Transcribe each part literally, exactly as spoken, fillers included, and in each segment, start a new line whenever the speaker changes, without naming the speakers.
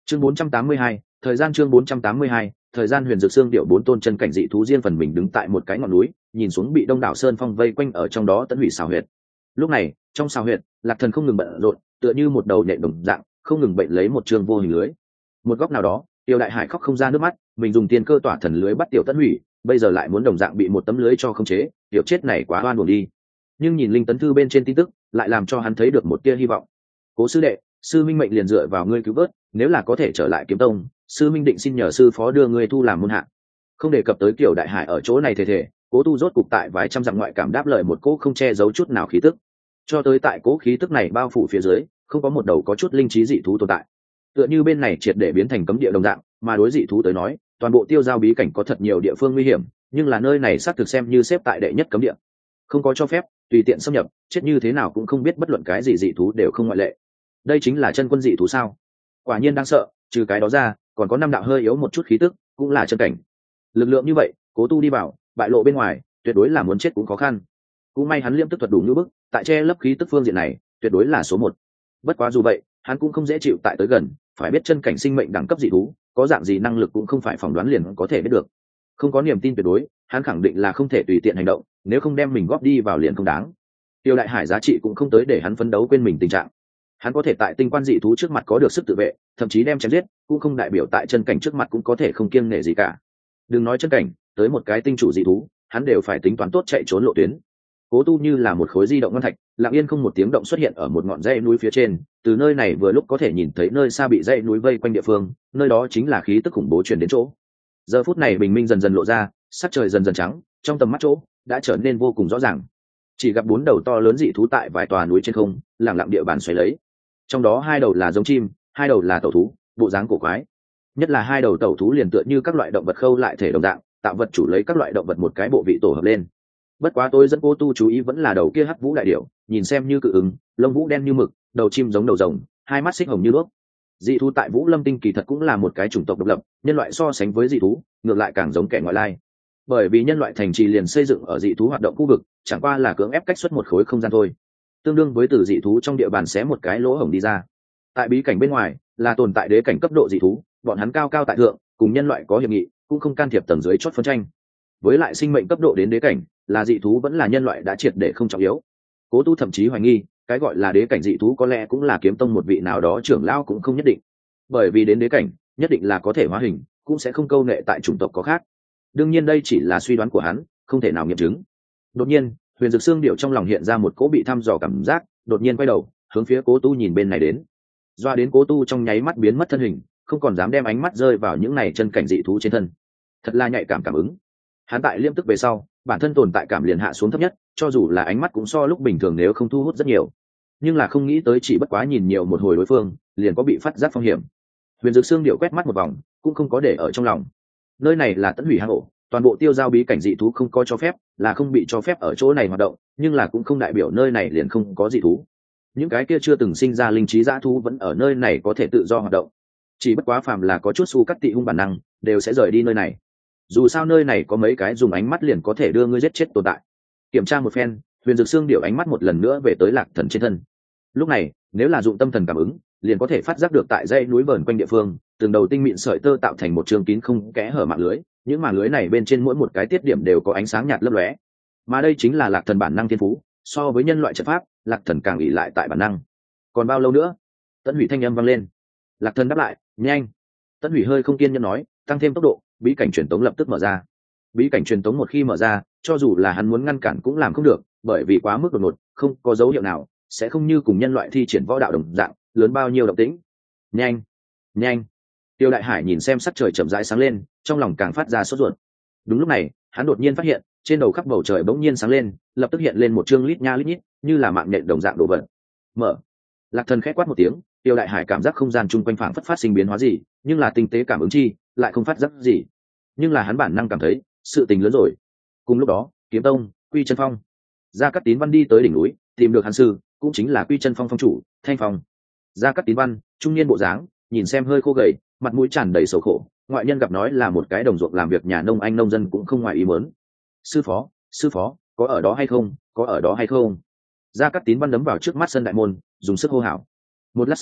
Chương bốn trăm tám mươi hai, thời gian chương bốn trăm tám mươi hai, thời gian Huyền Dược Xương điệu bốn tôn chân cảnh dị thú riêng phần mình đứng tại một cái ngọn núi, nhìn xuống bị đông đảo sơn phong vây quanh ở trong đó tận hủy xào huyệt. Lúc này, trong xào huyệt, Lạc Thần không ngừng bận rộn, tựa như một đầu nhện đồng dạng, không ngừng bệnh lấy một trường vô hình lưới. Một góc nào đó, Tiêu Đại Hải khóc không ra nước mắt, mình dùng tiên cơ tỏa thần lưới bắt tiểu tận hủy, bây giờ lại muốn đồng dạng bị một tấm lưới cho khống chế, tiểu chết này quá oan uổng đi. Nhưng nhìn linh tấn thư bên trên tin tức, lại làm cho hắn thấy được một tia hy vọng. Cố sư đệ, sư minh mệnh liền dựa vào ngươi cứu vớt, nếu là có thể trở lại kiếm tông, sư minh định xin nhờ sư phó đưa ngươi thu làm môn hạ. Không đề cập tới Kiều Đại Hải ở chỗ này thể thể, Cố Tu rốt cục tại vài trăm dặm ngoại cảm đáp lời một cỗ không che giấu chút nào khí tức. Cho tới tại cố khí tức này bao phủ phía dưới, không có một đầu có chút linh trí dị thú tồn tại. Tựa như bên này triệt để biến thành cấm địa đồng dạng, mà đối dị thú tới nói, toàn bộ tiêu giao bí cảnh có thật nhiều địa phương nguy hiểm, nhưng là nơi này xác thực xem như xếp tại đệ nhất cấm địa. Không có cho phép tùy tiện xâm nhập, chết như thế nào cũng không biết, bất luận cái gì dị thú đều không ngoại lệ. Đây chính là chân quân dị thú sao? Quả nhiên đáng sợ, trừ cái đó ra, còn có năm đạo hơi yếu một chút khí tức, cũng là chân cảnh. Lực lượng như vậy, Cố Tu đi vào, bại lộ bên ngoài, tuyệt đối là muốn chết cũng khó khăn. Cũng may hắn liêm tức thuật đủ như bức, tại che lấp khí tức phương diện này, tuyệt đối là số một. Bất quá dù vậy, hắn cũng không dễ chịu tại tới gần, phải biết chân cảnh sinh mệnh đẳng cấp dị thú, có dạng gì năng lực cũng không phải phỏng đoán liền có thể biết được. Không có niềm tin tuyệt đối, hắn khẳng định là không thể tùy tiện hành động, nếu không đem mình góp đi vào liền không đáng. Tiêu Đại Hải giá trị cũng không tới để hắn phấn đấu quên mình tình trạng. Hắn có thể tại tinh quan dị thú trước mặt có được sức tự vệ, thậm chí đem chém giết, cũng không đại biểu tại chân cảnh trước mặt cũng có thể không kiêng nể gì cả. Đừng nói chân cảnh, tới một cái tinh chủ dị thú, hắn đều phải tính toán tốt chạy trốn lộ tuyến. Cố Tu như là một khối di động ngân thạch, lặng yên không một tiếng động xuất hiện ở một ngọn dãy núi phía trên, từ nơi này vừa lúc có thể nhìn thấy nơi xa bị dãy núi vây quanh địa phương, nơi đó chính là khí tức khủng bố truyền đến chỗ. Giờ phút này bình minh dần dần lộ ra, sắc trời dần dần trắng, trong tầm mắt chỗ đã trở nên vô cùng rõ ràng. Chỉ gặp bốn đầu to lớn dị thú tại vài tòa núi trên không, lẳng lặng địa bàn xoáy lấy. Trong đó hai đầu là giống chim, hai đầu là tẩu thú, bộ dáng cổ quái. Nhất là hai đầu tẩu thú liền tựa như các loại động vật khâu lại thể đồng dạng, tạo vật chủ lấy các loại động vật một cái bộ vị tổ hợp lên. Bất quá tôi dẫn Cố Tu chú ý vẫn là đầu kia hắc vũ đại điểu, nhìn xem như cự ứng, lông vũ đen như mực, đầu chim giống đầu rồng, hai mắt xích hồng như đuốc. Dị thú tại Vũ Lâm Tinh kỳ thật cũng là một cái chủng tộc độc lập, nhân loại so sánh với dị thú, ngược lại càng giống kẻ ngoại lai. Bởi vì nhân loại thành trì liền xây dựng ở dị thú hoạt động khu vực, chẳng qua là cưỡng ép cách xuất một khối không gian thôi. Tương đương với từ dị thú trong địa bàn xé một cái lỗ hổng đi ra. Tại bí cảnh bên ngoài, là tồn tại đế cảnh cấp độ dị thú, bọn hắn cao cao tại thượng, cùng nhân loại có hiệp nghị, cũng không can thiệp tầng dưới chót phân tranh. Với lại sinh mệnh cấp độ đến đế cảnh, là dị thú vẫn là nhân loại đã triệt để không trọng yếu. Cố Tu thậm chí hoài nghi, cái gọi là đế cảnh dị thú có lẽ cũng là kiếm tông một vị nào đó trưởng lão cũng không nhất định. Bởi vì đến đế cảnh, nhất định là có thể hóa hình, cũng sẽ không câu nệ tại chủng tộc có khác. Đương nhiên đây chỉ là suy đoán của hắn, không thể nào nghiệm chứng. Đột nhiên, Huyền Dược Xương điệu trong lòng hiện ra một cỗ bị thăm dò cảm giác, đột nhiên quay đầu, hướng phía Cố Tu nhìn bên này đến. Doa đến Cố Tu trong nháy mắt biến mất thân hình, không còn dám đem ánh mắt rơi vào những này chân cảnh dị thú trên thân. Thật là nhạy cảm cảm ứng. Hắn tại liêm tức về sau, bản thân tồn tại cảm liền hạ xuống thấp nhất, cho dù là ánh mắt cũng so lúc bình thường nếu không thu hút rất nhiều. Nhưng là không nghĩ tới chỉ bất quá nhìn nhiều một hồi đối phương, liền có bị phát giác phong hiểm. Huyền Dược Xương điệu quét mắt một vòng, cũng không có để ở trong lòng. Nơi này là tận hủy hang ổ, toàn bộ tiêu giao bí cảnh dị thú không có cho phép, là không bị cho phép ở chỗ này hoạt động, nhưng là cũng không đại biểu nơi này liền không có dị thú. Những cái kia chưa từng sinh ra linh trí dã thú vẫn ở nơi này có thể tự do hoạt động. Chỉ bất quá phàm là có chút su cắt tị hung bản năng, đều sẽ rời đi nơi này. Dù sao nơi này có mấy cái dùng ánh mắt liền có thể đưa ngươi giết chết tồn tại. Kiểm tra một phen, Huyền Dược Xương điệu ánh mắt một lần nữa về tới Lạc Thần trên thân. Lúc này, nếu là dụng tâm thần cảm ứng, liền có thể phát giác được tại dãy núi vờn quanh địa phương, từng đầu tinh mịn sợi tơ tạo thành một trường kín không kẽ hở mạng lưới, những mảng lưới này bên trên mỗi một cái tiết điểm đều có ánh sáng nhạt lấp lóe. Mà đây chính là Lạc Thần bản năng thiên phú, so với nhân loại trận pháp, Lạc Thần càng ỷ lại tại bản năng. Còn bao lâu nữa? Tấn Hủy thanh âm vang lên. Lạc Thần đáp lại, nhanh. Tấn Hủy hơi không kiên nhẫn nói, tăng thêm tốc độ, bí cảnh truyền tống lập tức mở ra. Bí cảnh truyền tống một khi mở ra, cho dù là hắn muốn ngăn cản cũng làm không được, bởi vì quá mức đột ngột, không có dấu hiệu nào, sẽ không như cùng nhân loại thi triển võ đạo đồng dạng, lớn bao nhiêu động tĩnh. Nhanh, nhanh. Tiêu Đại Hải nhìn xem sắc trời chậm rãi sáng lên, trong lòng càng phát ra sốt ruột. Đúng lúc này, hắn đột nhiên phát hiện, trên đầu khắp bầu trời bỗng nhiên sáng lên, lập tức hiện lên một chương lít nha lít nhít, như là mạng nhện đồng dạng đồ vật. Mở. Lạc Thần khẽ quát một tiếng, Tiêu Đại Hải cảm giác không gian chung quanh phảng phất phát sinh biến hóa gì, nhưng là tinh tế cảm ứng chi, lại không phát giác gì. Nhưng là hắn bản năng cảm thấy, sự tình lớn rồi. Cùng lúc đó, Kiếm Tông, Quy Chân Phong, Gia Cát Tín Văn đi tới đỉnh núi, tìm được hắn sư, cũng chính là Quy Chân Phong phong chủ, Thanh Phong. Gia Cát Tín Văn, trung niên bộ dáng, nhìn xem hơi khô gầy, mặt mũi tràn đầy sầu khổ, ngoại nhân gặp nói là một cái đồng ruộng làm việc nhà nông anh nông dân cũng không ngoài ý muốn. Sư phó, sư phó, có ở đó hay không, có ở đó hay không? Gia Cát Tín Văn đấm vào trước mắt sân đại môn, dùng sức hô hào. Một lát sau,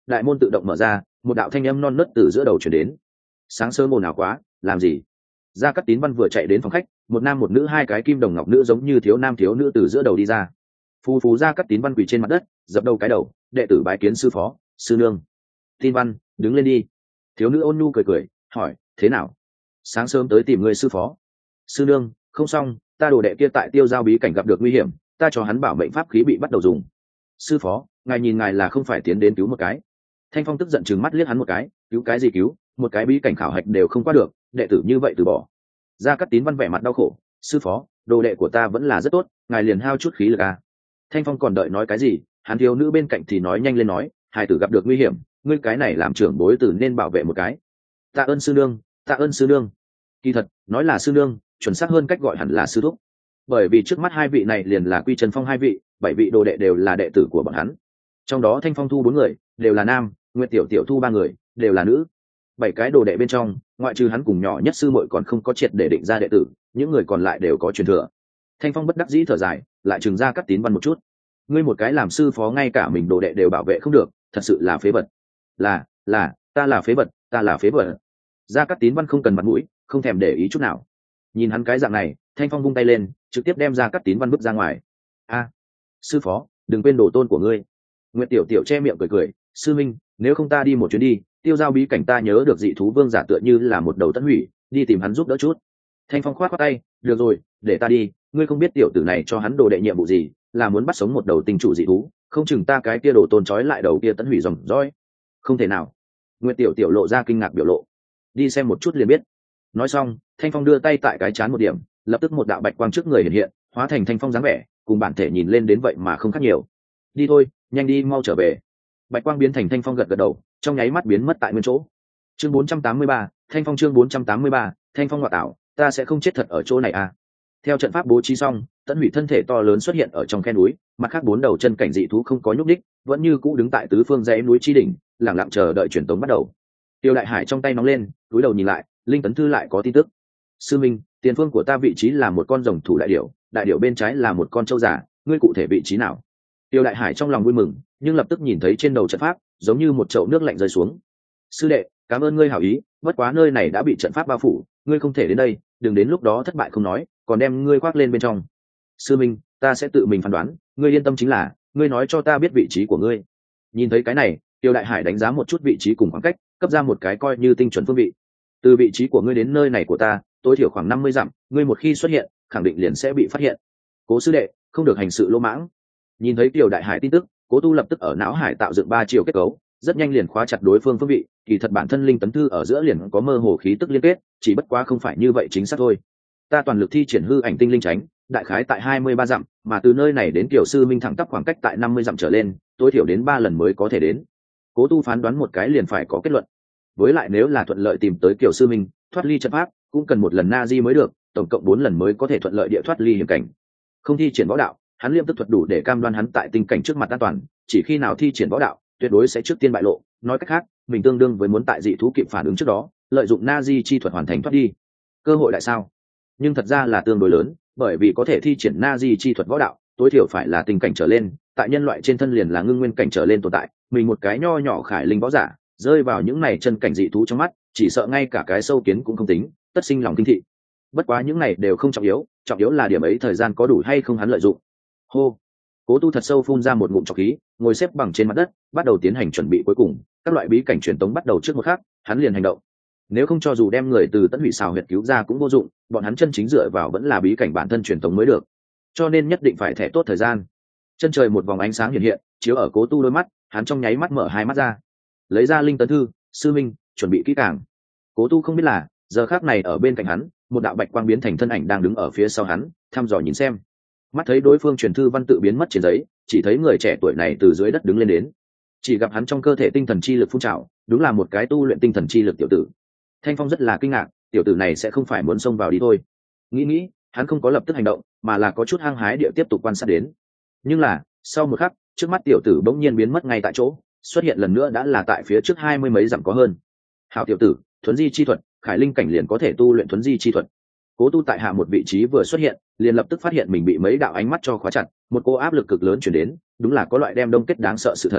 đại môn tự động mở ra, một đạo thanh âm non nớt từ giữa đầu chuyển đến. Sáng sớm ồn ào quá, làm gì? Gia Cát Tín Văn vừa chạy đến phòng khách, một nam một nữ hai cái kim đồng ngọc nữ giống như thiếu nam thiếu nữ từ giữa đầu đi ra. Phù phù Gia Cát Tín Văn quỳ trên mặt đất, dập đầu cái đầu, đệ tử bái kiến sư phó, sư nương. Tín Văn, đứng lên đi. Thiếu nữ ôn nhu cười cười, hỏi, thế nào? Sáng sớm tới tìm người sư phó. Sư nương, không xong, ta đồ đệ kia tại Tiêu Giao bí cảnh gặp được nguy hiểm, ta cho hắn bảo mệnh pháp khí bị bắt đầu dùng. Sư phó, ngài nhìn ngài là không phải tiến đến cứu một cái. Thanh Phong tức giận chừng mắt liếc hắn một cái, cứu cái gì cứu, một cái bí cảnh khảo hạch đều không qua được, đệ tử như vậy từ bỏ. Gia Cát Tín Văn vẻ mặt đau khổ, sư phó, đồ đệ của ta vẫn là rất tốt, ngài liền hao chút khí lực à. Thanh Phong còn đợi nói cái gì, hắn thiếu nữ bên cạnh thì nói nhanh lên nói, hài tử gặp được nguy hiểm, ngươi cái này làm trưởng bối tử nên bảo vệ một cái. Tạ ơn sư nương, tạ ơn sư nương. Kỳ thật, nói là sư nương, chuẩn xác hơn cách gọi hẳn là sư thúc. Bởi vì trước mắt hai vị này liền là Quy Trần Phong hai vị, bảy vị đồ đệ đều là đệ tử của bọn hắn. Trong đó Thanh Phong thu bốn người, đều là nam, Nguyệt Tiểu Tiểu thu ba người, đều là nữ. Bảy cái đồ đệ bên trong, ngoại trừ hắn cùng nhỏ nhất sư muội còn không có triệt để định ra đệ tử, những người còn lại đều có truyền thừa. Thanh Phong bất đắc dĩ thở dài, lại trừng ra Cát Tín Văn một chút. Ngươi một cái làm sư phó ngay cả mình đồ đệ đều bảo vệ không được, thật sự là phế vật. Là, là, ta là phế vật, ta là phế vật. Gia Cát Tín Văn không cần mặt mũi, không thèm để ý chút nào. Nhìn hắn cái dạng này, Thanh Phong vung tay lên, trực tiếp đem Gia Cát Tín Văn bước ra ngoài. A, sư phó, đừng quên đồ tôn của ngươi. Nguyệt Tiểu Tiểu che miệng cười cười, sư minh, nếu không ta đi một chuyến đi, Tiêu Giao bí cảnh ta nhớ được dị thú vương giả tựa như là một đầu tận hủy, đi tìm hắn giúp đỡ chút. Thanh Phong khoát khoát tay, được rồi, để ta đi, ngươi không biết tiểu tử này cho hắn đồ đệ nhiệm vụ gì, là muốn bắt sống một đầu tinh chủ dị thú, không chừng ta cái kia đồ tôn trói lại đầu kia tận hủy dòng dõi. Không thể nào. Nguyệt Tiểu Tiểu lộ ra kinh ngạc biểu lộ. Đi xem một chút liền biết. Nói xong, Thanh Phong đưa tay tại cái chán một điểm, lập tức một đạo bạch quang trước người hiện hiện, hóa thành Thanh Phong dáng vẻ, cùng bản thể nhìn lên đến vậy mà không khác nhiều. Đi thôi, nhanh đi mau trở về. Bạch quang biến thành Thanh Phong gật gật đầu, trong nháy mắt biến mất tại nguyên chỗ. Chương bốn trăm tám mươi ba, Thanh Phong chương bốn trăm tám mươi ba, Thanh Phong ngoại tạo, ta sẽ không chết thật ở chỗ này à? Theo trận pháp bố trí xong, Tẫn Hủy thân thể to lớn xuất hiện ở trong khe núi, mặt khác bốn đầu chân cảnh dị thú không có nhúc đích, vẫn như cũ đứng tại tứ phương dãy núi chi đỉnh, lặng lặng chờ đợi truyền tống bắt đầu. Tiêu Đại Hải trong tay nóng lên, cúi đầu nhìn lại, Linh Tấn Thư lại có tin tức. Sư Minh, tiền phương của ta vị trí là một con rồng thủ đại điểu, đại điểu bên trái là một con trâu giả, ngươi cụ thể vị trí nào? Tiêu Đại Hải trong lòng vui mừng, nhưng lập tức nhìn thấy trên đầu trận pháp, giống như một chậu nước lạnh rơi xuống. Sư đệ, cảm ơn ngươi hảo ý, bất quá nơi này đã bị trận pháp bao phủ, ngươi không thể đến đây, đừng đến lúc đó thất bại không nói, còn đem ngươi khoác lên bên trong. Sư Minh, ta sẽ tự mình phán đoán, ngươi yên tâm chính là, ngươi nói cho ta biết vị trí của ngươi. Nhìn thấy cái này, Tiêu Đại Hải đánh giá một chút vị trí cùng khoảng cách, cấp ra một cái coi như tinh chuẩn phương vị. Từ vị trí của ngươi đến nơi này của ta, tối thiểu khoảng năm mươi dặm, ngươi một khi xuất hiện, khẳng định liền sẽ bị phát hiện. Cố sư đệ, không được hành sự lỗ mãng. Nhìn thấy Tiêu Đại Hải tin tức, Cố Tu lập tức ở não hải tạo dựng ba chiều kết cấu, rất nhanh liền khóa chặt đối phương phương vị, kỳ thật bản thân Linh Tấn Thư ở giữa liền có mơ hồ khí tức liên kết, chỉ bất quá không phải như vậy chính xác thôi. Ta toàn lực thi triển hư ảnh tinh linh tránh, đại khái tại hai mươi ba dặm, mà từ nơi này đến Tiểu sư Minh thẳng tắp khoảng cách tại năm mươi dặm trở lên, tối thiểu đến ba lần mới có thể đến. Cố Tu phán đoán một cái liền phải có kết luận. Với lại nếu là thuận lợi tìm tới Tiểu sư Minh, thoát ly trận pháp, cũng cần một lần na di mới được, tổng cộng bốn lần mới có thể thuận lợi địa thoát ly hiểm cảnh. Không thi triển võ đạo, hắn liêm tức thuật đủ để cam đoan hắn tại tình cảnh trước mặt an toàn, chỉ khi nào thi triển võ đạo, tuyệt đối sẽ trước tiên bại lộ. Nói cách khác, mình tương đương với muốn tại dị thú kịp phản ứng trước đó, lợi dụng na di chi thuật hoàn thành thoát đi. Cơ hội lại sao? Nhưng thật ra là tương đối lớn, bởi vì có thể thi triển na di chi thuật võ đạo, tối thiểu phải là tình cảnh trở lên, tại nhân loại trên thân liền là ngưng nguyên cảnh trở lên tồn tại, mình một cái nho nhỏ khải linh võ giả, rơi vào những này chân cảnh dị thú trong mắt, chỉ sợ ngay cả cái sâu kiến cũng không tính, tất sinh lòng kinh thị. Bất quá những này đều không trọng yếu, trọng yếu là điểm ấy thời gian có đủ hay không hắn lợi dụng. Hô. Cố Tu thật sâu phun ra một ngụm trọc khí, ngồi xếp bằng trên mặt đất, bắt đầu tiến hành chuẩn bị cuối cùng, các loại bí cảnh truyền tống bắt đầu trước một khắc, hắn liền hành động. Nếu không cho dù đem người từ Tẫn Hủy xào huyệt cứu ra cũng vô dụng, bọn hắn chân chính dựa vào vẫn là bí cảnh bản thân truyền tống mới được. Cho nên nhất định phải thẻ tốt thời gian. Chân trời một vòng ánh sáng hiện hiện, chiếu ở Cố Tu đôi mắt, hắn trong nháy mắt mở hai mắt ra. Lấy ra Linh Tấn Thư, sư minh, chuẩn bị kỹ càng. Cố Tu không biết là, giờ khắc này ở bên cạnh hắn, một đạo bạch quang biến thành thân ảnh đang đứng ở phía sau hắn, thăm dò nhìn xem. Mắt thấy đối phương truyền thư văn tự biến mất trên giấy, chỉ thấy người trẻ tuổi này từ dưới đất đứng lên đến. Chỉ gặp hắn trong cơ thể tinh thần chi lực phun trào, đúng là một cái tu luyện tinh thần chi lực tiểu tử. Thanh Phong rất là kinh ngạc, tiểu tử này sẽ không phải muốn xông vào đi thôi. Nghĩ nghĩ, hắn không có lập tức hành động, mà là có chút hăng hái địa tiếp tục quan sát đến. Nhưng là, sau một khắc, trước mắt tiểu tử bỗng nhiên biến mất ngay tại chỗ, xuất hiện lần nữa đã là tại phía trước hai mươi mấy dặm có hơn. Hảo tiểu tử, thuấn di chi thuật, khải linh cảnh liền có thể tu luyện thuấn di chi thuật. Cố Tu tại hạ một vị trí vừa xuất hiện, liền lập tức phát hiện mình bị mấy đạo ánh mắt cho khóa chặt, một cô áp lực cực lớn truyền đến, đúng là có loại đem đông kết đáng sợ sự thật.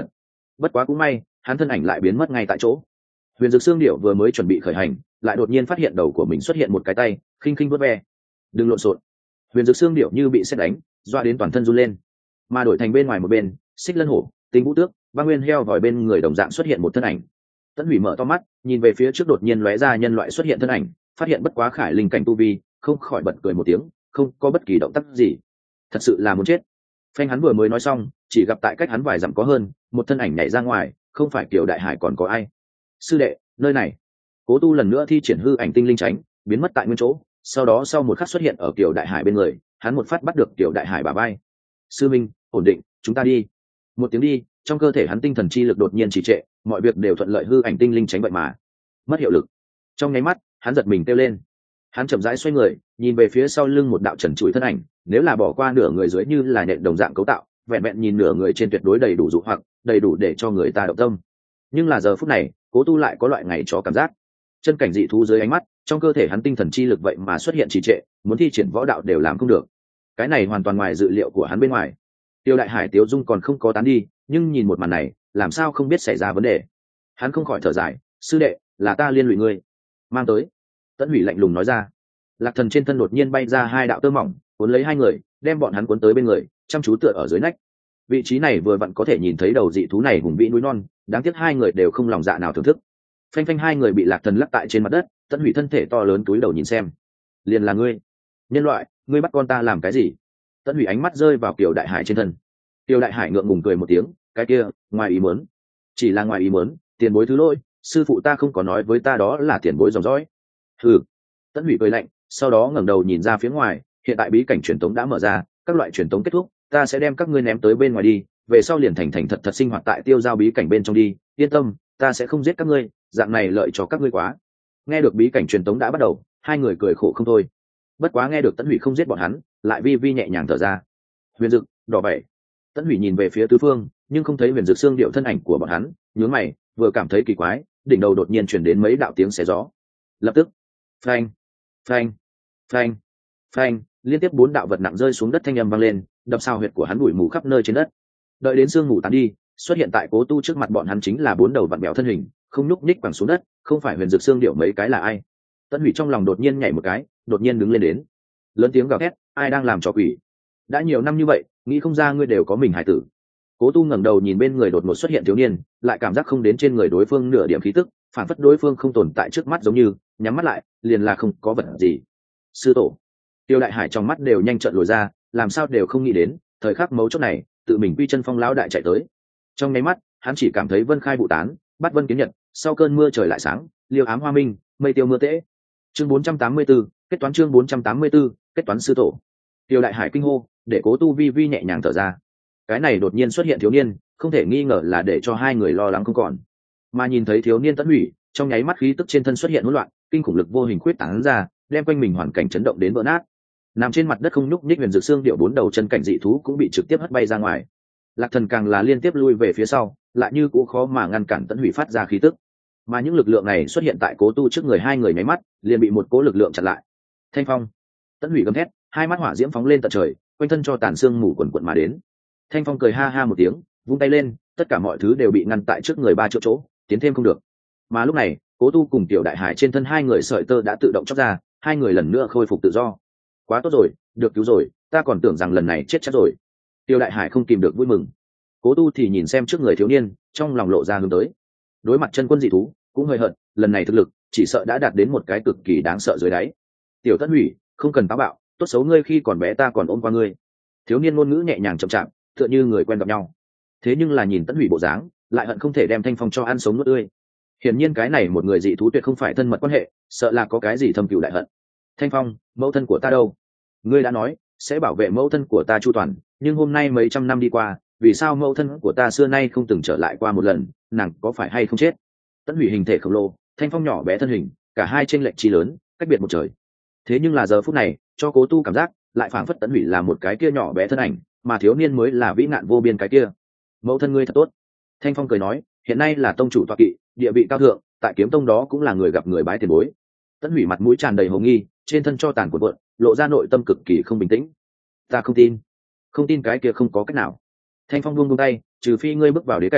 bất quá cũng may hắn thân ảnh lại biến mất ngay tại chỗ. Huyền Dực Xương Điểu vừa mới chuẩn bị khởi hành, lại đột nhiên phát hiện đầu của mình xuất hiện một cái tay khinh khinh vớt ve. Đừng lộn xộn. Huyền Dực Xương Điểu như bị sét đánh, doa đến toàn thân run lên. Mà đổi thành bên ngoài một bên, Xích Lân Hổ, Tinh Vũ Tước, Băng Nguyên Heo vòi bên người đồng dạng xuất hiện một thân ảnh. Tấn Hủy mở to mắt, nhìn về phía trước đột nhiên lóe ra nhân loại xuất hiện thân ảnh, phát hiện bất quá khải linh cảnh tu vi, không khỏi bật cười một tiếng, không có bất kỳ động tác gì. Thật sự là muốn chết. Phanh hắn vừa mới nói xong, chỉ gặp tại cách hắn vài dặm có hơn, một thân ảnh nhảy ra ngoài, không phải Kiều Đại Hải còn có ai. Sư đệ, nơi này. Cố Tu lần nữa thi triển hư ảnh tinh linh tránh, biến mất tại nguyên chỗ, sau đó sau một khắc xuất hiện ở Kiều Đại Hải bên người, hắn một phát bắt được Kiều Đại Hải bả vai. Sư minh, ổn định, chúng ta đi. Một tiếng đi, trong cơ thể hắn tinh thần chi lực đột nhiên trì trệ, mọi việc đều thuận lợi, hư ảnh tinh linh tránh vậy mà mất hiệu lực. Trong nháy mắt, hắn giật mình kêu lên. Hắn chậm rãi xoay người, nhìn về phía sau lưng một đạo trần trụi thân ảnh, nếu là bỏ qua nửa người dưới như là nhện đồng dạng cấu tạo, vẹn vẹn nhìn nửa người trên tuyệt đối đầy đủ dụ hoặc, đầy đủ để cho người ta động tâm. Nhưng là giờ phút này, Cố Tu lại có loại ngày chó cảm giác. Chân cảnh dị thú dưới ánh mắt, trong cơ thể hắn tinh thần chi lực vậy mà xuất hiện trì trệ, muốn thi triển võ đạo đều làm không được. Cái này hoàn toàn ngoài dự liệu của hắn bên ngoài. Tiêu Đại Hải Tiêu Dung còn không có tán đi, nhưng nhìn một màn này, làm sao không biết xảy ra vấn đề. Hắn không khỏi thở dài, sư đệ, là ta liên lụy ngươi. Mang tới. Tấn Hủy lạnh lùng nói ra. Lạc Thần trên thân đột nhiên bay ra hai đạo tơ mỏng, cuốn lấy hai người, đem bọn hắn cuốn tới bên người, chăm chú tựa ở dưới nách. Vị trí này vừa vặn có thể nhìn thấy đầu dị thú này hùng vĩ núi non, đáng tiếc hai người đều không lòng dạ nào thưởng thức. Phanh phanh, hai người bị Lạc Thần lắc tại trên mặt đất, Tấn Hủy thân thể to lớn túi đầu nhìn xem. Liền là ngươi, nhân loại, ngươi bắt con ta làm cái gì? Tấn Hủy ánh mắt rơi vào Kiều Đại Hải trên thân. Kiều Đại Hải ngượng ngùng cười một tiếng, cái kia, ngoài ý muốn, chỉ là ngoài ý muốn, tiền bối thứ lỗi, sư phụ ta không có nói với ta đó là tiền bối dòng dõi. Hừ. Tấn Hủy cười lạnh, sau đó ngẩng đầu nhìn ra phía ngoài, hiện tại bí cảnh truyền tống đã mở ra, các loại truyền tống kết thúc, ta sẽ đem các ngươi ném tới bên ngoài đi, về sau liền thành thành thật thật sinh hoạt tại tiêu giao bí cảnh bên trong đi, yên tâm, ta sẽ không giết các ngươi, dạng này lợi cho các ngươi quá. Nghe được bí cảnh truyền tống đã bắt đầu, hai người cười khổ không thôi. Bất quá nghe được Tấn Hủy không giết bọn hắn, lại vi vi nhẹ nhàng thở ra. Huyền Dực, đỏ bảy. Tấn Hủy nhìn về phía tứ phương, nhưng không thấy Huyền Dực Xương Điệu thân ảnh của bọn hắn, nhướng mày, vừa cảm thấy kỳ quái, đỉnh đầu đột nhiên truyền đến mấy đạo tiếng xé gió. Lập tức, phanh, phanh, phanh, phanh, liên tiếp bốn đạo vật nặng rơi xuống đất, thanh âm vang lên, đập sao huyệt của hắn bụi mù khắp nơi trên đất. Đợi đến sương mù tán đi, xuất hiện tại Cố Tu trước mặt bọn hắn chính là bốn đầu vặn bèo thân hình, không nhúc nhích quẳng xuống đất, không phải Huyền Dực Xương Điệu mấy cái là ai? Tấn Hủy trong lòng đột nhiên nhảy một cái, đột nhiên đứng lên đến, lớn tiếng gào thét, ai đang làm trò quỷ? Đã nhiều năm như vậy, nghĩ không ra ngươi đều có mình hải tử. Cố Tu ngẩng đầu nhìn bên người đột ngột xuất hiện thiếu niên, lại cảm giác không đến trên người đối phương nửa điểm khí tức, phản phất đối phương không tồn tại trước mắt, giống như nhắm mắt lại liền là không có vật gì. Sư tổ. Tiêu Đại Hải trong mắt đều nhanh trợn lồi ra, làm sao đều không nghĩ đến, thời khắc mấu chốt này, tự mình quy chân phong lão đại chạy tới. Trong nháy mắt, hắn chỉ cảm thấy vân khai vụ tán, bắt vân kiến nhật, sau cơn mưa trời lại sáng, liêu ám hoa minh, mây tiêu mưa tễ. Chương bốn trăm tám mươi tư, kết toán chương bốn trăm tám mươi tư, kết toán sư tổ. Tiêu Đại Hải kinh hô, để Cố Tu vi vi nhẹ nhàng thở ra. Cái này đột nhiên xuất hiện thiếu niên, không thể nghi ngờ là để cho hai người lo lắng không còn. Mà nhìn thấy thiếu niên Tấn Hủy, trong nháy mắt khí tức trên thân xuất hiện hỗn loạn, kinh khủng lực vô hình khuyết tán ra, đem quanh mình hoàn cảnh chấn động đến vỡ nát. Nằm trên mặt đất không nhúc nhích Huyền Dực Xương Điệu bốn đầu chân cảnh dị thú cũng bị trực tiếp hất bay ra ngoài. Lạc Thần càng là liên tiếp lui về phía sau, lại như cũng khó mà ngăn cản Tấn Hủy phát ra khí tức. Mà những lực lượng này xuất hiện tại Cố Tu trước người hai người nháy mắt, liền bị một cố lực lượng chặn lại. Thanh phong. Tấn Hủy gầm thét, hai mắt hỏa diễm phóng lên tận trời, quanh thân cho tàn xương mù quần quần mà đến. Thanh phong cười ha ha một tiếng, vung tay lên, tất cả mọi thứ đều bị ngăn tại trước người ba triệu chỗ, tiến thêm không được. Mà lúc này, Cố Tu cùng Tiểu Đại Hải trên thân hai người sợi tơ đã tự động chóc ra, hai người lần nữa khôi phục tự do. Quá tốt rồi, được cứu rồi, ta còn tưởng rằng lần này chết chắc rồi. Tiểu Đại Hải không kìm được vui mừng. Cố Tu thì nhìn xem trước người thiếu niên, trong lòng lộ ra hướng tới. Đối mặt chân quân dị thú, cũng hơi hận, lần này thực lực chỉ sợ đã đạt đến một cái cực kỳ đáng sợ dưới đáy. Tiểu Tấn Hủy, không cần táo bạo, tốt xấu ngươi khi còn bé ta còn ôm qua ngươi. Thiếu niên ngôn ngữ nhẹ nhàng chậm chạp, tựa như người quen gặp nhau. Thế nhưng là nhìn Tấn Hủy bộ dáng, lại hận không thể đem Thanh Phong cho ăn sống nuốt tươi. Hiển nhiên cái này một người dị thú tuyệt không phải thân mật quan hệ, sợ là có cái gì thâm cừu đại hận. Thanh Phong, mẫu thân của ta đâu? Ngươi đã nói sẽ bảo vệ mẫu thân của ta chu toàn, nhưng hôm nay mấy trăm năm đi qua, vì sao mẫu thân của ta xưa nay không từng trở lại qua một lần, nàng có phải hay không chết? Tấn Hủy hình thể khổng lồ, Thanh Phong nhỏ bé thân hình, cả hai chênh lệch chi lớn, cách biệt một trời. Thế nhưng là giờ phút này, cho Cố Tu cảm giác, lại phảng phất Tấn Hủy là một cái kia nhỏ bé thân ảnh, mà thiếu niên mới là vĩ nạn vô biên cái kia. Mẫu thân ngươi thật tốt. Thanh Phong cười nói, hiện nay là tông chủ tọa kỵ, địa vị cao thượng, tại kiếm tông đó cũng là người gặp người bái tiền bối. Tấn Hủy mặt mũi tràn đầy hồ nghi, trên thân cho tàn cuộn cuộn, lộ ra nội tâm cực kỳ không bình tĩnh. Ta không tin, không tin cái kia không có cách nào. Thanh Phong buông buông tay, trừ phi ngươi bước vào đế cảnh,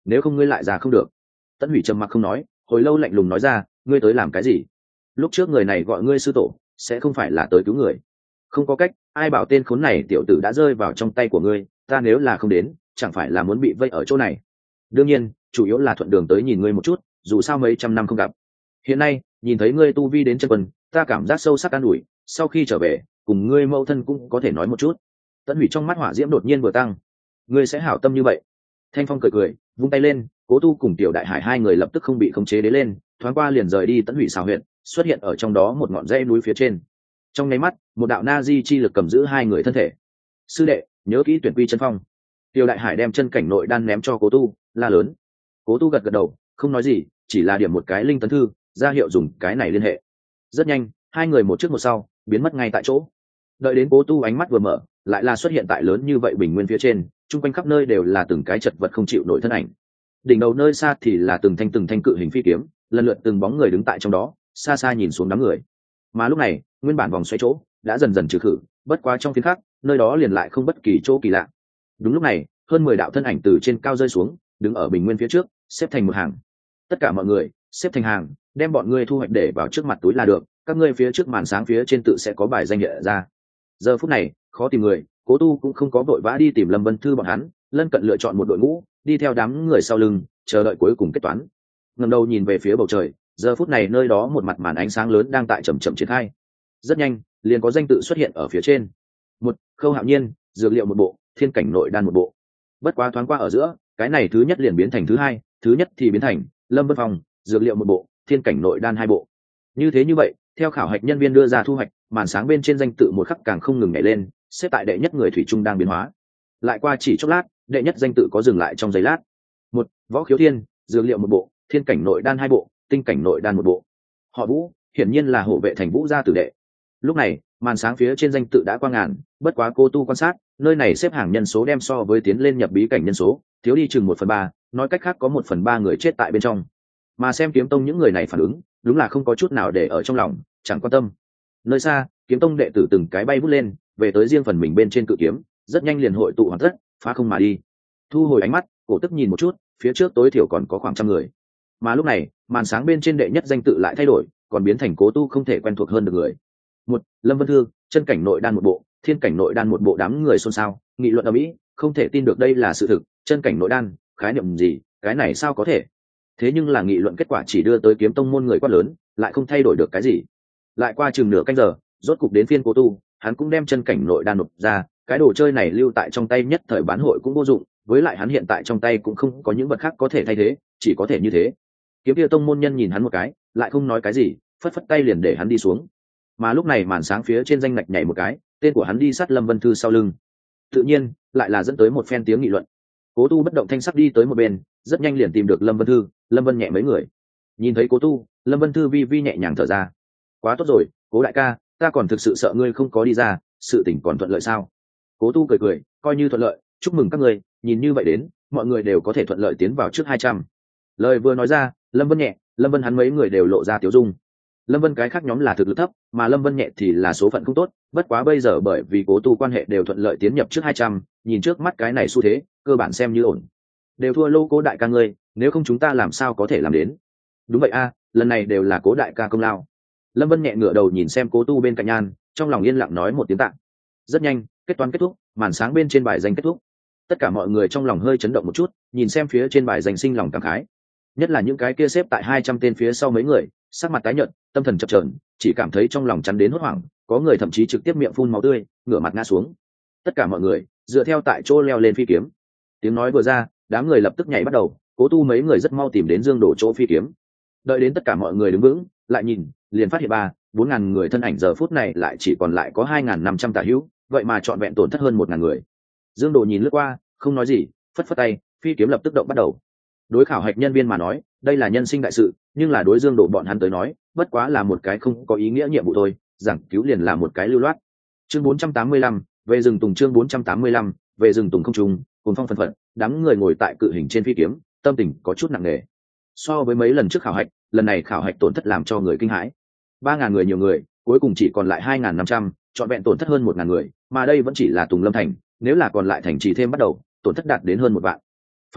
nếu không ngươi lại ra không được. Tẫn Hủy trầm mặc không nói, hồi lâu lạnh lùng nói ra, ngươi tới làm cái gì? Lúc trước người này gọi ngươi sư tổ, sẽ không phải là tới cứu người. Không có cách, ai bảo tên khốn này tiểu tử đã rơi vào trong tay của ngươi, ta nếu là không đến, chẳng phải là muốn bị vây ở chỗ này. Đương nhiên, chủ yếu là thuận đường tới nhìn ngươi một chút, dù sao mấy trăm năm không gặp. Hiện nay, nhìn thấy ngươi tu vi đến chân quân, ta cảm giác sâu sắc an ủi, sau khi trở về, cùng ngươi mẫu thân cũng có thể nói một chút. Tẫn Hủy trong mắt hỏa diễm đột nhiên vừa tăng. Ngươi sẽ hảo tâm như vậy? Thanh Phong cười cười, vung tay lên, Cố Tu cùng Tiểu Đại Hải hai người lập tức không bị khống chế đế lên, thoáng qua liền rời đi Tẫn Hủy xào huyện, xuất hiện ở trong đó một ngọn dãy núi phía trên. Trong nháy mắt, một đạo na di chi lực cầm giữ hai người thân thể. Sư đệ, nhớ kỹ tuyển quy chân phong. Tiểu Đại Hải đem chân cảnh nội đan ném cho Cố Tu, la lớn. Cố Tu gật gật đầu, không nói gì, chỉ là điểm một cái linh tấn thư, ra hiệu dùng cái này liên hệ. Rất nhanh, hai người một trước một sau, biến mất ngay tại chỗ. Đợi đến Cố Tu ánh mắt vừa mở, lại là xuất hiện tại lớn như vậy bình nguyên phía trên, chung quanh khắp nơi đều là từng cái chật vật không chịu nổi thân ảnh. Đỉnh đầu nơi xa thì là từng thanh từng thanh cự hình phi kiếm, lần lượt từng bóng người đứng tại trong đó, xa xa nhìn xuống đám người. Mà lúc này, nguyên bản vòng xoay chỗ đã dần dần trừ khử, bất quá trong phiến khắc, nơi đó liền lại không bất kỳ chỗ kỳ lạ. Đúng lúc này, hơn mười đạo thân ảnh từ trên cao rơi xuống, đứng ở bình nguyên phía trước, xếp thành một hàng. Tất cả mọi người xếp thành hàng, đem bọn ngươi thu hoạch để vào trước mặt túi là được, các ngươi phía trước màn sáng phía trên tự sẽ có bài danh hiện ra. Giờ phút này, khó tìm người, Cố Tu cũng không có vội vã đi tìm Lâm Vân Thư bọn hắn, lân cận lựa chọn một đội ngũ, đi theo đám người sau lưng, chờ đợi cuối cùng kết toán. Ngẩng đầu nhìn về phía bầu trời, giờ phút này nơi đó một mặt màn ánh sáng lớn đang tại chậm chậm triển khai. Rất nhanh, liền có danh tự xuất hiện ở phía trên. Một, Khâu Hạo Nhiên, dược liệu một bộ, thiên cảnh nội đan một bộ. Bất quá thoáng qua ở giữa, cái này thứ nhất liền biến thành thứ hai, thứ nhất thì biến thành Lâm Vân Phong, dược liệu một bộ, thiên cảnh nội đan hai bộ. Như thế như vậy, theo khảo hạch nhân viên đưa ra thu hoạch, màn sáng bên trên danh tự một khắc càng không ngừng nhảy lên, xếp tại đệ nhất người thủy chung đang biến hóa. Lại qua chỉ chốc lát, đệ nhất danh tự có dừng lại trong giây lát. Một, Võ Khiếu Thiên, dược liệu một bộ, thiên cảnh nội đan hai bộ, tinh cảnh nội đan một bộ. Họ Vũ, hiển nhiên là hộ vệ thành Vũ gia tử đệ. Lúc này, màn sáng phía trên danh tự đã qua ngàn, bất quá Cô Tu quan sát, nơi này xếp hàng nhân số đem so với tiến lên nhập bí cảnh nhân số, thiếu đi chừng một phần ba, nói cách khác có một phần ba người chết tại bên trong. Mà xem Kiếm Tông những người này phản ứng, đúng là không có chút nào để ở trong lòng, chẳng quan tâm. Nơi xa, Kiếm Tông đệ tử từng cái bay vút lên, về tới riêng phần mình bên trên cự kiếm, rất nhanh liền hội tụ hoàn tất, phá không mà đi. Thu hồi ánh mắt, Cổ Tức nhìn một chút, phía trước tối thiểu còn có khoảng trăm người. Mà lúc này, màn sáng bên trên đệ nhất danh tự lại thay đổi, còn biến thành Cố Tu không thể quen thuộc hơn được người. Một, Lâm Vân Thư, chân cảnh nội đan một bộ, thiên cảnh nội đan một bộ. Đám người xôn xao, nghị luận ầm ĩ, không thể tin được đây là sự thực, chân cảnh nội đan, khái niệm gì, cái này sao có thể? Thế nhưng là nghị luận kết quả chỉ đưa tới Kiếm Tông môn người quá lớn, lại không thay đổi được cái gì. Lại qua chừng nửa canh giờ, rốt cục đến phiên Cố Tu, hắn cũng đem chân cảnh nội đan nộp ra, cái đồ chơi này lưu tại trong tay nhất thời bán hội cũng vô dụng, với lại hắn hiện tại trong tay cũng không có những vật khác có thể thay thế, chỉ có thể như thế. Kiếm Kia Tông môn nhân nhìn hắn một cái, lại không nói cái gì, phất phất tay liền để hắn đi xuống. Mà lúc này màn sáng phía trên danh ngạch nhảy một cái, tên của hắn đi sát Lâm Vân Thư sau lưng. Tự nhiên, lại là dẫn tới một phen tiếng nghị luận. Cố Tu bất động thanh sắc đi tới một bên, rất nhanh liền tìm được Lâm Vân Thư, Lâm Vân nhẹ mấy người. Nhìn thấy Cố Tu, Lâm Vân Thư vi vi nhẹ nhàng thở ra. Quá tốt rồi, Cố đại ca, ta còn thực sự sợ ngươi không có đi ra, sự tình còn thuận lợi sao? Cố Tu cười cười, coi như thuận lợi, chúc mừng các người, nhìn như vậy đến, mọi người đều có thể thuận lợi tiến vào trước hai trăm. Lời vừa nói ra, Lâm Vân nhẹ, Lâm Vân hắn mấy người đều lộ ra tiếu dung. Lâm Vân cái khác nhóm là thực lực thấp, mà Lâm Vân nhẹ thì là số phận không tốt, bất quá bây giờ bởi vì Cố Tu quan hệ đều thuận lợi tiến nhập trước hai trăm, nhìn trước mắt cái này xu thế, cơ bản xem như ổn. Đều thua Lô Cố đại ca ngươi, nếu không chúng ta làm sao có thể làm đến? Đúng vậy a, lần này đều là Cố đại ca công lao. Lâm Vân nhẹ ngửa đầu nhìn xem Cố Tu bên cạnh Nhan, trong lòng yên lặng nói một tiếng tạ. Rất nhanh, kết toán kết thúc, màn sáng bên trên bài danh kết thúc. Tất cả mọi người trong lòng hơi chấn động một chút, nhìn xem phía trên bài danh sinh lòng cảm khái. Nhất là những cái kia xếp tại hai trăm tên phía sau mấy người, sắc mặt tái nhợt, tâm thần chập chờn, chỉ cảm thấy trong lòng chắn đến hốt hoảng, có người thậm chí trực tiếp miệng phun máu tươi, ngửa mặt ngã xuống. Tất cả mọi người dựa theo tại chỗ leo lên phi kiếm. Tiếng nói vừa ra, đám người lập tức nhảy bắt đầu, Cố Tu mấy người rất mau tìm đến Dương Đổ chỗ phi kiếm. Đợi đến tất cả mọi người đứng vững, lại nhìn, liền phát hiện ba, bốn ngàn người thân ảnh giờ phút này lại chỉ còn lại có hai ngàn năm trăm tả hữu, vậy mà trọn vẹn tổn thất hơn một ngàn người. Dương Đồ nhìn lướt qua, không nói gì, phất phất tay, phi kiếm lập tức động bắt đầu. Đối khảo hạch nhân viên mà nói, đây là nhân sinh đại sự, nhưng là đối Dương Đồ bọn hắn tới nói, bất quá là một cái không có ý nghĩa nhiệm vụ thôi, giảng cứu liền là một cái lưu loát. Chương bốn trăm tám mươi lăm, về rừng tùng. Chương bốn trăm tám mươi lăm, về rừng tùng không trùng, cùng phong phân phận, đám người ngồi tại cự hình trên phi kiếm, tâm tình có chút nặng nề. So với mấy lần trước khảo hạch, lần này khảo hạch tổn thất làm cho người kinh hãi. Ba ngàn người nhiều người, cuối cùng chỉ còn lại hai ngàn năm trăm, trọn vẹn tổn thất hơn một ngàn người, mà đây vẫn chỉ là Tùng Lâm thành, nếu là còn lại thành trì thêm bắt đầu, tổn thất đạt đến hơn một vạn. Phải biết,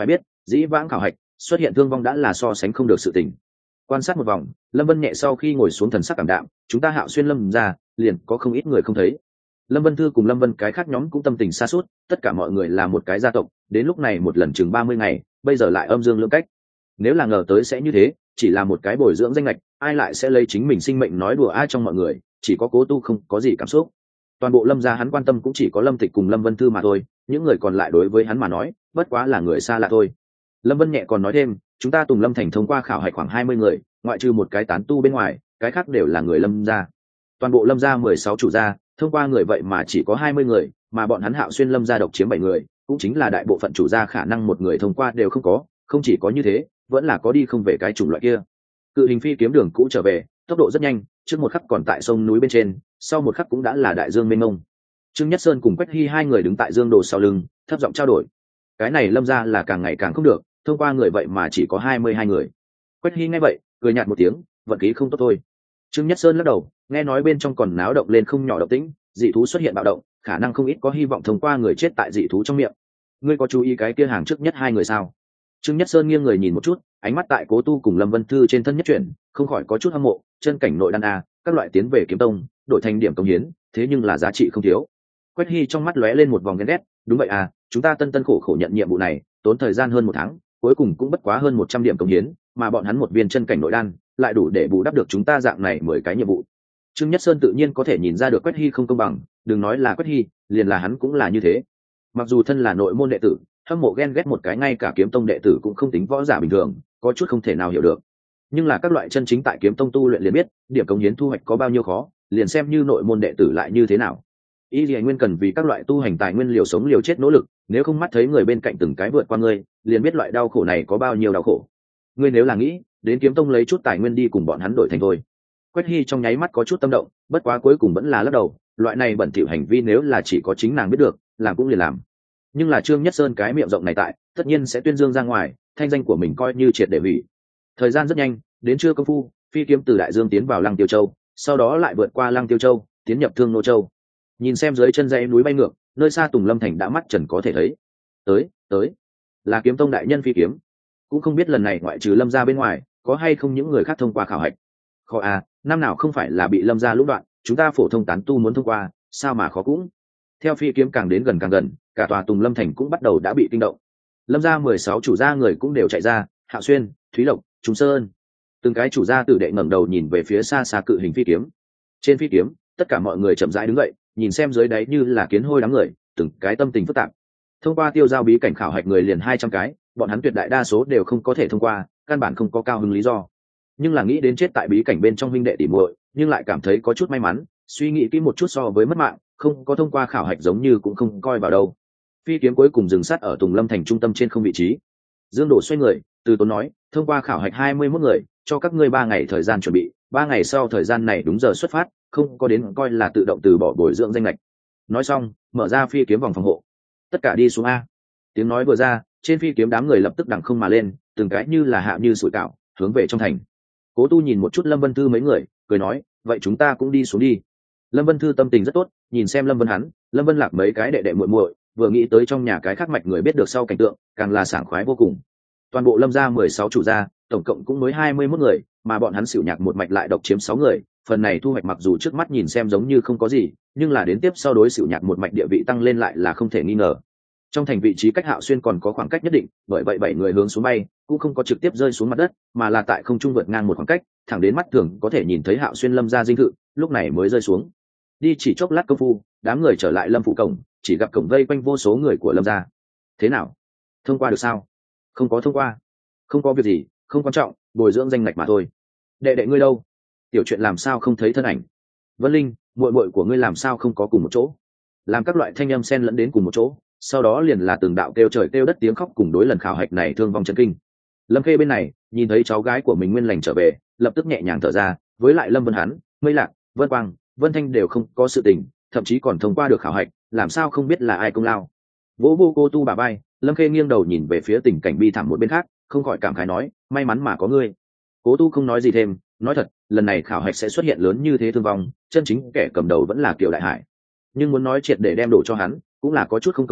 dĩ vãng khảo hạch xuất hiện thương vong đã là so sánh không được sự tình. Quan sát một vòng, Lâm Vân nhẹ sau khi ngồi xuống thần sắc cảm đạm, chúng ta Hạo Xuyên Lâm ra liền có không ít người không thấy. Lâm Vân Thư cùng Lâm Vân cái khác nhóm cũng tâm tình xa suốt, tất cả mọi người là một cái gia tộc, đến lúc này một lần chừng ba mươi ngày, bây giờ lại âm dương lưỡng cách. Nếu là ngờ tới sẽ như thế, chỉ là một cái bồi dưỡng danh lệch, ai lại sẽ lấy chính mình sinh mệnh nói đùa ai trong mọi người, chỉ có Cố Tu không có gì cảm xúc. Toàn bộ Lâm gia hắn quan tâm cũng chỉ có Lâm Tịch cùng Lâm Vân Thư mà thôi, những người còn lại đối với hắn mà nói, bất quá là người xa lạ thôi. Lâm Vân nhẹ còn nói thêm, chúng ta Tùng Lâm thành thông qua khảo hạch khoảng hai mươi người, ngoại trừ một cái tán tu bên ngoài, cái khác đều là người Lâm gia. Toàn bộ Lâm gia mười sáu chủ gia, thông qua người vậy mà chỉ có hai mươi người, mà bọn hắn Hạo Xuyên Lâm gia độc chiếm bảy người, cũng chính là đại bộ phận chủ gia khả năng một người thông qua đều không có, không chỉ có như thế, vẫn là có đi không về cái chủng loại kia. Cự hình phi kiếm đường cũ trở về, tốc độ rất nhanh, trước một khắc còn tại sông núi bên trên, sau một khắc cũng đã là đại dương mênh mông. Trương Nhất Sơn cùng Quách Hy hai người đứng tại dương đồ sau lưng, thấp giọng trao đổi. Cái này Lâm gia là càng ngày càng không được, thông qua người vậy mà chỉ có hai mươi hai người. Quách Hy nghe vậy, cười nhạt một tiếng, vận khí không tốt thôi. Trương Nhất Sơn lắc đầu, nghe nói bên trong còn náo động lên không nhỏ động tĩnh, dị thú xuất hiện bạo động, khả năng không ít có hy vọng thông qua người chết tại dị thú trong miệng. Ngươi có chú ý cái kia hàng trước nhất hai người sao? Trương Nhất Sơn nghiêng người nhìn một chút, ánh mắt tại Cố Tu cùng Lâm Vân Thư trên thân nhất chuyển, không khỏi có chút hâm mộ, chân cảnh nội đan a, các loại tiến về kiếm tông, đổi thành điểm công hiến, thế nhưng là giá trị không thiếu. Quách Hy trong mắt lóe lên một vòng ghen ghét, đúng vậy à, chúng ta tân tân khổ khổ nhận nhiệm vụ này, tốn thời gian hơn một tháng, cuối cùng cũng bất quá hơn một trăm điểm công hiến, mà bọn hắn một viên chân cảnh nội đan, lại đủ để bù đắp được chúng ta dạng này mười cái nhiệm vụ. Trương Nhất Sơn tự nhiên có thể nhìn ra được Quách Hy không công bằng, đừng nói là Quách Hy, liền là hắn cũng là như thế. Mặc dù thân là nội môn đệ tử, hâm mộ ghen ghét một cái ngay cả kiếm tông đệ tử cũng không tính võ giả bình thường, có chút không thể nào hiểu được. Nhưng là các loại chân chính tại kiếm tông tu luyện liền biết, điểm công hiến thu hoạch có bao nhiêu khó, liền xem như nội môn đệ tử lại như thế nào. Y Lệ Nguyên cần vì các loại tu hành tài nguyên liều sống liều chết nỗ lực, nếu không mắt thấy người bên cạnh từng cái vượt qua ngươi, liền biết loại đau khổ này có bao nhiêu đau khổ. Ngươi nếu là nghĩ đến kiếm tông lấy chút tài nguyên đi cùng bọn hắn đổi thành thôi. Quách Hy trong nháy mắt có chút tâm động, bất quá cuối cùng vẫn là lắc đầu, loại này bẩn thỉu hành vi nếu là chỉ có chính nàng biết được, làm cũng liền làm. Nhưng là Trương Nhất Sơn cái miệng rộng này tại, tất nhiên sẽ tuyên dương ra ngoài, thanh danh của mình coi như triệt để hủy. Thời gian rất nhanh, đến trưa công phu, phi kiếm từ Đại Dương tiến vào Lăng Tiêu Châu, sau đó lại vượt qua Lăng Tiêu Châu, tiến nhập Thương Nô Châu. Nhìn xem dưới chân dãy núi bay ngược, nơi xa Tùng Lâm thành đã mắt trần có thể thấy. Tới, tới, là kiếm tông đại nhân phi kiếm. Cũng không biết lần này ngoại trừ Lâm gia bên ngoài, có hay không những người khác thông qua khảo hạch. Khó à, năm nào không phải là bị Lâm gia lũng đoạn, chúng ta phổ thông tán tu muốn thông qua, sao mà khó cũng. Theo phi kiếm càng đến gần càng gần, cả tòa Tùng Lâm thành cũng bắt đầu đã bị kinh động. Lâm gia mười sáu chủ gia người cũng đều chạy ra, Hạo Xuyên, Thúy Lộc, Trung Sơn, từng cái chủ gia tử đệ ngẩng đầu nhìn về phía xa xa cự hình phi kiếm. Trên phi kiếm, tất cả mọi người chậm rãi đứng dậy, nhìn xem dưới đáy như là kiến hôi đám người, từng cái tâm tình phức tạp. Thông qua tiêu giao bí cảnh khảo hạch người liền hai trăm cái, bọn hắn tuyệt đại đa số đều không có thể thông qua, căn bản không có cao hứng lý do. Nhưng là nghĩ đến chết tại bí cảnh bên trong huynh đệ tỉ muội, nhưng lại cảm thấy có chút may mắn, suy nghĩ kỹ một chút so với mất mạng, không có thông qua khảo hạch giống như cũng không coi vào đâu. Phi kiếm cuối cùng dừng sát ở Tùng Lâm thành trung tâm trên không vị trí. Dương Đổ xoay người, từ tốn nói, thông qua khảo hạch hai mươi mốt người, cho các ngươi ba ngày thời gian chuẩn bị, ba ngày sau thời gian này đúng giờ xuất phát, không có đến coi là tự động từ bỏ bồi dưỡng danh lệch. Nói xong, mở ra phi kiếm vòng phòng hộ. Tất cả đi xuống a. Tiếng nói vừa ra, trên phi kiếm đám người lập tức đằng không mà lên, từng cái như là hạ như sủi cảo, hướng về trong thành. Cố Tu nhìn một chút Lâm Vân Thư mấy người, cười nói, vậy chúng ta cũng đi xuống đi. Lâm Vân Thư tâm tình rất tốt, nhìn xem Lâm Vân hắn, Lâm Vân Lạc mấy cái đệ đệ muội muội, vừa nghĩ tới trong nhà cái khác mạch người biết được sau cảnh tượng, càng là sảng khoái vô cùng. Toàn bộ Lâm gia mười sáu chủ gia, tổng cộng cũng mới hai mươi mốt người, mà bọn hắn xỉu nhạc một mạch lại độc chiếm sáu người, phần này thu hoạch mặc dù trước mắt nhìn xem giống như không có gì, nhưng là đến tiếp sau đối xỉu nhạc một mạch địa vị tăng lên lại là không thể nghi ngờ. Trong thành vị trí cách Hạo Xuyên còn có khoảng cách nhất định, bởi vậy bảy người hướng xuống bay, cũng không có trực tiếp rơi xuống mặt đất, mà là tại không trung vượt ngang một khoảng cách, thẳng đến mắt thường có thể nhìn thấy Hạo Xuyên Lâm gia dinh thự, lúc này mới rơi xuống. Đi chỉ chốc lát công phu, đám người trở lại Lâm phủ cổng, chỉ gặp cổng vây quanh vô số người của Lâm gia. Thế nào? Thông qua được sao? Không có thông qua. Không có việc gì, không quan trọng, bồi dưỡng danh ngạch mà thôi. Đệ đệ ngươi đâu? Tiểu chuyện làm sao không thấy thân ảnh? Vân Linh, muội muội của ngươi làm sao không có cùng một chỗ? Làm các loại thanh âm xen lẫn đến cùng một chỗ, sau đó liền là từng đạo kêu trời kêu đất tiếng khóc cùng đối lần khảo hạch này thương vong chân kinh. Lâm Khê bên này nhìn thấy cháu gái của mình nguyên lành trở về, lập tức nhẹ nhàng thở ra, với lại Lâm Vân hắn, Mây Lạc, Vân Quang, Vân Thanh đều không có sự tình, thậm chí còn thông qua được khảo hạch, làm sao không biết là ai công lao. Vỗ vô cô tu bà bay, Lâm Khê nghiêng đầu nhìn về phía tình cảnh bi thảm một bên khác, không khỏi cảm khái nói, may mắn mà có ngươi. Cố tu không nói gì thêm, nói thật, lần này khảo hạch sẽ xuất hiện lớn như thế thương vong, chân chính kẻ cầm đầu vẫn là Kiều Đại Hải. Nhưng muốn nói triệt để đem đổ cho hắn, cũng là có chút không công bằng,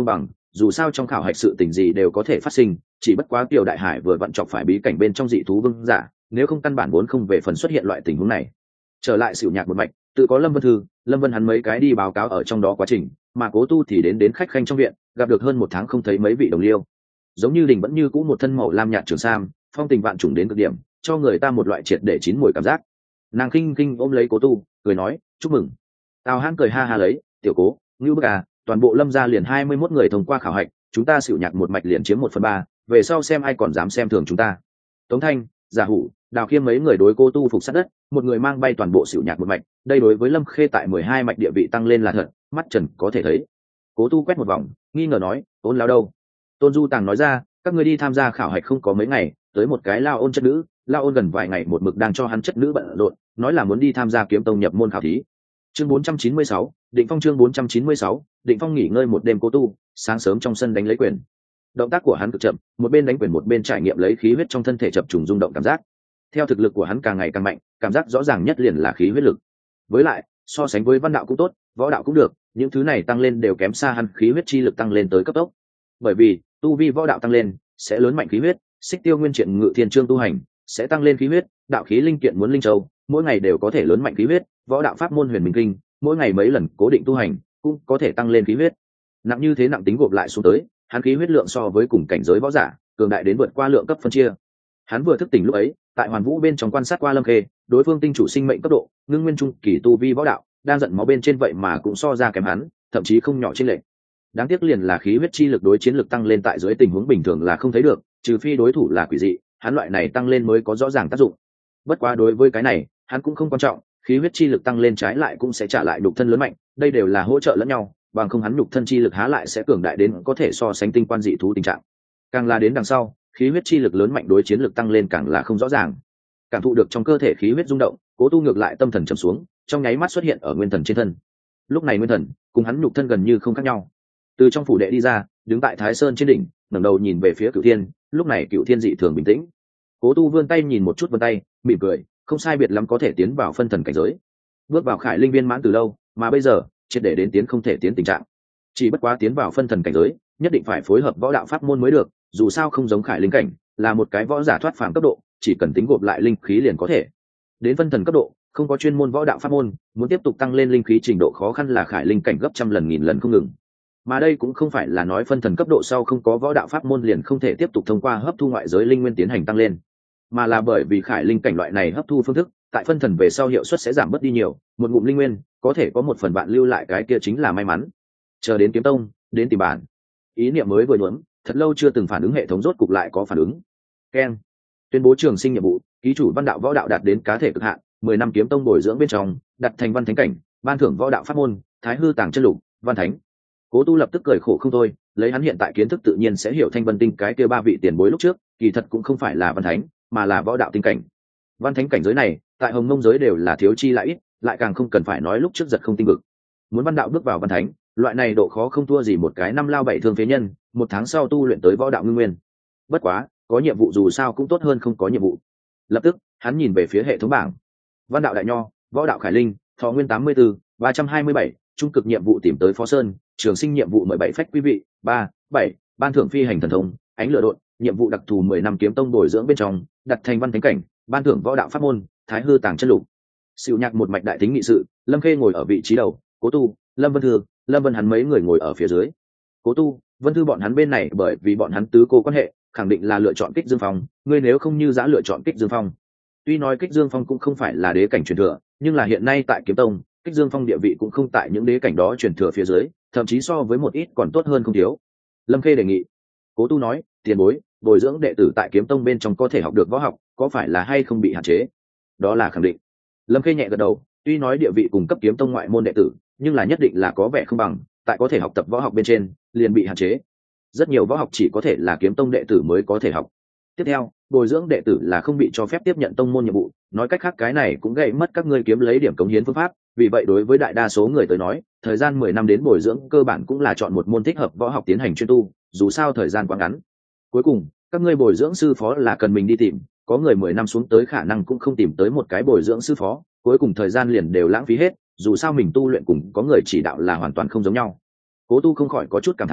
dù sao trong khảo hạch sự tình gì đều có thể phát sinh, chỉ bất quá Kiều Đại Hải vừa vặn chọc phải bí cảnh bên trong dị thú vương giả, nếu không căn bản vốn không về phần xuất hiện loại tình huống này. Trở lại xỉu nhạc một mạch, tự có Lâm Vân Thư, Lâm Vân hắn mấy cái đi báo cáo ở trong đó quá trình, mà Cố Tu thì đến đến khách khanh trong viện, gặp được hơn một tháng không thấy mấy vị đồng liêu. Giống như Đình vẫn như cũ một thân màu lam nhạt trường sam, phong tình vạn trùng đến cực điểm, cho người ta một loại triệt để chín mùi cảm giác. Nàng khinh khinh ôm lấy Cố Tu, cười nói, chúc mừng. Tào Hãn cười ha ha lấy, tiểu Cố, ngưu bức à, toàn bộ Lâm gia liền hai mươi mốt người thông qua khảo hạch, chúng ta xỉu nhạc một mạch liền chiếm một phần ba, về sau xem ai còn dám xem thường chúng ta. Tống Thanh, Giả Hủ, Đào Khiêm mấy người đối Cố Tu phục sát đất, một người mang bay toàn bộ xỉu nhạc một mạch, đây đối với Lâm Khê tại mười hai mạch địa vị tăng lên là thật, mắt trần có thể thấy. Cố Tu quét một vòng, nghi ngờ nói, Ôn lao đâu? Tôn Du Tàng nói ra, các người đi tham gia khảo hạch không có mấy ngày, tới một cái lao ôn chất nữ, lao ôn gần vài ngày một mực đang cho hắn chất nữ bận rộn, nói là muốn đi tham gia kiếm tông nhập môn khảo thí. Chương bốn trăm chín mươi sáu, Định Phong chương bốn trăm chín mươi sáu, Định Phong nghỉ ngơi một đêm Cố Tu, sáng sớm trong sân đánh lấy quyền. Động tác của hắn cực chậm, một bên đánh quyền một bên trải nghiệm lấy khí huyết trong thân thể chập trùng rung động cảm giác. Theo thực lực của hắn càng ngày càng mạnh, cảm giác rõ ràng nhất liền là khí huyết lực. Với lại, so sánh với văn đạo cũng tốt, võ đạo cũng được, những thứ này tăng lên đều kém xa hắn khí huyết chi lực tăng lên tới cấp tốc. Bởi vì, tu vi võ đạo tăng lên, sẽ lớn mạnh khí huyết, Xích Tiêu Nguyên Triện Ngự Thiên Chương tu hành, sẽ tăng lên khí huyết, đạo khí linh kiện muốn linh châu, mỗi ngày đều có thể lớn mạnh khí huyết, võ đạo pháp môn Huyền Minh Kinh, mỗi ngày mấy lần cố định tu hành, cũng có thể tăng lên khí huyết. Nặng như thế nặng tính gộp lại xuống tới, hắn khí huyết lượng so với cùng cảnh giới võ giả, cường đại đến vượt qua lượng cấp phân chia. Hắn vừa thức tỉnh lúc ấy, tại Hoàn Vũ bên trong quan sát qua Lâm Khê, đối phương tinh chủ sinh mệnh cấp độ, ngưng nguyên trung kỳ tu vi võ đạo, đang giận máu bên trên vậy mà cũng so ra kém hắn, thậm chí không nhỏ trên lệch. Đáng tiếc liền là khí huyết chi lực đối chiến lực tăng lên tại dưới tình huống bình thường là không thấy được, trừ phi đối thủ là quỷ dị, hắn loại này tăng lên mới có rõ ràng tác dụng. Bất quá đối với cái này, hắn cũng không quan trọng, khí huyết chi lực tăng lên trái lại cũng sẽ trả lại nhục thân lớn mạnh, đây đều là hỗ trợ lẫn nhau, bằng không hắn nhục thân chi lực há lại sẽ cường đại đến có thể so sánh tinh quan dị thú tình trạng. Càng là đến đằng sau, khí huyết chi lực lớn mạnh đối chiến lực tăng lên càng là không rõ ràng. Cảm thụ được trong cơ thể khí huyết rung động, Cố Tu ngược lại tâm thần trầm xuống, trong nháy mắt xuất hiện ở nguyên thần trên thân. Lúc này nguyên thần cùng hắn nhục thân gần như không khác nhau. Từ trong phủ đệ đi ra, đứng tại Thái Sơn trên đỉnh, ngẩng đầu nhìn về phía Cửu Thiên, lúc này Cửu Thiên dị thường bình tĩnh. Cố Tu vươn tay nhìn một chút vân tay, mỉm cười, không sai biệt lắm có thể tiến vào phân thần cảnh giới. Bước vào Khải Linh viên mãn từ lâu, mà bây giờ, triệt để đến tiến không thể tiến tình trạng. Chỉ bất quá tiến vào phân thần cảnh giới, nhất định phải phối hợp võ đạo pháp môn mới được, dù sao không giống Khải Linh cảnh, là một cái võ giả thoát phàm cấp độ, chỉ cần tính gộp lại linh khí liền có thể. Đến phân thần cấp độ, không có chuyên môn võ đạo pháp môn, muốn tiếp tục tăng lên linh khí trình độ khó khăn là Khải Linh cảnh gấp trăm lần nghìn lần không ngừng. Mà đây cũng không phải là nói phân thần cấp độ sau không có võ đạo pháp môn liền không thể tiếp tục thông qua hấp thu ngoại giới linh nguyên tiến hành tăng lên, mà là bởi vì Khải Linh cảnh loại này hấp thu phương thức, tại phân thần về sau hiệu suất sẽ giảm bớt đi nhiều, một ngụm linh nguyên có thể có một phần bạn lưu lại, cái kia chính là may mắn. Chờ đến kiếm tông, đến tìm bản, ý niệm mới vừa nhuốm, thật lâu chưa từng phản ứng hệ thống rốt cục lại có phản ứng. Keng, tuyên bố trường sinh nhiệm vụ, ký chủ văn đạo võ đạo đạt đến cá thể cực hạn, mười năm kiếm tông bồi dưỡng bên trong, đặt thành văn thánh cảnh, ban thưởng võ đạo pháp môn, Thái hư tàng chân lục, văn thánh. Cố Tu lập tức cười khổ không thôi, lấy hắn hiện tại kiến thức tự nhiên sẽ hiểu Thanh Vân Tinh cái kia ba vị tiền bối lúc trước, kỳ thật cũng không phải là văn thánh, mà là võ đạo tinh cảnh. Văn thánh cảnh giới này, tại Hồng Mông giới đều là thiếu chi lại ít, lại càng không cần phải nói lúc trước giật không tinh vực. Muốn văn đạo bước vào văn thánh, loại này độ khó không thua gì một cái năm lao bảy thương phế nhân, một tháng sau tu luyện tới võ đạo ngưng nguyên. Bất quá, có nhiệm vụ dù sao cũng tốt hơn không có nhiệm vụ. Lập tức, hắn nhìn về phía hệ thống bảng. Văn đạo đại nho, võ đạo Khải Linh, thọ nguyên tám mươi tư, ba trăm hai mươi bảy, trung cực nhiệm vụ tìm tới Phó Sơn, trường sinh nhiệm vụ mười bảy phách quý vị, ba, bảy, ban thưởng phi hành thần thông, ánh lửa độn, nhiệm vụ đặc thù mười năm kiếm tông bồi dưỡng bên trong, đặt thành văn thánh cảnh, ban thưởng võ đạo pháp môn, Thái hư tàng chân lục. Xỉu nhạc một mạch đại tính nghị sự, Lâm Khê ngồi ở vị trí đầu, Cố Tu, Lâm Vân Thư, Lâm Vân hắn mấy người ngồi ở phía dưới. Cố Tu, Vân Thư bọn hắn bên này bởi vì bọn hắn tứ cô quan hệ, khẳng định là lựa chọn Kích Dương Phong, ngươi nếu không như dã lựa chọn Kích Dương Phong. Tuy nói Kích Dương Phong cũng không phải là đế cảnh truyền thừa, nhưng là hiện nay tại kiếm tông, Kích Dương Phong địa vị cũng không tại những đế cảnh đó truyền thừa phía dưới, thậm chí so với một ít còn tốt hơn không thiếu. Lâm Khê đề nghị. Cố Tu nói, tiền bối, bồi dưỡng đệ tử tại kiếm tông bên trong có thể học được võ học, có phải là hay không bị hạn chế? Đó là khẳng định. Lâm Khê nhẹ gật đầu, tuy nói địa vị cùng cấp kiếm tông ngoại môn đệ tử, nhưng là nhất định là có vẻ không bằng, tại có thể học tập võ học bên trên, liền bị hạn chế. Rất nhiều võ học chỉ có thể là kiếm tông đệ tử mới có thể học. Tiếp theo, bồi dưỡng đệ tử là không bị cho phép tiếp nhận tông môn nhiệm vụ, nói cách khác cái này cũng gây mất các ngươi kiếm lấy điểm cống hiến phương pháp, vì vậy đối với đại đa số người tới nói, thời gian mười năm đến bồi dưỡng cơ bản cũng là chọn một môn thích hợp võ học tiến hành chuyên tu, dù sao thời gian quá ngắn. Cuối cùng, các ngươi bồi dưỡng sư phó là cần mình đi tìm, có người mười năm xuống tới khả năng cũng không tìm tới một cái bồi dưỡng sư phó, cuối cùng thời gian liền đều lãng phí hết, dù sao mình tu luyện cùng có người chỉ đạo là hoàn toàn không giống nhau. Cố Tu không khỏi có chút cảm thán,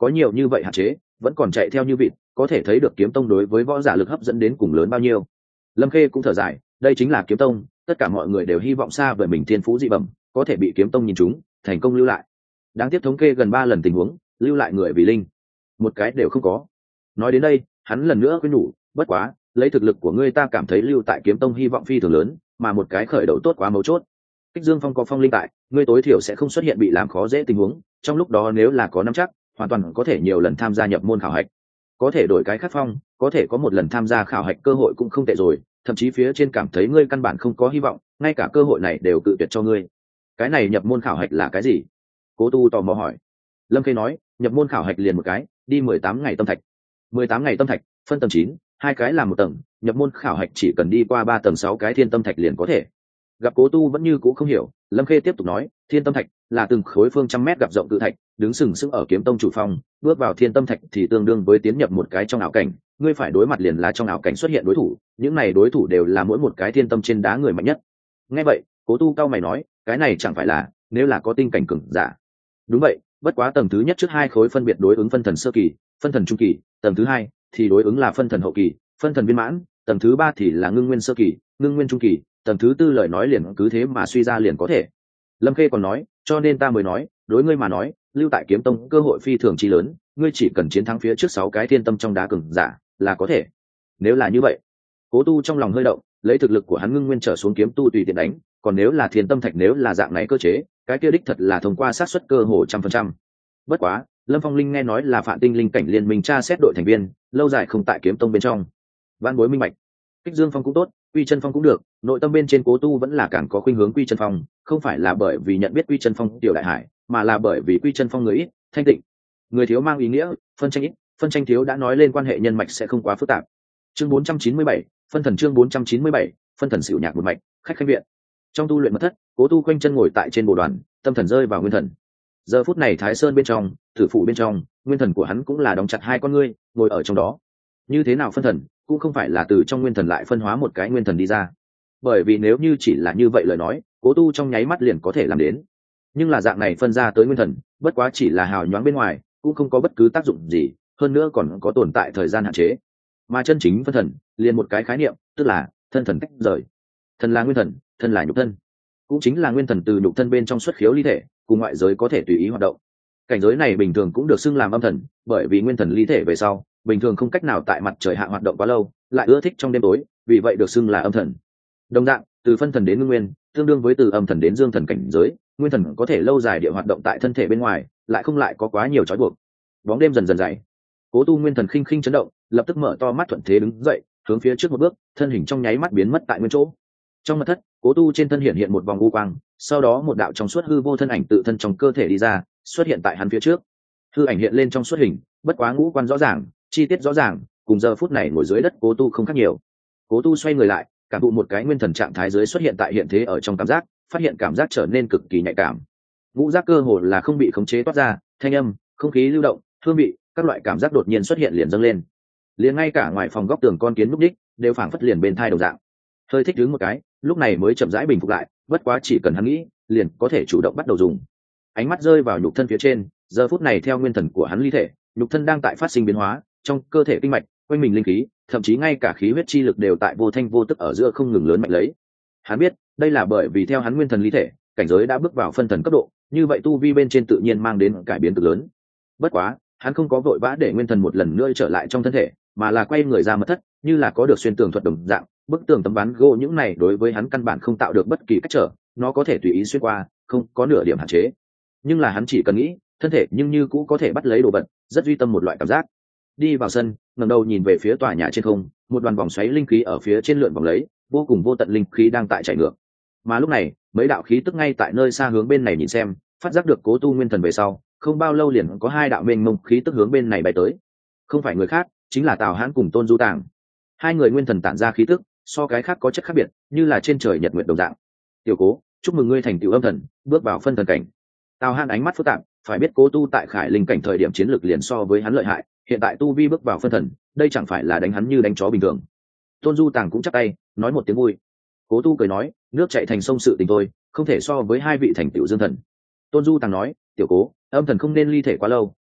có nhiều như vậy hạn chế vẫn còn chạy theo như vịt, có thể thấy được kiếm tông đối với võ giả lực hấp dẫn đến cùng lớn bao nhiêu. Lâm Khê cũng thở dài, đây chính là kiếm tông, tất cả mọi người đều hy vọng xa vời mình thiên phú dị bẩm có thể bị kiếm tông nhìn trúng, thành công lưu lại. Đáng tiếc thống kê gần ba lần tình huống, lưu lại người vì linh một cái đều không có. Nói đến đây hắn lần nữa khuyên nhủ, bất quá lấy thực lực của ngươi ta cảm thấy lưu tại kiếm tông hy vọng phi thường lớn, mà một cái khởi đầu tốt quá mấu chốt. Kích Dương Phong có phong linh tại, ngươi tối thiểu sẽ không xuất hiện bị làm khó dễ tình huống, trong lúc đó nếu là có nắm chắc hoàn toàn có thể nhiều lần tham gia nhập môn khảo hạch, có thể đổi cái khác phong, có thể có một lần tham gia khảo hạch cơ hội cũng không tệ rồi, thậm chí phía trên cảm thấy ngươi căn bản không có hy vọng, ngay cả cơ hội này đều cự tuyệt cho ngươi. Cái này nhập môn khảo hạch là cái gì? Cố Tu tò mò hỏi. Lâm Khê nói, nhập môn khảo hạch liền một cái, đi mười tám ngày tâm thạch. mười tám ngày tâm thạch, phân tầng chín, hai cái làm một tầng, nhập môn khảo hạch chỉ cần đi qua ba tầng sáu cái thiên tâm thạch liền có thể. Gặp Cố Tu vẫn như cũ không hiểu, Lâm Khê tiếp tục nói, thiên tâm thạch là từng khối phương trăm mét gặp rộng cự thạch, đứng sừng sững ở kiếm tông chủ phong, bước vào thiên tâm thạch thì tương đương với tiến nhập một cái trong ảo cảnh, ngươi phải đối mặt liền là trong ảo cảnh xuất hiện đối thủ, những này đối thủ đều là mỗi một cái thiên tâm trên đá người mạnh nhất. Nghe vậy, Cố Tu cao mày nói, cái này chẳng phải là nếu là có tinh cảnh cường giả. Đúng vậy, bất quá tầng thứ nhất trước hai khối phân biệt đối ứng phân thần sơ kỳ, phân thần trung kỳ, tầng thứ hai thì đối ứng là phân thần hậu kỳ, phân thần viên mãn, tầng thứ ba thì là ngưng nguyên sơ kỳ, ngưng nguyên trung kỳ, tầng thứ tư lời nói liền cứ thế mà suy ra liền có thể. Lâm Khê còn nói, cho nên ta mới nói, đối ngươi mà nói, lưu tại kiếm tông cơ hội phi thường chi lớn, ngươi chỉ cần chiến thắng phía trước sáu cái thiên tâm trong đá cường giả là có thể. Nếu là như vậy, Cố Tu trong lòng hơi động, lấy thực lực của hắn ngưng nguyên trở xuống kiếm tu tùy tiện đánh, còn nếu là thiên tâm thạch nếu là dạng này cơ chế, cái kia đích thật là thông qua sát suất cơ hồ trăm phần trăm. Bất quá, Lâm Phong Linh nghe nói là Phạn Tinh linh cảnh liên minh tra xét đội thành viên, lâu dài không tại kiếm tông bên trong. Vạn Bối minh bạch. Kích Dương Phong cũng tốt, Quy Chân Phong cũng được, nội tâm bên trên Cố Tu vẫn là càng có khuynh hướng Quy Chân Phong, không phải là bởi vì nhận biết Quy Chân Phong tiểu đại hải, mà là bởi vì Quy Chân Phong người ít, thanh tịnh. Người thiếu mang ý nghĩa, phân tranh ít, phân tranh thiếu đã nói lên quan hệ nhân mạch sẽ không quá phức tạp. Chương bốn trăm chín mươi bảy, phân thần chương bốn trăm chín mươi bảy, phân thần xỉu nhạc một mạch, khách khanh viện. Trong tu luyện mật thất, Cố Tu quanh chân ngồi tại trên bồ đoàn, tâm thần rơi vào nguyên thần. Giờ phút này Thái Sơn bên trong, Tử Phụ bên trong, nguyên thần của hắn cũng là đóng chặt hai con ngươi, ngồi ở trong đó. Như thế nào phân thần, cũng không phải là từ trong nguyên thần lại phân hóa một cái nguyên thần đi ra. Bởi vì nếu như chỉ là như vậy lời nói, Cố Tu trong nháy mắt liền có thể làm đến. Nhưng là dạng này phân ra tới nguyên thần, bất quá chỉ là hào nhoáng bên ngoài, cũng không có bất cứ tác dụng gì, hơn nữa còn có tồn tại thời gian hạn chế. Mà chân chính phân thần, liền một cái khái niệm, tức là thân thần tách rời. Thần là nguyên thần, thân là nhục thân, cũng chính là nguyên thần từ nhục thân bên trong xuất khiếu ly thể, cùng ngoại giới có thể tùy ý hoạt động. Cảnh giới này bình thường cũng được xưng làm âm thần, bởi vì nguyên thần ly thể về sau, bình thường không cách nào tại mặt trời hạ hoạt động quá lâu, lại ưa thích trong đêm tối, vì vậy được xưng là âm thần. Đồng dạng, từ phân thần đến ngưng nguyên, tương đương với từ âm thần đến dương thần cảnh giới, nguyên thần có thể lâu dài địa hoạt động tại thân thể bên ngoài, lại không lại có quá nhiều trói buộc. Bóng đêm dần dần dày, Cố Tu nguyên thần khinh khinh chấn động, lập tức mở to mắt thuận thế đứng dậy, hướng phía trước một bước, thân hình trong nháy mắt biến mất tại nguyên chỗ. Trong mật thất, Cố Tu trên thân hiện hiện một vòng u quang, sau đó một đạo trong suốt hư vô thân ảnh tự thân trong cơ thể đi ra, xuất hiện tại hắn phía trước. Hư ảnh hiện lên trong suốt hình, bất quá ngũ quan rõ ràng, chi tiết rõ ràng, cùng giờ phút này ngồi dưới đất Cố Tu không khác nhiều. Cố Tu xoay người lại, cảm thụ một cái nguyên thần trạng thái dưới xuất hiện tại hiện thế ở trong cảm giác, phát hiện cảm giác trở nên cực kỳ nhạy cảm. Ngũ giác cơ hồ là không bị khống chế toát ra, thanh âm, không khí lưu động, hương vị, các loại cảm giác đột nhiên xuất hiện liền dâng lên. Liền ngay cả ngoài phòng góc tường con kiến núp đích, đều phảng phất liền bên thai đồng dạng. Hơi thích đứng một cái, lúc này mới chậm rãi bình phục lại, bất quá chỉ cần hắn nghĩ, liền có thể chủ động bắt đầu dùng. Ánh mắt rơi vào nhục thân phía trên, giờ phút này theo nguyên thần của hắn ly thể, nhục thân đang tại phát sinh biến hóa, trong cơ thể kinh mạch, quanh mình linh khí, thậm chí ngay cả khí huyết chi lực đều tại vô thanh vô tức ở giữa không ngừng lớn mạnh lấy. Hắn biết, đây là bởi vì theo hắn nguyên thần ly thể, cảnh giới đã bước vào phân thần cấp độ, như vậy tu vi bên trên tự nhiên mang đến cải biến cực lớn. Bất quá, hắn không có vội vã để nguyên thần một lần nữa trở lại trong thân thể, mà là quay người ra mật thất, như là có được xuyên tường thuật đồng dạng, bức tường tấm ván gỗ những này đối với hắn căn bản không tạo được bất kỳ cách trở, nó có thể tùy ý xuyên qua, không có nửa điểm hạn chế. Nhưng là hắn chỉ cần nghĩ, thân thể nhưng như cũ có thể bắt lấy đồ vật, rất duy tâm một loại cảm giác. Đi vào sân, ngẩng đầu nhìn về phía tòa nhà trên không, một đoàn vòng xoáy linh khí ở phía trên lượn vòng lấy, vô cùng vô tận linh khí đang tại chảy ngược. Mà lúc này, mấy đạo khí tức ngay tại nơi xa hướng bên này nhìn xem, phát giác được Cố Tu nguyên thần về sau, không bao lâu liền có hai đạo mênh mông khí tức hướng bên này bay tới. Không phải người khác, chính là Tào Hãn cùng Tôn Du Tàng. Hai người nguyên thần tản ra khí tức, so cái khác có chất khác biệt, như là trên trời nhật nguyệt đồng dạng. Tiểu Cố, chúc mừng ngươi thành tựu âm thần, bước vào phân thần cảnh. Tào Hãn ánh mắt phức tạp, phải biết Cố Tu tại Khải Linh cảnh thời điểm chiến lược liền so với hắn lợi hại, hiện tại tu vi bước vào phân thần, đây chẳng phải là đánh hắn như đánh chó bình thường. Tôn Du Tàng cũng chắp tay, nói một tiếng vui. Cố Tu cười nói, nước chảy thành sông sự tình thôi, không thể so với hai vị thành tựu dương thần. Tôn Du Tàng nói, tiểu Cố, âm thần không nên ly thể quá lâu,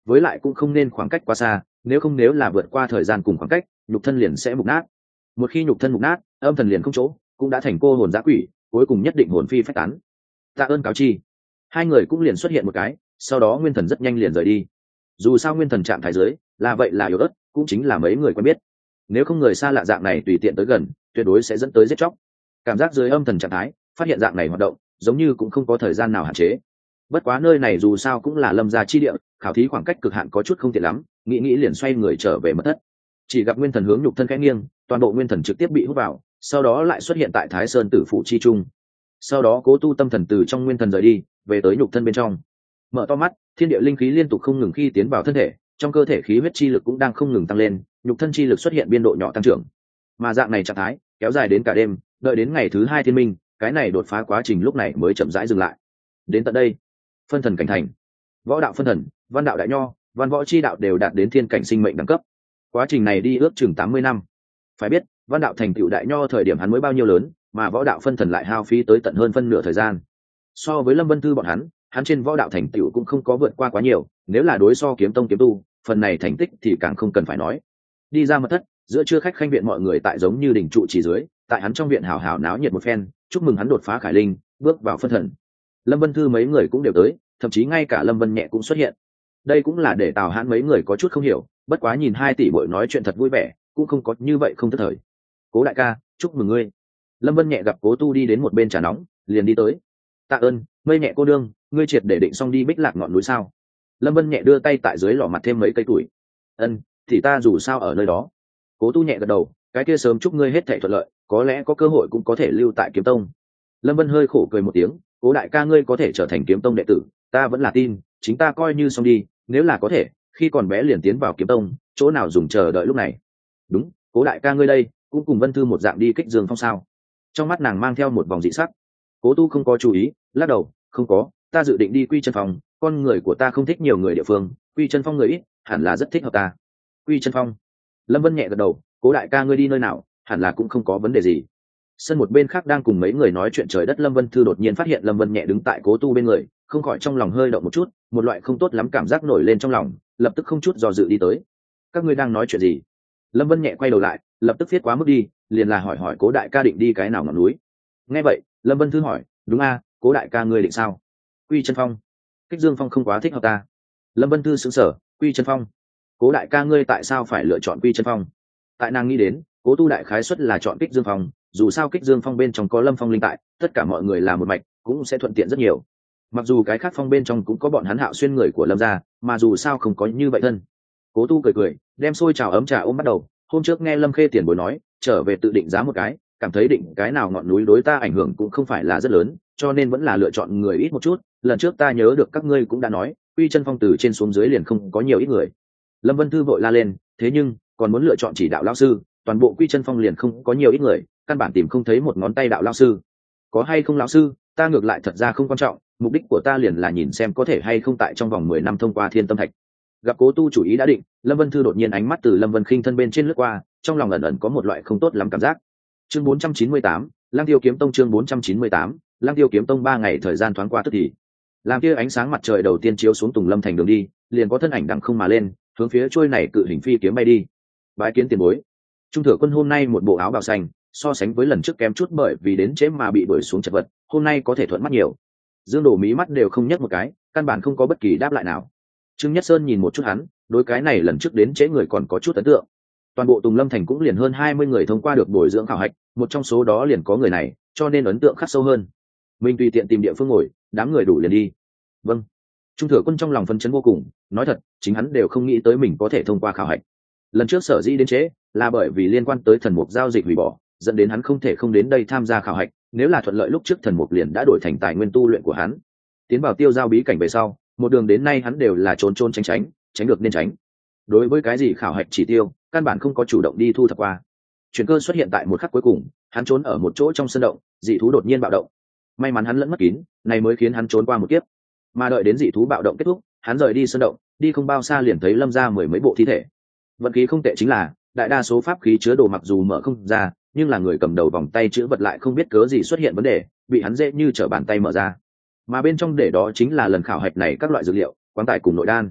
với lại cũng không nên khoảng cách quá xa, nếu không nếu là vượt qua thời gian cùng khoảng cách, nhục thân liền sẽ mục nát. Một khi nhục thân mục nát, âm thần liền không chỗ, cũng đã thành cô hồn dã quỷ, cuối cùng nhất định hồn phi phách tán. Tạ ơn cáo chi. Hai người cũng liền xuất hiện một cái, sau đó nguyên thần rất nhanh liền rời đi. Dù sao nguyên thần trạng thái dưới, là vậy là yếu ớt, cũng chính là mấy người quen biết. Nếu không người xa lạ dạng này tùy tiện tới gần, tuyệt đối sẽ dẫn tới giết chóc. Cảm giác dưới âm thần trạng thái, phát hiện dạng này hoạt động, giống như cũng không có thời gian nào hạn chế. Bất quá nơi này dù sao cũng là lâm gia chi địa, khảo thí khoảng cách cực hạn có chút không tiện lắm, nghĩ nghĩ liền xoay người trở về mất thất. Chỉ gặp nguyên thần hướng nhục thân khẽ nghiêng, toàn bộ nguyên thần trực tiếp bị hút vào, sau đó lại xuất hiện tại Thái Sơn Tử Phụ chi trung. Sau đó cố tu tâm thần từ trong nguyên thần rời đi, về tới nhục thân bên trong. Mở to mắt, thiên địa linh khí liên tục không ngừng khi tiến vào thân thể, trong cơ thể khí huyết chi lực cũng đang không ngừng tăng lên, nhục thân chi lực xuất hiện biên độ nhỏ tăng trưởng. Mà dạng này trạng thái kéo dài đến cả đêm, đợi đến ngày thứ hai thiên minh, cái này đột phá quá trình lúc này mới chậm rãi dừng lại. Đến tận đây, phân thần cảnh thành, võ đạo phân thần, văn đạo đại nho, văn võ chi đạo đều đạt đến thiên cảnh sinh mệnh đẳng cấp. Quá trình này đi ước chừng tám mươi năm. Phải biết, văn đạo thành tựu đại nho thời điểm hắn mới bao nhiêu lớn, mà võ đạo phân thần lại hao phí tới tận hơn phân nửa thời gian. So với Lâm Vân Thư bọn hắn, hắn trên võ đạo thành tựu cũng không có vượt qua quá nhiều, nếu là đối so kiếm tông kiếm tu, phần này thành tích thì càng không cần phải nói. Đi ra mật thất, giữa trưa khách khanh viện mọi người tại giống như đỉnh trụ chỉ dưới, tại hắn trong viện hào hào náo nhiệt một phen, chúc mừng hắn đột phá khải linh, bước vào phân thần. Lâm Vân Thư mấy người cũng đều tới, thậm chí ngay cả Lâm Vân Nhẹ cũng xuất hiện. Đây cũng là để Tào Hãn mấy người có chút không hiểu, bất quá nhìn hai tỷ bội nói chuyện thật vui vẻ, cũng không có như vậy không thất thời. Cố đại ca, chúc mừng ngươi. Lâm Vân Nhẹ gặp Cố Tu đi đến một bên trà nóng, liền đi tới. Tạ ơn, Mây Nhẹ cô đương, ngươi triệt để định xong đi Bích Lạc ngọn núi sao? Lâm Vân Nhẹ đưa tay tại dưới lò mặt thêm mấy cây tuổi. Ân, thì ta dù sao ở nơi đó. Cố Tu nhẹ gật đầu, cái kia sớm chúc ngươi hết thảy thuận lợi, có lẽ có cơ hội cũng có thể lưu tại Kiếm Tông. Lâm Vân hơi khổ cười một tiếng, Cố đại ca ngươi có thể trở thành Kiếm Tông đệ tử, ta vẫn là tin, chính ta coi như xong đi, nếu là có thể, khi còn bé liền tiến vào Kiếm Tông, chỗ nào dùng chờ đợi lúc này. Đúng, Cố đại ca ngươi đây, cũng cùng Vân Thư một dạng đi Kích Dương Phong sao? Trong mắt nàng mang theo một vòng dị sắc. Cố Tu không có chú ý, lắc đầu, không có, ta dự định đi Quy Chân Phong, con người của ta không thích nhiều người địa phương, Quy Chân Phong người ít, hẳn là rất thích hợp ta. Quy Chân Phong. Lâm Vân nhẹ gật đầu, Cố đại ca ngươi đi nơi nào, hẳn là cũng không có vấn đề gì. Sân một bên khác đang cùng mấy người nói chuyện trời đất, Lâm Vân Thư đột nhiên phát hiện Lâm Vân nhẹ đứng tại Cố Tu bên người, không khỏi trong lòng hơi động một chút, một loại không tốt lắm cảm giác nổi lên trong lòng, lập tức không chút do dự đi tới. Các ngươi đang nói chuyện gì? Lâm Vân nhẹ quay đầu lại, lập tức viết quá mức đi, liền là hỏi hỏi Cố đại ca định đi cái nào ngọn núi. Nghe vậy, Lâm Vân Thư hỏi, đúng a, Cố đại ca ngươi định sao? Quy Chân Phong. Kích Dương Phong không quá thích hợp ta. Lâm Vân Thư sững sờ, Quy Chân Phong. Cố đại ca ngươi tại sao phải lựa chọn Quy Chân Phong? Tại nàng nghĩ đến, Cố Tu đại khái suất là chọn Kích Dương Phong, dù sao Kích Dương Phong bên trong có Lâm Phong linh tại, tất cả mọi người là một mạch, cũng sẽ thuận tiện rất nhiều. Mặc dù cái khác phong bên trong cũng có bọn hắn Hạo Xuyên người của Lâm gia, mà dù sao không có như vậy thân. Cố Tu cười cười, đem xôi trào ấm trà ôm bắt đầu. Hôm trước nghe Lâm Khê tiền bối nói, trở về tự định giá một cái, cảm thấy định cái nào ngọn núi đối ta ảnh hưởng cũng không phải là rất lớn, cho nên vẫn là lựa chọn người ít một chút. Lần trước ta nhớ được các ngươi cũng đã nói, Quy Chân Phong từ trên xuống dưới liền không có nhiều ít người. Lâm Vân Thư vội la lên, thế nhưng còn muốn lựa chọn chỉ đạo lão sư, toàn bộ Quy Chân Phong liền không có nhiều ít người, căn bản tìm không thấy một ngón tay đạo lão sư. Có hay không lão sư, ta ngược lại thật ra không quan trọng, mục đích của ta liền là nhìn xem có thể hay không tại trong vòng mười năm thông qua Thiên Tâm Thạch. Gặp Cố Tu chủ ý đã định, Lâm Vân Thư đột nhiên ánh mắt từ Lâm Vân Khinh thân bên trên lướt qua, trong lòng ẩn ẩn có một loại không tốt lắm cảm giác. Chương bốn trăm chín mươi tám, Lăng Tiêu Kiếm Tông. Chương bốn trăm chín mươi tám, Lăng Tiêu Kiếm Tông. Ba ngày thời gian thoáng qua tức thì, làm kia ánh sáng mặt trời đầu tiên chiếu xuống Tùng Lâm thành đường đi, liền có thân ảnh đằng không mà lên, hướng phía trôi này cự hình phi kiếm bay đi. Bái kiến tiền bối. Trung Thừa Quân hôm nay một bộ áo bào xanh, so sánh với lần trước kém chút bởi vì đến trễ mà bị đuổi xuống chật vật, hôm nay có thể thuận mắt nhiều. Dương Đổ mí mắt đều không nhấc một cái, căn bản không có bất kỳ đáp lại nào. Trương Nhất Sơn nhìn một chút hắn, đối cái này lần trước đến trễ người còn có chút ấn tượng. Toàn bộ Tùng Lâm thành cũng liền hơn hai mươi người thông qua được bồi dưỡng khảo hạch, một trong số đó liền có người này, cho nên ấn tượng khắc sâu hơn. Mình tùy tiện tìm địa phương ngồi, đám người đủ liền đi. Vâng. Trung Thừa Quân trong lòng phấn chấn vô cùng, nói thật, chính hắn đều không nghĩ tới mình có thể thông qua khảo hạch. Lần trước sở dĩ đến trễ, là bởi vì liên quan tới thần mục giao dịch hủy bỏ, dẫn đến hắn không thể không đến đây tham gia khảo hạch, nếu là thuận lợi lúc trước thần mục liền đã đổi thành tài nguyên tu luyện của hắn. Tiến vào tiêu giao bí cảnh về sau, một đường đến nay hắn đều là trốn trốn tránh tránh, tránh được nên tránh. Đối với cái gì khảo hạch chỉ tiêu, căn bản không có chủ động đi thu thập qua. Chuyển cơ xuất hiện tại một khắc cuối cùng, hắn trốn ở một chỗ trong sân động, dị thú đột nhiên bạo động. May mắn hắn lẫn mất kín, này mới khiến hắn trốn qua một kiếp. Mà đợi đến dị thú bạo động kết thúc, hắn rời đi sân động, đi không bao xa liền thấy Lâm ra mười mấy bộ thi thể. Vận khí không tệ chính là, đại đa số pháp khí chứa đồ mặc dù mở không ra, nhưng là người cầm đầu vòng tay chữ vật lại không biết cớ gì xuất hiện vấn đề, bị hắn dễ như trở bàn tay mở ra. Mà bên trong để đó chính là lần khảo hạch này các loại dược liệu, quán tài cùng nội đan.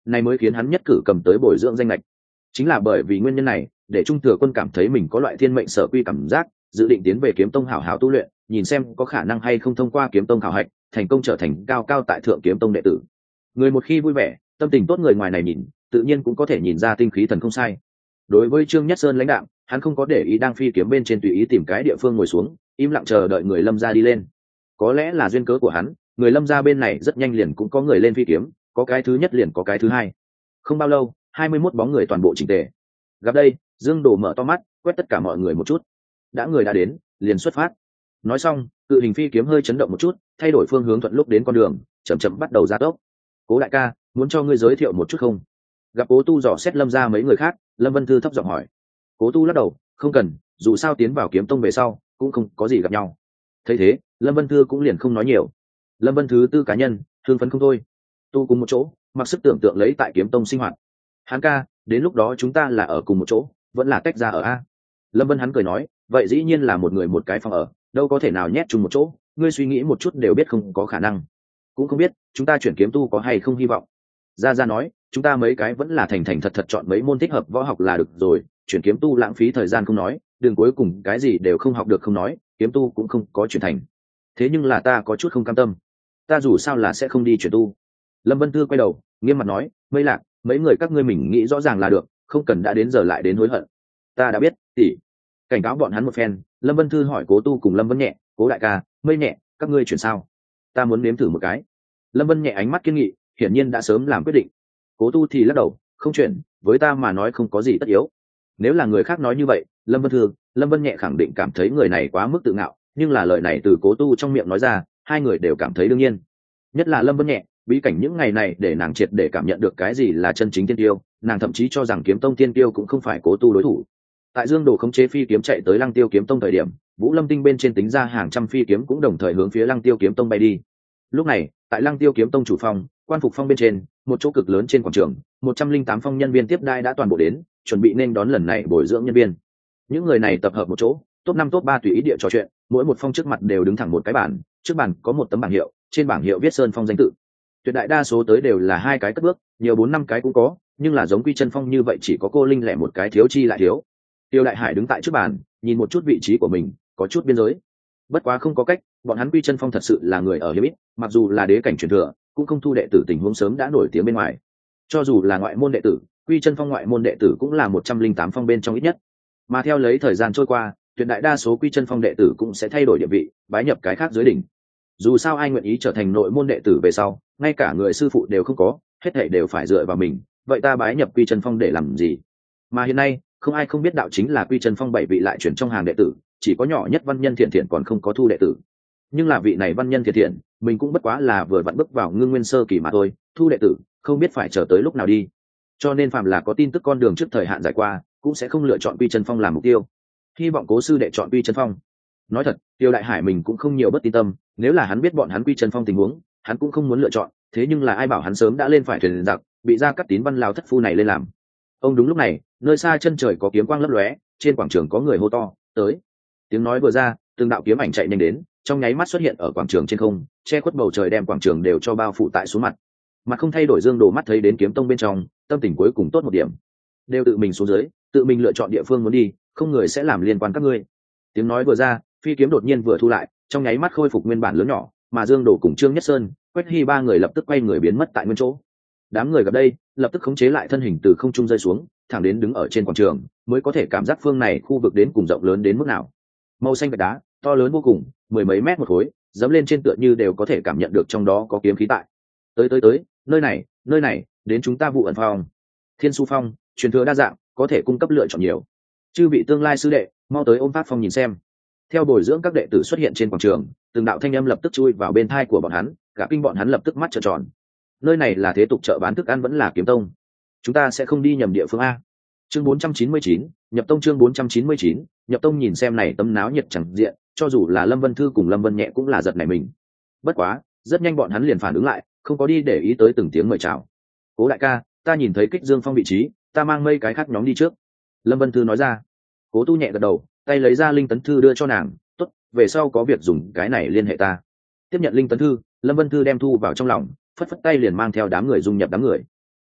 này mới khiến hắn nhất cử cầm tới bồi dưỡng danh lệch. Chính là bởi vì nguyên nhân này, để Trung Thừa Quân cảm thấy mình có loại thiên mệnh sở quy cảm giác, dự định tiến về Kiếm Tông hảo hảo tu luyện, nhìn xem có khả năng hay không thông qua Kiếm Tông khảo hạch, thành công trở thành cao cao tại thượng Kiếm Tông đệ tử. Người một khi vui vẻ, tâm tình tốt, người ngoài này nhìn, tự nhiên cũng có thể nhìn ra tinh khí thần không sai. Đối với Trương Nhất Sơn lãnh đạo, hắn không có để ý, đang phi kiếm bên trên tùy ý tìm cái địa phương ngồi xuống, im lặng chờ đợi người Lâm gia đi lên. Có lẽ là duyên cớ của hắn, người Lâm gia bên này rất nhanh liền cũng có người lên phi kiếm, có cái thứ nhất liền có cái thứ hai. Không bao lâu, hai mươi mốt bóng người toàn bộ chỉnh tề. Gặp đây, Dương Đồ mở to mắt, quét tất cả mọi người một chút. Đã người đã đến, liền xuất phát. Nói xong, cự hình phi kiếm hơi chấn động một chút, thay đổi phương hướng thuận lúc đến con đường, chậm chậm bắt đầu gia tốc. Cố đại ca, muốn cho ngươi giới thiệu một chút không? Gặp Cố Tu dò xét Lâm gia mấy người khác, Lâm Vân Thư thấp giọng hỏi. Cố Tu lắc đầu, không cần, dù sao tiến vào Kiếm Tông về sau cũng không có gì gặp nhau. Thấy thế, Lâm Vân Thư cũng liền không nói nhiều. Lâm Vân Thứ tư cá nhân, hưng phấn không thôi. Tu cùng một chỗ, mặc sức tưởng tượng lấy tại Kiếm Tông sinh hoạt. Hắn ca, đến lúc đó chúng ta là ở cùng một chỗ, vẫn là tách ra ở a? Lâm Vân hắn cười nói, vậy dĩ nhiên là một người một cái phòng ở, đâu có thể nào nhét chung một chỗ, ngươi suy nghĩ một chút đều biết không có khả năng. Cũng không biết chúng ta chuyển kiếm tu có hay không hy vọng. Gia Gia nói, chúng ta mấy cái vẫn là thành thành thật thật chọn mấy môn thích hợp võ học là được rồi, chuyển kiếm tu lãng phí thời gian không nói, đường cuối cùng cái gì đều không học được không nói, kiếm tu cũng không có chuyển thành. Thế nhưng là ta có chút không cam tâm, ta dù sao là sẽ không đi chuyển tu. Lâm Vân Thư quay đầu, nghiêm mặt nói, Mây Lạc, mấy người các ngươi mình nghĩ rõ ràng là được, không cần đã đến giờ lại đến hối hận. Ta đã biết, tỷ. Cảnh cáo bọn hắn một phen, Lâm Vân Thư hỏi Cố Tu cùng Lâm Vân Nhẹ, Cố đại ca, Mây Nhẹ, các ngươi chuyển sao? Ta muốn nếm thử một cái. Lâm Vân Nhẹ ánh mắt kiên nghị, hiển nhiên đã sớm làm quyết định. Cố Tu thì lắc đầu, không chuyển, với ta mà nói không có gì tất yếu. Nếu là người khác nói như vậy, Lâm Vân Thư, Lâm Vân Nhẹ khẳng định cảm thấy người này quá mức tự ngạo, nhưng là lời này từ Cố Tu trong miệng nói ra, hai người đều cảm thấy đương nhiên. Nhất là Lâm Vân Nhẹ, bí cảnh những ngày này để nàng triệt để cảm nhận được cái gì là chân chính tiên tiêu, nàng thậm chí cho rằng Kiếm Tông tiên tiêu cũng không phải Cố Tu đối thủ. Tại Dương Đồ khống chế phi kiếm chạy tới Lăng Tiêu Kiếm Tông thời điểm, Vũ Lâm Tinh bên trên tính ra hàng trăm phi kiếm cũng đồng thời hướng phía Lăng Tiêu Kiếm Tông bay đi. Lúc này, tại Lăng Tiêu Kiếm Tông chủ phòng, quan phục phong bên trên, một chỗ cực lớn trên quảng trường, một trăm linh tám phong nhân viên tiếp đai đã toàn bộ đến, chuẩn bị nên đón lần này bồi dưỡng nhân viên. Những người này tập hợp một chỗ, top năm top ba tùy ý địa trò chuyện, mỗi một phong trước mặt đều đứng thẳng một cái bàn, trước bàn có một tấm bảng hiệu, trên bảng hiệu viết Sơn Phong danh tự. Tuyệt đại đa số tới đều là hai cái cất bước, nhiều bốn năm cái cũng có, nhưng là giống Quy Chân Phong như vậy chỉ có cô Linh lẻ một cái, thiếu chi lại thiếu. Tiêu Đại Hải đứng tại trước bàn, nhìn một chút vị trí của mình, có chút biên giới. Bất quá không có cách, bọn hắn Quy Chân Phong thật sự là người ở hiếm ít, mặc dù là đế cảnh truyền thừa, cũng không thu đệ tử tình huống sớm đã nổi tiếng bên ngoài. Cho dù là ngoại môn đệ tử, Quy Chân Phong ngoại môn đệ tử cũng là một trăm linh tám phong bên trong ít nhất. Mà theo lấy thời gian trôi qua, tuyệt đại đa số Quy Chân Phong đệ tử cũng sẽ thay đổi địa vị, bái nhập cái khác dưới đỉnh. Dù sao ai nguyện ý trở thành nội môn đệ tử về sau, ngay cả người sư phụ đều không có, hết thảy đều phải dựa vào mình, vậy ta bái nhập Quy Chân Phong để làm gì? Mà hiện nay, không ai không biết đạo chính là Quy Chân Phong bảy vị lại chuyển trong hàng đệ tử, chỉ có nhỏ nhất Văn Nhân Thiện Thiện còn không có thu đệ tử. Nhưng là vị này Văn Nhân Thiện Thiện, mình cũng bất quá là vừa vặn bước vào ngưng nguyên sơ kỳ mà thôi, thu đệ tử, không biết phải chờ tới lúc nào đi. Cho nên phàm là có tin tức con đường trước thời hạn giải qua, cũng sẽ không lựa chọn Quy Chân Phong làm mục tiêu. Hy vọng Cố sư đệ chọn Quy Chân Phong. Nói thật, Tiêu Đại Hải mình cũng không nhiều bất tin tâm, nếu là hắn biết bọn hắn Quy Chân Phong tình huống, hắn cũng không muốn lựa chọn, thế nhưng là ai bảo hắn sớm đã lên phải thuyền giặc, bị Gia Cát Tín Văn Lao thất phu này lên làm. Ông đúng lúc này, nơi xa chân trời có kiếm quang lấp lóe, trên quảng trường có người hô to, tới. Tiếng nói vừa ra, từng đạo kiếm ảnh chạy nhanh đến, trong nháy mắt xuất hiện ở quảng trường trên không, che khuất bầu trời đem quảng trường đều cho bao phủ tại xuống mặt. Mặt không thay đổi Dương Đồ mắt thấy đến kiếm tông bên trong, tâm tình cuối cùng tốt một điểm. Đều tự mình xuống dưới, tự mình lựa chọn địa phương muốn đi, không người sẽ làm liên quan các ngươi. Tiếng nói vừa ra, phi kiếm đột nhiên vừa thu lại, trong nháy mắt khôi phục nguyên bản lớn nhỏ, mà Dương Đồ cùng Trương Nhất Sơn, Quách Hy ba người lập tức quay người biến mất tại nguyên chỗ. Đám người gặp đây, lập tức khống chế lại thân hình từ không trung rơi xuống, thẳng đến đứng ở trên quảng trường, mới có thể cảm giác phương này khu vực đến cùng rộng lớn đến mức nào. Màu xanh gạch đá, to lớn vô cùng, mười mấy mét một khối, dẫm lên trên tựa như đều có thể cảm nhận được trong đó có kiếm khí tại. Tới tới tới, nơi này, nơi này, đến chúng ta Vụ Ẩn Phong. Thiên Su Phong, truyền thừa đa dạng, có thể cung cấp lựa chọn nhiều. Chư vị tương lai sư đệ, mau tới ôm Pháp Phong nhìn xem. Theo bồi dưỡng các đệ tử xuất hiện trên quảng trường, từng đạo thanh âm lập tức chui vào bên tai của bọn hắn, cả kinh bọn hắn lập tức mắt trợn tròn. Nơi này là thế tục chợ bán thức ăn vẫn là kiếm tông? Chúng ta sẽ không đi nhầm địa phương a? Chương bốn trăm chín mươi chín, nhập tông. Chương bốn trăm chín mươi chín, nhập tông. Nhìn xem này tấm náo nhiệt chẳng diện, cho dù là Lâm Vân Thư cùng Lâm Vân Nhẹ cũng là giật nảy mình. Bất quá, rất nhanh bọn hắn liền phản ứng lại, không có đi để ý tới từng tiếng mời chào. Cố đại ca, ta nhìn thấy Kích Dương Phong vị trí, ta mang mây cái khác nhóm đi trước. Lâm Vân Thư nói ra. Cố Tu nhẹ gật đầu, tay lấy ra linh tấn thư đưa cho nàng, tốt, về sau có việc dùng cái này liên hệ ta. Tiếp nhận linh tấn thư, Lâm Vân Thư đem thu vào trong lòng, phất phất tay liền mang theo đám người dung nhập đám người.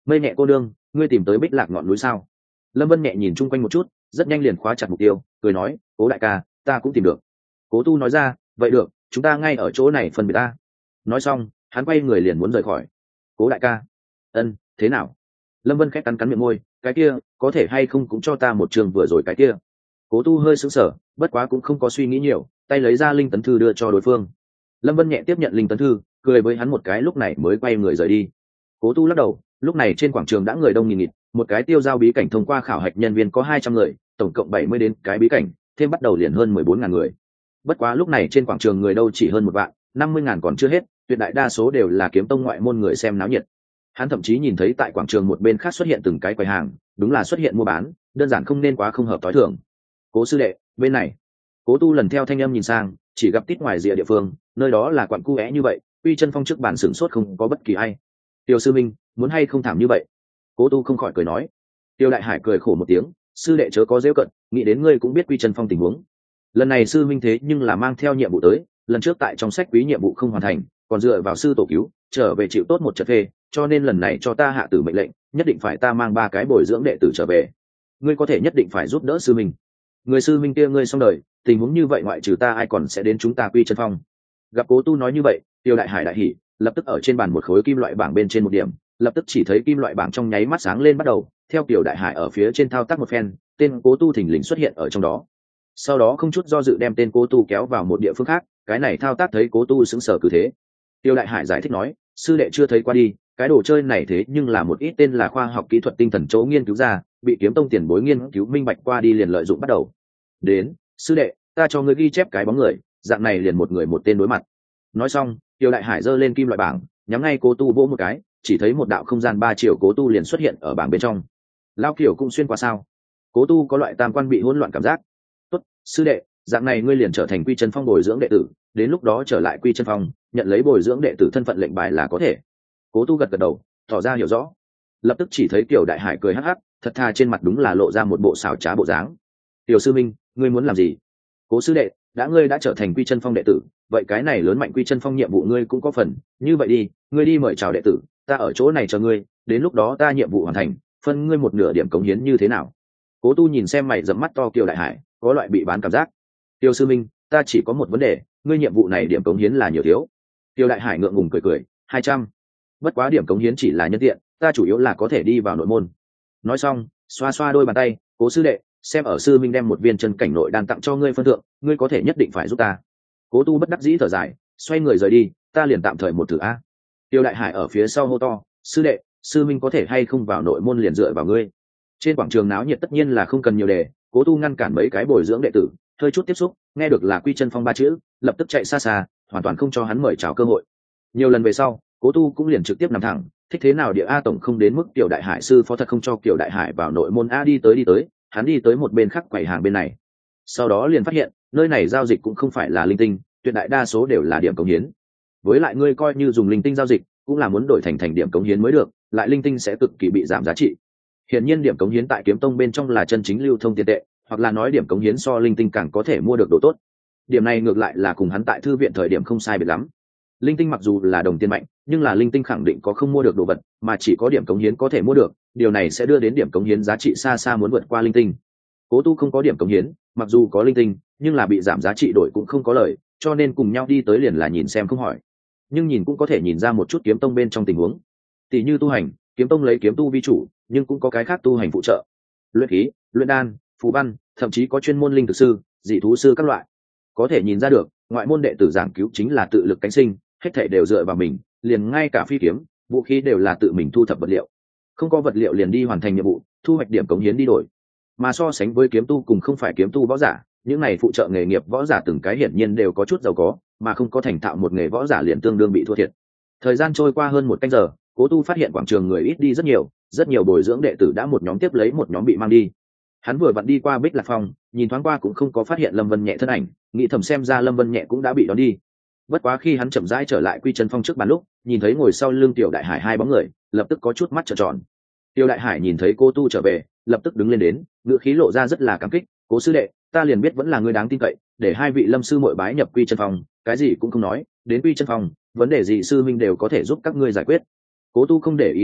Mây nhẹ cô đương, ngươi tìm tới Bích Lạc ngọn núi sao? Lâm Vân nhẹ nhìn chung quanh một chút, rất nhanh liền khóa chặt mục tiêu, cười nói, cố đại ca, ta cũng tìm được. Cố tu nói ra, vậy được, chúng ta ngay ở chỗ này phân biệt ta. Nói xong, hắn quay người liền muốn rời khỏi. Cố đại ca, ân, thế nào? Lâm Vân khẽ cắn cắn miệng môi, cái kia, có thể hay không cũng cho ta một trường vừa rồi cái kia. Cố tu hơi sững sờ, bất quá cũng không có suy nghĩ nhiều, tay lấy ra linh tấn thư đưa cho đối phương. Lâm Vân nhẹ tiếp nhận linh tấn thư, cười với hắn một cái, lúc này mới quay người rời đi. Cố tu lắc đầu, lúc này trên quảng trường đã người đông nghìn nghịt, một cái tiêu giao bí cảnh thông qua khảo hạch nhân viên có hai trăm người, tổng cộng bảy mươi đến cái bí cảnh, thêm bắt đầu liền hơn mười bốn ngàn người. Bất quá lúc này trên quảng trường người đâu chỉ hơn một vạn, năm mươi ngàn còn chưa hết, tuyệt đại đa số đều là kiếm tông ngoại môn người xem náo nhiệt. Hắn thậm chí nhìn thấy tại quảng trường một bên khác xuất hiện từng cái quầy hàng, đúng là xuất hiện mua bán, đơn giản không nên quá không hợp tối thường. Cố sư đệ, bên này. Cố tu lần theo thanh âm nhìn sang, chỉ gặp tít ngoài rìa địa phương, nơi đó là quặng cu é như vậy, Uy Chân Phong trước bàn sửng sốt không có bất kỳ ai. Tiêu sư minh, muốn hay không thảm như vậy? Cố tu không khỏi cười nói. Tiêu đại hải cười khổ một tiếng, sư đệ chớ có giễu cận, nghĩ đến ngươi cũng biết Uy Chân Phong tình huống. Lần này sư minh thế nhưng là mang theo nhiệm vụ tới, lần trước tại trong sách quý nhiệm vụ không hoàn thành, còn dựa vào sư tổ cứu, trở về chịu tốt một trận phê, cho nên lần này cho ta hạ tử mệnh lệnh, nhất định phải ta mang ba cái bồi dưỡng đệ tử trở về. Ngươi có thể nhất định phải giúp đỡ sư minh. Người sư minh kia ngươi xong đời, tình huống như vậy ngoại trừ ta ai còn sẽ đến chúng ta Quy Chân Phong. Gặp Cố tu nói như vậy, Tiêu đại hải đại hỉ, lập tức ở trên bàn một khối kim loại bảng bên trên một điểm, lập tức chỉ thấy kim loại bảng trong nháy mắt sáng lên bắt đầu, theo Tiêu đại hải ở phía trên thao tác một phen, tên Cố tu thình lình xuất hiện ở trong đó. Sau đó không chút do dự đem tên Cố tu kéo vào một địa phương khác, cái này thao tác thấy Cố tu sững sờ cứ thế. Tiêu đại hải giải thích nói, sư đệ chưa thấy qua đi, cái đồ chơi này thế nhưng là một ít tên là khoa học kỹ thuật tinh thần chỗ nghiên cứu ra, bị kiếm tông tiền bối nghiên cứu minh bạch qua đi liền lợi dụng bắt đầu. Đến, sư đệ, ta cho ngươi ghi chép cái bóng người, dạng này liền một người một tên đối mặt. Nói xong, Tiêu đại hải giơ lên kim loại bảng, nhắm ngay Cố tu vỗ một cái, chỉ thấy một đạo không gian ba chiều Cố tu liền xuất hiện ở bảng bên trong. Lao kiểu cũng xuyên qua sao? Cố tu có loại tam quan bị hỗn loạn cảm giác. Tốt, sư đệ, dạng này ngươi liền trở thành Quy Chân Phong bồi dưỡng đệ tử, đến lúc đó trở lại Quy Chân Phong, nhận lấy bồi dưỡng đệ tử thân phận lệnh bài là có thể. Cố tu gật gật đầu, tỏ ra hiểu rõ. Lập tức chỉ thấy Tiểu đại hải cười hắc hắc, thật thà trên mặt đúng là lộ ra một bộ xảo trá bộ dáng. Tiểu sư minh, ngươi muốn làm gì? Cố sư đệ, đã ngươi đã trở thành Quy Chân Phong đệ tử, vậy cái này lớn mạnh Quy Chân Phong nhiệm vụ ngươi cũng có phần, như vậy đi, ngươi đi mời chào đệ tử, ta ở chỗ này chờ ngươi, đến lúc đó ta nhiệm vụ hoàn thành, phân ngươi một nửa điểm cống hiến như thế nào? Cố tu nhìn xem mày dẫm mắt to Kiều đại hải, có loại bị bán cảm giác. Tiêu sư minh, ta chỉ có một vấn đề, ngươi nhiệm vụ này điểm cống hiến là nhiều thiếu. Tiêu đại hải ngượng ngùng cười cười, hai trăm. Bất quá điểm cống hiến chỉ là nhân tiện, ta chủ yếu là có thể đi vào nội môn. Nói xong, xoa xoa đôi bàn tay, Cố sư đệ, xem ở sư minh đem một viên chân cảnh nội đan tặng cho ngươi phân thượng, ngươi có thể nhất định phải giúp ta. Cố tu bất đắc dĩ thở dài, xoay người rời đi, ta liền tạm thời một thử a. Tiêu đại hải ở phía sau hô to, sư đệ, sư minh có thể hay không vào nội môn liền dựa vào ngươi. Trên quảng trường náo nhiệt tất nhiên là không cần nhiều đề, Cố tu ngăn cản mấy cái bồi dưỡng đệ tử, hơi chút tiếp xúc, nghe được là Quy Chân Phong ba chữ, lập tức chạy xa xa, hoàn toàn không cho hắn mời chào cơ hội. Nhiều lần về sau, Cố tu cũng liền trực tiếp nằm thẳng, thích thế nào địa a tổng không đến mức Tiểu đại hải sư phó thật không cho Tiểu đại hải vào nội môn a. Đi tới đi tới, hắn đi tới một bên khác quầy hàng bên này. Sau đó liền phát hiện, nơi này giao dịch cũng không phải là linh tinh, tuyệt đại đa số đều là điểm cống hiến. Với lại ngươi coi như dùng linh tinh giao dịch, cũng là muốn đổi thành thành điểm cống hiến mới được, lại linh tinh sẽ cực kỳ bị giảm giá trị. Hiển nhiên điểm cống hiến tại kiếm tông bên trong là chân chính lưu thông tiền tệ, hoặc là nói điểm cống hiến so linh tinh càng có thể mua được đồ tốt. Điểm này ngược lại là cùng hắn tại thư viện thời điểm không sai biệt lắm. Linh tinh mặc dù là đồng tiền mạnh, nhưng là linh tinh khẳng định có không mua được đồ vật, mà chỉ có điểm cống hiến có thể mua được, điều này sẽ đưa đến điểm cống hiến giá trị xa xa muốn vượt qua linh tinh. Cố tu không có điểm cống hiến, mặc dù có linh tinh, nhưng là bị giảm giá trị đổi cũng không có lời, cho nên cùng nhau đi tới liền là nhìn xem không hỏi. Nhưng nhìn cũng có thể nhìn ra một chút kiếm tông bên trong tình huống. Tỷ như tu hành, kiếm tông lấy kiếm tu vi chủ, nhưng cũng có cái khác tu hành phụ trợ. Luyện khí, luyện đan, phù văn, thậm chí có chuyên môn linh thực sư, dị thú sư các loại. Có thể nhìn ra được, ngoại môn đệ tử giảng cứu chính là tự lực cánh sinh, hết thảy đều dựa vào mình, liền ngay cả phi kiếm, vũ khí đều là tự mình thu thập vật liệu. Không có vật liệu liền đi hoàn thành nhiệm vụ, thu hoạch điểm cống hiến đi đổi. Mà so sánh với kiếm tu cùng không phải kiếm tu võ giả, những này phụ trợ nghề nghiệp võ giả từng cái hiển nhiên đều có chút giàu có, mà không có thành thạo một nghề võ giả liền tương đương bị thua thiệt. Thời gian trôi qua hơn một canh giờ, Cố tu phát hiện quảng trường người ít đi rất nhiều, rất nhiều bồi dưỡng đệ tử đã một nhóm tiếp lấy một nhóm bị mang đi. Hắn vừa vặn đi qua Bích Lạc Phong, nhìn thoáng qua cũng không có phát hiện Lâm Vân Nhẹ thân ảnh, nghĩ thầm xem ra Lâm Vân Nhẹ cũng đã bị đón đi. Bất quá khi hắn chậm rãi trở lại Quy Chân Phong trước bàn lúc, nhìn thấy ngồi sau lưng Tiểu đại hải hai bóng người, lập tức có chút mắt trợn tròn. Tiểu đại hải nhìn thấy Cố tu trở về, lập tức đứng lên đến, ngữ khí lộ ra rất là cảm kích, Cố sư đệ, ta liền biết vẫn là người đáng tin cậy, để hai vị lâm sư muội bái nhập Quy Chân Phong, cái gì cũng không nói, đến Quy Chân Phong, vấn đề gì sư minh đều có thể giúp các ngươi giải quyết. Cố tu không để ý đến hắn,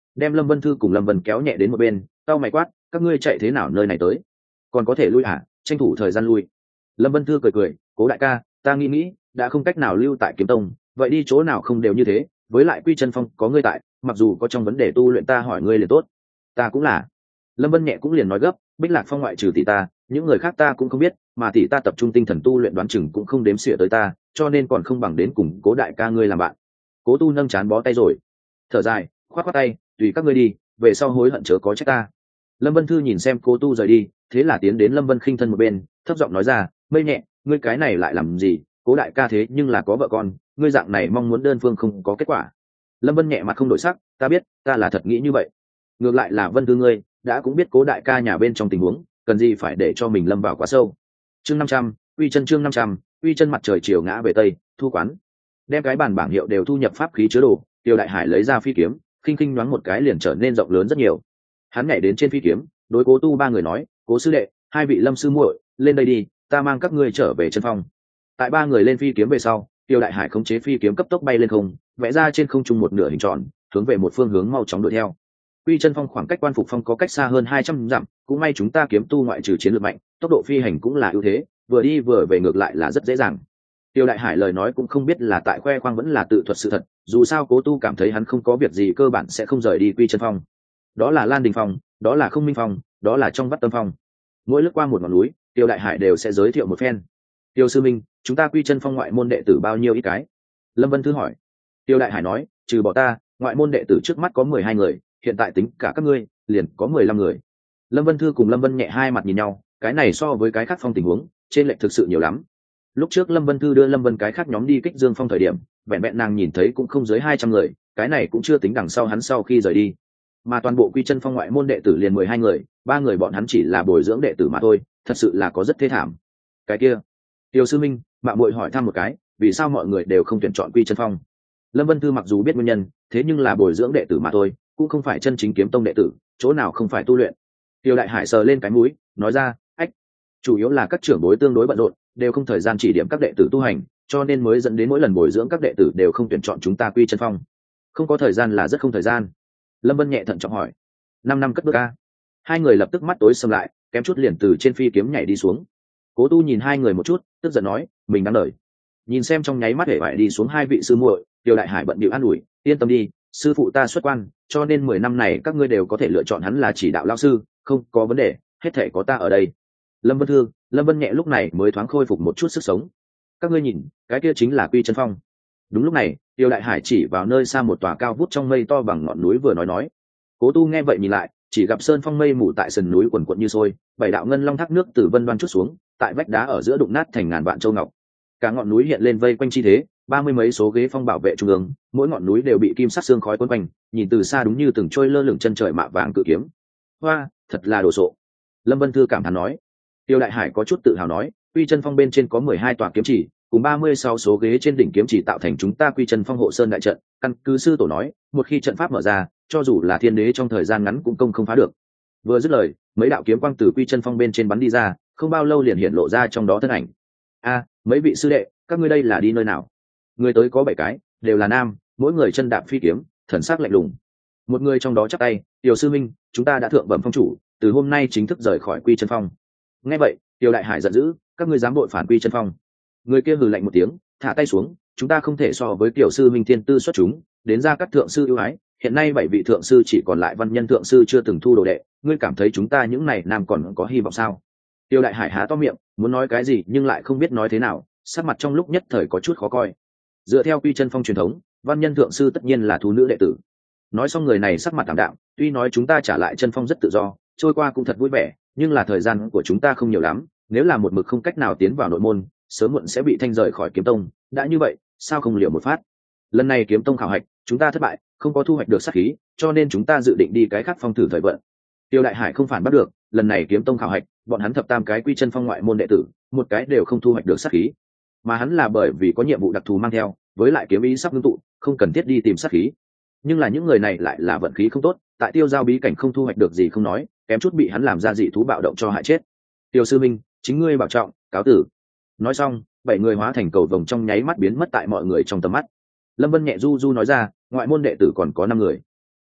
đem Lâm Vân Thư cùng Lâm Vân kéo nhẹ đến một bên, tao mày quát, các ngươi chạy thế nào nơi này tới, còn có thể lui à, tranh thủ thời gian lui. Lâm Vân Thư cười cười, Cố đại ca, ta nghĩ nghĩ, đã không cách nào lưu tại Kiếm Tông, vậy đi chỗ nào không đều như thế, với lại Quy Chân Phong có ngươi tại, mặc dù có trong vấn đề tu luyện ta hỏi ngươi liền tốt. Ta cũng là. Lâm Vân nhẹ cũng liền nói gấp, Bích Lạc Phong ngoại trừ tỷ ta, những người khác ta cũng không biết, mà tỷ ta tập trung tinh thần tu luyện đoán chừng cũng không đếm xỉa tới ta, cho nên còn không bằng đến cùng Cố đại ca ngươi làm bạn. Cố Tu nâng chán bó tay rồi, thở dài, khoát khoát tay, tùy các ngươi đi, về sau hối hận chớ có trách ta. Lâm Vân Thư nhìn xem Cố Tu rời đi, thế là tiến đến Lâm Vân khinh thân một bên, thấp giọng nói ra, Mây nhẹ, ngươi cái này lại làm gì, Cố đại ca thế nhưng là có vợ con, ngươi dạng này mong muốn đơn phương không có kết quả. Lâm Vân nhẹ mặt không đổi sắc, ta biết, ta là thật nghĩ như vậy. Ngược lại là Vân Thư ngươi đã cũng biết Cố đại ca nhà bên trong tình huống, cần gì phải để cho mình lâm vào quá sâu. Chương năm trăm, Uy chân chương năm trăm, Uy chân mặt trời chiều ngã về tây, thu quán. Đem cái bàn bảng hiệu đều thu nhập pháp khí chứa đồ, Tiêu Đại Hải lấy ra phi kiếm, khinh khinh nhoáng một cái liền trở nên rộng lớn rất nhiều. Hắn nhảy đến trên phi kiếm, đối Cố Tu ba người nói, Cố sư đệ, hai vị Lâm sư muội, lên đây đi, ta mang các ngươi trở về chân phong. Tại ba người lên phi kiếm về sau, Tiêu Đại Hải khống chế phi kiếm cấp tốc bay lên không, vẽ ra trên không trung một nửa hình tròn, hướng về một phương hướng mau chóng đuổi theo. Quy Chân Phong khoảng cách Quan Phục Phong có cách xa hơn hai trăm dặm, cũng may chúng ta kiếm tu ngoại trừ chiến lược mạnh, tốc độ phi hành cũng là ưu thế, vừa đi vừa về ngược lại là rất dễ dàng. Tiêu Đại Hải lời nói cũng không biết là tại khoe khoang vẫn là tự thuật sự thật, dù sao Cố Tu cảm thấy hắn không có việc gì cơ bản sẽ không rời đi Quy Chân Phong. Đó là Lan Đình Phong, đó là Không Minh Phong, đó là trong Vắt Tâm Phong. Mỗi lướt qua một ngọn núi, Tiêu Đại Hải đều sẽ giới thiệu một phen. Tiêu sư minh, chúng ta Quy Chân Phong ngoại môn đệ tử bao nhiêu ít cái? Lâm Vân Thư hỏi. Tiêu Đại Hải nói, trừ bỏ ta, ngoại môn đệ tử trước mắt có mười hai người, hiện tại tính cả các ngươi, liền có mười lăm người. Lâm Vân Thư cùng Lâm Vân nhẹ hai mặt nhìn nhau, cái này so với cái khác phong tình huống, trên lệch thực sự nhiều lắm. Lúc trước Lâm Vân Thư đưa Lâm Vân cái khác nhóm đi Kích Dương Phong thời điểm, vẹn vẹn nàng nhìn thấy cũng không dưới hai trăm người, cái này cũng chưa tính đằng sau hắn sau khi rời đi. Mà toàn bộ Quy Chân Phong ngoại môn đệ tử liền mười hai người, ba người bọn hắn chỉ là bồi dưỡng đệ tử mà thôi, thật sự là có rất thê thảm. Cái kia, Tiêu sư minh, mạng muội hỏi thăm một cái, vì sao mọi người đều không tuyển chọn Quy Chân Phong? Lâm Vân Thư mặc dù biết nguyên nhân, thế nhưng là bồi dưỡng đệ tử mà thôi, cũng không phải chân chính kiếm tông đệ tử, chỗ nào không phải tu luyện. Tiêu Đại Hải sờ lên cái mũi, nói ra, ách, chủ yếu là các trưởng bối tương đối bận rộn, đều không thời gian chỉ điểm các đệ tử tu hành, cho nên mới dẫn đến mỗi lần bồi dưỡng các đệ tử đều không tuyển chọn chúng ta Quy Chân Phong. Không có thời gian là rất không thời gian. Lâm Vân nhẹ thận trọng hỏi, năm năm cất bước a. Hai người lập tức mắt tối sầm lại, kém chút liền từ trên phi kiếm nhảy đi xuống. Cố Tu nhìn hai người một chút, tức giận nói, mình đáng đời. Nhìn xem trong nháy mắt hể vải đi xuống hai vị sư muội, Tiêu Đại Hải bận bịu an ủi, yên tâm đi, sư phụ ta xuất quan, cho nên mười năm này các ngươi đều có thể lựa chọn hắn là chỉ đạo lão sư, không có vấn đề, hết thể có ta ở đây. Lâm Vân Thư, Lâm Vân nhẹ lúc này mới thoáng khôi phục một chút sức sống. Các ngươi nhìn, cái kia chính là Quy Chân Phong. Đúng lúc này, Tiêu Đại Hải chỉ vào nơi xa một tòa cao vút trong mây to bằng ngọn núi vừa nói nói. Cố Tu nghe vậy nhìn lại, chỉ gặp sơn phong mây mù tại sườn núi quần quận như sôi, bảy đạo ngân long thác nước từ vân đoan chút xuống, tại vách đá ở giữa đụng nát thành ngàn vạn châu ngọc. Cả ngọn núi hiện lên vây quanh chi thế, ba mươi mấy số ghế phong bảo vệ trung ương, mỗi ngọn núi đều bị kim sắc xương khói quấn quanh, nhìn từ xa đúng như từng trôi lơ lửng chân trời mạ vàng cự kiếm. Hoa, thật là đồ sộ. Lâm Vân Thư cảm thán nói. Tiêu Đại Hải có chút tự hào nói, Quy Chân Phong bên trên có mười hai tòa kiếm chỉ, cùng ba mươi sáu số ghế trên đỉnh kiếm chỉ tạo thành chúng ta Quy Chân Phong hộ sơn đại trận, căn cứ sư tổ nói, một khi trận pháp mở ra, cho dù là thiên đế trong thời gian ngắn cũng công không phá được. Vừa dứt lời, mấy đạo kiếm quang từ Quy Chân Phong bên trên bắn đi ra, không bao lâu liền hiện lộ ra trong đó thân ảnh. A, mấy vị sư đệ, các ngươi đây là đi nơi nào? Người tới có bảy cái, đều là nam, mỗi người chân đạp phi kiếm, thần sắc lạnh lùng. Một người trong đó chắp tay, Tiểu sư minh, chúng ta đã thượng bẩm phong chủ, từ hôm nay chính thức rời khỏi Quy Chân Phong. Nghe vậy, Tiêu Đại Hải giận dữ, các ngươi dám bội phản Quy Chân Phong? Người kia hừ lạnh một tiếng, thả tay xuống, chúng ta không thể so với Tiểu sư minh thiên tư xuất chúng, đến ra các thượng sư ưu ái, hiện nay bảy vị thượng sư chỉ còn lại văn nhân thượng sư chưa từng thu đồ đệ, ngươi cảm thấy chúng ta những này nam còn có hy vọng sao? Tiêu Đại Hải há to miệng, muốn nói cái gì nhưng lại không biết nói thế nào, sắc mặt trong lúc nhất thời có chút khó coi. Dựa theo Quy Chân Phong truyền thống, văn nhân thượng sư tất nhiên là thu nữ đệ tử. Nói xong người này sắc mặt thảm đạm, tuy nói chúng ta trả lại chân phong rất tự do, trôi qua cũng thật vui vẻ, nhưng là thời gian của chúng ta không nhiều lắm, nếu là một mực không cách nào tiến vào nội môn, sớm muộn sẽ bị thanh rời khỏi kiếm tông, đã như vậy, sao không liều một phát? Lần này kiếm tông khảo hạch, chúng ta thất bại, không có thu hoạch được sát khí, cho nên chúng ta dự định đi cái khác phong thử thời vận. Tiêu Đại Hải không phản bắt được, lần này kiếm tông khảo hạch, bọn hắn thập tam cái Quy Chân Phong ngoại môn đệ tử, một cái đều không thu hoạch được sát khí, mà hắn là bởi vì có nhiệm vụ đặc thù mang theo, với lại kiếm ý sắp ngưng tụ, không cần thiết đi tìm sát khí. Nhưng là những người này lại là vận khí không tốt, tại tiêu giao bí cảnh không thu hoạch được gì không nói, kém chút bị hắn làm ra dị thú bạo động cho hại chết. Tiêu sư minh, chính ngươi bảo trọng, cáo tử. Nói xong, bảy người hóa thành cầu vồng trong nháy mắt biến mất tại mọi người trong tầm mắt. Lâm Vân nhẹ du du nói ra, ngoại môn đệ tử còn có năm người.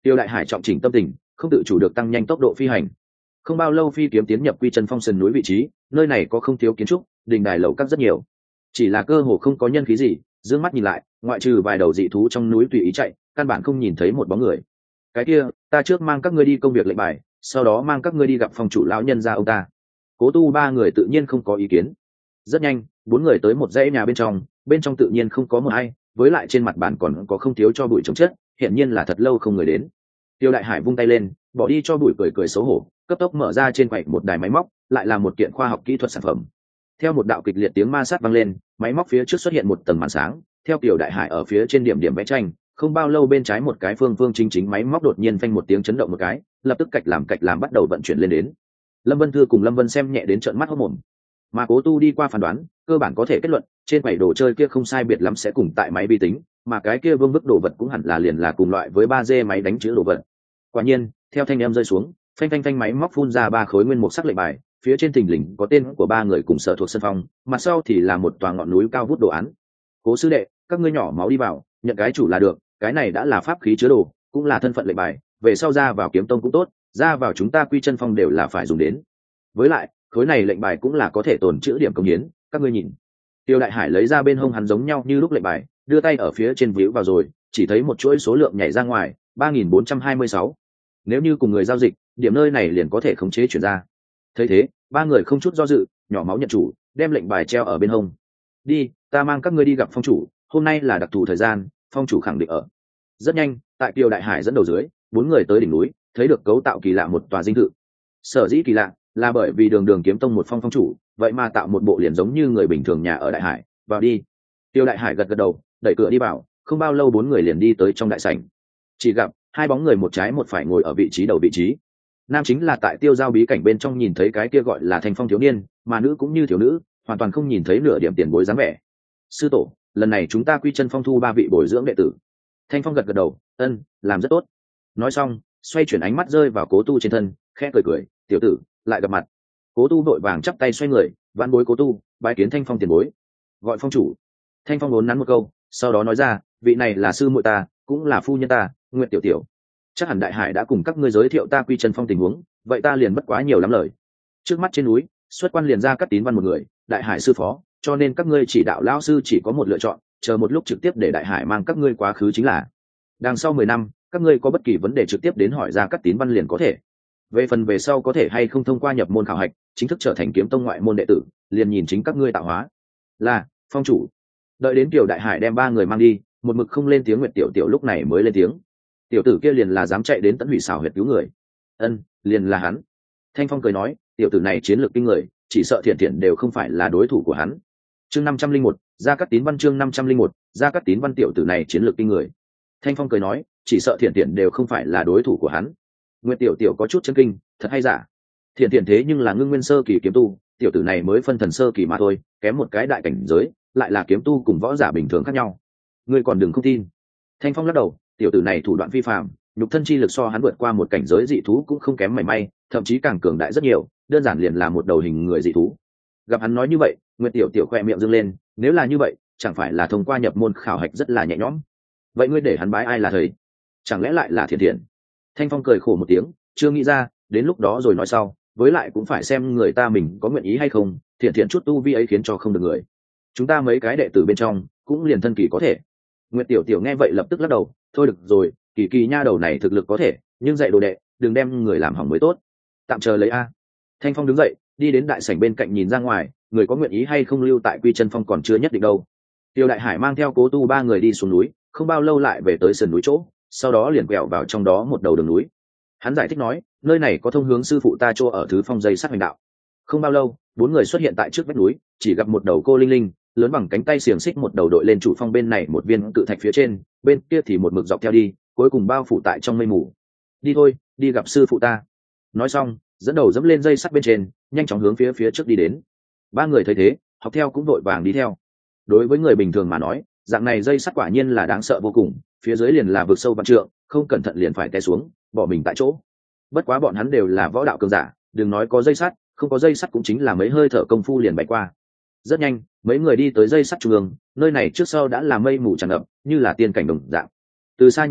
Tiêu Đại Hải trọng chỉnh tâm tình, không tự chủ được tăng nhanh tốc độ phi hành. Không bao lâu phi kiếm tiến nhập Quy Chân Phong sườn núi vị trí, nơi này có không thiếu kiến trúc, đình đài lầu các rất nhiều. Chỉ là cơ hồ không có nhân khí gì, dương mắt nhìn lại, ngoại trừ vài đầu dị thú trong núi tùy ý chạy, căn bản không nhìn thấy một bóng người. Cái kia, ta trước mang các ngươi đi công việc lệnh bài, sau đó mang các ngươi đi gặp phòng chủ lão nhân gia ông ta. Cố Tu ba người tự nhiên không có ý kiến. Rất nhanh, bốn người tới một dãy nhà bên trong, bên trong tự nhiên không có một ai, với lại trên mặt bàn còn có không thiếu cho bụi chống chất, hiển nhiên là thật lâu không người đến. Tiêu Đại Hải vung tay lên, bỏ đi cho bụi, cười cười xấu hổ, cấp tốc mở ra trên quầy một đài máy móc, lại là một kiện khoa học kỹ thuật sản phẩm. Theo một đạo kịch liệt tiếng ma sát vang lên, máy móc phía trước xuất hiện một tầng màn sáng, theo Tiêu Đại Hải ở phía trên điểm điểm vẽ tranh, không bao lâu bên trái một cái phương phương chính chính máy móc đột nhiên phanh một tiếng chấn động một cái, lập tức cạch làm cạch làm bắt đầu vận chuyển lên đến. Lâm Vân Thư cùng Lâm Vân xem nhẹ đến trợn mắt hốt mồm, mà Cố Tu đi qua phán đoán, cơ bản có thể kết luận, trên quầy đồ chơi kia không sai biệt lắm sẽ cùng tại máy vi tính, mà cái kia vương bức đồ vật cũng hẳn là liền là cùng loại với ba D máy đánh chữ đồ vật. Quả nhiên, theo thanh em rơi xuống, phanh phanh phanh máy móc phun ra ba khối nguyên mục sắc lệnh bài, phía trên thình lình có tên của ba người cùng sở thuộc sân phong, mặt sau thì là một tòa ngọn núi cao vút đồ án. Cố sư đệ, các ngươi nhỏ máu đi vào, nhận cái chủ là được, cái này đã là pháp khí chứa đồ, cũng là thân phận lệnh bài, về sau ra vào kiếm tông cũng tốt, ra vào chúng ta Quy Chân Phong đều là phải dùng đến. Với lại, khối này lệnh bài cũng là có thể tồn trữ điểm công hiến, các ngươi nhìn. Tiêu Đại Hải lấy ra bên hông hắn giống nhau như lúc lệnh bài, đưa tay ở phía trên víu vào rồi, chỉ thấy một chuỗi số lượng nhảy ra ngoài, ba nghìn bốn trăm hai mươi sáu. Nếu như cùng người giao dịch, điểm nơi này liền có thể khống chế chuyển ra. Thấy thế, ba người không chút do dự, nhỏ máu nhận chủ, đem lệnh bài treo ở bên hông. Đi, ta mang các ngươi đi gặp phong chủ, hôm nay là đặc thù thời gian, phong chủ khẳng định ở. Rất nhanh, tại Tiêu Đại Hải dẫn đầu dưới, bốn người tới đỉnh núi, thấy được cấu tạo kỳ lạ một tòa dinh thự. Sở dĩ kỳ lạ, là bởi vì đường đường kiếm tông một phong phong chủ, vậy mà tạo một bộ liền giống như người bình thường nhà ở đại hải. Vào đi. Tiêu Đại Hải gật gật đầu, đẩy cửa đi vào, không bao lâu bốn người liền đi tới trong đại sảnh. Chỉ gặp hai bóng người một trái một phải ngồi ở vị trí đầu vị trí. Nam chính là tại Tiêu Giao bí cảnh bên trong nhìn thấy cái kia gọi là Thanh Phong thiếu niên, mà nữ cũng như thiếu nữ, hoàn toàn không nhìn thấy nửa điểm tiền bối dáng vẻ. Sư tổ, lần này chúng ta Quy Chân Phong thu ba vị bồi dưỡng đệ tử. Thanh Phong gật gật đầu, ân, làm rất tốt. Nói xong, xoay chuyển ánh mắt rơi vào Cố Tu trên thân, khẽ cười cười, tiểu tử, lại gặp mặt. Cố Tu vội vàng chắp tay xoay người, vãn bối Cố Tu, bái kiến Thanh Phong tiền bối. Gọi phong chủ. Thanh Phong vốn nắn một câu, sau đó nói ra, vị này là sư muội ta, cũng là phu nhân ta, Nguyệt tiểu tiểu. Chắc hẳn Đại Hải đã cùng các ngươi giới thiệu ta Quy Chân Phong tình huống, vậy ta liền bất quá nhiều lắm lời. Trước mắt trên núi, xuất quan liền ra Cát Tín Văn một người, Đại Hải sư phó, cho nên các ngươi chỉ đạo lão sư chỉ có một lựa chọn, chờ một lúc trực tiếp để Đại Hải mang các ngươi quá khứ chính là. Đằng sau mười năm, các ngươi có bất kỳ vấn đề trực tiếp đến hỏi ra Cát Tín Văn liền có thể. Về phần về sau có thể hay không thông qua nhập môn khảo hạch, chính thức trở thành kiếm tông ngoại môn đệ tử, liền nhìn chính các ngươi tạo hóa. Là, phong chủ. Đợi đến Kiều Đại Hải đem ba người mang đi, một mực không lên tiếng Nguyệt tiểu tiểu lúc này mới lên tiếng. Tiểu tử kia liền là dám chạy đến Tẫn Hủy xảo huyệt cứu người. Ân, liền là hắn. Thanh Phong cười nói, tiểu tử này chiến lược kinh người, chỉ sợ Thiện Thiện đều không phải là đối thủ của hắn. Chương năm trăm linh một, Gia Cát Tín Văn chương năm trăm linh một, Gia Cát Tín Văn tiểu tử này chiến lược kinh người. Thanh Phong cười nói, chỉ sợ Thiện Thiện đều không phải là đối thủ của hắn. Nguyệt tiểu tiểu có chút chân kinh, thật hay giả? Thiện Thiện thế nhưng là ngưng nguyên sơ kỳ kiếm tu, tiểu tử này mới phân thần sơ kỳ mà thôi, kém một cái đại cảnh giới, lại là kiếm tu cùng võ giả bình thường khác nhau. Ngươi còn đừng không tin. Thanh Phong lắc đầu, tiểu tử này thủ đoạn phi phàm, nhục thân chi lực so hắn vượt qua một cảnh giới dị thú cũng không kém mảy may, thậm chí càng cường đại rất nhiều, đơn giản liền là một đầu hình người dị thú. Gặp hắn nói như vậy, Nguyệt tiểu tiểu khoe miệng dương lên, nếu là như vậy, chẳng phải là thông qua nhập môn khảo hạch rất là nhẹ nhõm. Vậy ngươi để hắn bái ai là thầy? Chẳng lẽ lại là Thiện Thiện? Thanh Phong cười khổ một tiếng, chưa nghĩ ra, đến lúc đó rồi nói sau, với lại cũng phải xem người ta mình có nguyện ý hay không, Thiện Thiện chút tu vi ấy khiến cho không được người. Chúng ta mấy cái đệ tử bên trong, cũng liền thân kỳ có thể. Nguyệt tiểu tiểu nghe vậy lập tức lắc đầu, thôi được rồi, kỳ kỳ nha đầu này thực lực có thể, nhưng dạy đồ đệ, đừng đem người làm hỏng mới tốt. Tạm chờ lấy a. Thanh Phong đứng dậy, đi đến đại sảnh bên cạnh nhìn ra ngoài, người có nguyện ý hay không lưu tại Quy Chân Phong còn chưa nhất định đâu. Tiêu Đại Hải mang theo Cố Tu ba người đi xuống núi, không bao lâu lại về tới sườn núi chỗ, sau đó liền quẹo vào trong đó một đầu đường núi. Hắn giải thích nói, nơi này có thông hướng sư phụ ta chỗ ở thứ phong dây sát hành đạo. Không bao lâu, bốn người xuất hiện tại trước vách núi, chỉ gặp một đầu cô linh linh, lớn bằng cánh tay xiềng xích một đầu đội lên chủ phong bên này một viên cự thạch phía trên, bên kia thì một mực dọc theo đi, cuối cùng bao phủ tại trong mây mù. Đi thôi, đi gặp sư phụ ta. Nói xong, dẫn đầu dẫm lên dây sắt bên trên, nhanh chóng hướng phía phía trước đi đến. Ba người thấy thế, học theo cũng vội vàng đi theo. Đối với người bình thường mà nói, dạng này dây sắt quả nhiên là đáng sợ vô cùng, phía dưới liền là vực sâu vạn trượng, không cẩn thận liền phải té xuống, bỏ mình tại chỗ. Bất quá bọn hắn đều là võ đạo cường giả, đừng nói có dây sắt, không có dây sắt cũng chính là mấy hơi thở công phu liền bay qua. Rất nhanh, mấy người đi tới dây sắt trung ương, nơi này trước sau đã là mây mù tràn ngập, như là tiên cảnh đồng dạng. Từ xa nhìn lại,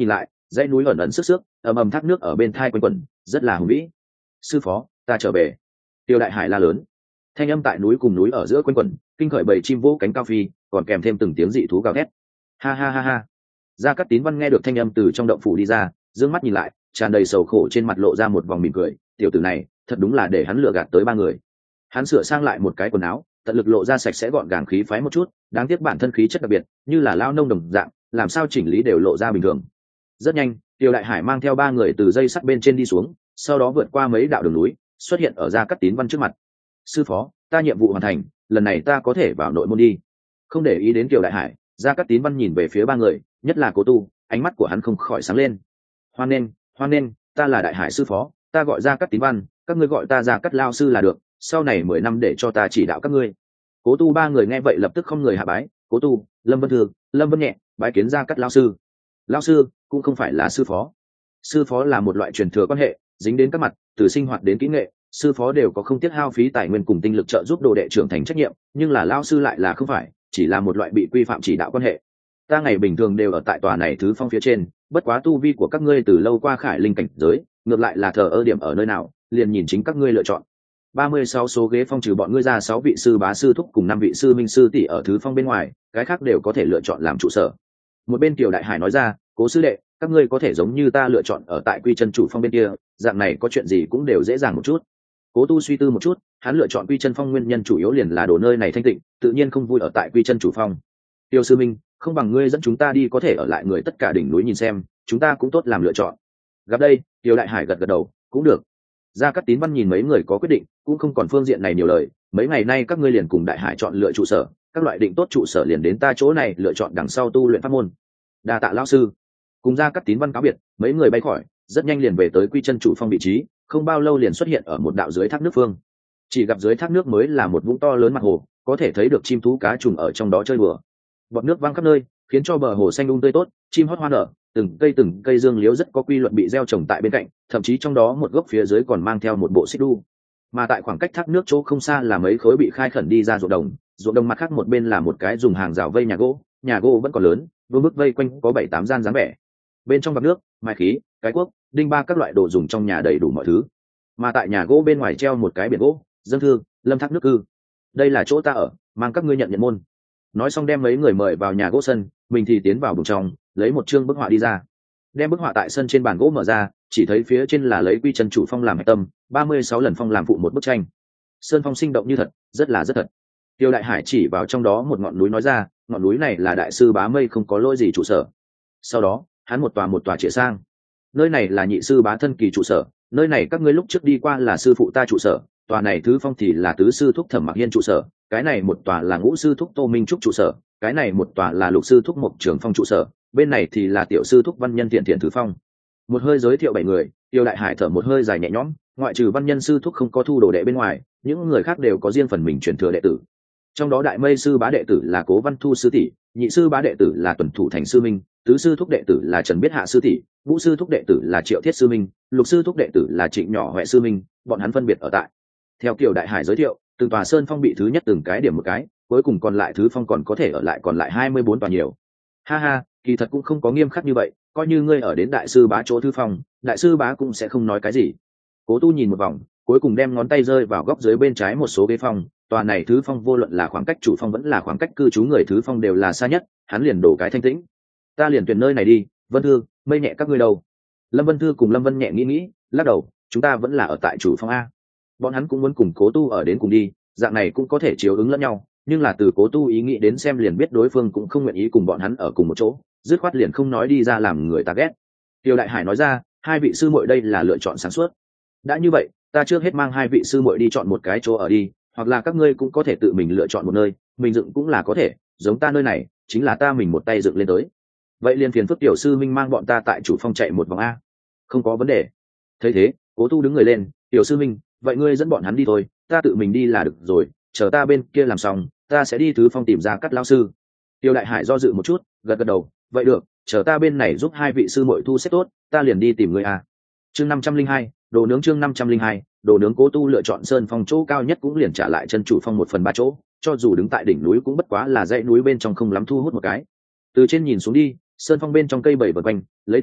dãy núi ẩn ẩn sức sức, ầm ầm thác nước ở bên thai quanh quẩn, rất là hùng vĩ. Sư phó, ta trở về. Tiêu Đại Hải la lớn, thanh âm tại núi cùng núi ở giữa quanh quẩn, kinh khởi bầy chim vỗ cánh cao phi, còn kèm thêm từng tiếng dị thú gào thét. Ha ha ha ha. Gia Cát Tín Văn nghe được thanh âm từ trong động phủ đi ra, dương mắt nhìn lại, tràn đầy sầu khổ trên mặt lộ ra một vòng mỉm cười. Tiểu tử này thật đúng là để hắn lừa gạt tới ba người. Hắn sửa sang lại một cái quần áo, tận lực lộ ra sạch sẽ gọn gàng khí phái một chút, đáng tiếc bản thân khí chất đặc biệt, như là lao nông đồng dạng, làm sao chỉnh lý đều lộ ra bình thường. Rất nhanh, Tiêu Đại Hải mang theo ba người từ dây sắt bên trên đi xuống, sau đó vượt qua mấy đạo đường núi, xuất hiện ở Gia Cát Tín Văn trước mặt. Sư phó, ta nhiệm vụ hoàn thành, lần này ta có thể vào nội môn đi. Không để ý đến Tiêu Đại Hải, Gia Cát Tín Văn nhìn về phía ba người, nhất là Cố Tu, ánh mắt của hắn không khỏi sáng lên. Hoan nghênh, hoan nghênh, ta là Đại Hải sư phó, ta gọi Gia Cát Tín Văn, các ngươi gọi ta Gia Cát lao sư là được, sau này mười năm để cho ta chỉ đạo các ngươi. Cố Tu ba người nghe vậy lập tức không người hạ bái. Cố Tu, Lâm Vân Thường, Lâm Vân Nhẹ bái kiến Gia Cát lao sư. Lao sư cũng không phải là sư phó. Sư phó là một loại truyền thừa quan hệ, dính đến các mặt, từ sinh hoạt đến kỹ nghệ, sư phó đều có không tiếc hao phí tài nguyên cùng tinh lực trợ giúp đồ đệ trưởng thành trách nhiệm, nhưng là lao sư lại là không phải, chỉ là một loại bị quy phạm chỉ đạo quan hệ. Ta ngày bình thường đều ở tại tòa này thứ phong phía trên, bất quá tu vi của các ngươi từ lâu qua khải linh cảnh giới, ngược lại là thờ ơ điểm ở nơi nào, liền nhìn chính các ngươi lựa chọn. ba mươi sáu số ghế phong trừ bọn ngươi ra sáu vị sư bá sư thúc cùng năm vị sư minh sư tỷ ở thứ phong bên ngoài, cái khác đều có thể lựa chọn làm trụ sở. Một bên Tiểu Đại Hải nói ra, Cố sư đệ, các ngươi có thể giống như ta lựa chọn ở tại Quy Chân chủ phong bên kia, dạng này có chuyện gì cũng đều dễ dàng một chút. Cố Tu suy tư một chút, hắn lựa chọn Quy Chân phong nguyên nhân chủ yếu liền là đồ nơi này thanh tịnh, tự nhiên không vui ở tại Quy Chân chủ phong. Tiêu sư minh, không bằng ngươi dẫn chúng ta đi có thể ở lại người tất cả đỉnh núi nhìn xem, chúng ta cũng tốt làm lựa chọn. Gặp đây, Tiêu Đại Hải gật gật đầu, cũng được. Gia Cát Tín Văn nhìn mấy người có quyết định, cũng không còn phương diện này nhiều lời, mấy ngày nay các ngươi liền cùng Đại Hải chọn lựa trụ sở, các loại định tốt trụ sở liền đến ta chỗ này lựa chọn đằng sau tu luyện pháp môn. Đa tạ lão sư. Cùng Gia Cát Tín Văn cáo biệt, mấy người bay khỏi, rất nhanh liền về tới Quy Chân chủ phong vị trí, không bao lâu liền xuất hiện ở một đạo dưới thác nước phương. Chỉ gặp dưới thác nước mới là một vũng to lớn mặt hồ, có thể thấy được chim thú cá trùng ở trong đó chơi đùa. Bọt nước văng khắp nơi, khiến cho bờ hồ xanh um tươi tốt, chim hót hoa nở, từng cây từng cây dương liễu rất có quy luật bị gieo trồng tại bên cạnh, thậm chí trong đó một gốc phía dưới còn mang theo một bộ xích đu. Mà tại khoảng cách thác nước chỗ không xa là mấy khối bị khai khẩn đi ra ruộng đồng, ruộng đồng mặt khác một bên là một cái dùng hàng rào vây nhà gỗ, nhà gỗ vẫn còn lớn, vương bức vây quanh có bảy tám gian dáng vẻ. Bên trong vạc nước, mai khí, cái cuốc, đinh ba các loại đồ dùng trong nhà đầy đủ mọi thứ. Mà tại nhà gỗ bên ngoài treo một cái biển gỗ, dân thư, Lâm Thác nước cư. Đây là chỗ ta ở, mang các ngươi nhận nhận môn. Nói xong đem mấy người mời vào nhà gỗ sân, mình thì tiến vào bùng trong, lấy một chương bức họa đi ra. Đem bức họa tại sân trên bàn gỗ mở ra, chỉ thấy phía trên là lấy Quy Chân chủ phong làm hạch tâm, ba mươi sáu lần phong làm phụ một bức tranh. Sơn phong sinh động như thật, rất là rất thật. Tiêu Đại Hải chỉ vào trong đó một ngọn núi nói ra, ngọn núi này là đại sư Bá Mây không có lỗi gì trụ sở. Sau đó, hắn một tòa một tòa chĩa sang. Nơi này là nhị sư Bá thân kỳ trụ sở, nơi này các ngươi lúc trước đi qua là sư phụ ta trụ sở, tòa này thứ phong thì là tứ sư thúc Thẩm Mặc Hiên trụ sở, cái này một tòa là ngũ sư thúc Tô Minh Trúc trụ sở, cái này một tòa là lục sư thúc Mộc Trường Phong trụ sở, bên này thì là tiểu sư thúc Văn Nhân Thiện Thiện thứ phong. Một hơi giới thiệu bảy người, Tiêu Đại Hải thở một hơi dài nhẹ nhõm, ngoại trừ Văn Nhân sư thúc không có thu đồ đệ bên ngoài, những người khác đều có riêng phần mình truyền thừa đệ tử. Trong đó Đại Mây sư bá đệ tử là Cố Văn Thu sư tỷ, nhị sư bá đệ tử là Tuần Thủ Thành sư minh, tứ sư thúc đệ tử là Trần Biết Hạ sư tỷ, ngũ sư thúc đệ tử là Triệu Thiết sư minh, lục sư thúc đệ tử là Trịnh Nhỏ Huệ sư minh, bọn hắn phân biệt ở tại. Theo Kiều Đại Hải giới thiệu, từng tòa sơn phong bị thứ nhất từng cái điểm một cái, cuối cùng còn lại thứ phong còn có thể ở lại còn lại hai mươi bốn tòa nhiều. Ha ha, kỳ thật cũng không có nghiêm khắc như vậy, coi như ngươi ở đến đại sư bá chỗ thư phong, đại sư bá cũng sẽ không nói cái gì. Cố Tu nhìn một vòng, cuối cùng đem ngón tay rơi vào góc dưới bên trái một số ghế phong, tòa này thứ phong vô luận là khoảng cách chủ phong vẫn là khoảng cách cư trú người thứ phong đều là xa nhất, hắn liền đổ cái thanh tĩnh. Ta liền tuyển nơi này đi, Vân Thư, Mây Nhẹ các ngươi đâu? Lâm Vân Thư cùng Lâm Vân Nhẹ nghĩ nghĩ, lắc đầu, chúng ta vẫn là ở tại chủ phong a. Bọn hắn cũng muốn cùng Cố Tu ở đến cùng đi, dạng này cũng có thể chiếu ứng lẫn nhau, nhưng là từ Cố Tu ý nghĩ đến xem liền biết đối phương cũng không nguyện ý cùng bọn hắn ở cùng một chỗ, dứt khoát liền không nói đi ra làm người ta ghét. Tiêu Đại Hải nói ra, hai vị sư muội đây là lựa chọn sáng suốt. Đã như vậy, ta trước hết mang hai vị sư muội đi chọn một cái chỗ ở đi, hoặc là các ngươi cũng có thể tự mình lựa chọn một nơi, mình dựng cũng là có thể, giống ta nơi này, chính là ta mình một tay dựng lên tới. Vậy liền phiền phức tiểu sư minh mang bọn ta tại chủ phong chạy một vòng a. Không có vấn đề. Thấy thế, Cố Tu đứng người lên, tiểu sư minh, vậy ngươi dẫn bọn hắn đi thôi, ta tự mình đi là được rồi, chờ ta bên kia làm xong, ta sẽ đi thứ phong tìm ra Cát lão sư. Tiêu Đại Hải do dự một chút, gật gật đầu, vậy được, chờ ta bên này giúp hai vị sư muội thu xếp tốt, ta liền đi tìm ngươi a. Chương năm trăm linh hai, đồ nướng chương năm trăm linh hai, đồ nướng. Cố Tu lựa chọn sơn phong chỗ cao nhất cũng liền trả lại chân chủ phong một phần ba chỗ, cho dù đứng tại đỉnh núi cũng bất quá là dãy núi bên trong không lắm thu hút một cái. Từ trên nhìn xuống đi, sơn phong bên trong cây bầy vần quanh, lấy tùng,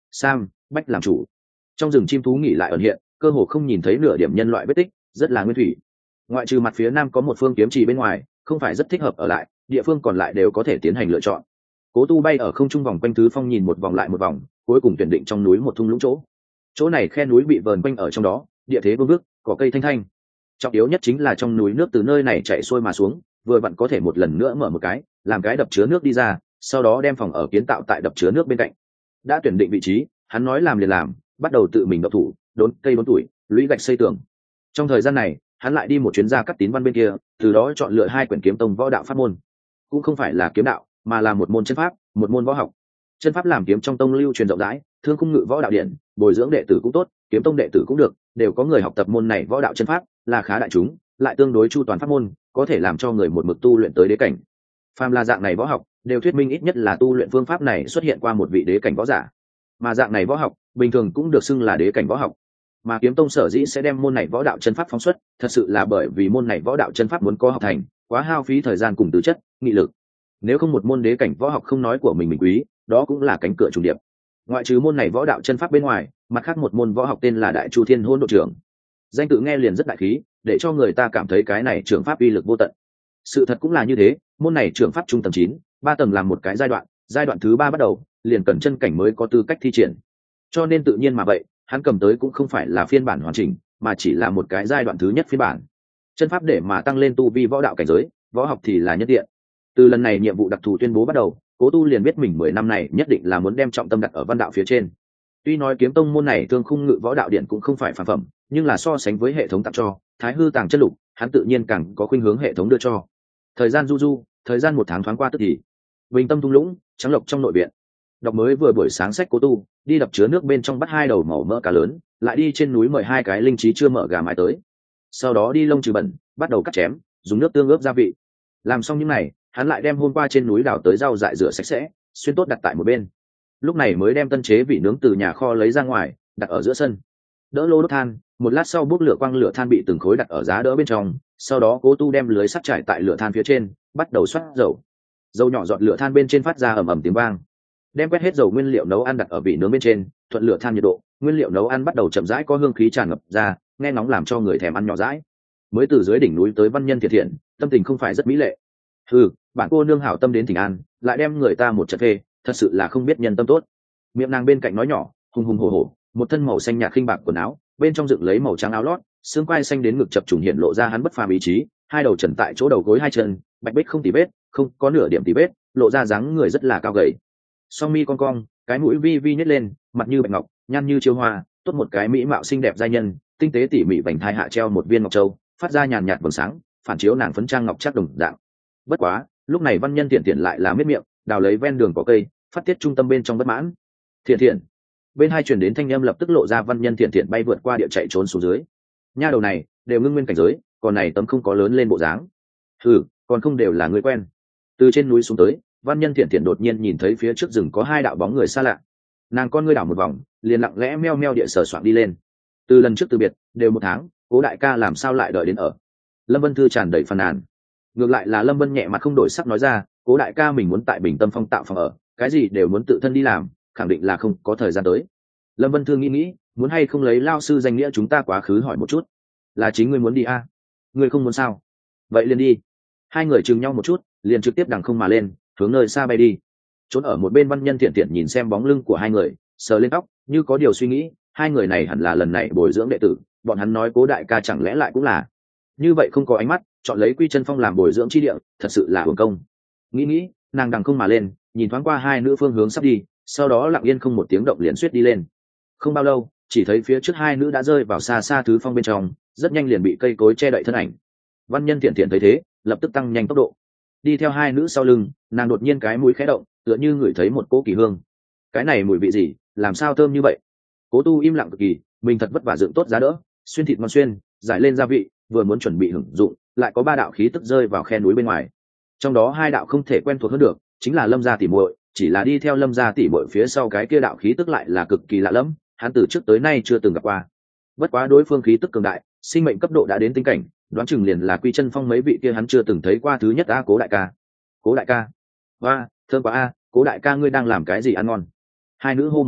sam bách làm chủ. Trong rừng chim thú nghỉ lại ẩn hiện, cơ hồ không nhìn thấy nửa điểm nhân loại vết tích, rất là nguyên thủy. Ngoại trừ mặt phía nam có một phương kiếm trì bên ngoài, không phải rất thích hợp ở lại, địa phương còn lại đều có thể tiến hành lựa chọn. Cố Tu bay ở không trung vòng quanh tứ phong nhìn một vòng lại một vòng, cuối cùng tuyển định trong núi một thung lũng chỗ. Chỗ này khe núi bị vờn quanh ở trong đó, địa thế vương vức, cỏ cây thanh thanh. Trọng yếu nhất chính là trong núi nước từ nơi này chảy xuôi mà xuống, vừa vặn có thể một lần nữa mở một cái, làm cái đập chứa nước đi ra, sau đó đem phòng ở kiến tạo tại đập chứa nước bên cạnh. Đã tuyển định vị trí, hắn nói làm liền làm, bắt đầu tự mình đập thủ, đốn cây đốn tuổi, lũy gạch xây tường. Trong thời gian này, hắn lại đi một chuyến ra cắt tín văn bên kia, từ đó chọn lựa hai quyển kiếm tông võ đạo pháp môn. Cũng không phải là kiếm đạo, mà là một môn chân pháp, một môn võ học. Chân pháp làm kiếm trong tông lưu truyền rộng rãi, thương khung ngự võ đạo điện, bồi dưỡng đệ tử cũng tốt, kiếm tông đệ tử cũng được, đều có người học tập môn này võ đạo chân pháp, là khá đại chúng, lại tương đối chu toàn pháp môn, có thể làm cho người một mực tu luyện tới đế cảnh. Phàm là dạng này võ học, đều thuyết minh ít nhất là tu luyện phương pháp này xuất hiện qua một vị đế cảnh võ giả. Mà dạng này võ học, bình thường cũng được xưng là đế cảnh võ học. Mà kiếm tông sở dĩ sẽ đem môn này võ đạo chân pháp phóng xuất, thật sự là bởi vì môn này võ đạo chân pháp muốn có học thành, quá hao phí thời gian cùng tư chất, nghị lực. Nếu không một môn đế cảnh võ học không nói của mình mình quý, đó cũng là cánh cửa trùng điệp. Ngoại trừ môn này võ đạo chân pháp bên ngoài, mặt khác một môn võ học tên là Đại Chu Thiên Hôn Độn Trưởng. Danh tự nghe liền rất đại khí, để cho người ta cảm thấy cái này trưởng pháp uy lực vô tận. Sự thật cũng là như thế, môn này trưởng pháp trung tầng chín, ba tầng làm một cái giai đoạn, giai đoạn thứ ba bắt đầu, liền cần chân cảnh mới có tư cách thi triển. Cho nên tự nhiên mà vậy, hắn cầm tới cũng không phải là phiên bản hoàn chỉnh, mà chỉ là một cái giai đoạn thứ nhất phiên bản. Chân pháp để mà tăng lên tu vi võ đạo cảnh giới, võ học thì là nhất tiện. Từ lần này nhiệm vụ đặc thù tuyên bố bắt đầu, Cố Tu liền biết mình mười năm này nhất định là muốn đem trọng tâm đặt ở văn đạo phía trên. Tuy nói kiếm tông môn này thương khung ngự võ đạo điện cũng không phải phàm phẩm, nhưng là so sánh với hệ thống tặng cho Thái Hư Tàng Chất Lục, hắn tự nhiên càng có khuynh hướng hệ thống đưa cho. Thời gian du du, thời gian một tháng thoáng qua tức thì. Bình tâm thung lũng, trắng lộc trong nội viện. Đọc mới vừa buổi sáng sách Cố Tu, đi đập chứa nước bên trong bắt hai đầu màu mỡ cá lớn, lại đi trên núi mời hai cái linh trí chưa mở gà mái tới. Sau đó đi lông trừ bẩn, bắt đầu cắt chém, dùng nước tương ướp gia vị. Làm xong những này, hắn lại đem hôm qua trên núi đào tới rau dại rửa sạch sẽ, xuyên tốt đặt tại một bên. Lúc này mới đem tân chế vị nướng từ nhà kho lấy ra ngoài, đặt ở giữa sân. Đỡ lô đốt than, một lát sau bốc lửa quăng lửa than bị từng khối đặt ở giá đỡ bên trong, sau đó Cố Tu đem lưới sắt trải tại lửa than phía trên, bắt đầu xoát dầu. Dầu nhỏ giọt lửa than bên trên phát ra ầm ầm tiếng vang. Đem quét hết dầu nguyên liệu nấu ăn đặt ở vị nướng bên trên, thuận lửa than nhiệt độ, nguyên liệu nấu ăn bắt đầu chậm rãi có hương khí tràn ngập ra, nghe nóng làm cho người thèm ăn nhỏ rãi. Mới từ dưới đỉnh núi tới Văn Nhân Thiện Thiện, tâm tình không phải rất mỹ lệ. Ừ, bạn cô nương hảo tâm đến thỉnh an, lại đem người ta một trận phê, thật sự là không biết nhân tâm tốt. Miệng nàng bên cạnh nói nhỏ, hùng hùng hổ hổ, một thân màu xanh nhạt khinh bạc quần áo, bên trong dựng lấy màu trắng áo lót, xương quai xanh đến ngực chập trùng hiện lộ ra hắn bất phàm ý chí, hai đầu trần tại chỗ đầu gối hai chân, bạch bích không tì vết, không có nửa điểm tì vết, lộ ra dáng người rất là cao gầy. Song mi cong cong, cái mũi vi vi nhếch lên, mặt như bạch ngọc, nhăn như chiêu hoa, tốt một cái mỹ mạo xinh đẹp giai nhân, tinh tế tỉ mỉ vành thai hạ treo một viên ngọc châu, phát ra nhàn nhạt vầng sáng, phản chiếu nàng phấn trang ngọc chắc đồng dạng. Bất quá, lúc này Văn Nhân Thiện Thiện lại là miết miệng, đào lấy ven đường có cây, phát tiết trung tâm bên trong bất mãn. Thiện Thiện, bên hai truyền đến thanh âm lập tức lộ ra Văn Nhân Thiện Thiện bay vượt qua địa chạy trốn xuống dưới. Nha đầu này, đều ngưng nguyên cảnh giới, còn này tấm không có lớn lên bộ dáng. Hừ, còn không đều là người quen. Từ trên núi xuống tới, Văn Nhân Thiện Thiện đột nhiên nhìn thấy phía trước rừng có hai đạo bóng người xa lạ. Nàng con ngươi đảo một vòng, liền lặng lẽ meo meo địa sở soạn đi lên. Từ lần trước từ biệt, đều một tháng, Cố đại ca làm sao lại đợi đến ở? Lâm Vân Thư tràn đầy phàn nàn. Ngược lại là Lâm Vân nhẹ mặt không đổi sắc nói ra, Cố đại ca mình muốn tại Bình Tâm Phong tạo phòng ở, cái gì đều muốn tự thân đi làm, khẳng định là không có thời gian tới. Lâm Vân Thư nghĩ nghĩ, muốn hay không lấy lao sư danh nghĩa chúng ta quá khứ hỏi một chút. Là chính ngươi muốn đi à? Ngươi không muốn sao? Vậy liền đi. Hai người chừng nhau một chút, liền trực tiếp đằng không mà lên, hướng nơi xa bay đi. Trốn ở một bên Văn Nhân Thiện Thiện nhìn xem bóng lưng của hai người, sờ lên tóc, như có điều suy nghĩ, hai người này hẳn là lần này bồi dưỡng đệ tử, bọn hắn nói Cố đại ca chẳng lẽ lại cũng là. Như vậy không có ánh mắt, chọn lấy Quy Chân Phong làm bồi dưỡng chi địa, thật sự là hưởng công. Nghĩ nghĩ, nàng đằng không mà lên, nhìn thoáng qua hai nữ phương hướng sắp đi, sau đó lặng yên không một tiếng động liền suýt đi lên. Không bao lâu, chỉ thấy phía trước hai nữ đã rơi vào xa xa thứ phong bên trong, rất nhanh liền bị cây cối che đậy thân ảnh. Văn Nhân Thiện Thiện thấy thế, lập tức tăng nhanh tốc độ, đi theo hai nữ sau lưng. Nàng đột nhiên cái mũi khẽ động, tựa như ngửi thấy một cỗ kỳ hương. Cái này mùi vị gì, làm sao thơm như vậy? Cố Tu im lặng cực kỳ, mình thật vất vả dựng tốt giá đỡ, xuyên thịt ngon xuyên, giải lên gia vị, vừa muốn chuẩn bị hưởng dụng, lại có ba đạo khí tức rơi vào khe núi bên ngoài. Trong đó hai đạo không thể quen thuộc hơn được, chính là Lâm gia tỷ muội, chỉ là đi theo Lâm gia tỷ muội phía sau cái kia đạo khí tức lại là cực kỳ lạ lẫm, hắn từ trước tới nay chưa từng gặp qua. Bất quá đối phương khí tức cường đại, sinh mệnh cấp độ đã đến tinh cảnh, đoán chừng liền là Quy Chân Phong mấy vị kia hắn chưa từng thấy qua thứ nhất a. Cố đại ca, Cố đại ca, oa, thơm quá a, Cố đại ca ngươi đang làm cái gì ăn ngon? Hai nữ hô một tiếng,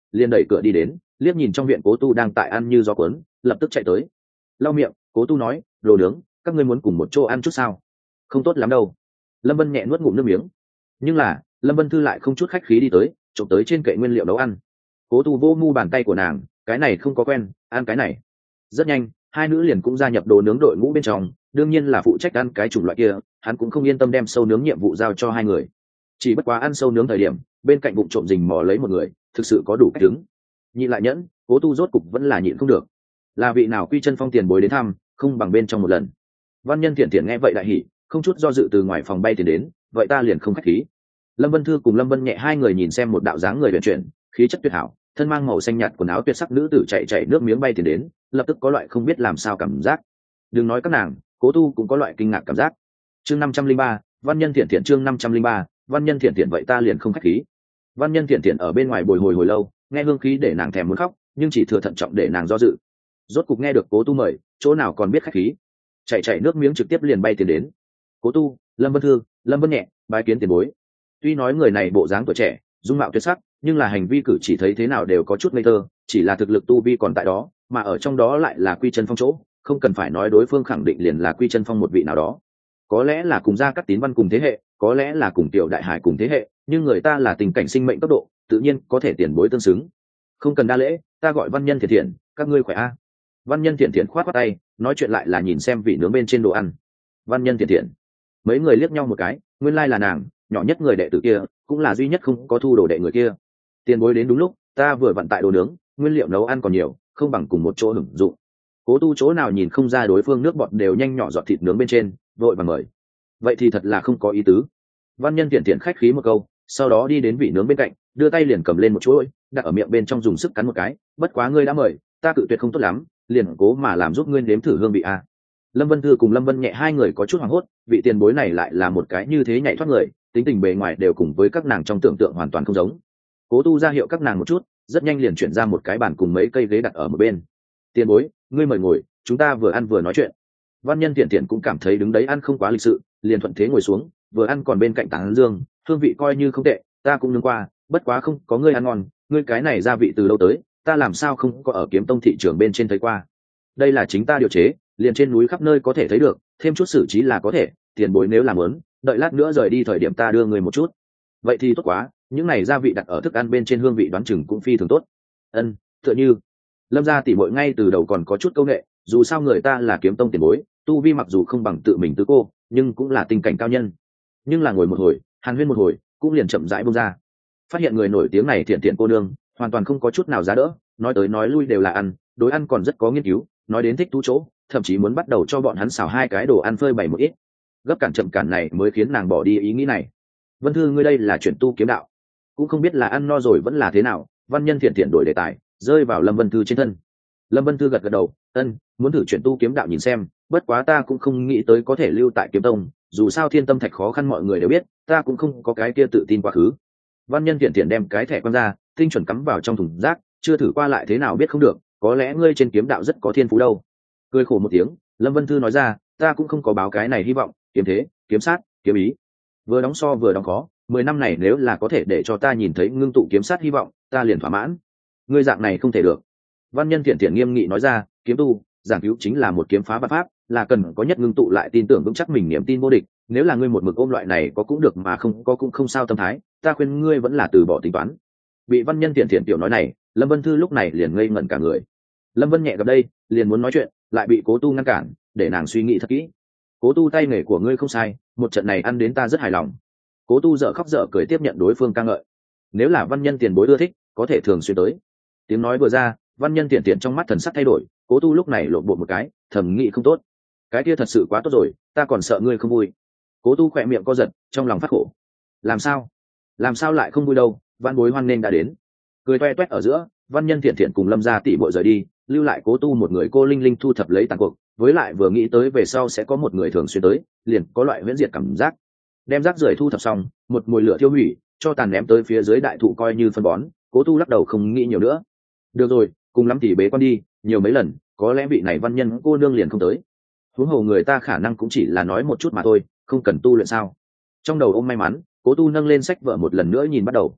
liền đẩy cửa đi đến, liếc nhìn trong viện cố tu đang tại ăn như gió cuốn, lập tức chạy tới lau miệng. Cố tu nói, đồ nướng, các ngươi muốn cùng một chỗ ăn chút sao? Không tốt lắm đâu. Lâm Vân nhẹ nuốt ngụm nước miếng, nhưng là Lâm Vân Thư lại không chút khách khí đi tới, trộm tới trên kệ nguyên liệu nấu ăn. Cố tu vô mu bàn tay của nàng, cái này không có quen, ăn cái này. Rất nhanh hai nữ liền cũng gia nhập đồ nướng đội ngũ bên trong, đương nhiên là phụ trách ăn cái chủng loại kia. Hắn cũng không yên tâm đem sâu nướng nhiệm vụ giao cho hai người, chỉ bất quá ăn sâu nướng thời điểm bên cạnh bụng trộm rình mò lấy một người, thực sự có đủ cách đứng. Nhịn lại nhẫn, Cố tu rốt cục vẫn là nhịn không được. Là vị nào Quy Chân Phong tiền bối đến thăm, không bằng bên trong một lần. Văn Nhân Thiện Thiện nghe vậy đại hỉ, không chút do dự từ ngoài phòng bay tiền đến, vậy ta liền không khách khí. Lâm Vân Thư cùng Lâm Vân Nhẹ hai người nhìn xem một đạo dáng người huyền chuyển, khí chất tuyệt hảo, thân mang màu xanh nhạt quần áo tuyệt sắc nữ tử chạy chạy nước miếng bay tiền đến, lập tức có loại không biết làm sao cảm giác. Đừng nói các nàng, Cố tu cũng có loại kinh ngạc cảm giác. Chương năm trăm linh ba, Văn Nhân Thiện Thiện. Chương năm trăm linh ba, Văn Nhân Thiện Thiện. Vậy ta liền không khách khí. Văn Nhân Thiện Thiện ở bên ngoài bồi hồi hồi lâu, nghe hương khí để nàng thèm muốn khóc, nhưng chỉ thừa thận trọng để nàng do dự. Rốt cục nghe được Cố tu mời, chỗ nào còn biết khách khí, chạy chạy nước miếng trực tiếp liền bay tiền đến. Cố tu, Lâm Vân Thư, Lâm Vân Nhẹ, bái kiến tiền bối. Tuy nói người này bộ dáng tuổi trẻ, dung mạo tuyệt sắc, nhưng là hành vi cử chỉ thấy thế nào đều có chút ngây thơ, chỉ là thực lực tu vi còn tại đó, mà ở trong đó lại là Quy Chân Phong chỗ, không cần phải nói đối phương khẳng định liền là Quy Chân Phong một vị nào đó. Có lẽ là cùng gia Cát Tín Văn cùng thế hệ, có lẽ là cùng Tiểu Đại Hải cùng thế hệ, nhưng người ta là tình cảnh sinh mệnh cấp độ, tự nhiên có thể tiền bối tương xứng. Không cần đa lễ, ta gọi Văn Nhân Thiện Thiện, các ngươi khỏe a? Văn Nhân Thiện Thiện khoát khoát tay, nói chuyện lại là nhìn xem vị nướng bên trên đồ ăn. Văn Nhân Thiện Thiện. Mấy người liếc nhau một cái, nguyên lai là nàng, nhỏ nhất người đệ tử kia, cũng là duy nhất không có thu đồ đệ người kia. Tiền bối đến đúng lúc, ta vừa vận tại đồ nướng, nguyên liệu nấu ăn còn nhiều, không bằng cùng một chỗ hưởng dụng. Cố tu chỗ nào nhìn không ra đối phương nước bọt đều nhanh nhỏ giọt thịt nướng bên trên, vội vàng mời. Vậy thì thật là không có ý tứ. Văn Nhân Thiện Thiện khách khí một câu, sau đó đi đến vị nướng bên cạnh, đưa tay liền cầm lên một chuỗi, đặt ở miệng bên trong dùng sức cắn một cái. Bất quá ngươi đã mời, ta cự tuyệt không tốt lắm, liền cố mà làm giúp ngươi nếm thử hương vị a. Lâm Vân Thư cùng Lâm Vân Nhẹ hai người có chút hoảng hốt, vị tiền bối này lại là một cái như thế nhảy thoát người, tính tình bề ngoài đều cùng với các nàng trong tưởng tượng hoàn toàn không giống. Cố tu ra hiệu các nàng một chút, rất nhanh liền chuyển ra một cái bàn cùng mấy cây ghế đặt ở một bên. Tiền bối, ngươi mời ngồi, chúng ta vừa ăn vừa nói chuyện. Văn Nhân Thiện Thiện cũng cảm thấy đứng đấy ăn không quá lịch sự, liền thuận thế ngồi xuống, vừa ăn còn bên cạnh tán dương, hương vị coi như không tệ, ta cũng nếm qua, bất quá không có ngươi ăn ngon, ngươi cái này gia vị từ đâu tới, ta làm sao không có ở Kiếm Tông thị trường bên trên thấy qua. Đây là chính ta điều chế, liền trên núi khắp nơi có thể thấy được, thêm chút xử trí là có thể, tiền bối nếu làm muốn, đợi lát nữa rời đi thời điểm ta đưa người một chút. Vậy thì tốt quá, những này gia vị đặt ở thức ăn bên trên hương vị đoán chừng cũng phi thường tốt. Ân, tựa như Lâm gia tỷ muội ngay từ đầu còn có chút câu nệ, dù sao người ta là Kiếm Tông tiền bối, tu vi mặc dù không bằng tự mình tứ cô, nhưng cũng là tình cảnh cao nhân. Nhưng là ngồi một hồi, hàn huyên một hồi, cũng liền chậm rãi buông ra. Phát hiện người nổi tiếng này Thiện Thiện cô nương, hoàn toàn không có chút nào giá đỡ, nói tới nói lui đều là ăn, đối ăn còn rất có nghiên cứu, nói đến thích thú chỗ, thậm chí muốn bắt đầu cho bọn hắn xào hai cái đồ ăn phơi bày một ít. Gấp cản chậm cản này mới khiến nàng bỏ đi ý nghĩ này. Vân Thư, ngươi đây là chuyển tu kiếm đạo, cũng không biết là ăn no rồi vẫn là thế nào. Văn Nhân Thiện Thiện đổi đề tài, rơi vào Lâm Vân Thư trên thân. Lâm Vân Thư gật gật đầu, ân, muốn thử chuyển tu kiếm đạo nhìn xem, bất quá ta cũng không nghĩ tới có thể lưu tại Kiếm Tông, dù sao Thiên Tâm Thạch khó khăn mọi người đều biết, ta cũng không có cái kia tự tin quá khứ. Văn Nhân Thiện Thiện đem cái thẻ quăng ra, tinh chuẩn cắm vào trong thùng rác, chưa thử qua lại thế nào biết không được, có lẽ ngươi trên kiếm đạo rất có thiên phú đâu. Cười khổ một tiếng, Lâm Vân Thư nói ra, ta cũng không có báo cái này hy vọng, kiếm thế, kiếm sát, kiếm ý, vừa đóng so vừa đóng khó, mười năm này nếu là có thể để cho ta nhìn thấy ngưng tụ kiếm sát hy vọng, ta liền thỏa mãn. Ngươi dạng này không thể được. Văn Nhân Thiện Thiện nghiêm nghị nói ra, kiếm tu, giảng cứu chính là một kiếm phá vạn pháp, là cần có nhất ngưng tụ lại tin tưởng vững chắc mình niềm tin vô địch, nếu là ngươi một mực ôm loại này có cũng được mà không có cũng không sao tâm thái, ta khuyên ngươi vẫn là từ bỏ tính toán. Bị Văn Nhân Thiện Thiện tiểu nói này, Lâm Vân Thư lúc này liền ngây ngẩn cả người. Lâm Vân Nhẹ gặp đây, liền muốn nói chuyện, lại bị Cố tu ngăn cản, để nàng suy nghĩ thật kỹ. Cố tu, tay nghề của ngươi không sai, một trận này ăn đến ta rất hài lòng. Cố tu dở khóc dở cười tiếp nhận đối phương ca ngợi. Nếu là Văn Nhân tiền bối ưa thích, có thể thường xuyên tới. Tiếng nói vừa ra, Văn Nhân Thiện Thiện trong mắt thần sắc thay đổi, Cố tu lúc này lộn bộ một cái, thầm nghĩ không tốt. Cái kia thật sự quá tốt rồi, ta còn sợ ngươi không vui. Cố tu khỏe miệng co giật, trong lòng phát khổ. Làm sao? Làm sao lại không vui đâu? Văn bối hoan nên đã đến. Cười toe toét ở giữa, Văn Nhân Thiện Thiện cùng Lâm gia tỷ muội rời đi, lưu lại Cố tu một người cô linh linh thu thập lấy tàn cuộc, với lại vừa nghĩ tới về sau sẽ có một người thường xuyên tới, liền có loại huyễn diệt cảm giác. Đem rác rưởi thu thập xong, một mùi lửa thiêu hủy, cho tàn ném tới phía dưới đại thụ coi như phân bón. Cố tu lắc đầu không nghĩ nhiều nữa. Được rồi, cùng lắm thì bế quan đi, nhiều mấy lần, có lẽ vị này văn nhân cô nương liền không tới. Huống hồ người ta khả năng cũng chỉ là nói một chút mà thôi, không cần tu luyện sao? Trong đầu ôm may mắn, Cố tu nâng lên sách vở một lần nữa nhìn bắt đầu.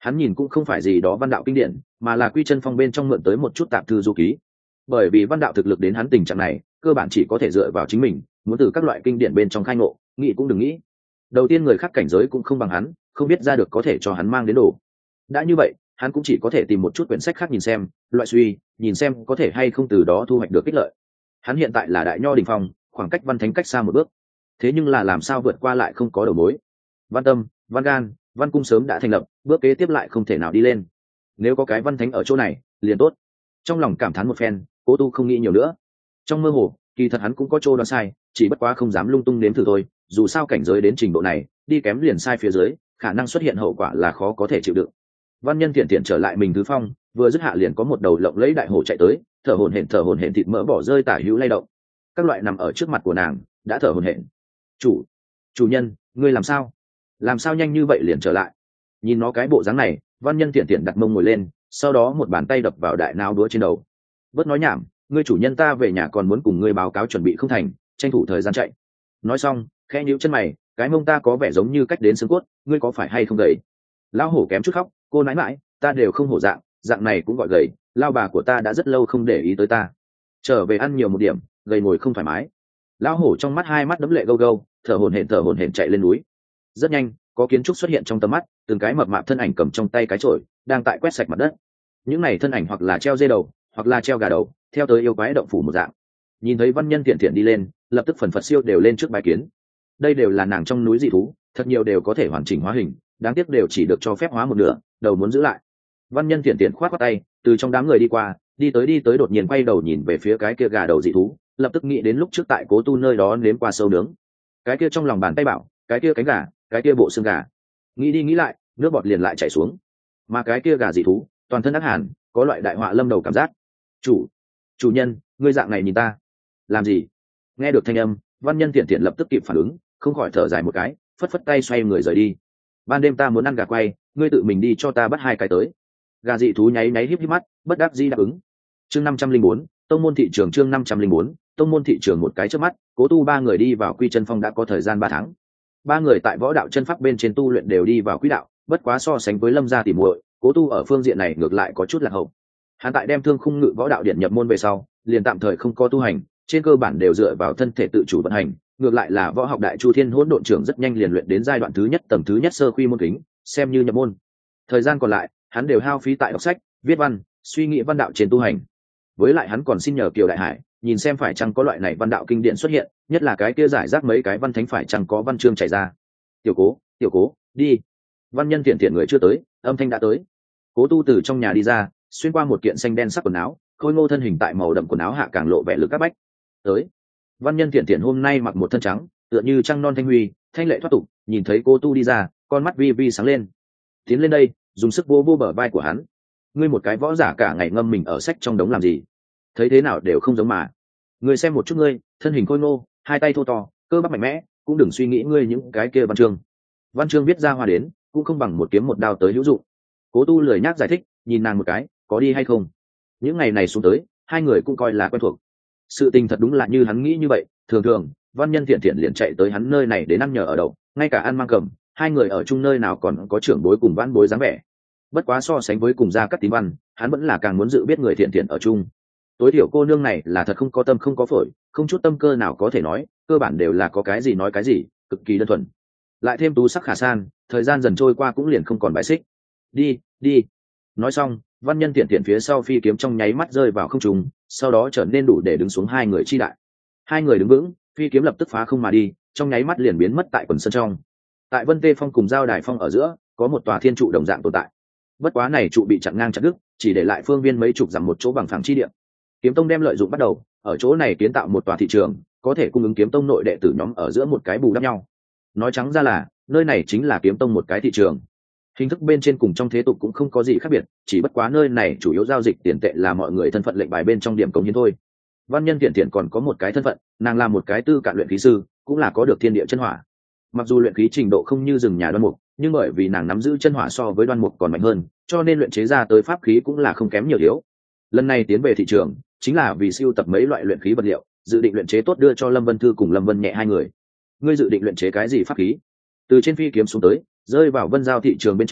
Hắn nhìn cũng không phải gì đó văn đạo kinh điển, mà là quy chân phong bên trong mượn tới một chút tạp thư du ký. Bởi vì văn đạo thực lực đến hắn tình trạng này, cơ bản chỉ có thể dựa vào chính mình, muốn từ các loại kinh điển bên trong khai ngộ, nghĩ cũng đừng nghĩ. Đầu tiên người khác cảnh giới cũng không bằng hắn, không biết ra được có thể cho hắn mang đến đồ. Đã như vậy, hắn cũng chỉ có thể tìm một chút quyển sách khác nhìn xem, loại suy, nhìn xem có thể hay không từ đó thu hoạch được kích lợi. Hắn hiện tại là đại nho đỉnh phong, khoảng cách văn thánh cách xa một bước. Thế nhưng là làm sao vượt qua lại không có đầu mối. Văn Tâm, Văn Gan, Văn Cung sớm đã thành lập, bước kế tiếp lại không thể nào đi lên. Nếu có cái văn thánh ở chỗ này, liền tốt. Trong lòng cảm thán một phen, Cố Tu không nghĩ nhiều nữa. Trong mơ hồ, kỳ thật hắn cũng có chỗ đoán sai, chỉ bất quá không dám lung tung nếm thử thôi, dù sao cảnh giới đến trình độ này, đi kém liền sai phía dưới, khả năng xuất hiện hậu quả là khó có thể chịu đựng. Văn Nhân tiện tiện trở lại mình thứ phong, vừa dứt hạ liền có một đầu lộng lẫy đại hổ chạy tới, thở hổn hển thở hổn hển thịt mỡ bỏ rơi tả hữu lay động. Các loại nằm ở trước mặt của nàng, đã thở hổn hển. "Chủ, chủ nhân, ngươi làm sao? Làm sao nhanh như vậy liền trở lại?" Nhìn nó cái bộ dáng này, Văn Nhân tiện tiện đặt mông ngồi lên, sau đó một bàn tay đập vào đại não đũa trên đầu. "Bớt nói nhảm, ngươi chủ nhân ta về nhà còn muốn cùng ngươi báo cáo chuẩn bị không thành, tranh thủ thời gian chạy." Nói xong, khẽ nhíu chân mày, cái mông ta có vẻ giống như cách đến xương cốt, ngươi có phải hay không gầy? Lão hổ kém chút khóc, cô nãi mãi, ta đều không hổ dạng, dạng này cũng gọi gầy, lao bà của ta đã rất lâu không để ý tới ta. Trở về ăn nhiều một điểm, gầy ngồi không thoải mái. Lão hổ trong mắt hai mắt đấm lệ gâu gâu, thở hổn hển thở hổn hển chạy lên núi. Rất nhanh, có kiến trúc xuất hiện trong tầm mắt, từng cái mập mạp thân ảnh cầm trong tay cái chổi, đang tại quét sạch mặt đất. Những này thân ảnh hoặc là treo dê đầu, hoặc là treo gà đầu, theo tới yêu quái động phủ một dạng. Nhìn thấy Văn Nhân tiện tiện đi lên, lập tức phần phật siêu đều lên trước bài kiến. Đây đều là nàng trong núi dị thú, thật nhiều đều có thể hoàn chỉnh hóa hình, đáng tiếc đều chỉ được cho phép hóa một nửa, đầu muốn giữ lại. Văn Nhân tiện tiện khoát khoát tay, từ trong đám người đi qua, đi tới đi tới đột nhiên quay đầu nhìn về phía cái kia gà đầu dị thú, lập tức nghĩ đến lúc trước tại Cố Tu nơi đó nếm qua sâu nướng. Cái kia trong lòng bàn tay bảo, cái kia cánh gà, cái kia bộ xương gà. Nghĩ đi nghĩ lại, nước bọt liền lại chảy xuống. Mà cái kia gà dị thú, toàn thân ác hàn, có loại đại họa lâm đầu cảm giác. "Chủ, chủ nhân, ngươi dạng này nhìn ta, làm gì?" Nghe được thanh âm, Văn Nhân tiện tiện lập tức kịp phản ứng, không khỏi thở dài một cái, phất phất tay xoay người rời đi. "Ban đêm ta muốn ăn gà quay, ngươi tự mình đi cho ta bắt hai cái tới." Gà dị thú nháy nháy híp híp mắt, bất đắc dĩ đáp ứng. Chương năm trăm linh bốn, tông môn thị trường chương năm trăm linh bốn, tông môn thị trường một cái chớp mắt, Cố Tu ba người đi vào Quy Chân Phong đã có thời gian ba tháng. Ba người tại võ đạo chân pháp bên trên tu luyện đều đi vào quỹ đạo, bất quá so sánh với Lâm gia tỉ muội, Cố Tu ở phương diện này ngược lại có chút lạc hậu. Hắn tại đem Thương Khung Ngự võ đạo điện nhập môn về sau, liền tạm thời không có tu hành, trên cơ bản đều dựa vào thân thể tự chủ vận hành, ngược lại là võ học đại chu thiên hỗn độn trưởng rất nhanh liền luyện đến giai đoạn thứ nhất tầng thứ nhất sơ quy môn kính, xem như nhập môn. Thời gian còn lại, hắn đều hao phí tại đọc sách, viết văn, suy nghĩ văn đạo trên tu hành. Với lại hắn còn xin nhờ Kiều Đại Hải, nhìn xem phải chăng có loại này văn đạo kinh điển xuất hiện, nhất là cái kia giải rác mấy cái văn thánh phải chăng có văn chương chảy ra. "Tiểu Cố, tiểu Cố, đi." Văn Nhân tiện tiện người chưa tới, âm thanh đã tới. Cố Tu từ trong nhà đi ra, xuyên qua một kiện xanh đen sắc quần áo, khôi ngô thân hình tại màu đậm quần áo hạ càng lộ vẻ lực các bách. Tới. Văn Nhân tiện tiện hôm nay mặc một thân trắng, tựa như trăng non thanh huy, thanh lệ thoát tục, nhìn thấy Cố Tu đi ra, con mắt vi vi sáng lên. Tiến lên đây, dùng sức vô vô bờ vai của hắn. "Ngươi một cái võ giả cả ngày ngâm mình ở sách trong đống làm gì? Thấy thế nào đều không giống mà. Ngươi xem một chút ngươi, thân hình khôi ngô, hai tay thô to, cơ bắp mạnh mẽ, cũng đừng suy nghĩ ngươi những cái kia văn chương. Văn chương viết ra hoa đến, cũng không bằng một kiếm một đao tới hữu dụng." Cố Tu lười nhác giải thích, nhìn nàng một cái, "Có đi hay không?" Những ngày này xuống tới, hai người cũng coi là quen thuộc. Sự tình thật đúng là như hắn nghĩ như vậy, thường thường, Văn Nhân thiện thiện liền chạy tới hắn nơi này để ăn nhờ ở đậu, ngay cả ăn mang cầm, hai người ở chung nơi nào còn có trưởng bối cùng vãn bối dáng vẻ. Bất quá so sánh với cùng gia cắt tín văn, hắn vẫn là càng muốn dự biết người thiện thiện ở chung. Tối thiểu cô nương này là thật không có tâm không có phổi, không chút tâm cơ nào có thể nói, cơ bản đều là có cái gì nói cái gì, cực kỳ đơn thuần. Lại thêm tú sắc khả san, thời gian dần trôi qua cũng liền không còn bãi xích. Đi, đi. Nói xong, Văn Nhân tiện tiện phía sau phi kiếm trong nháy mắt rơi vào không trung, sau đó trở nên đủ để đứng xuống hai người chi đại. Hai người đứng vững, phi kiếm lập tức phá không mà đi, trong nháy mắt liền biến mất tại quần sân trong. Tại Vân Tê Phong cùng Giao Đài Phong ở giữa, có một tòa thiên trụ đồng dạng tồn tại. Bất quá này trụ bị chặn ngang chặt đứt, chỉ để lại phương viên mấy chục dặm một chỗ bằng phẳng chi địa. Kiếm Tông đem lợi dụng bắt đầu, ở chỗ này kiến tạo một tòa thị trường, có thể cung ứng Kiếm Tông nội đệ tử nhóm ở giữa một cái bù đắp nhau. Nói trắng ra là, nơi này chính là Kiếm Tông một cái thị trường. Hình thức bên trên cùng trong thế tục cũng không có gì khác biệt, chỉ bất quá nơi này chủ yếu giao dịch tiền tệ là mọi người thân phận lệnh bài bên trong điểm cống hiến thôi. Văn Nhân Tiện Tiện còn có một cái thân phận, nàng là một cái tư cạn luyện khí sư, cũng là có được thiên địa chân hỏa. Mặc dù luyện khí trình độ không như rừng nhà Đoan Mục, nhưng bởi vì nàng nắm giữ chân hỏa so với Đoan Mục còn mạnh hơn, cho nên luyện chế ra tới pháp khí cũng là không kém nhiều thiếu. Lần này tiến về thị trường, chính là vì siêu tập mấy loại luyện khí vật liệu, dự định luyện chế tốt đưa cho Lâm Vân Thư cùng Lâm Vân Nhẹ hai người. Ngươi dự định luyện chế cái gì pháp khí? Từ trên phi kiếm xuống tới, rơi vào Vân Giao thị trường bên trong,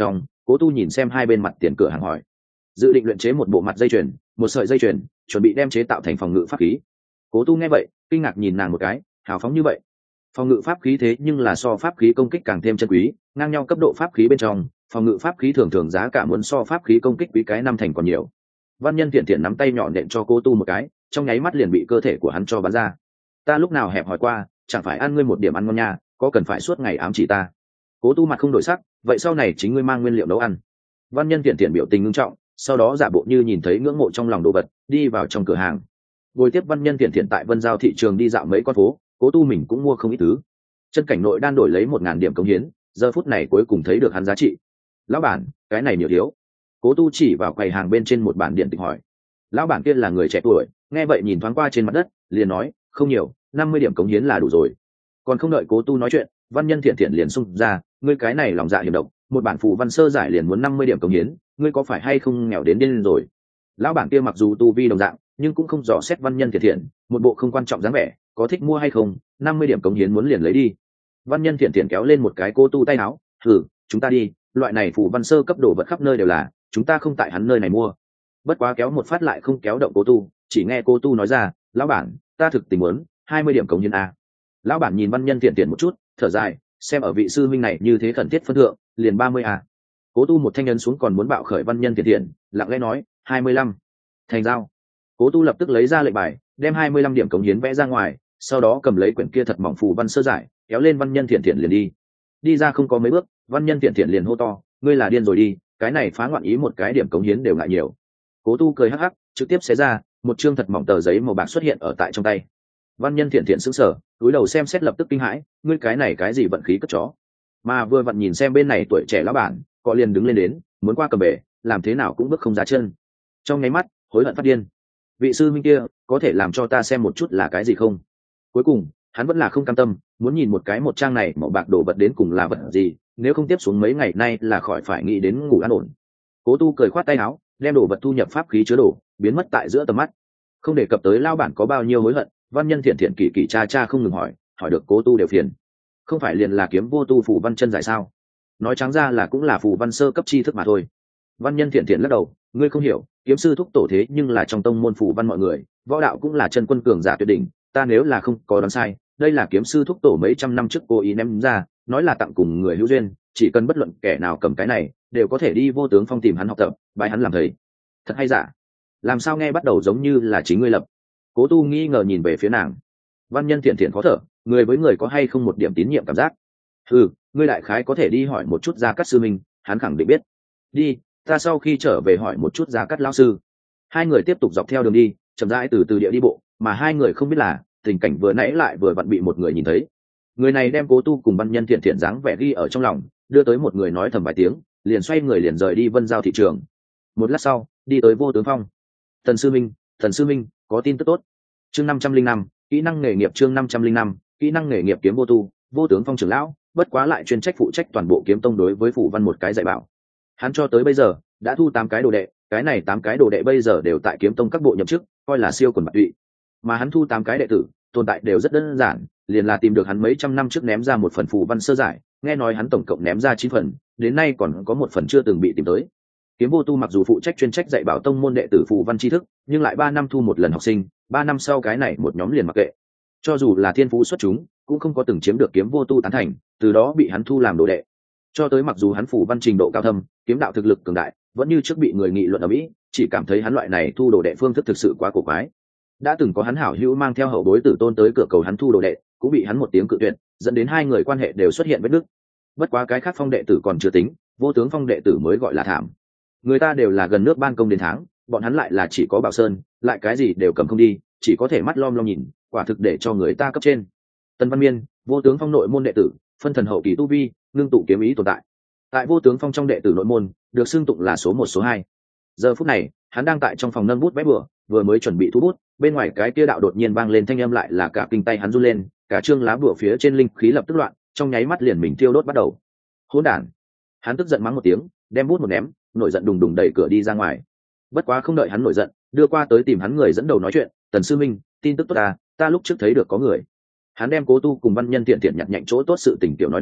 Cố Tu nhìn xem hai bên mặt tiền cửa hàng hỏi, dự định luyện chế một bộ mặt dây chuyền, một sợi dây chuyền, chuẩn bị đem chế tạo thành phòng ngự pháp khí. Cố Tu nghe vậy kinh ngạc nhìn nàng một cái, hào phóng như vậy. Phòng ngự pháp khí thế nhưng là so pháp khí công kích càng thêm chân quý, ngang nhau cấp độ pháp khí bên trong, phòng ngự pháp khí thường thường giá cả muốn so pháp khí công kích quý cái năm thành còn nhiều. Văn Nhân tiện tiện nắm tay nhỏ nện cho Cố Tu một cái, trong nháy mắt liền bị cơ thể của hắn cho bắn ra. Ta lúc nào hẹp hỏi qua, chẳng phải ăn ngươi một điểm ăn ngon nha, có cần phải suốt ngày ám chỉ ta? Cố Tu mặt không đổi sắc, vậy sau này chính ngươi mang nguyên liệu nấu ăn. Văn Nhân tiện tiện biểu tình nghiêm trọng, sau đó giả bộ như nhìn thấy ngưỡng mộ trong lòng đồ vật, đi vào trong cửa hàng. Buổi tiếp Văn Nhân tiện tiện tại Vân Giao thị trường đi dạo mấy con phố, Cố Tu mình cũng mua không ít thứ. Chân cảnh nội đan đổi lấy một ngàn điểm cống hiến, giờ phút này cuối cùng thấy được hắn giá trị. Lão bản, cái này nhiều thiếu. Cố Tu chỉ vào quầy hàng bên trên một bản điện tịch hỏi. Lão bản kia là người trẻ tuổi, nghe vậy nhìn thoáng qua trên mặt đất, liền nói, không nhiều, năm mươi điểm cống hiến là đủ rồi. Còn không đợi Cố Tu nói chuyện, Văn Nhân thiện thiện liền xung ra, ngươi cái này lòng dạ hiểm độc, một bản phù văn sơ giải liền muốn năm mươi điểm cống hiến, ngươi có phải hay không nghèo đến điên rồi? Lão bản kia mặc dù tu vi đồng dạng, nhưng cũng không dò xét Văn Nhân thiện thiện, một bộ không quan trọng dáng vẻ, có thích mua hay không, năm mươi điểm cống hiến muốn liền lấy đi. Văn Nhân thiện thiện kéo lên một cái Cố Tu tay áo, thử, chúng ta đi, loại này phù văn sơ cấp đồ vật khắp nơi đều là, chúng ta không tại hắn nơi này mua. Bất quá kéo một phát lại không kéo động Cố Tu, chỉ nghe Cố Tu nói ra, lão bản, ta thực tình muốn hai mươi điểm cống hiến a. Lão bản nhìn Văn Nhân thiện thiện một chút, thở dài, xem ở vị sư huynh này như thế khẩn thiết phân thượng, liền ba mươi a. Cố Tu một thanh nhân xuống còn muốn bạo khởi Văn Nhân thiện thiện, lặng lẽ nói, hai mươi lăm. Thành giao. Cố Tu lập tức lấy ra lệnh bài, đem hai mươi lăm điểm cống hiến vẽ ra ngoài, sau đó cầm lấy quyển kia thật mỏng phù văn sơ giải, kéo lên Văn Nhân thiện thiện liền đi. Đi ra không có mấy bước, Văn Nhân thiện thiện liền hô to, ngươi là điên rồi đi, cái này phá ngoạn ý một cái điểm cống hiến đều ngại nhiều. Cố Tu cười hắc hắc, trực tiếp xé ra, một chương thật mỏng tờ giấy màu bạc xuất hiện ở tại trong tay. Văn Nhân thiện thiện sững sờ, cúi đầu xem xét lập tức kinh hãi, ngươi cái này cái gì vận khí cất chó? Mà vừa vặn nhìn xem bên này tuổi trẻ lão bản, có liền đứng lên đến, muốn qua cầm bể, làm thế nào cũng bước không ra chân. Trong nháy mắt, hối hận phát điên. Vị sư huynh kia, có thể làm cho ta xem một chút là cái gì không? Cuối cùng, hắn vẫn là không cam tâm, muốn nhìn một cái một trang này màu bạc đổ vật đến cùng là vật gì, nếu không tiếp xuống mấy ngày nay là khỏi phải nghĩ đến ngủ an ổn. Cố Tu cười khoát tay áo, đem đồ vật thu nhập pháp khí chứa đồ, biến mất tại giữa tầm mắt. Không đề cập tới lao bản có bao nhiêu hối hận, Văn Nhân thiện thiện kỳ kỳ cha cha không ngừng hỏi, hỏi được Cố Tu đều phiền. Không phải liền là kiếm vô tu phù văn chân giải sao? Nói trắng ra là cũng là phù văn sơ cấp tri thức mà thôi. Văn Nhân thiện thiện lắc đầu, ngươi không hiểu, kiếm sư thúc tổ thế nhưng là trong tông môn phù văn mọi người, võ đạo cũng là chân quân cường giả tuyệt đỉnh, ta nếu là không có đoán sai, đây là kiếm sư thúc tổ mấy trăm năm trước cố ý ném ra, nói là tặng cùng người hữu duyên, chỉ cần bất luận kẻ nào cầm cái này, đều có thể đi vô tướng phong tìm hắn học tập, bài hắn làm thầy. Thật hay giả? Làm sao nghe bắt đầu giống như là chính ngươi lập? Cố Tu nghi ngờ nhìn về phía nàng. Văn Nhân thiện thiện khó thở, người với người có hay không một điểm tín nhiệm cảm giác? Ừ, ngươi đại khái có thể đi hỏi một chút Gia Cát sư minh, hắn khẳng định biết. Đi, ta sau khi trở về hỏi một chút Gia Cát lão sư. Hai người tiếp tục dọc theo đường đi, chậm rãi từ từ địa đi bộ, mà hai người không biết là tình cảnh vừa nãy lại vừa vặn bị một người nhìn thấy. Người này đem Cố Tu cùng Văn Nhân thiện thiện dáng vẻ ghi ở trong lòng, đưa tới một người nói thầm vài tiếng, liền xoay người liền rời đi Vân Giao thị trường. Một lát sau, đi tới Vô Tướng Phong. Thần sư minh, thần sư minh, có tin tức tốt. Chương năm trăm linh năm, kỹ năng nghề nghiệp chương năm trăm linh năm, kỹ năng nghề nghiệp kiếm vô tu, Vô Tướng Phong trưởng lão, bất quá lại chuyên trách phụ trách toàn bộ kiếm tông đối với phủ văn một cái dạy bảo. Hắn cho tới bây giờ đã thu tám cái đồ đệ, cái này tám cái đồ đệ bây giờ đều tại kiếm tông các bộ nhậm chức, coi là siêu quần bạc tụy. Mà hắn thu tám cái đệ tử, tồn tại đều rất đơn giản, liền là tìm được hắn mấy trăm năm trước ném ra một phần phù văn sơ giải, nghe nói hắn tổng cộng ném ra chín phần, đến nay còn có một phần chưa từng bị tìm tới. Kiếm vô tu mặc dù phụ trách chuyên trách dạy bảo tông môn đệ tử phù văn tri thức, nhưng lại ba năm thu một lần học sinh, ba năm sau cái này một nhóm liền mặc kệ. Cho dù là thiên phú xuất chúng, cũng không có từng chiếm được kiếm vô tu tán thành, từ đó bị hắn thu làm đồ đệ. Cho tới mặc dù hắn phù văn trình độ cao thâm, kiếm đạo thực lực cường đại, vẫn như trước bị người nghị luận ở mỹ, chỉ cảm thấy hắn loại này thu đồ đệ phương thức thực sự quá cổ quái. Đã từng có hắn hảo hữu mang theo hậu bối tử tôn tới cửa cầu hắn thu đồ đệ, cũng bị hắn một tiếng cự tuyệt, dẫn đến hai người quan hệ đều xuất hiện vết nứt. Bất quá cái khác phong đệ tử còn chưa tính, Vô Tướng Phong đệ tử mới gọi là thảm. Người ta đều là gần nước ban công đến tháng, bọn hắn lại là chỉ có Bảo Sơn, lại cái gì đều cầm không đi, chỉ có thể mắt lom lom nhìn, quả thực để cho người ta cấp trên. Tân Văn Miên, Vô Tướng Phong nội môn đệ tử, phân thần hậu kỳ tu vi, ngưng tụ kiếm ý tồn tại. Tại Vô Tướng Phong trong đệ tử nội môn, được xưng tụng là số một số hai. Giờ phút này, hắn đang tại trong phòng nâng bút vẽ bừa, vừa mới chuẩn bị thu bút, bên ngoài cái kia đạo đột nhiên vang lên thanh âm lại là cả kinh tay hắn run lên, cả trương lá bùa phía trên linh khí lập tức loạn, trong nháy mắt liền mình tiêu đốt bắt đầu. Hỗn đản! Hắn tức giận mắng một tiếng, đem bút một ném, nổi giận đùng đùng đẩy cửa đi ra ngoài. Bất quá không đợi hắn nổi giận, đưa qua tới tìm hắn người dẫn đầu nói chuyện, Tần sư minh, tin tức tốt à, ta lúc trước thấy được có người. Hắn đem Cố Tu cùng Văn Nhân tiện tiện nhặt nhạnh chỗ tốt sự tình tiểu nói này,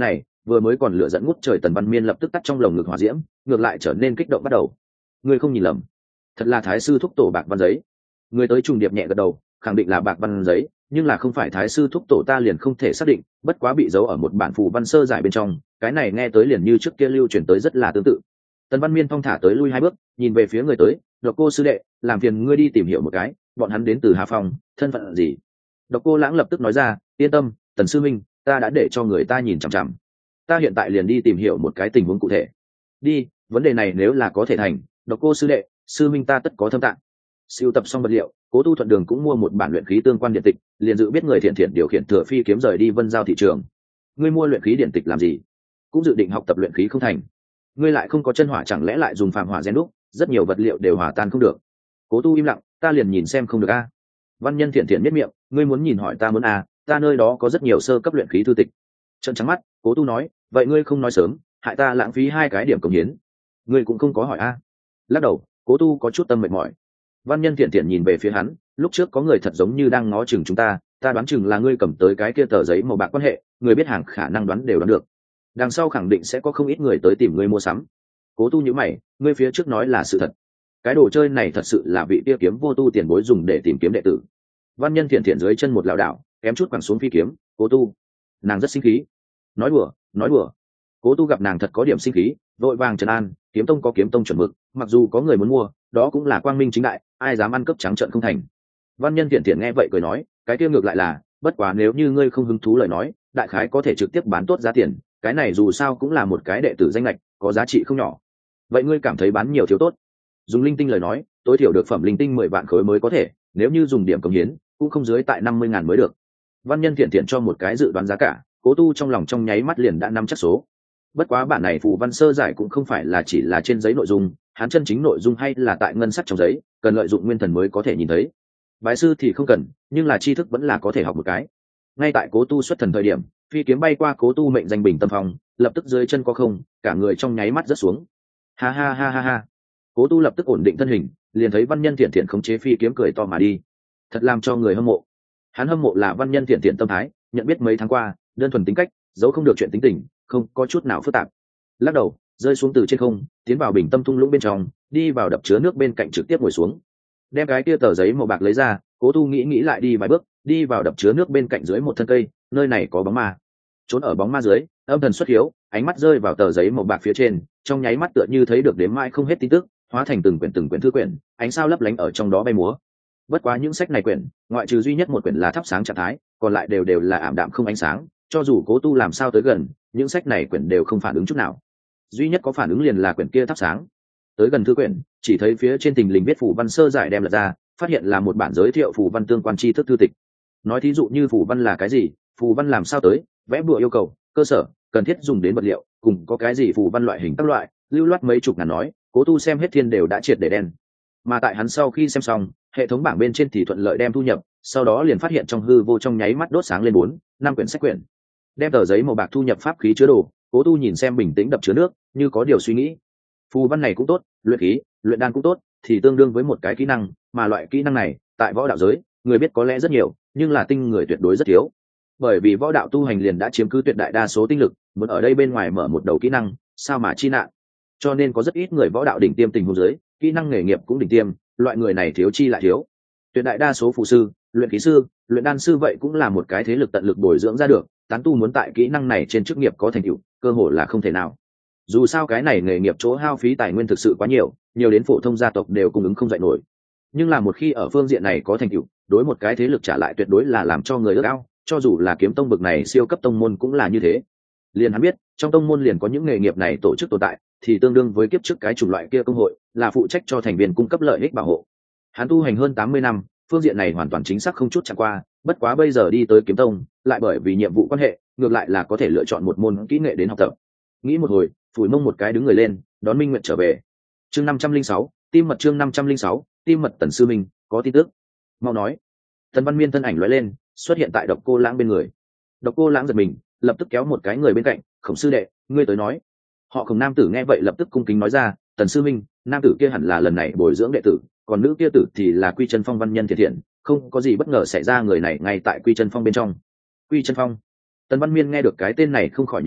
vừa mới còn lửa dẫn ngút trời Tần Văn Miên lập tức tắt trong lồng ngực hỏa diễm, ngược lại trở nên kích động bắt đầu. Ngươi không nhìn lầm, thật là thái sư thúc tổ bạc văn giấy. Người tới trùng điệp nhẹ gật đầu, khẳng định là bạc văn giấy, nhưng là không phải thái sư thúc tổ ta liền không thể xác định, bất quá bị giấu ở một bản phù văn sơ giải bên trong, cái này nghe tới liền như trước kia lưu truyền tới rất là tương tự. Tần Văn Miên thong thả tới lui hai bước, nhìn về phía người tới, Độc Cô sư đệ, làm phiền ngươi đi tìm hiểu một cái, bọn hắn đến từ Hà Phong, thân phận gì? Độc Cô Lãng lập tức nói ra, yên tâm, Tần sư minh, ta đã để cho người ta nhìn chằm chằm. Ta hiện tại liền đi tìm hiểu một cái tình huống cụ thể. Đi, vấn đề này nếu là có thể thành, Độc Cô sư đệ, sư minh ta tất có thâm tạng. Siêu tập xong vật liệu, Cố Tu thuận đường cũng mua một bản luyện khí tương quan điện tịch, liền dự biết người thiện thiện điều khiển thừa phi kiếm rời đi Vân Giao thị trường. Ngươi mua luyện khí điện tịch làm gì? Cũng dự định học tập luyện khí không thành? Ngươi lại không có chân hỏa, chẳng lẽ lại dùng phàm hỏa rèn đúc, rất nhiều vật liệu đều hòa tan không được. Cố Tu im lặng, ta liền nhìn xem không được a. Văn Nhân thiện thiện miết miệng, ngươi muốn nhìn hỏi ta muốn a, ta nơi đó có rất nhiều sơ cấp luyện khí thư tịch. Trợn trắng mắt, Cố Tu nói, vậy ngươi không nói sớm, hại ta lãng phí hai cái điểm công hiến. Ngươi cũng không có hỏi a. Lắc đầu, Cố Tu có chút tâm mệt mỏi. Văn Nhân thiện thiện nhìn về phía hắn, lúc trước có người thật giống như đang ngó chừng chúng ta, ta đoán chừng là ngươi cầm tới cái kia tờ giấy màu bạc quan hệ, người biết hàng khả năng đoán đều đoán được. Đằng sau khẳng định sẽ có không ít người tới tìm ngươi mua sắm. Cố Tu nhíu mày, ngươi phía trước nói là sự thật. Cái đồ chơi này thật sự là vị kia kiếm vô tu tiền bối dùng để tìm kiếm đệ tử. Văn Nhân thiện thiện dưới chân một lảo đảo, kém chút quẳng xuống phi kiếm. Cố Tu, nàng rất sinh khí. Nói đùa, nói đùa. Cố Tu gặp nàng thật có điểm sinh khí, vội vàng trấn an, kiếm tông có kiếm tông chuẩn mực, mặc dù có người muốn mua, đó cũng là quang minh chính đại, ai dám ăn cướp trắng trợn không thành. Văn Nhân thiện thiện nghe vậy cười nói, cái kia ngược lại là, bất quá nếu như ngươi không hứng thú lời nói, đại khái có thể trực tiếp bán tốt giá tiền, cái này dù sao cũng là một cái đệ tử danh lệch, có giá trị không nhỏ. Vậy ngươi cảm thấy bán nhiều thiếu tốt? Dùng linh tinh lời nói, tối thiểu được phẩm linh tinh mười vạn khối mới có thể, nếu như dùng điểm công hiến, cũng không dưới tại năm mươi ngàn mới được. Văn Nhân thiện thiện cho một cái dự đoán giá cả, Cố Tu trong lòng trong nháy mắt liền đã nắm chắc số. Bất quá bản này phù văn sơ giải cũng không phải là chỉ là trên giấy nội dung, hắn chân chính nội dung hay là tại ngân sắc trong giấy, cần lợi dụng nguyên thần mới có thể nhìn thấy. Bái sư thì không cần, nhưng là tri thức vẫn là có thể học một cái. Ngay tại Cố Tu xuất thần thời điểm, phi kiếm bay qua Cố Tu mệnh danh bình tâm phòng, lập tức dưới chân có không, cả người trong nháy mắt rớt xuống. Ha ha ha ha ha. Cố Tu lập tức ổn định thân hình, liền thấy Văn Nhân thiện thiện khống chế phi kiếm cười to mà đi. Thật làm cho người hâm mộ. Hắn hâm mộ là Văn Nhân thiện thiện tâm thái, nhận biết mấy tháng qua, đơn thuần tính cách, giấu không được chuyện tính tình, không có chút nào phức tạp. Lắc đầu, rơi xuống từ trên không, tiến vào bình tâm thung lũng bên trong, đi vào đập chứa nước bên cạnh trực tiếp ngồi xuống. Đem cái kia tờ giấy màu bạc lấy ra, Cố Tu nghĩ nghĩ lại đi vài bước, đi vào đập chứa nước bên cạnh dưới một thân cây, nơi này có bóng ma. Trốn ở bóng ma dưới, âm thần xuất hiếu, ánh mắt rơi vào tờ giấy màu bạc phía trên, trong nháy mắt tựa như thấy được đếm mãi không hết tin tức, hóa thành từng quyển từng quyển thư quyển, ánh sao lấp lánh ở trong đó bay múa. Bất quá những sách này quyển, ngoại trừ duy nhất một quyển là thắp sáng trạng thái, còn lại đều đều là ảm đạm không ánh sáng, cho dù Cố Tu làm sao tới gần, những sách này quyển đều không phản ứng chút nào. Duy nhất có phản ứng liền là quyển kia thắp sáng. Tới gần thư quyển, chỉ thấy phía trên tình lình viết phù văn sơ giải đem lật ra, phát hiện là một bản giới thiệu phù văn tương quan tri thức thư tịch. Nói thí dụ như phù văn là cái gì, phù văn làm sao tới, vẽ bùa yêu cầu, cơ sở, cần thiết dùng đến vật liệu, cùng có cái gì phù văn loại hình các loại, lưu loát mấy chục ngàn nói, Cố Tu xem hết thiên đều đã triệt để đen. Mà tại hắn sau khi xem xong, hệ thống bảng bên trên thì thuận lợi đem thu nhập, sau đó liền phát hiện trong hư vô trong nháy mắt đốt sáng lên bốn, năm quyển sách quyển. Đem tờ giấy màu bạc thu nhập pháp khí chứa đồ, Cố Tu nhìn xem bình tĩnh đập chứa nước, như có điều suy nghĩ. Phù văn này cũng tốt, luyện khí, luyện đan cũng tốt, thì tương đương với một cái kỹ năng, mà loại kỹ năng này, tại võ đạo giới, người biết có lẽ rất nhiều, nhưng là tinh người tuyệt đối rất thiếu. Bởi vì võ đạo tu hành liền đã chiếm cứ tuyệt đại đa số tinh lực, muốn ở đây bên ngoài mở một đầu kỹ năng, sao mà chi nạn. Cho nên có rất ít người võ đạo đỉnh tiêm tình huống giới, kỹ năng nghề nghiệp cũng đỉnh tiêm, loại người này thiếu chi lại thiếu. Tuyệt đại đa số phù sư, luyện khí sư, luyện đan sư vậy cũng là một cái thế lực tận lực bồi dưỡng ra được, tán tu muốn tại kỹ năng này trên chức nghiệp có thành tựu, cơ hội là không thể nào. Dù sao cái này nghề nghiệp chỗ hao phí tài nguyên thực sự quá nhiều, nhiều đến phổ thông gia tộc đều cung ứng không dậy nổi. Nhưng là một khi ở phương diện này có thành tựu, đối một cái thế lực trả lại tuyệt đối là làm cho người ước ao, cho dù là kiếm tông bực này siêu cấp tông môn cũng là như thế. Liền hắn biết, trong tông môn liền có những nghề nghiệp này tổ chức tồn tại, thì tương đương với kiếp trước cái chủng loại kia công hội, là phụ trách cho thành viên cung cấp lợi ích bảo hộ. Hắn tu hành hơn tám mươi năm, phương diện này hoàn toàn chính xác không chút chẳng qua, bất quá bây giờ đi tới kiếm tông, lại bởi vì nhiệm vụ quan hệ, ngược lại là có thể lựa chọn một môn kỹ nghệ đến học tập. Nghĩ một hồi, phủi mông một cái đứng người lên, đón Minh Nguyệt trở về. Chương năm trăm linh sáu, tim mật chương năm trăm linh sáu, tim mật Tần sư minh, có tin tức. Mau nói. Tần Văn Miên thân ảnh lóe lên, xuất hiện tại Độc Cô Lãng bên người. Độc Cô Lãng giật mình, lập tức kéo một cái người bên cạnh, "Khổng sư đệ, ngươi tới nói." Họ Khổng nam tử nghe vậy lập tức cung kính nói ra, "Tần sư minh, nam tử kia hẳn là lần này bồi dưỡng đệ tử, còn nữ kia tử thì là Quy Chân Phong Văn Nhân Thiện Thiện, không có gì bất ngờ xảy ra, người này ngay tại Quy Chân Phong bên trong." Quy Chân Phong. Tần Văn Miên nghe được cái tên này không khỏi nhíu mày,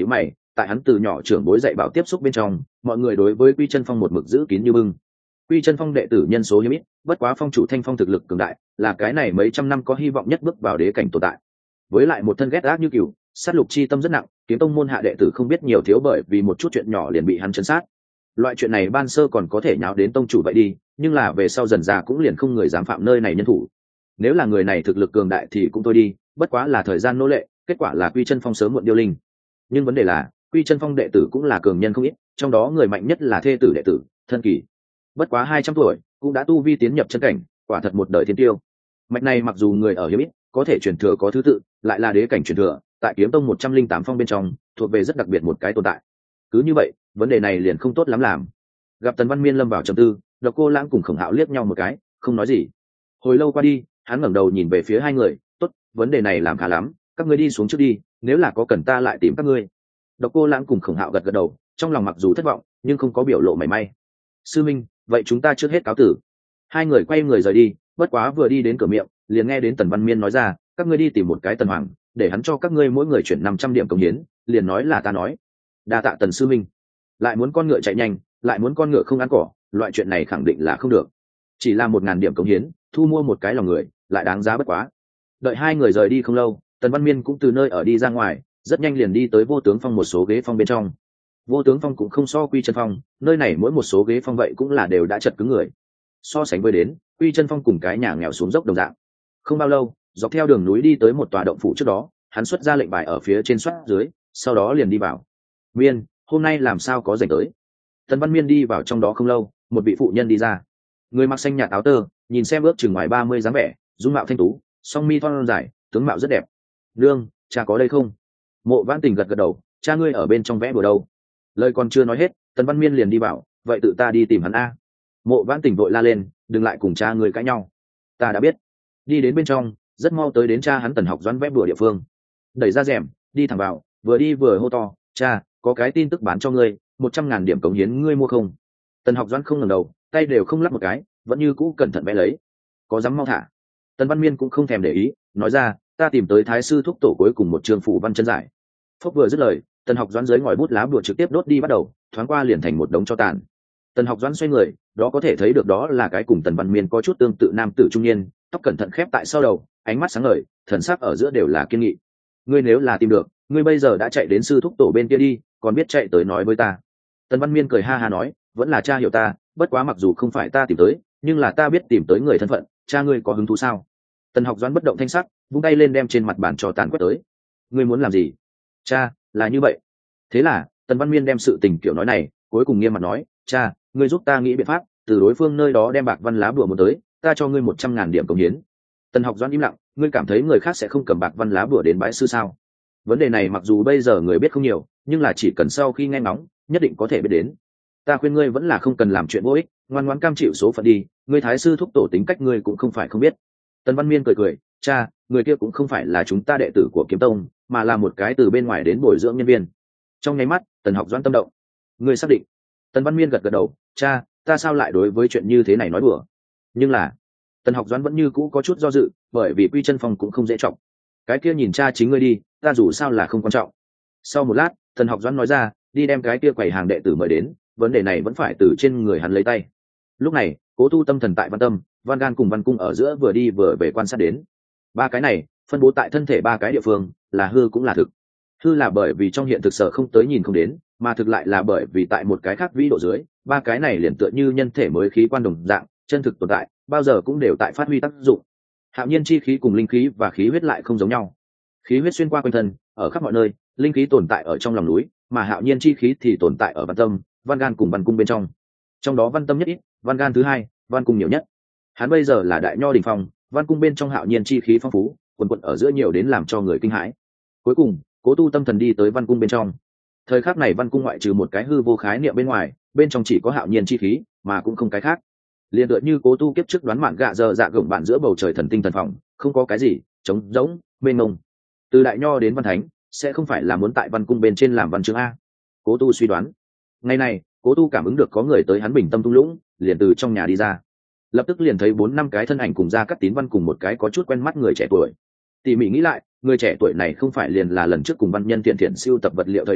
tại hắn từ nhỏ trưởng bối dạy bảo tiếp xúc bên trong, mọi người đối với Quy Chân Phong một mực giữ kín như bưng. Quy Chân Phong đệ tử nhân số hiếm ít, bất quá phong chủ Thanh Phong thực lực cường đại, là cái này mấy trăm năm có hy vọng nhất bước vào đế cảnh tồn tại. Với lại một thân ghét ác như cừu, sát lục chi tâm rất nặng, Kiếm Tông môn hạ đệ tử không biết nhiều thiếu bởi vì một chút chuyện nhỏ liền bị hắn trấn sát. Loại chuyện này ban sơ còn có thể nháo đến tông chủ vậy đi, nhưng là về sau dần ra cũng liền không người dám phạm nơi này nhân thủ. Nếu là người này thực lực cường đại thì cũng thôi đi, bất quá là thời gian nô lệ, kết quả là Quy Chân Phong sớm muộn điêu linh. Nhưng vấn đề là Quy Chân Phong đệ tử cũng là cường nhân không ít, trong đó người mạnh nhất là thê tử đệ tử Thân Kỳ, bất quá hai trăm tuổi cũng đã tu vi tiến nhập chân cảnh, quả thật một đời thiên tiêu. Mạch này mặc dù người ở hiếm ít, có thể truyền thừa có thứ tự, lại là đế cảnh truyền thừa, tại Kiếm Tông một trăm linh tám phong bên trong thuộc về rất đặc biệt một cái tồn tại. Cứ như vậy vấn đề này liền không tốt lắm làm. Gặp Tần Văn Miên lâm vào trầm tư, Độc Cô Lãng cùng Khổng Hạo liếc nhau một cái, không nói gì. Hồi lâu qua đi, hắn ngẩng đầu nhìn về phía hai người, tốt, vấn đề này làm khá lắm, các ngươi đi xuống trước đi, nếu là có cần ta lại tìm các ngươi. Độc Cô Lãng cùng Khổng Hạo gật gật đầu, trong lòng mặc dù thất vọng nhưng không có biểu lộ mảy may. Sư minh, vậy chúng ta trước hết cáo tử. Hai người quay người rời đi, bất quá vừa đi đến cửa miệng liền nghe đến Tần Văn Miên nói ra, các ngươi đi tìm một cái Tần Hoàng, để hắn cho các ngươi mỗi người chuyển năm trăm điểm công hiến, liền nói là ta nói. Đa tạ Tần sư minh. Lại muốn con ngựa chạy nhanh, lại muốn con ngựa không ăn cỏ, loại chuyện này khẳng định là không được. Chỉ là một ngàn điểm công hiến thu mua một cái lòng người, lại đáng giá bất quá. Đợi hai người rời đi không lâu, Tần Văn Miên cũng từ nơi ở đi ra ngoài, rất nhanh liền đi tới Vô Tướng Phong một số ghế phong bên trong. Vô Tướng Phong cũng không so Quy Chân Phong, nơi này mỗi một số ghế phong vậy cũng là đều đã chật cứng người. So sánh với đến, Quy Chân Phong cùng cái nhà nghèo xuống dốc đồng dạng. Không bao lâu, dọc theo đường núi đi tới một tòa động phủ trước đó, hắn xuất ra lệnh bài ở phía trên soát dưới, sau đó liền đi vào. Miên, hôm nay làm sao có rảnh tới? Tần Văn Miên đi vào trong đó không lâu, một vị phụ nhân đi ra. Người mặc xanh nhạt áo tơ, nhìn xem ước chừng ngoài ba mươi dáng vẻ, dung mạo thanh tú, song mi thon dài, tướng mạo rất đẹp. Nương, cha có đây không? Mộ Vãn Tình gật gật đầu, cha ngươi ở bên trong vẽ bừa đâu? Lời còn chưa nói hết, Tần Văn Miên liền đi vào, vậy tự ta đi tìm hắn a. Mộ Vãn Tình vội la lên, đừng lại cùng cha ngươi cãi nhau. Ta đã biết. Đi đến bên trong, rất mau tới đến cha hắn Tần Học Doãn vẽ bừa địa phương. Đẩy ra rèm, đi thẳng vào, vừa đi vừa hô to, cha, có cái tin tức bán cho ngươi, một trăm ngàn điểm cống hiến ngươi mua không? Tần Học Doãn không ngẩng đầu, tay đều không lắp một cái, vẫn như cũ cẩn thận vẽ lấy. Có dám mau thả? Tần Văn Miên cũng không thèm để ý, nói ra, ta tìm tới thái sư thúc tổ cuối cùng một trường phủ văn chân giải. Phúc vừa dứt lời, Tần Học Doãn dưới ngòi bút lá bùa trực tiếp đốt đi bắt đầu, thoáng qua liền thành một đống cho tàn. Tần Học Doãn xoay người, đó có thể thấy được đó là cái cùng Tần Văn Miên có chút tương tự nam tử trung niên, tóc cẩn thận khép tại sau đầu, ánh mắt sáng ngời, thần sắc ở giữa đều là kiên nghị. Ngươi nếu là tìm được, ngươi bây giờ đã chạy đến sư thúc tổ bên kia đi, còn biết chạy tới nói với ta. Tần Văn Miên cười ha ha nói, vẫn là cha hiểu ta, bất quá mặc dù không phải ta tìm tới, nhưng là ta biết tìm tới người thân phận, cha ngươi có hứng thú sao? Tần Học Doãn bất động thanh sắc, vung tay lên đem trên mặt bàn trò tàn quét tới. Ngươi muốn làm gì? Cha, là như vậy. Thế là Tần Văn Miên đem sự tình kiểu nói này, cuối cùng nghiêm mặt nói, cha, ngươi giúp ta nghĩ biện pháp, từ đối phương nơi đó đem bạc văn lá bùa muốn tới, ta cho ngươi một trăm ngàn điểm cống hiến. Tần Học Doãn im lặng, ngươi cảm thấy người khác sẽ không cầm bạc văn lá bùa đến bãi sư sao? Vấn đề này mặc dù bây giờ người biết không nhiều, nhưng là chỉ cần sau khi nghe ngóng, nhất định có thể biết đến. Ta khuyên ngươi vẫn là không cần làm chuyện vô ích, ngoan ngoãn cam chịu số phận đi, ngươi thái sư thúc tổ tính cách ngươi cũng không phải không biết. Tần Văn Miên cười cười, cha, người kia cũng không phải là chúng ta đệ tử của Kiếm Tông, mà là một cái từ bên ngoài đến bồi dưỡng nhân viên. Trong nháy mắt, Tần Học Doãn tâm động. Ngươi xác định? Tần Văn Miên gật gật đầu, cha, ta sao lại đối với chuyện như thế này nói đùa? Nhưng là, Tần Học Doãn vẫn như cũ có chút do dự, bởi vì Quy Chân Phong cũng không dễ trọng. Cái kia nhìn cha chính ngươi đi, ta dù sao là không quan trọng. Sau một lát, Tần Học Doãn nói ra, đi đem cái kia quầy hàng đệ tử mời đến, vấn đề này vẫn phải từ trên người hắn lấy tay. Lúc này, Cố Tu tâm thần tại Văn Tâm, Văn Gan cùng Văn Cung ở giữa vừa đi vừa về quan sát đến. Ba cái này phân bố tại thân thể ba cái địa phương, là hư cũng là thực. Hư là bởi vì trong hiện thực sở không tới nhìn không đến, mà thực lại là bởi vì tại một cái khác vĩ độ dưới, ba cái này liền tựa như nhân thể mới khí quan đồng dạng, chân thực tồn tại, bao giờ cũng đều tại phát huy tác dụng. Hạo nhiên chi khí cùng linh khí và khí huyết lại không giống nhau. Khí huyết xuyên qua quanh thân, ở khắp mọi nơi, linh khí tồn tại ở trong lòng núi, mà hạo nhiên chi khí thì tồn tại ở Văn Tâm, Văn Gan cùng Văn Cung bên trong. Trong đó Văn Tâm nhất ít, Văn Gan thứ hai, Văn Cung nhiều nhất. Hắn bây giờ là đại nho đỉnh phong, Văn Cung bên trong hạo nhiên chi khí phong phú, quần quần ở giữa nhiều đến làm cho người kinh hãi. Cuối cùng, Cố Tu tâm thần đi tới Văn Cung bên trong. Thời khắc này Văn Cung ngoại trừ một cái hư vô khái niệm bên ngoài, bên trong chỉ có hạo nhiên chi khí, mà cũng không cái khác. Liên tựa như Cố Tu kiếp trước đoán mạn gạ giờ dạ gồng bạn giữa bầu trời thần tinh thần phòng, không có cái gì, trống rỗng, mênh mông. Từ đại nho đến văn thánh, sẽ không phải là muốn tại Văn Cung bên trên làm văn chương a. Cố Tu suy đoán. Ngày này, Cố Tu cảm ứng được có người tới hắn bình tâm tung lũng, liền từ trong nhà đi ra. Lập tức liền thấy bốn năm cái thân ảnh cùng ra cắt tín văn cùng một cái có chút quen mắt người trẻ tuổi. Tỉ mỉ nghĩ lại, người trẻ tuổi này không phải liền là lần trước cùng văn nhân thiện thiện siêu tập vật liệu thời điểm,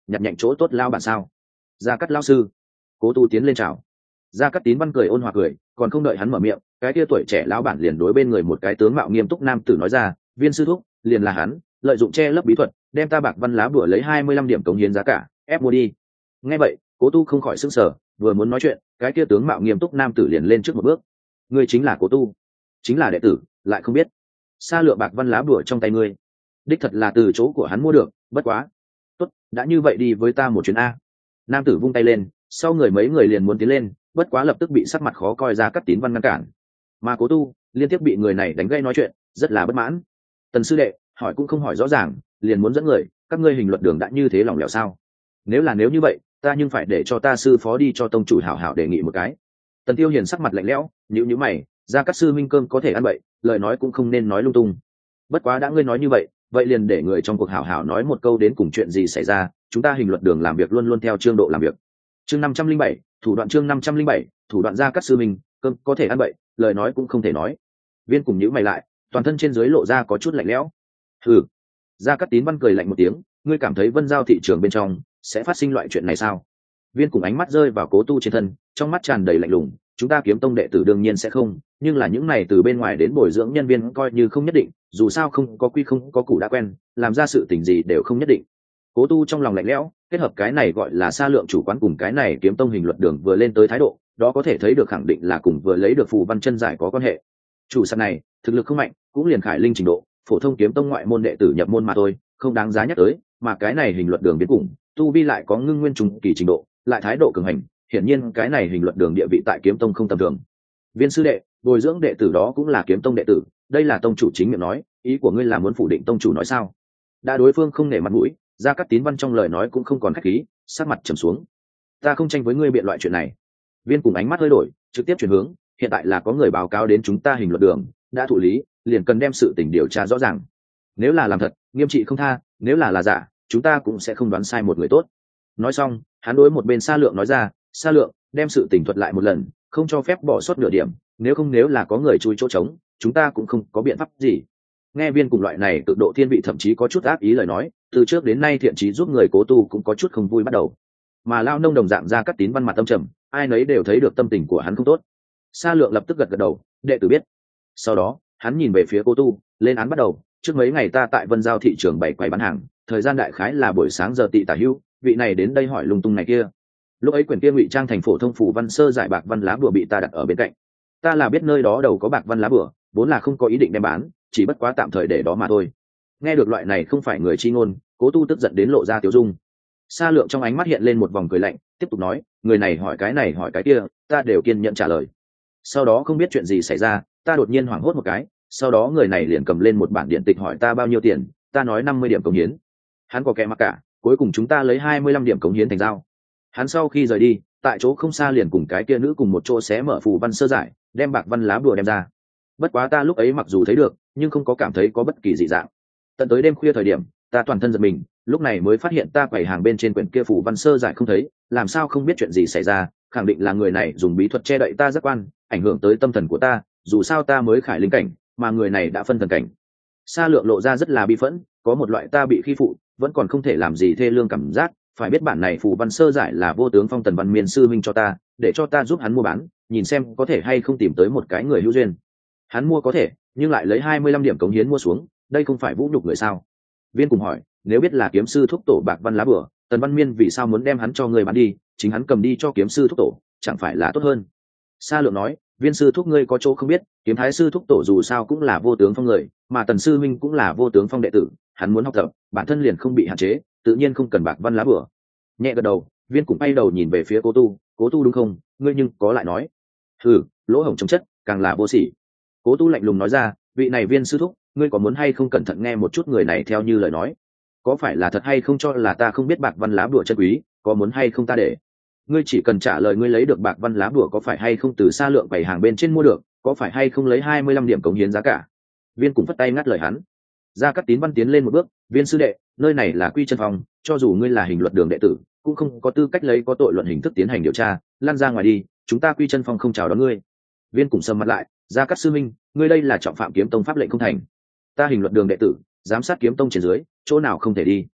nhặt nhạnh chỗ tốt lao bản sao? Gia Cát lao sư. Cố Tu tiến lên chào. Gia Cát Tín Văn cười ôn hòa cười, còn không đợi hắn mở miệng, cái kia tuổi trẻ lão bản liền đối bên người một cái tướng mạo nghiêm túc nam tử nói ra, viên sư thúc, liền là hắn, lợi dụng che lấp bí thuật, đem ta bạc văn lá bùa lấy hai mươi lăm điểm cống hiến giá cả, ép mua đi. Nghe vậy, Cố Tu không khỏi sững sờ, vừa muốn nói chuyện, cái kia tướng mạo nghiêm túc nam tử liền lên trước một bước. Ngươi chính là Cố Tu, chính là đệ tử, lại không biết. Sa lựa bạc văn lá bùa trong tay ngươi, đích thật là từ chỗ của hắn mua được, bất quá. Tốt, đã như vậy đi với ta một chuyến a. Nam tử vung tay lên, sau người mấy người liền muốn tiến lên, bất quá lập tức bị sắc mặt khó coi Gia Cát Tín Văn ngăn cản. Mà Cố Tu liên tiếp bị người này đánh gây nói chuyện, rất là bất mãn. Tần sư đệ, hỏi cũng không hỏi rõ ràng, liền muốn dẫn người, các ngươi hình luật đường đã như thế lòng lẻo sao? Nếu là nếu như vậy, ta nhưng phải để cho ta sư phó đi cho tông chủ hảo hảo đề nghị một cái. Tần Tiêu Hiền sắc mặt lạnh lẽo, nhíu nhíu mày, Gia Cát sư minh cơm có thể ăn bậy, lời nói cũng không nên nói lung tung. Bất quá đã ngươi nói như vậy, vậy liền để người trong cuộc hảo hảo nói một câu đến cùng chuyện gì xảy ra, chúng ta hình luật đường làm việc luôn luôn theo chương độ làm việc. Chương năm trăm linh bảy, thủ đoạn chương năm trăm linh bảy, thủ đoạn Gia Cát sư minh, cơm có thể ăn bậy, lời nói cũng không thể nói. Viên cùng nhíu mày lại, toàn thân trên dưới lộ ra có chút lạnh lẽo. Hừ. Gia Cát Tín Văn cười lạnh một tiếng, ngươi cảm thấy Vân Giao thị trường bên trong sẽ phát sinh loại chuyện này sao? Viên cùng ánh mắt rơi vào Cố Tu trên thân, trong mắt tràn đầy lạnh lùng, chúng ta Kiếm Tông đệ tử đương nhiên sẽ không, nhưng là những này từ bên ngoài đến bồi dưỡng nhân viên coi như không nhất định, dù sao không có quy không có củ đã quen, làm ra sự tình gì đều không nhất định. Cố Tu trong lòng lạnh lẽo, kết hợp cái này gọi là xa lượng chủ quán cùng cái này Kiếm Tông hình luật đường vừa lên tới thái độ, đó có thể thấy được khẳng định là cùng vừa lấy được phù văn chân giải có quan hệ. Chủ săn này, thực lực không mạnh, cũng liền khải linh trình độ, phổ thông Kiếm Tông ngoại môn đệ tử nhập môn mà thôi, không đáng giá nhắc tới, mà cái này hình luật đường biến cùng, tu vi lại có ngưng nguyên trùng kỳ trình độ, lại thái độ cường hành, hiển nhiên cái này hình luật đường địa vị tại Kiếm Tông không tầm thường. Viên sư đệ, bồi dưỡng đệ tử đó cũng là Kiếm Tông đệ tử, đây là tông chủ chính miệng nói, ý của ngươi là muốn phủ định tông chủ nói sao? Đã đối phương không nể mặt mũi, Gia Cát Tín Văn trong lời nói cũng không còn khách khí, sắc mặt trầm xuống. Ta không tranh với ngươi biện loại chuyện này. Viên cùng ánh mắt hơi đổi, trực tiếp chuyển hướng, hiện tại là có người báo cáo đến chúng ta hình luật đường, đã thụ lý, liền cần đem sự tình điều tra rõ ràng. Nếu là làm thật, nghiêm trị không tha, nếu là là giả, chúng ta cũng sẽ không đoán sai một người tốt. Nói xong, hắn đối một bên Sa Lượng nói ra, Sa Lượng, đem sự tình thuật lại một lần, không cho phép bỏ sót nửa điểm, nếu không nếu là có người chui chỗ trống, chúng ta cũng không có biện pháp gì. Nghe Viên cùng loại này tự độ thiên vị thậm chí có chút ác ý lời nói, từ trước đến nay thiện chí giúp người Cố Tu cũng có chút không vui bắt đầu. Mà lao nông đồng dạng Gia Cát Tín Văn mặt âm trầm, ai nấy đều thấy được tâm tình của hắn không tốt. Sa Lượng lập tức gật gật đầu, đệ tử biết. Sau đó, hắn nhìn về phía Cố Tu, lên án bắt đầu, trước mấy ngày ta tại Vân Giao thị trường bày quầy bán hàng, thời gian đại khái là buổi sáng giờ tị tả hưu, vị này đến đây hỏi lung tung này kia. Lúc ấy quyển kia ngụy trang thành phổ thông phủ văn sơ giải bạc văn lá bùa bị ta đặt ở bên cạnh. Ta là biết nơi đó đầu có bạc văn lá bùa, vốn là không có ý định đem bán, chỉ bất quá tạm thời để đó mà thôi. Nghe được loại này không phải người chi ngôn, Cố Tu tức giận đến lộ ra tiểu dung. Sa Lượng trong ánh mắt hiện lên một vòng cười lạnh, tiếp tục nói, người này hỏi cái này hỏi cái kia, ta đều kiên nhẫn trả lời. Sau đó không biết chuyện gì xảy ra, ta đột nhiên hoảng hốt một cái, sau đó người này liền cầm lên một bản điện tịch hỏi ta bao nhiêu tiền, ta nói năm mươi điểm cống hiến. Hắn có kẻ mặc cả, cuối cùng chúng ta lấy hai mươi lăm điểm cống hiến thành giao. Hắn sau khi rời đi, tại chỗ không xa liền cùng cái kia nữ cùng một chỗ xé mở phù văn sơ giải, đem bạc văn lá bùa đem ra. Bất quá ta lúc ấy mặc dù thấy được, nhưng không có cảm thấy có bất kỳ dị dạng. Tận tới đêm khuya thời điểm, ta toàn thân giật mình, lúc này mới phát hiện ta quầy hàng bên trên quyển kia phù văn sơ giải không thấy, làm sao không biết chuyện gì xảy ra, khẳng định là người này dùng bí thuật che đậy ta giác quan, ảnh hưởng tới tâm thần của ta, dù sao ta mới khải linh cảnh, mà người này đã phân thần cảnh. Sa Lượng lộ ra rất là bi phẫn, có một loại ta bị khi phụ, vẫn còn không thể làm gì thê lương cảm giác, phải biết bản này phù văn sơ giải là Vô Tướng Phong Tần Văn Miên sư huynh cho ta, để cho ta giúp hắn mua bán, nhìn xem có thể hay không tìm tới một cái người hữu duyên. Hắn mua có thể, nhưng lại lấy hai mươi lăm điểm cống hiến mua xuống, đây không phải vũ nhục người sao? Viên cùng hỏi, nếu biết là kiếm sư thúc tổ bạc văn lá bửa, Tần Văn Miên vì sao muốn đem hắn cho người bán đi, chính hắn cầm đi cho kiếm sư thúc tổ, chẳng phải là tốt hơn? Sa Lượng nói, Viên sư thúc ngươi có chỗ không biết, kiếm thái sư thúc tổ dù sao cũng là Vô Tướng Phong người, mà Tần sư minh cũng là Vô Tướng Phong đệ tử, hắn muốn học tập, bản thân liền không bị hạn chế, tự nhiên không cần bạc văn lá bửa. Nhẹ gật đầu, Viên cùng bay đầu nhìn về phía Cố Tu, Cố Tu đúng không? Ngươi nhưng có lại nói, hừ, lỗ hổng chống chất, càng là vô sỉ. Cố Tu lạnh lùng nói ra, vị này Viên sư thúc, ngươi có muốn hay không cẩn thận nghe một chút người này theo như lời nói, có phải là thật hay không cho là ta không biết bạc văn lá bùa chân quý, có muốn hay không ta để ngươi chỉ cần trả lời ngươi lấy được bạc văn lá bùa có phải hay không từ Sa Lượng bày hàng bên trên mua được, có phải hay không lấy hai mươi lăm điểm cống hiến giá cả. Viên cùng phất tay ngắt lời hắn. Gia Cát Tín Văn tiến lên một bước, Viên sư đệ, nơi này là Quy Chân Phòng, cho dù ngươi là hình luật đường đệ tử, cũng không có tư cách lấy có tội luận hình thức tiến hành điều tra, lăn ra ngoài đi, chúng ta Quy Chân Phong không chào đón ngươi. Viên cùng sầm mặt lại, Gia Cát sư minh, ngươi đây là trọng phạm kiếm tông pháp lệnh không thành. Ta hình luật đường đệ tử, giám sát kiếm tông trên dưới, chỗ nào không thể đi.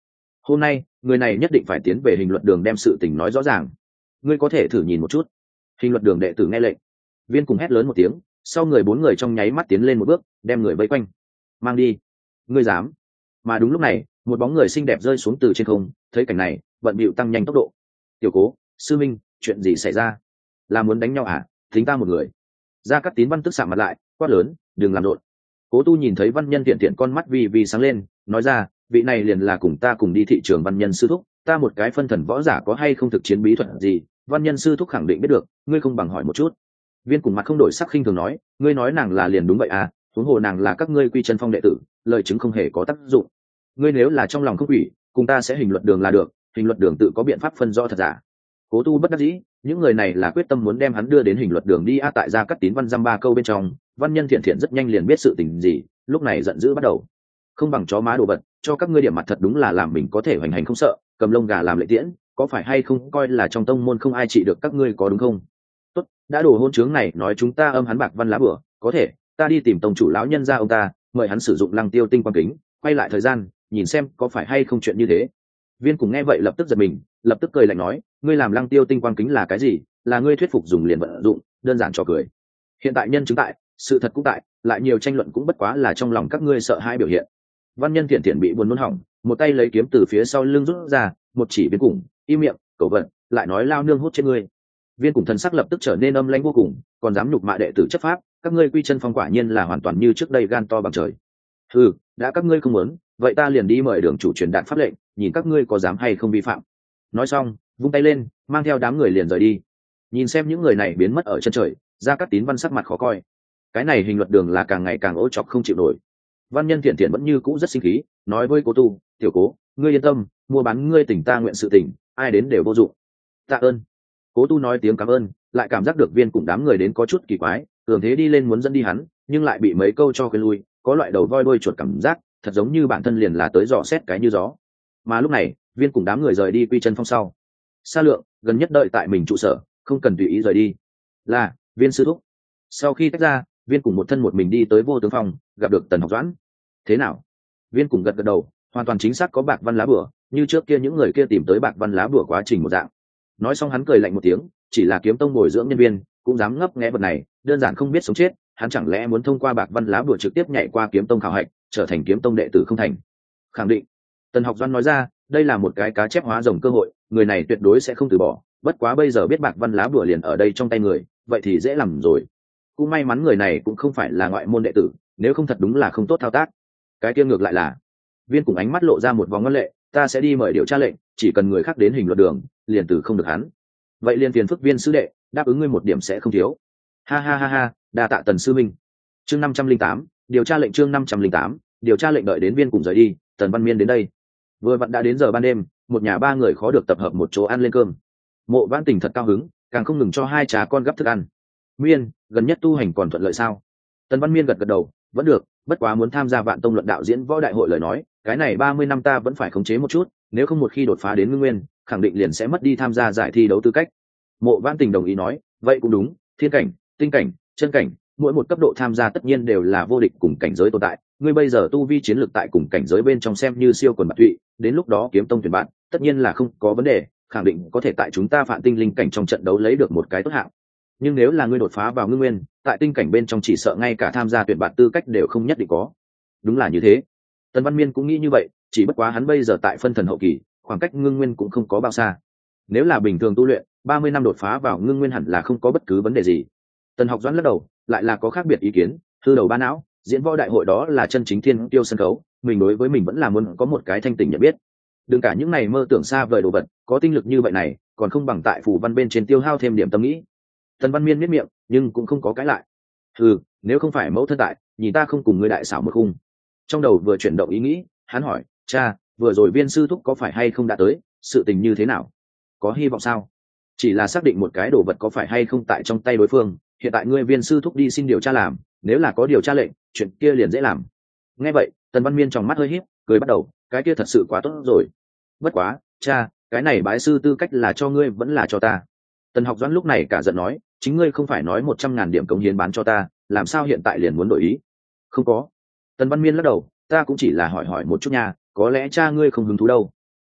hôm nay người này nhất định phải tiến về hình luật đường đem sự tình nói rõ ràng. Ngươi có thể thử nhìn một chút. Hình luật đường đệ tử nghe lệnh. Viên cùng hét lớn một tiếng, sau người bốn người trong nháy mắt tiến lên một bước, đem người vây quanh. Mang đi. Ngươi dám? Mà đúng lúc này, một bóng người xinh đẹp rơi xuống từ trên không, thấy cảnh này, bận bịu tăng nhanh tốc độ. Tiểu Cố, sư minh, chuyện gì xảy ra? Là muốn đánh nhau à? Tính ta một người. Gia Cát Tín Văn tức sạm mặt lại, quát lớn, đừng làm rộn. Cố Tu nhìn thấy Văn Nhân Tiện Tiện con mắt vì vì sáng lên, nói ra, vị này liền là cùng ta cùng đi thị trường Văn Nhân sư thúc, ta một cái phân thần võ giả có hay không thực chiến bí thuật gì, Văn Nhân sư thúc khẳng định biết được, ngươi không bằng hỏi một chút. Viên cùng mặt không đổi sắc khinh thường nói, ngươi nói nàng là liền đúng vậy à, huống hồ nàng là các ngươi Quy Chân Phong đệ tử, lời chứng không hề có tác dụng. Ngươi nếu là trong lòng không quỷ, cùng ta sẽ hình luật đường là được, hình luật đường tự có biện pháp phân rõ thật giả. Cố Tu bất đắc dĩ, những người này là quyết tâm muốn đem hắn đưa đến hình luật đường đi a. Tại Gia Cát Tín Văn dăm ba câu bên trong, Văn Nhân Thiện Thiện rất nhanh liền biết sự tình gì, lúc này giận dữ bắt đầu. Không bằng chó má đồ vật, cho các ngươi điểm mặt thật đúng là làm mình có thể hoành hành không sợ, cầm lông gà làm lệ tiễn, có phải hay không coi là trong tông môn không ai trị được các ngươi có đúng không? Tốt, đã đổ hôn chướng này nói chúng ta âm hắn bạc văn lá bửa, có thể, ta đi tìm tông chủ lão nhân gia ông ta, mời hắn sử dụng Lăng Tiêu tinh quang kính, quay lại thời gian, nhìn xem có phải hay không chuyện như thế. Viên cùng nghe vậy lập tức giật mình, lập tức cười lạnh nói, ngươi làm Lăng Tiêu tinh quang kính là cái gì? Là ngươi thuyết phục dùng liền vận dụng, đơn giản trò cười. Hiện tại nhân chứng tại, sự thật cũng tại, lại nhiều tranh luận cũng bất quá là trong lòng các ngươi sợ hãi biểu hiện. Văn Nhân Thiện Thiện bị buồn nôn hỏng, một tay lấy kiếm từ phía sau lưng rút ra, một chỉ Viên cùng, im miệng, cẩu vận, lại nói lao nương hút trên ngươi. Viên cùng thần sắc lập tức trở nên âm lãnh vô cùng, còn dám nhục mạ đệ tử chấp pháp, các ngươi Quy Chân Phong quả nhiên là hoàn toàn như trước đây gan to bằng trời. Ừ, đã các ngươi không muốn, vậy ta liền đi mời đường chủ truyền đạt pháp lệnh, nhìn các ngươi có dám hay không vi phạm. Nói xong, vung tay lên, mang theo đám người liền rời đi. Nhìn xem những người này biến mất ở chân trời, Gia Cát Tín Văn sắc mặt khó coi. Cái này hình luật đường là càng ngày càng ố chọc không chịu nổi. Văn Nhân Thiện Thiện vẫn như cũ rất sinh khí, nói với Cố Tu, tiểu Cố, ngươi yên tâm, mua bán ngươi tỉnh ta nguyện sự tỉnh, ai đến đều vô dụng. Tạ ơn. Cố Tu nói tiếng cảm ơn, lại cảm giác được Viên cùng đám người đến có chút kỳ quái, tưởng thế đi lên muốn dẫn đi hắn, nhưng lại bị mấy câu cho khuyên lui, có loại đầu voi đuôi chuột cảm giác, thật giống như bản thân liền là tới dò xét cái như gió. Mà lúc này, Viên cùng đám người rời đi Quy Chân Phong sau. Sa Lượng gần nhất đợi tại mình trụ sở, không cần tùy ý rời đi. Là, Viên sư thúc. Sau khi tách ra, Viên cùng một thân một mình đi tới Vô Tướng Phòng, gặp được Tần Học Doãn. Thế nào? Viên cùng gật gật đầu, hoàn toàn chính xác có bạc văn lá bửa, như trước kia những người kia tìm tới bạc văn lá bửa quá trình một dạng. Nói xong hắn cười lạnh một tiếng, chỉ là kiếm tông bồi dưỡng nhân viên, cũng dám ngấp nghé vật này, đơn giản không biết sống chết, hắn chẳng lẽ muốn thông qua bạc văn lá bửa trực tiếp nhảy qua kiếm tông khảo hạch, trở thành kiếm tông đệ tử không thành? Khẳng định. Tần Học Doãn nói ra, đây là một cái cá chép hóa rồng cơ hội, người này tuyệt đối sẽ không từ bỏ, bất quá bây giờ biết bạc văn lá bửa liền ở đây trong tay người, vậy thì dễ làm rồi. Cũng may mắn người này cũng không phải là ngoại môn đệ tử, nếu không thật đúng là không tốt thao tác. Cái kia ngược lại là, Viên cùng ánh mắt lộ ra một vòng ngân lệ, ta sẽ đi mời điều tra lệnh, chỉ cần người khác đến hình luật đường, liền từ không được hắn. Vậy liền phiền phức Viên sư đệ, đáp ứng ngươi một điểm sẽ không thiếu. Ha ha ha ha, đa tạ Tần sư minh. Chương năm trăm linh tám, điều tra lệnh chương năm trăm linh tám, điều tra lệnh đợi đến Viên cùng rời đi, Tần Văn Miên đến đây. Vừa vặn đã đến giờ ban đêm, một nhà ba người khó được tập hợp một chỗ ăn lên cơm. Mộ Vãn Tình thật cao hứng, càng không ngừng cho hai trà con gấp thức ăn. Miên, gần nhất tu hành còn thuận lợi sao? Tần Văn Miên gật gật đầu, vẫn được, bất quá muốn tham gia Vạn Tông luận đạo diễn võ đại hội lời nói, cái này ba mươi năm ta vẫn phải khống chế một chút, nếu không một khi đột phá đến ngưng nguyên, khẳng định liền sẽ mất đi tham gia giải thi đấu tư cách. Mộ Vãn Tình đồng ý nói, vậy cũng đúng, thiên cảnh, tinh cảnh, chân cảnh, mỗi một cấp độ tham gia tất nhiên đều là vô địch cùng cảnh giới tồn tại, ngươi bây giờ tu vi chiến lược tại cùng cảnh giới bên trong xem như siêu quần bạc tụy, đến lúc đó kiếm tông tuyển bạn, tất nhiên là không có vấn đề, khẳng định có thể tại chúng ta Phạn Tinh linh cảnh trong trận đấu lấy được một cái tốt hạng. Nhưng nếu là ngươi đột phá vào ngưng nguyên, tại tinh cảnh bên trong chỉ sợ ngay cả tham gia tuyển bạn tư cách đều không nhất định có. Đúng là như thế. Tần Văn Miên cũng nghĩ như vậy, chỉ bất quá hắn bây giờ tại phân thần hậu kỳ, khoảng cách ngưng nguyên cũng không có bao xa. Nếu là bình thường tu luyện, ba mươi năm đột phá vào ngưng nguyên hẳn là không có bất cứ vấn đề gì. Tần Học Doãn lắc đầu, lại là có khác biệt ý kiến, hư đầu ba não, diễn võ đại hội đó là chân chính thiên tiêu sân khấu, mình đối với mình vẫn là muốn có một cái thanh tỉnh nhận biết. Đừng cả những này mơ tưởng xa vời đồ vật, có tinh lực như vậy này, còn không bằng tại phù văn bên trên tiêu hao thêm điểm tâm nghĩ. Tần Văn Miên miết miệng, nhưng cũng không có cãi lại. Ừ, nếu không phải mẫu thân tại, nhìn ta không cùng ngươi đại xảo một khung. Trong đầu vừa chuyển động ý nghĩ, hắn hỏi, cha, vừa rồi Viên sư thúc có phải hay không đã tới, sự tình như thế nào? Có hy vọng sao? Chỉ là xác định một cái đồ vật có phải hay không tại trong tay đối phương, hiện tại ngươi Viên sư thúc đi xin điều tra làm, nếu là có điều tra lệnh, chuyện kia liền dễ làm. Nghe vậy, Tần Văn Miên trong mắt hơi híp, cười bắt đầu, cái kia thật sự quá tốt rồi. Bất quá, cha, cái này bái sư tư cách là cho ngươi vẫn là cho ta? Tần Học Doãn lúc này cả giận nói, chính ngươi không phải nói một trăm ngàn điểm cống hiến bán cho ta, làm sao hiện tại liền muốn đổi ý? Không có. Tần Văn Miên lắc đầu, ta cũng chỉ là hỏi hỏi một chút nha, có lẽ cha ngươi không hứng thú đâu.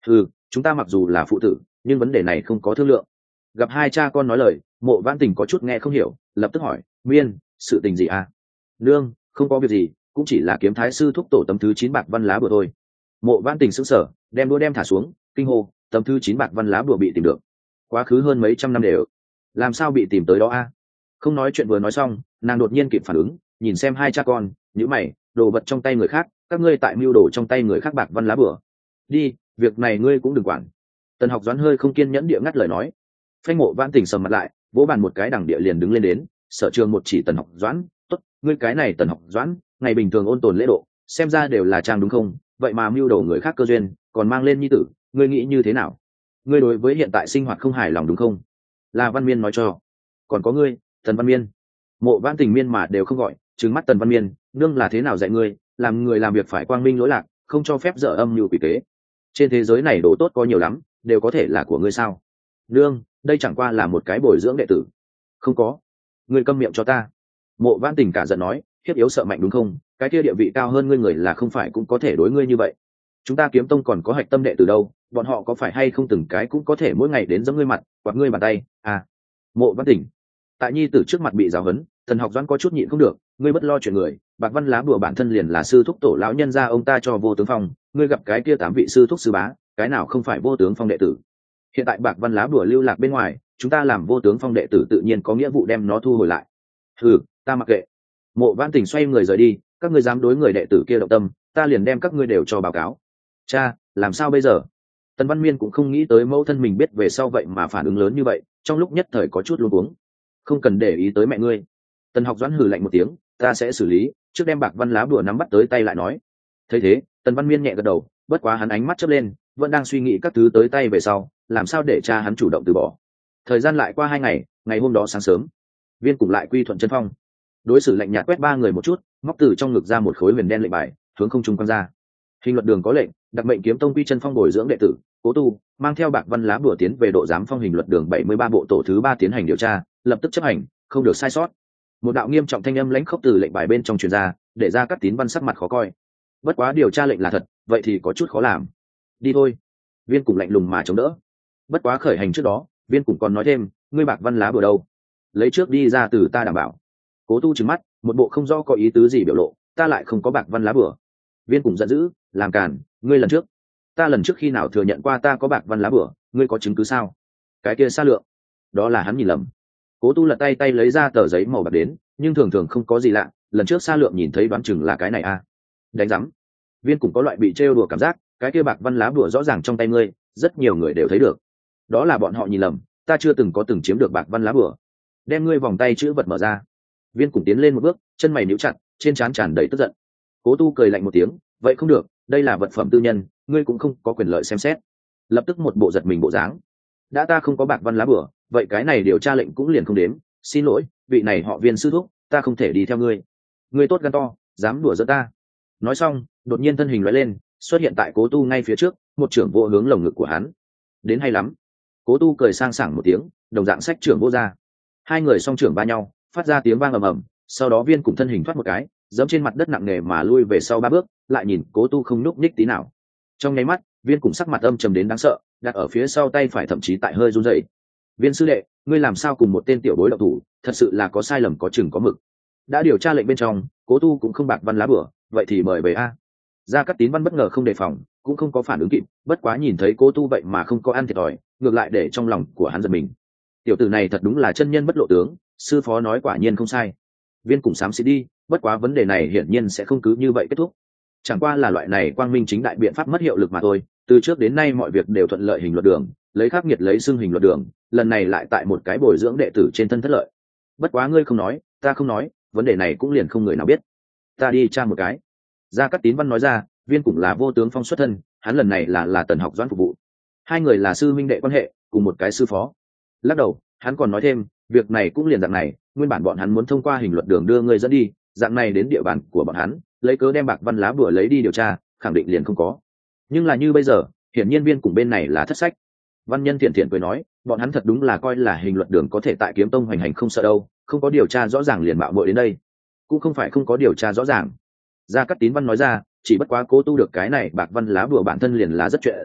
Ừ, chúng ta mặc dù là phụ tử nhưng vấn đề này không có thương lượng. Gặp hai cha con nói lời, Mộ Vãn Tình có chút nghe không hiểu, lập tức hỏi, Miên, sự tình gì à? Nương, không có việc gì, cũng chỉ là kiếm thái sư thúc tổ tấm thứ chín bạc văn lá bùa thôi. Mộ Vãn Tình sững sờ, đem đũa đem thả xuống, kinh hô, tấm thứ chín bạc văn lá bùa bị tìm được. Quá khứ hơn mấy trăm năm đều, làm sao bị tìm tới đó a? Không nói chuyện vừa nói xong, nàng đột nhiên kịp phản ứng, nhìn xem hai cha con, nhíu mày, đồ vật trong tay người khác, các ngươi tại mưu đồ trong tay người khác bạc văn lá bùa. Đi, việc này ngươi cũng đừng quản. Tần Học Doãn hơi không kiên nhẫn địa ngắt lời nói. Phanh Mộ Vãn Tình sầm mặt lại, vỗ bàn một cái đằng địa liền đứng lên đến, Sở Trường một chỉ Tần Học Doãn, tốt, ngươi cái này Tần Học Doãn, ngày bình thường ôn tồn lễ độ, xem ra đều là trang đúng không? Vậy mà mưu đồ người khác cơ duyên, còn mang lên nhi tử, ngươi nghĩ như thế nào? Ngươi đối với hiện tại sinh hoạt không hài lòng đúng không? Là Văn Miên nói cho. Còn có ngươi, Tần Văn Miên. Mộ Vãn Tình miên mà đều không gọi, trừng mắt Tần Văn Miên, nương là thế nào dạy ngươi, làm người làm việc phải quang minh lỗi lạc, không cho phép dở âm mưu quỷ kế. Trên thế giới này đồ tốt có nhiều lắm, đều có thể là của ngươi sao? Nương, đây chẳng qua là một cái bồi dưỡng đệ tử. Không có. Ngươi câm miệng cho ta. Mộ Vãn Tình cả giận nói, hiếp yếu sợ mạnh đúng không? Cái kia địa vị cao hơn ngươi người là không phải cũng có thể đối ngươi như vậy. Chúng ta Kiếm Tông còn có hạch tâm đệ tử đâu, bọn họ có phải hay không từng cái cũng có thể mỗi ngày đến giẫm ngươi mặt, quạt ngươi bàn tay, à? Mộ Vãn Tình. Tại nhi tử trước mặt bị giáo huấn, Tần Học Doãn có chút nhịn không được, ngươi bất lo chuyện người, bạc văn lá bùa bản thân liền là sư thúc tổ lão nhân gia ông ta cho vô tướng phong, ngươi gặp cái kia tám vị sư thúc sư bá, cái nào không phải vô tướng phong đệ tử? Hiện tại bạc văn lá bùa lưu lạc bên ngoài, chúng ta làm vô tướng phong đệ tử tự nhiên có nghĩa vụ đem nó thu hồi lại. Ừ, ta mặc kệ. Mộ Vãn Tình xoay người rời đi, các ngươi dám đối người đệ tử kia động tâm, ta liền đem các ngươi đều cho báo cáo. Cha, làm sao bây giờ? Tần Văn Miên cũng không nghĩ tới mẫu thân mình biết về sau vậy mà phản ứng lớn như vậy, trong lúc nhất thời có chút luống cuống. Không cần để ý tới mẹ ngươi. Tần Học Doãn hừ lạnh một tiếng, ta sẽ xử lý, trước đem bạc văn lá bùa nắm bắt tới tay lại nói. Thấy thế, Tần Văn Miên nhẹ gật đầu, bất quá hắn ánh mắt chớp lên, vẫn đang suy nghĩ các thứ tới tay về sau, làm sao để cha hắn chủ động từ bỏ. Thời gian lại qua hai ngày, ngày hôm đó sáng sớm, Viên cùng lại quy thuận chân phong. Đối xử lạnh nhạt quét ba người một chút, móc từ trong ngực ra một khối huyền đen lệnh bài, hướng không trung quăng ra. Hình luật đường có lệnh, đặc mệnh Kiếm Tông quy chân phong bồi dưỡng đệ tử, Cố Tu, mang theo bạc văn lá bùa tiến về độ giám phong hình luật đường bảy mươi ba bộ tổ thứ ba tiến hành điều tra, lập tức chấp hành, không được sai sót. Một đạo nghiêm trọng thanh âm lãnh khốc từ lệnh bài bên trong truyền ra, để ra các tín văn sắc mặt khó coi. Bất quá điều tra lệnh là thật, vậy thì có chút khó làm. Đi thôi. Viên cùng lạnh lùng mà chống đỡ. Bất quá khởi hành trước đó, Viên cùng còn nói thêm, ngươi bạc văn lá bùa đâu? Lấy trước đi ra từ ta đảm bảo. Cố Tu trừng mắt, một bộ không rõ có ý tứ gì biểu lộ, ta lại không có bạc văn lá bùa. Viên cùng giận dữ, làm càn, ngươi lần trước, ta lần trước khi nào thừa nhận qua ta có bạc văn lá bùa, ngươi có chứng cứ sao? Cái kia xa lượng, đó là hắn nhìn lầm. Cố Tu lật tay tay lấy ra tờ giấy màu bạc đến, nhưng thường thường không có gì lạ, lần trước xa lượng nhìn thấy đoán chừng là cái này a. À. Đánh rắm. Viên cũng có loại bị trêu đùa cảm giác, cái kia bạc văn lá bùa rõ ràng trong tay ngươi, rất nhiều người đều thấy được. Đó là bọn họ nhìn lầm, ta chưa từng có từng chiếm được bạc văn lá bùa. Đem ngươi vòng tay chữ vật mở ra. Viên cũng tiến lên một bước, chân mày nhíu chặt, trên trán tràn đầy tức giận. Cố Tu cười lạnh một tiếng, vậy không được, đây là vật phẩm tư nhân, ngươi cũng không có quyền lợi xem xét. Lập tức một bộ giật mình bộ dáng. Đã ta không có bạc văn lá bùa, vậy cái này điều tra lệnh cũng liền không đếm. Xin lỗi, vị này họ Viên sư thúc, ta không thể đi theo ngươi. Ngươi tốt gan to, dám đùa giỡn ta. Nói xong, đột nhiên thân hình lóe lên, xuất hiện tại Cố Tu ngay phía trước, một trưởng vô hướng lồng ngực của hắn. Đến hay lắm. Cố Tu cười sang sảng một tiếng, đồng dạng sách trưởng vô ra. Hai người song trưởng va nhau, phát ra tiếng vang ầm ầm, sau đó Viên cùng thân hình thoát một cái, giẫm trên mặt đất nặng nề mà lui về sau ba bước, lại nhìn Cố Tu không nhúc nhích tí nào. Trong nháy mắt, Viên cùng sắc mặt âm trầm đến đáng sợ, đặt ở phía sau tay phải thậm chí tại hơi run rẩy. Viên sư đệ, ngươi làm sao cùng một tên tiểu bối động thủ, thật sự là có sai lầm có chừng có mực. Đã điều tra lệnh bên trong, Cố Tu cũng không bạc văn lá bửa, vậy thì mời về a. Gia Cát Tín Văn bất ngờ không đề phòng, cũng không có phản ứng kịp, bất quá nhìn thấy Cố Tu vậy mà không có ăn thiệt thòi, ngược lại để trong lòng của hắn giật mình. Tiểu tử này thật đúng là chân nhân bất lộ tướng, sư phó nói quả nhiên không sai. Viên cùng xám xịt đi, bất quá vấn đề này hiển nhiên sẽ không cứ như vậy kết thúc. Chẳng qua là loại này quang minh chính đại biện pháp mất hiệu lực mà thôi, từ trước đến nay mọi việc đều thuận lợi hình luật đường, lấy khắc nghiệt lấy xưng hình luật đường, lần này lại tại một cái bồi dưỡng đệ tử trên thân thất lợi. Bất quá ngươi không nói, ta không nói, vấn đề này cũng liền không người nào biết. Ta đi tra một cái. Gia Cát Tín Văn nói ra, Viên cũng là vô tướng phong xuất thân, hắn lần này là là Tần Học Doãn phục vụ. Hai người là sư minh đệ quan hệ, cùng một cái sư phó. Lắc đầu, hắn còn nói thêm, việc này cũng liền dạng này, nguyên bản bọn hắn muốn thông qua hình luật đường đưa người dẫn đi, dạng này đến địa bàn của bọn hắn, lấy cớ đem bạc văn lá bùa lấy đi điều tra, khẳng định liền không có. Nhưng là như bây giờ, hiển nhiên Viên cùng bên này là thất sách. Văn Nhân thiện thiện cười nói, bọn hắn thật đúng là coi là hình luật đường có thể tại Kiếm Tông hoành hành không sợ đâu, không có điều tra rõ ràng liền mạo muội đến đây. Cũng không phải không có điều tra rõ ràng. Gia Cát Tín Văn nói ra, chỉ bất quá Cố Tu được cái này bạc văn lá bùa bản thân liền là rất chuyện riêng,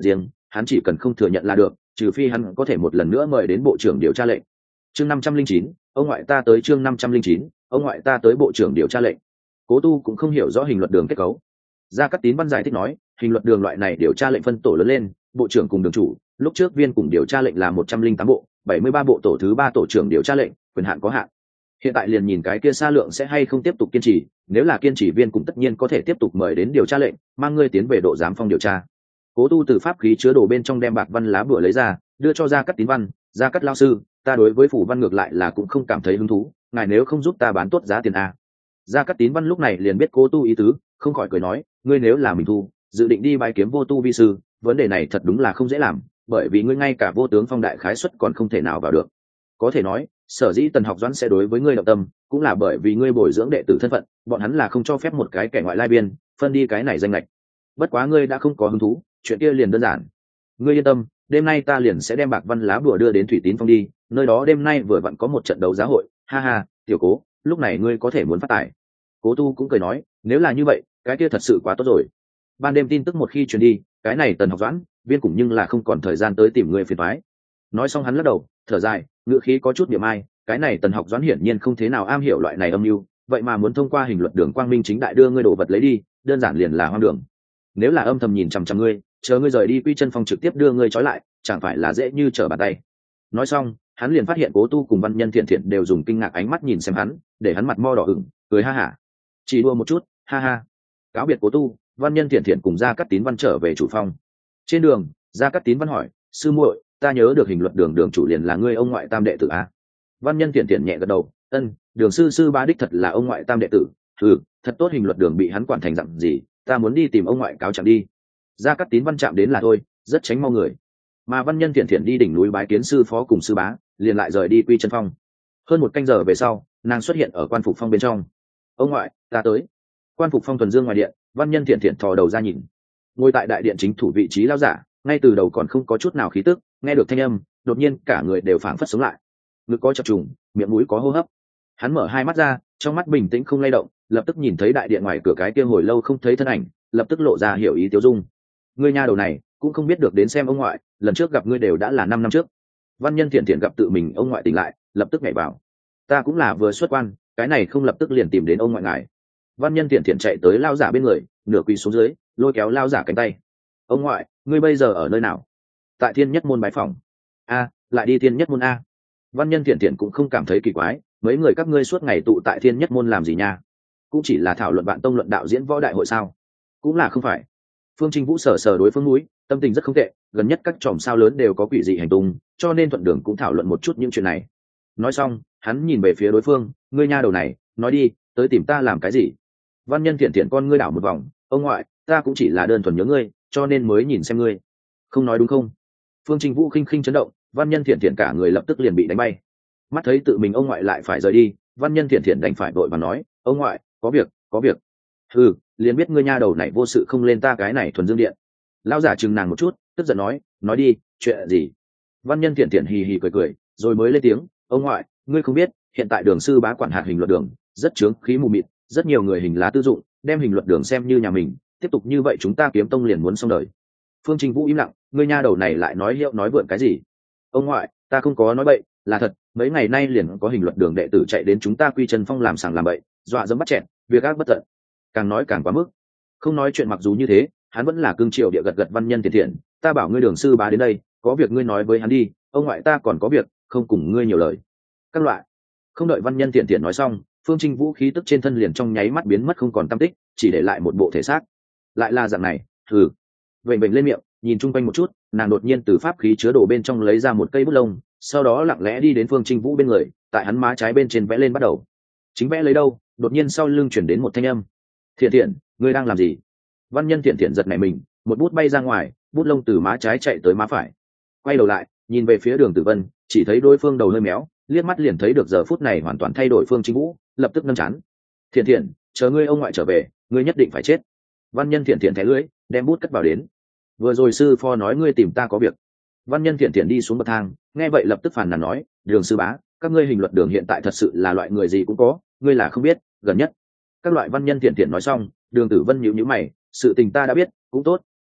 hắn chỉ cần không thừa nhận là được, trừ phi hắn có thể một lần nữa mời đến bộ trưởng điều tra lệnh. Chương năm trăm linh chín, ông ngoại ta tới. Chương năm trăm linh chín, ông ngoại ta tới. Bộ trưởng điều tra lệnh. Cố Tu cũng không hiểu rõ hình luật đường kết cấu. Gia Cát Tín Văn giải thích nói, hình luật đường loại này điều tra lệnh phân tổ lớn lên, bộ trưởng cùng đường chủ, lúc trước viên cùng điều tra lệnh là một trăm linh tám bộ, bảy mươi ba bộ tổ thứ ba tổ trưởng điều tra lệnh, quyền hạn có hạn. Hiện tại liền nhìn cái kia Sa Lượng sẽ hay không tiếp tục kiên trì, nếu là kiên trì viên cùng tất nhiên có thể tiếp tục mời đến điều tra lệnh, mang ngươi tiến về độ giám phong điều tra. Cố Tu từ pháp khí chứa đồ bên trong đem bạc văn lá bùa lấy ra, đưa cho Gia Cát Tín Văn, Gia Cát lão sư, ta đối với phủ văn ngược lại là cũng không cảm thấy hứng thú, ngài nếu không giúp ta bán tốt giá tiền a. Gia Cát Tín Văn lúc này liền biết Cố Tu ý tứ, không khỏi cười nói, ngươi nếu là mình thu, dự định đi bái kiếm vô tu vi sư, vấn đề này thật đúng là không dễ làm, bởi vì ngươi ngay cả vô tướng phong đại khái suất còn không thể nào vào được. Có thể nói, sở dĩ Tần Học Doãn sẽ đối với ngươi động tâm, cũng là bởi vì ngươi bồi dưỡng đệ tử thân phận, bọn hắn là không cho phép một cái kẻ ngoại lai biên phân đi cái này danh lệch. Bất quá ngươi đã không có hứng thú, chuyện kia liền đơn giản. Ngươi yên tâm, đêm nay ta liền sẽ đem bạc văn lá bùa đưa đến Thủy Tín Phong đi, nơi đó đêm nay vừa vặn có một trận đấu giá hội, ha ha, tiểu Cố, lúc này ngươi có thể muốn phát tài. Cố Tu cũng cười nói, nếu là như vậy, cái kia thật sự quá tốt rồi. Ban đêm tin tức một khi truyền đi, cái này Tần Học Doãn, viên cũng nhưng là không còn thời gian tới tìm người phiền toái. Nói xong hắn lắc đầu, thở dài, ngữ khí có chút niệm ai, cái này Tần Học Doãn hiển nhiên không thế nào am hiểu loại này âm mưu, vậy mà muốn thông qua hình luật đường quang minh chính đại đưa ngươi đồ vật lấy đi, đơn giản liền là hoang đường. Nếu là âm thầm nhìn chằm chằm ngươi, chờ ngươi rời đi Quy Chân Phong trực tiếp đưa ngươi trói lại, chẳng phải là dễ như trở bàn tay. Nói xong, hắn liền phát hiện Cố Tu cùng Văn Nhân Thiện Thiện đều dùng kinh ngạc ánh mắt nhìn xem hắn, để hắn mặt mo đỏ ửng, cười ha hả. Chỉ đua một chút, ha ha. Cáo biệt Cố Tu, Văn Nhân Thiện Thiện cùng Gia Cát Tín Văn trở về chủ phong. Trên đường, Gia Cát Tín Văn hỏi, sư muội, ta nhớ được hình luật đường đường chủ liền là ngươi ông ngoại tam đệ tử a. Văn Nhân Thiện Thiện nhẹ gật đầu, ân, đường sư sư ba đích thật là ông ngoại tam đệ tử. Ừ, thật tốt, hình luật đường bị hắn quản thành dặn gì, ta muốn đi tìm ông ngoại cáo trạng đi. Gia Cát Tín Văn chạm đến là thôi, rất tránh mau người. Mà Văn Nhân Thiện Thiện đi đỉnh núi bái kiến sư phó cùng sư bá, liền lại rời đi Quy Chân Phong. Hơn một canh giờ về sau, nàng xuất hiện ở Quan Phục Phong bên trong. Ông ngoại, ta tới. Quan Phục Phong thuần dương ngoài điện, Văn Nhân Thiện Thiện thò đầu ra nhìn. Ngồi tại đại điện chính thủ vị trí lão giả, ngay từ đầu còn không có chút nào khí tức, nghe được thanh âm, đột nhiên cả người đều phảng phất sống lại. Ngực có chập trùng, miệng mũi có hô hấp. Hắn mở hai mắt ra, trong mắt bình tĩnh không lay động, lập tức nhìn thấy đại điện ngoài cửa cái kia hồi lâu không thấy thân ảnh, lập tức lộ ra hiểu ý tiêu dung. Ngươi nha đầu này, cũng không biết được đến xem ông ngoại, lần trước gặp ngươi đều đã là năm năm trước. Văn Nhân Thiện Thiện gặp tự mình ông ngoại tỉnh lại, lập tức nhảy vào. Ta cũng là vừa xuất quan, cái này không lập tức liền tìm đến ông ngoại ngài. Văn Nhân Thiện Thiện chạy tới lao giả bên người, nửa quỳ xuống dưới, lôi kéo lao giả cánh tay. Ông ngoại, ngươi bây giờ ở nơi nào? Tại Thiên Nhất Môn bái phỏng. A, lại đi Thiên Nhất Môn a. Văn Nhân Thiện Thiện cũng không cảm thấy kỳ quái, mấy người các ngươi suốt ngày tụ tại Thiên Nhất Môn làm gì nha? Cũng chỉ là thảo luận vạn tông luận đạo diễn võ đại hội sao? Cũng là không phải. Phương Trinh Vũ sờ sờ đối phương núi, tâm tình rất không tệ, gần nhất các chòm sao lớn đều có quỷ dị hành tung, cho nên thuận đường cũng thảo luận một chút những chuyện này. Nói xong, hắn nhìn về phía đối phương, ngươi nha đầu này, nói đi, tới tìm ta làm cái gì? Văn Nhân Thiện Thiện con ngươi đảo một vòng, ông ngoại, ta cũng chỉ là đơn thuần nhớ ngươi, cho nên mới nhìn xem ngươi. Không nói đúng không? Phương Trinh Vũ khinh khinh chấn động, Văn Nhân Thiện Thiện cả người lập tức liền bị đánh bay. Mắt thấy tự mình ông ngoại lại phải rời đi, Văn Nhân Thiện Thiện đành phải vội và nói, ông ngoại, có việc, có việc. Ừ, liền biết ngươi nha đầu này vô sự không lên ta cái này thuần dương điện. Lão giả chừng nàng một chút, tức giận nói, nói đi, chuyện gì? Văn Nhân Thiện Thiện hì hì cười cười, rồi mới lên tiếng, ông ngoại, ngươi không biết, hiện tại đường sư bá quản hạt hình luật đường, rất chướng khí mù mịt, rất nhiều người hình lá tư dụng, đem hình luật đường xem như nhà mình, tiếp tục như vậy chúng ta Kiếm Tông liền muốn xong đời. Phương Trình Vũ im lặng, ngươi nha đầu này lại nói hiệu nói vượn cái gì? Ông ngoại, ta không có nói bậy, là thật, mấy ngày nay liền có hình luật đường đệ tử chạy đến chúng ta Quy Chân Phong làm sàng làm bậy, dọa dẫm bắt chẹn, việc ác bất tận. Càng nói càng quá mức. Không nói chuyện mặc dù như thế, hắn vẫn là cương triều địa gật gật Văn Nhân Thiện Thiện, ta bảo ngươi đường sư bá đến đây, có việc ngươi nói với hắn đi, ông ngoại ta còn có việc, không cùng ngươi nhiều lời. Các loại. Không đợi Văn Nhân Thiện Thiện nói xong, Phương Trinh Vũ khí tức trên thân liền trong nháy mắt biến mất không còn tăm tích, chỉ để lại một bộ thể xác. Lại là dạng này, thử. Vểnh vểnh lên miệng, nhìn chung quanh một chút, nàng đột nhiên từ pháp khí chứa đồ bên trong lấy ra một cây bút lông, sau đó lặng lẽ đi đến Phương Trinh Vũ bên người, tại hắn má trái bên trên vẽ lên bắt đầu. Chính vẽ lấy đâu, đột nhiên sau lưng chuyển đến một thanh âm. Thiện Thiện, ngươi đang làm gì? Văn Nhân Thiện Thiện giật nảy mình, một bút bay ra ngoài, bút lông từ má trái chạy tới má phải. Quay đầu lại, nhìn về phía Đường Tử Vân, chỉ thấy đối phương đầu hơi méo, liếc mắt liền thấy được giờ phút này hoàn toàn thay đổi Phương Trinh Vũ, lập tức nâng chán. Thiện Thiện, chờ ngươi ông ngoại trở về, ngươi nhất định phải chết. Văn Nhân Thiện Thiện thẻ lưỡi, đem bút cất vào đến. Vừa rồi sư phó nói ngươi tìm ta có việc. Văn Nhân Thiện Thiện đi xuống bậc thang, nghe vậy lập tức phàn nàn nói, Đường sư bá, các ngươi hình luật đường hiện tại thật sự là loại người gì cũng có, ngươi là không biết, gần nhất. Các loại Văn Nhân Thiện Thiện nói xong, Đường Tử Vân nhíu nhíu mày, sự tình ta đã biết, cũng tốt,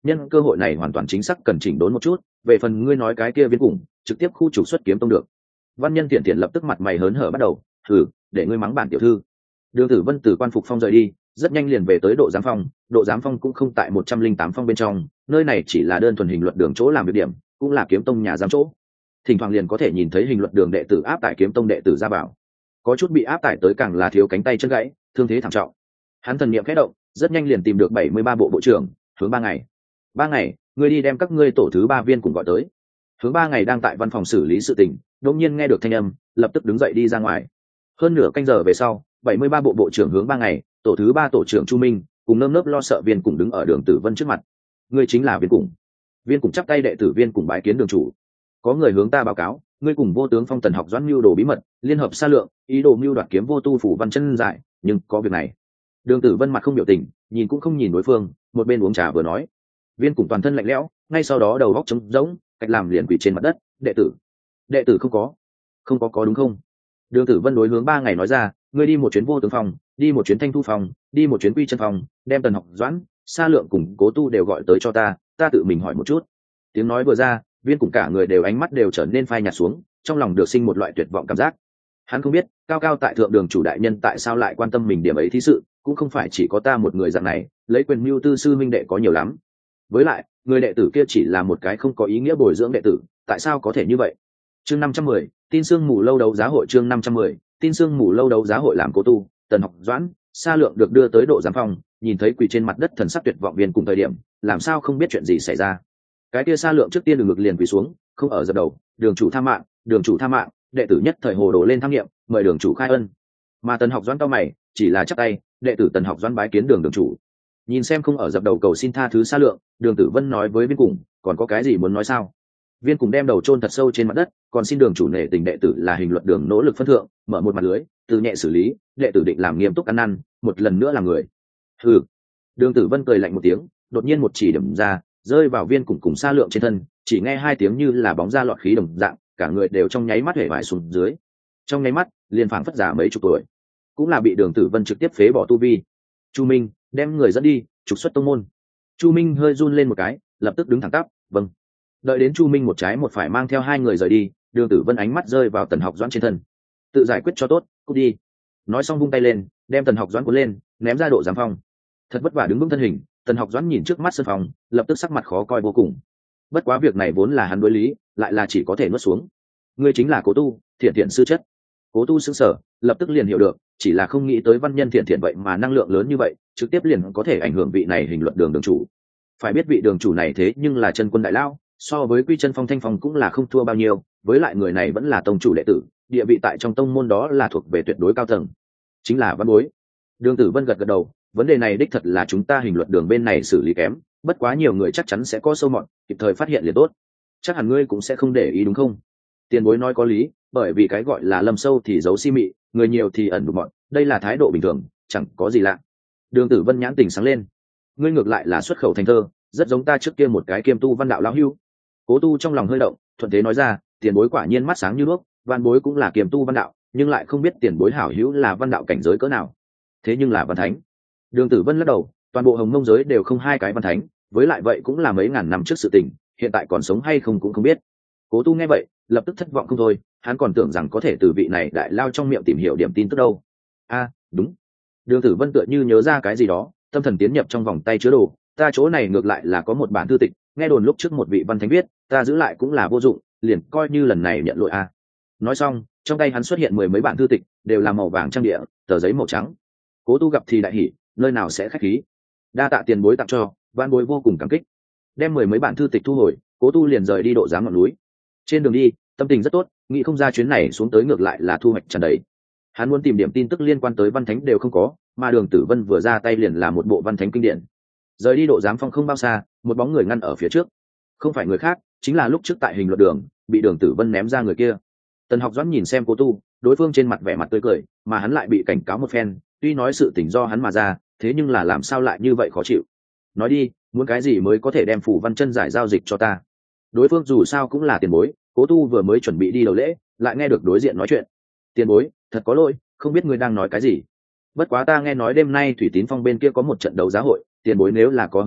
nhân cơ hội này hoàn toàn chính xác cần chỉnh đốn một chút. Về phần ngươi nói cái kia viên cùng trực tiếp khu trục xuất kiếm tông được. Văn Nhân Tiện Tiện lập tức mặt mày hớn hở bắt đầu, thử để ngươi mắng bản tiểu thư. Đường Tử Vân từ quan phục phong rời đi, rất nhanh liền về tới độ giám phong. Độ giám phong cũng không tại một trăm linh tám phong bên trong, nơi này chỉ là đơn thuần hình luật đường chỗ làm việc điểm, cũng là kiếm tông nhà giám chỗ. Thỉnh thoảng liền có thể nhìn thấy hình luật đường đệ tử áp tải kiếm tông đệ tử ra vào, có chút bị áp tải tới càng là thiếu cánh tay chân gãy, thương thế thảm trọng. Hắn thần niệm khẽ động, rất nhanh liền tìm được bảy mươi ba bộ bộ trưởng, hướng ba ngày. Ba ngày, ngươi đi đem các ngươi tổ thứ ba viên cùng gọi tới. Hướng ba ngày đang tại văn phòng xử lý sự tình, đột nhiên nghe được thanh âm, lập tức đứng dậy đi ra ngoài. Hơn nửa canh giờ về sau, bảy mươi ba bộ bộ trưởng hướng ba ngày, tổ thứ ba tổ trưởng Chu Minh, cùng nơm nớp lo sợ viên cùng đứng ở Đường Tử Vân trước mặt. Ngươi chính là viên cùng. Viên cùng chắp tay đệ tử viên cùng bái kiến đường chủ. Có người hướng ta báo cáo, ngươi cùng vô tướng Phong Tần học doãn mưu đồ bí mật, liên hợp xa lượng, ý đồ mưu đoạt kiếm vô tu phủ văn chân giải, nhưng có việc này. Đường Tử Vân mặt không biểu tình, nhìn cũng không nhìn đối phương, một bên uống trà vừa nói. Viên cùng toàn thân lạnh lẽo, ngay sau đó đầu góc trống rỗng, cách làm liền quỳ trên mặt đất. Đệ tử, đệ tử không có, không có có đúng không? Đường Tử Vân đối hướng ba ngày nói ra, ngươi đi một chuyến vô tướng phòng, đi một chuyến thanh thu phòng, đi một chuyến quy chân phòng, đem Tần học doãn, xa lượng cùng cố tu đều gọi tới cho ta, ta tự mình hỏi một chút. Tiếng nói vừa ra, viên cùng cả người đều ánh mắt đều trở nên phai nhạt xuống, trong lòng được sinh một loại tuyệt vọng cảm giác. Hắn không biết cao cao tại thượng đường chủ đại nhân tại sao lại quan tâm mình điểm ấy thí sự, cũng không phải chỉ có ta một người dạng này, lấy quyền mưu tư sư minh đệ có nhiều lắm. Với lại người đệ tử kia chỉ là một cái không có ý nghĩa bồi dưỡng đệ tử, tại sao có thể như vậy? Chương năm trăm mười, tin sương mù lâu đấu giá hội. Chương năm trăm mười, tin sương mù lâu đấu giá hội. Làm cố tu, Tần học doãn, xa lượng được đưa tới độ giám phòng, nhìn thấy quỳ trên mặt đất thần sắc tuyệt vọng viên cùng thời điểm, làm sao không biết chuyện gì xảy ra. Cái kia xa lượng trước tiên đường ngực liền quỳ xuống, không ở dập đầu, đường chủ tha mạng, đường chủ tha mạng, đệ tử nhất thời hồ đồ lên tham nghiệm, mời đường chủ khai ân. Mà Tần học doãn cao mày, chỉ là chắp tay, đệ tử Tần học doãn bái kiến đường đường chủ. Nhìn xem không ở dập đầu cầu xin tha thứ xa lượng, Đường Tử Vân nói với viên cùng, còn có cái gì muốn nói sao? Viên cùng đem đầu chôn thật sâu trên mặt đất, còn xin đường chủ nể tình đệ tử là hình luật đường nỗ lực phân thượng, mở một mặt lưới, từ nhẹ xử lý, đệ tử định làm nghiêm túc ăn năn, một lần nữa là người. Hừ. Đường Tử Vân cười lạnh một tiếng, đột nhiên một chỉ điểm ra, rơi vào viên cùng cùng xa lượng trên thân, chỉ nghe hai tiếng như là bóng ra lọt khí đồng dạng, cả người đều trong nháy mắt hể vải xuống dưới. Trong nháy mắt, liền phảng phất già mấy chục tuổi, cũng là bị Đường Tử Vân trực tiếp phế bỏ tu vi. Chu Minh, đem người dẫn đi, trục xuất tông môn. Chu Minh hơi run lên một cái, lập tức đứng thẳng tắp, vâng. Đợi đến Chu Minh một trái một phải mang theo hai người rời đi, Đường Tử Vân ánh mắt rơi vào Tần học doãn trên thân. Tự giải quyết cho tốt, cút đi. Nói xong vung tay lên, đem Tần học doãn cuốn lên, ném ra độ giám phong. Thật vất vả đứng vững thân hình, Tần học doãn nhìn trước mắt sân phòng, lập tức sắc mặt khó coi vô cùng. Bất quá việc này vốn là hắn đối lý, lại là chỉ có thể nuốt xuống. Ngươi chính là Cố Tu, Thiện Thiện sư chất. Cố Tu sững sờ, lập tức liền hiểu được, chỉ là không nghĩ tới Văn Nhân Thiện Thiện vậy mà năng lượng lớn như vậy, trực tiếp liền có thể ảnh hưởng vị này hình luận đường đường chủ. Phải biết vị đường chủ này thế nhưng là chân quân đại lao, so với Quy Chân Phong Thanh Phong cũng là không thua bao nhiêu, với lại người này vẫn là tông chủ đệ tử, địa vị tại trong tông môn đó là thuộc về tuyệt đối cao tầng, chính là văn bối. Đường Tử Vân gật gật đầu, vấn đề này đích thật là chúng ta hình luận đường bên này xử lý kém, bất quá nhiều người chắc chắn sẽ có sâu mọt, kịp thời phát hiện liền tốt. Chắc hẳn ngươi cũng sẽ không để ý đúng không? Tiền bối nói có lý, bởi vì cái gọi là lâm sâu thì giấu si mị, người nhiều thì ẩn đục mọn, đây là thái độ bình thường, chẳng có gì lạ. Đường Tử Vân nhãn tình sáng lên, ngươi ngược lại là xuất khẩu thành thơ, rất giống ta trước kia một cái kiêm tu văn đạo lão hưu. Cố Tu trong lòng hơi động, thuận thế nói ra, tiền bối quả nhiên mắt sáng như đuốc, văn bối cũng là kiêm tu văn đạo, nhưng lại không biết tiền bối hảo hữu là văn đạo cảnh giới cỡ nào. Thế nhưng là văn thánh. Đường Tử Vân lắc đầu, toàn bộ Hồng Mông giới đều không hai cái văn thánh, với lại vậy cũng là mấy ngàn năm trước sự tình, hiện tại còn sống hay không cũng không biết. Cố Tu nghe vậy, lập tức thất vọng không thôi, hắn còn tưởng rằng có thể từ vị này đại lao trong miệng tìm hiểu điểm tin tức đâu. A, đúng. Đường Tử Vân tựa như nhớ ra cái gì đó, tâm thần tiến nhập trong vòng tay chứa đồ, ta chỗ này ngược lại là có một bản thư tịch, nghe đồn lúc trước một vị văn thánh viết, ta giữ lại cũng là vô dụng, liền coi như lần này nhận lỗi a. Nói xong, trong tay hắn xuất hiện mười mấy bản thư tịch, đều là màu vàng trang địa, tờ giấy màu trắng. Cố Tu gặp thì đại hỉ, nơi nào sẽ khách khí. Đa tạ tiền bối tặng cho, văn bối vô cùng cảm kích. Đem mười mấy bản thư tịch thu hồi, Cố Tu liền rời đi độ giám ngọn núi. Trên đường đi, tâm tình rất tốt, nghĩ không ra chuyến này xuống tới ngược lại là thu hoạch tràn đầy. Hắn muốn tìm điểm tin tức liên quan tới văn thánh đều không có, mà Đường Tử Vân vừa ra tay liền là một bộ văn thánh kinh điển. Rời đi độ giám phong không bao xa, một bóng người ngăn ở phía trước. Không phải người khác, chính là lúc trước tại hình luận đường bị Đường Tử Vân ném ra người kia. Tần Học Doãn nhìn xem Cố Tu, đối phương trên mặt vẻ mặt tươi cười, mà hắn lại bị cảnh cáo một phen, tuy nói sự tình do hắn mà ra, thế nhưng là làm sao lại như vậy khó chịu. Nói đi, muốn cái gì mới có thể đem phủ văn chân giải giao dịch cho ta? Đối phương dù sao cũng là tiền bối, Cố Tu vừa mới chuẩn bị đi đầu lễ, lại nghe được đối diện nói chuyện. Tiền bối, thật có lỗi, không biết ngươi đang nói cái gì. Bất quá ta nghe nói đêm nay Thủy Tín Phong bên kia có một trận đấu giá hội, tiền bối nếu là có hứng thú,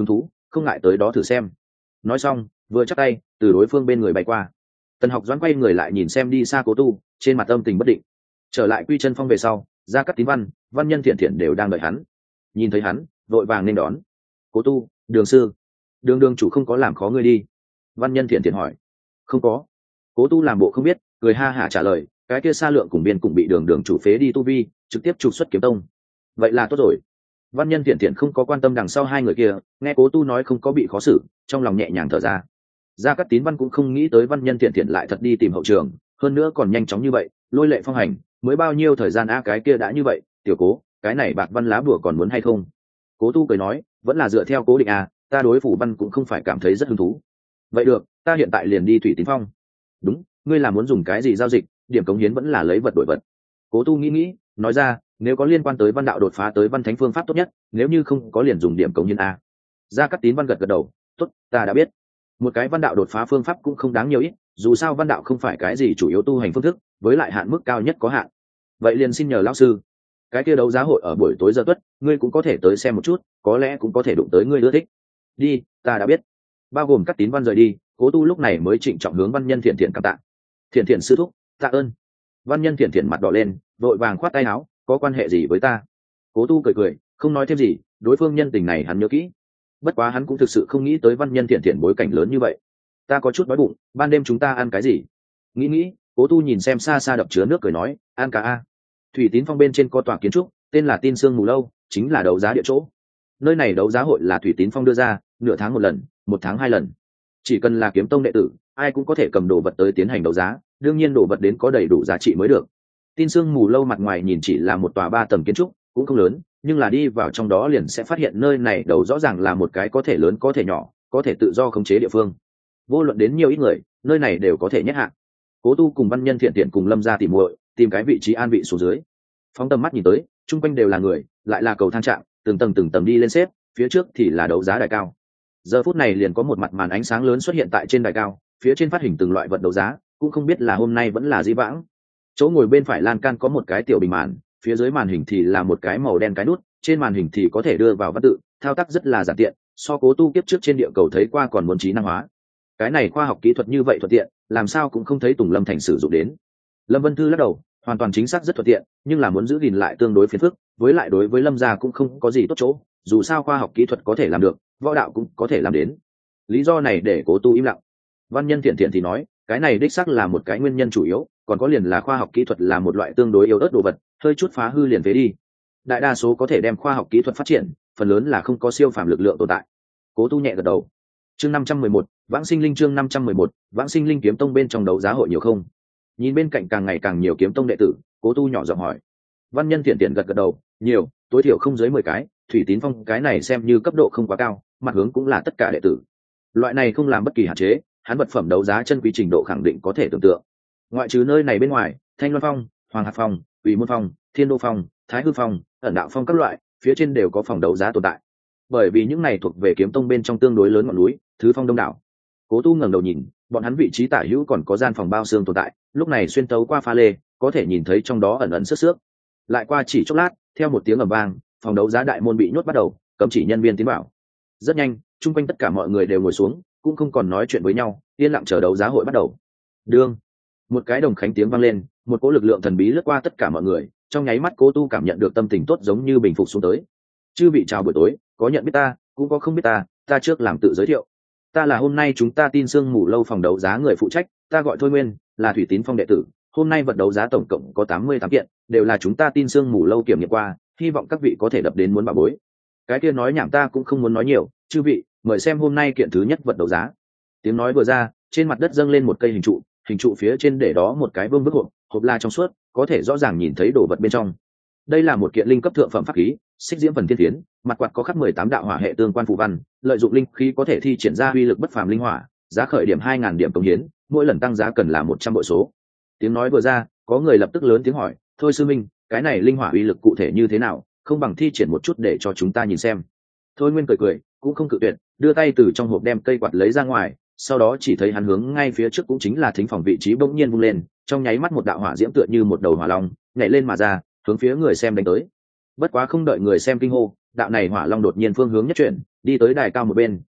không ngại tới đó thử xem. Nói xong vừa chắc tay từ đối phương bên người bay qua. Tần Học Doãn quay người lại nhìn xem đi xa Cố Tu, trên mặt âm tình bất định. Trở lại Quy Chân Phong về sau, Gia Cát Tín Văn, Văn Nhân Thiện Thiện đều đang đợi hắn. Nhìn thấy hắn, vội vàng nên đón. Cố Tu, Đường sư, Đường đường chủ không có làm khó ngươi đi? Văn Nhân Thiện Thiện hỏi. Không có. Cố Tu làm bộ không biết, cười ha hả trả lời, cái kia Sa Lượng cùng Biên cũng bị Đường đường chủ phế đi tu vi, trực tiếp trục xuất Kiếm Tông. Vậy là tốt rồi. Văn Nhân Thiện Thiện không có quan tâm đằng sau hai người kia, nghe Cố Tu nói không có bị khó xử, trong lòng nhẹ nhàng thở ra. Gia Cát Tín Văn cũng không nghĩ tới Văn Nhân Thiện Thiện lại thật đi tìm hậu trường, hơn nữa còn nhanh chóng như vậy, lôi lệ phong hành, mới bao nhiêu thời gian a cái kia đã như vậy, tiểu Cố, cái này bạc văn lá bùa còn muốn hay không? Cố Tu cười nói, vẫn là dựa theo cố định a, ta đối phủ văn cũng không phải cảm thấy rất hứng thú. Vậy được, ta hiện tại liền đi Thủy Tín Phong. Đúng, ngươi là muốn dùng cái gì giao dịch, điểm cống hiến vẫn là lấy vật đổi vật. Cố Tu nghĩ nghĩ, nói ra, nếu có liên quan tới văn đạo đột phá tới văn thánh phương pháp tốt nhất, nếu như không có liền dùng điểm cống hiến a. Gia Cát Tín Văn gật gật đầu, tốt, ta đã biết. Một cái văn đạo đột phá phương pháp cũng không đáng nhiều ít, dù sao văn đạo không phải cái gì chủ yếu tu hành phương thức, với lại hạn mức cao nhất có hạn. Vậy liền xin nhờ lão sư, cái kia đấu giá hội ở buổi tối giờ tuất, ngươi cũng có thể tới xem một chút, có lẽ cũng có thể đụng tới ngươi ưa thích. Đi, ta đã biết. Bao gồm Cát Tín Văn rời đi, Cố Tu lúc này mới trịnh trọng hướng Văn Nhân Thiện Thiện cảm tạ. Thiện Thiện sư thúc, tạ ơn. Văn Nhân Thiện Thiện mặt đỏ lên, vội vàng khoát tay áo, có quan hệ gì với ta? Cố Tu cười cười, không nói thêm gì, đối phương nhân tình này hắn nhớ kỹ. Bất quá hắn cũng thực sự không nghĩ tới Văn Nhân Thiện Thiện bối cảnh lớn như vậy. Ta có chút đói bụng, ban đêm chúng ta ăn cái gì? Nghĩ nghĩ, Cố Tu nhìn xem xa xa đập chứa nước cười nói, ăn cá a. Thủy Tín Phong bên trên có tòa kiến trúc, tên là Tin Sương Mù Lâu, chính là đấu giá địa chỗ. Nơi này đấu giá hội là Thủy Tín Phong đưa ra, nửa tháng một lần, một tháng hai lần. Chỉ cần là kiếm tông đệ tử, ai cũng có thể cầm đồ vật tới tiến hành đấu giá, đương nhiên đồ vật đến có đầy đủ giá trị mới được. Tin Sương Mù Lâu mặt ngoài nhìn chỉ là một tòa ba tầng kiến trúc, cũng không lớn, nhưng là đi vào trong đó liền sẽ phát hiện nơi này đầu rõ ràng là một cái có thể lớn có thể nhỏ, có thể tự do khống chế địa phương. Vô luận đến nhiều ít người, nơi này đều có thể nhét hạng. Cố Tu cùng Văn Nhân Thiện Thiện cùng Lâm gia tìm muội, tìm cái vị trí an vị xuống dưới. Phóng tầm mắt nhìn tới, chung quanh đều là người, lại là cầu thang trạng, từng tầng từng tầng đi lên xếp, phía trước thì là đấu giá đài cao. Giờ phút này liền có một mặt màn ánh sáng lớn xuất hiện tại trên đài cao, phía trên phát hình từng loại vật đấu giá, cũng không biết là hôm nay vẫn là dĩ vãng. Chỗ ngồi bên phải lan can có một cái tiểu bình màn, phía dưới màn hình thì là một cái màu đen cái nút, trên màn hình thì có thể đưa vào văn tự, thao tác rất là giản tiện, so Cố Tu kiếp trước trên địa cầu thấy qua còn muốn trí năng hóa. Cái này khoa học kỹ thuật như vậy thuận tiện, làm sao cũng không thấy Tùng Lâm Thành sử dụng đến. Lâm Vân Thư lắc đầu, hoàn toàn chính xác rất thuận tiện, nhưng là muốn giữ gìn lại tương đối phiền phức, với lại đối với Lâm gia cũng không có gì tốt chỗ, dù sao khoa học kỹ thuật có thể làm được, võ đạo cũng có thể làm đến. Lý do này để Cố Tu im lặng. Văn Nhân Thiện Thiện thì nói, cái này đích xác là một cái nguyên nhân chủ yếu, còn có liền là khoa học kỹ thuật là một loại tương đối yếu ớt đồ vật, hơi chút phá hư liền phế đi. Đại đa số có thể đem khoa học kỹ thuật phát triển, phần lớn là không có siêu phàm lực lượng tồn tại. Cố Tu nhẹ gật đầu. Chương năm trăm mười một, Vãng Sinh Linh chương năm trăm mười một, Vãng Sinh Linh kiếm tông bên trong đấu giá hội nhiều không? Nhìn bên cạnh càng ngày càng nhiều kiếm tông đệ tử, Cố Tu nhỏ giọng hỏi. Văn Nhân Thiện Thiện gật gật đầu, nhiều, tối thiểu không dưới mười cái, Thủy Tín Phong cái này xem như cấp độ không quá cao, mặt hướng cũng là tất cả đệ tử. Loại này không làm bất kỳ hạn chế, hắn vật phẩm đấu giá chân quý trình độ khẳng định có thể tưởng tượng. Ngoại trừ nơi này bên ngoài, Thanh Loan Phong, Hoàng Hạt Phong, Ủy Môn Phong, Thiên Đô Phong, Thái Hư Phong, Ẩn Đạo Phong các loại, phía trên đều có phòng đấu giá tồn tại. Bởi vì những này thuộc về kiếm tông bên trong tương đối lớn ngọn núi, thứ phong đông đảo. Cố Tu ngẩng đầu nhìn, bọn hắn vị trí tả hữu còn có gian phòng bao xương tồn tại, lúc này xuyên tấu qua pha lê, có thể nhìn thấy trong đó ẩn ẩn sức xước. Lại qua chỉ chốc lát, theo một tiếng ầm vang, phòng đấu giá đại môn bị nhốt bắt đầu, cấm chỉ nhân viên tiến vào. Rất nhanh, chung quanh tất cả mọi người đều ngồi xuống, cũng không còn nói chuyện với nhau, yên lặng chờ đấu giá hội bắt đầu. Đương, một cái đồng khánh tiếng vang lên, một cỗ lực lượng thần bí lướt qua tất cả mọi người, trong nháy mắt Cố Tu cảm nhận được tâm tình tốt giống như bình phục xuống tới. Chư vị chào buổi tối, có nhận biết ta, cũng có không biết ta, ta trước làm tự giới thiệu. Ta là hôm nay chúng ta Tin Sương Mù Lâu phòng đấu giá người phụ trách, ta gọi Thôi Nguyên, là Thủy Tín Phong đệ tử. Hôm nay vật đấu giá tổng cộng có tám mươi tám kiện, đều là chúng ta Tin Sương Mù Lâu kiểm nghiệm qua, hy vọng các vị có thể đập đến muốn bảo bối. Cái kia nói nhảm ta cũng không muốn nói nhiều, chư vị, mời xem hôm nay kiện thứ nhất vật đấu giá. Tiếng nói vừa ra, trên mặt đất dâng lên một cây hình trụ, hình trụ phía trên để đó một cái vương bức hộp, hộp la trong suốt, có thể rõ ràng nhìn thấy đồ vật bên trong. Đây là một kiện linh cấp thượng phẩm pháp khí, xích diễm phần thiên tiến, mặt quạt có khắc mười tám đạo hỏa hệ tương quan phù văn, lợi dụng linh khí có thể thi triển ra uy lực bất phàm linh hỏa, giá khởi điểm hai ngàn điểm công hiến, mỗi lần tăng giá cần là một trăm bội số. Tiếng nói vừa ra, có người lập tức lớn tiếng hỏi, thôi sư minh, cái này linh hỏa uy lực cụ thể như thế nào, không bằng thi triển một chút để cho chúng ta nhìn xem. Thôi Nguyên cười cười, cũng không cự tuyệt, đưa tay từ trong hộp đem cây quạt lấy ra ngoài, sau đó chỉ thấy hắn hướng ngay phía trước cũng chính là thính phòng vị trí bỗng nhiên vung lên, trong nháy mắt một đạo hỏa diễm tựa như một đầu hỏa long nhảy lên mà ra, hướng phía người xem đánh tới. Bất quá không đợi người xem kinh hô, đạo này hỏa long đột nhiên phương hướng nhất chuyển, đi tới đài cao một bên,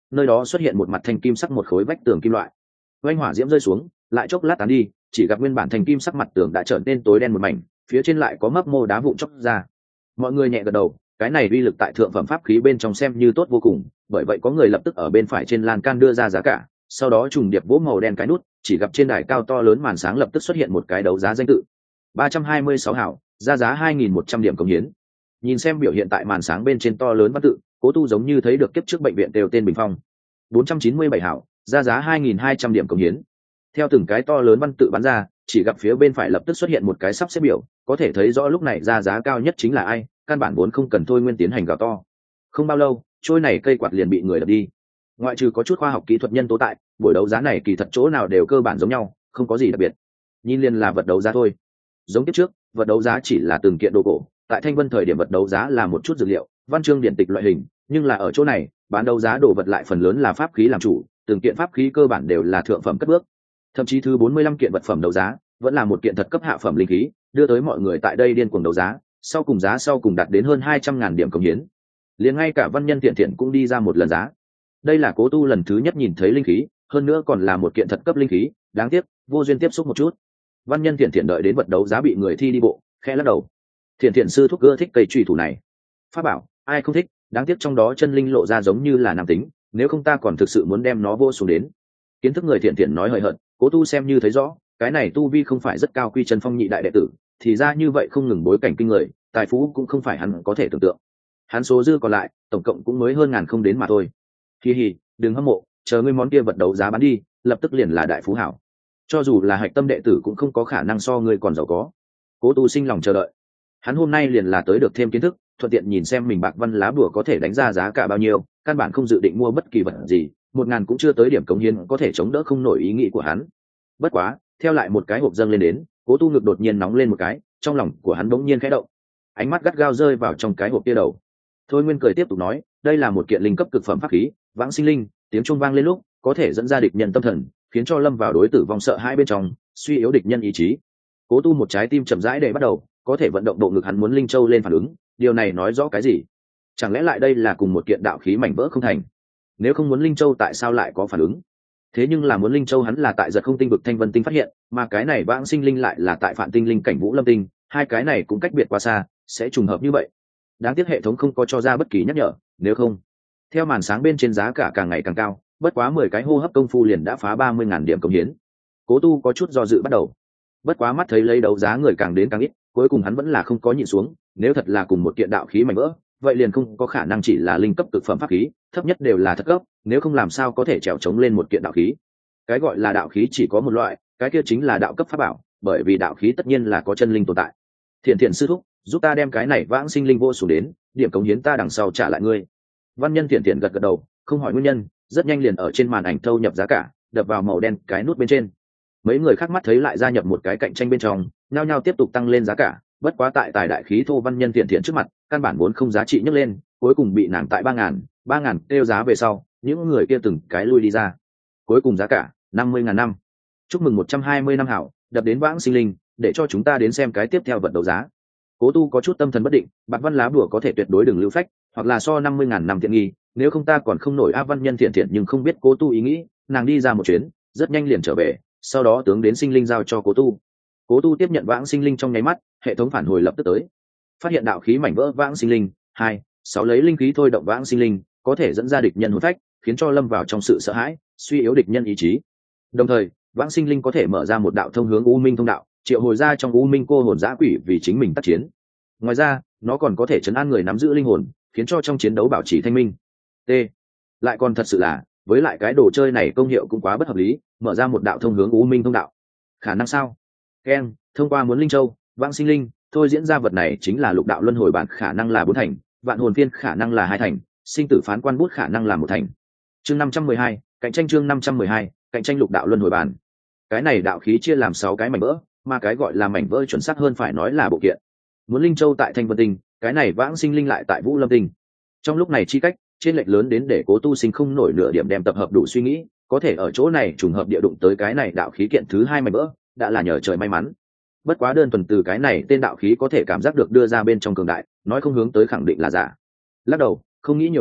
nơi đó xuất hiện một mặt thanh kim sắc một khối vách tường kim loại. Oanh hỏa diễm rơi xuống, lại chốc lát tán đi, chỉ gặp nguyên bản thanh kim sắc mặt tường đã trở nên tối đen một mảnh, phía trên lại có mấp mô đá vụn chóc ra. Mọi người nhẹ gật đầu, cái này uy lực tại thượng phẩm pháp khí bên trong xem như tốt vô cùng, bởi vậy có người lập tức ở bên phải trên lan can đưa ra giá cả, sau đó trùng điệp vỗ màu đen cái nút, chỉ gặp trên đài cao to lớn màn sáng lập tức xuất hiện một cái đấu giá danh tự. ba trăm hai mươi sáu hảo, ra giá hai nghìn một trăm điểm cống hiến. Nhìn xem biểu hiện tại màn sáng bên trên to lớn văn tự, Cố Tu giống như thấy được kiếp trước bệnh viện đều tên bình phong. bốn trăm chín mươi bảy hảo, ra giá hai nghìn hai trăm điểm cống hiến. Theo từng cái to lớn văn tự bắn ra, chỉ gặp phía bên phải lập tức xuất hiện một cái sắp xếp biểu, có thể thấy rõ lúc này ra giá cao nhất chính là ai, căn bản vốn không cần Thôi Nguyên tiến hành gào to. Không bao lâu, trôi này cây quạt liền bị người đập đi. Ngoại trừ có chút khoa học kỹ thuật nhân tố tại, buổi đấu giá này kỳ thật chỗ nào đều cơ bản giống nhau, không có gì đặc biệt. Nhìn liền là vật đấu giá thôi. Giống tiếp trước, vật đấu giá chỉ là từng kiện đồ cổ, tại Thanh Vân thời điểm vật đấu giá là một chút dược liệu, văn chương điện tịch loại hình, nhưng là ở chỗ này, bán đấu giá đồ vật lại phần lớn là pháp khí làm chủ, từng kiện pháp khí cơ bản đều là thượng phẩm cất bước. Thậm chí thứ bốn mươi lăm kiện vật phẩm đấu giá, vẫn là một kiện thật cấp hạ phẩm linh khí, đưa tới mọi người tại đây điên cuồng đấu giá, sau cùng giá sau cùng đạt đến hơn hai trăm ngàn điểm cống hiến. Liền ngay cả Văn Nhân Tiện Tiện cũng đi ra một lần giá. Đây là Cố Tu lần thứ nhất nhìn thấy linh khí, hơn nữa còn là một kiện thật cấp linh khí, đáng tiếc, vô duyên tiếp xúc một chút. Văn Nhân Tiện Tiện đợi đến vật đấu giá bị người thi đi bộ, khẽ lắc đầu. Thiện Thiện sư thúc ưa thích cây chùy thủ này. Pháp bảo, ai không thích, đáng tiếc trong đó chân linh lộ ra giống như là nam tính, nếu không ta còn thực sự muốn đem nó vô xuống đến. Kiến thức người Thiện Thiện nói hời hợt, Cố Tu xem như thấy rõ, cái này tu vi không phải rất cao quy chân phong nhị đại đệ tử, thì ra như vậy không ngừng bối cảnh kinh người, tài phú cũng không phải hắn có thể tưởng tượng. Hắn số dư còn lại, tổng cộng cũng mới hơn ngàn không đến mà thôi. Hi hi, đừng hâm mộ, chờ ngươi món kia vật đấu giá bán đi, lập tức liền là đại phú hảo. Cho dù là hạch tâm đệ tử cũng không có khả năng so ngươi còn giàu có. Cố Tu sinh lòng chờ đợi. Hắn hôm nay liền là tới được thêm kiến thức, thuận tiện nhìn xem mình bạc văn lá bùa có thể đánh ra giá cả bao nhiêu, căn bản không dự định mua bất kỳ vật gì, một ngàn cũng chưa tới điểm cống hiến có thể chống đỡ không nổi ý nghĩ của hắn. Bất quá, theo lại một cái hộp dâng lên đến, Cố Tu ngực đột nhiên nóng lên một cái, trong lòng của hắn bỗng nhiên khẽ động. Ánh mắt gắt gao rơi vào trong cái hộp kia đầu. Thôi Nguyên cười tiếp tục nói, đây là một kiện linh cấp cực phẩm pháp khí, vãng sinh linh, tiếng chuông vang lên lúc, có thể dẫn ra địch nhân tâm thần, khiến cho lâm vào đối tử vong sợ hãi bên trong, suy yếu địch nhân ý chí. Cố Tu một trái tim chậm rãi để bắt đầu, có thể vận động bộ ngực hắn muốn linh châu lên phản ứng, điều này nói rõ cái gì? Chẳng lẽ lại đây là cùng một kiện đạo khí mảnh vỡ không thành? Nếu không muốn linh châu tại sao lại có phản ứng? Thế nhưng là muốn linh châu hắn là tại giật không tinh vực Thanh Vân tinh phát hiện, mà cái này vãng sinh linh lại là tại Phạn tinh linh cảnh Vũ Lâm tinh, hai cái này cũng cách biệt quá xa, sẽ trùng hợp như vậy. Đáng tiếc hệ thống không có cho ra bất kỳ nhắc nhở, nếu không, theo màn sáng bên trên giá cả càng ngày càng cao, bất quá mười cái hô hấp công phu liền đã phá ba mươi ngàn điểm cống hiến. Cố Tu có chút do dự bắt đầu. Bất quá mắt thấy lấy đấu giá người càng đến càng ít, cuối cùng hắn vẫn là không có nhịn xuống, nếu thật là cùng một kiện đạo khí mảnh vỡ, vậy liền không có khả năng chỉ là linh cấp cực phẩm pháp khí, thấp nhất đều là thất cấp, nếu không làm sao có thể trèo chống lên một kiện đạo khí. Cái gọi là đạo khí chỉ có một loại, cái kia chính là đạo cấp pháp bảo, bởi vì đạo khí tất nhiên là có chân linh tồn tại. Thiện Thiện sư thúc, giúp ta đem cái này vãng sinh linh vô xuống đến, điểm cống hiến ta đằng sau trả lại ngươi. Văn Nhân Thiện Thiện gật gật đầu, không hỏi nguyên nhân, rất nhanh liền ở trên màn ảnh thâu nhập giá cả, đập vào màu đen cái nút bên trên. Mấy người khác mắt thấy lại gia nhập một cái cạnh tranh bên trong, nhao nhao tiếp tục tăng lên giá cả, bất quá tại tài đại khí thô Văn Nhân Thiện Thiện trước mặt, căn bản vốn không giá trị nhấc lên, cuối cùng bị nàng tại ba ngàn, ba ngàn kêu giá về sau, những người kia từng cái lui đi ra. Cuối cùng giá cả năm mươi ngàn năm. Chúc mừng một trăm hai mươi năm hảo, đập đến vãng sinh linh, để cho chúng ta đến xem cái tiếp theo vật đấu giá. Cố Tu có chút tâm thần bất định, bạc văn lá bùa có thể tuyệt đối đừng lưu phách, hoặc là so năm mươi ngàn năm tiện nghi, nếu không ta còn không nổi A Văn Nhân Thiện Thiện nhưng không biết Cố Tu ý nghĩ, nàng đi ra một chuyến, rất nhanh liền trở về, sau đó tướng đến sinh linh giao cho Cố Tu. Cố Tu tiếp nhận vãng sinh linh trong nháy mắt, hệ thống phản hồi lập tức tới. Phát hiện đạo khí mảnh vỡ vãng sinh linh, hai, sáu lấy linh khí thôi động vãng sinh linh, có thể dẫn ra địch nhân hồn phách, khiến cho lâm vào trong sự sợ hãi, suy yếu địch nhân ý chí. Đồng thời, vãng sinh linh có thể mở ra một đạo thông hướng u minh thông đạo, triệu hồi ra trong u minh cô hồn dã quỷ vì chính mình tác chiến. Ngoài ra, nó còn có thể trấn an người nắm giữ linh hồn, khiến cho trong chiến đấu bảo trì thanh minh. T. Lại còn thật sự là, với lại cái đồ chơi này công hiệu cũng quá bất hợp lý, mở ra một đạo thông hướng u minh thông đạo. Khả năng sao? Ken, thông qua muốn linh châu, vãng sinh linh, thôi diễn ra vật này chính là lục đạo luân hồi bản khả năng là bốn thành, vạn hồn phiên khả năng là hai thành, sinh tử phán quan bút khả năng là một thành. Chương năm trăm mười hai, cạnh tranh chương năm trăm mười hai, cạnh tranh lục đạo luân hồi bản. Cái này đạo khí chia làm sáu cái mảnh vỡ, mà cái gọi là mảnh vỡ chuẩn xác hơn phải nói là bộ kiện. Muốn linh châu tại Thanh Vân tinh, cái này vãng sinh linh lại tại Vũ Lâm tinh. Trong lúc này chi cách, trên lệch lớn đến để Cố Tu sinh không nổi nửa điểm đem tập hợp đủ suy nghĩ, có thể ở chỗ này trùng hợp địa đụng tới cái này đạo khí kiện thứ hai mảnh vỡ, đã là nhờ trời may mắn. Bất quá đơn thuần từ cái này tên đạo khí có thể cảm giác được đưa ra bên trong cường đại, nói không hướng tới khẳng định là giả. Lắc đầu, không nghĩ nhiều nữa,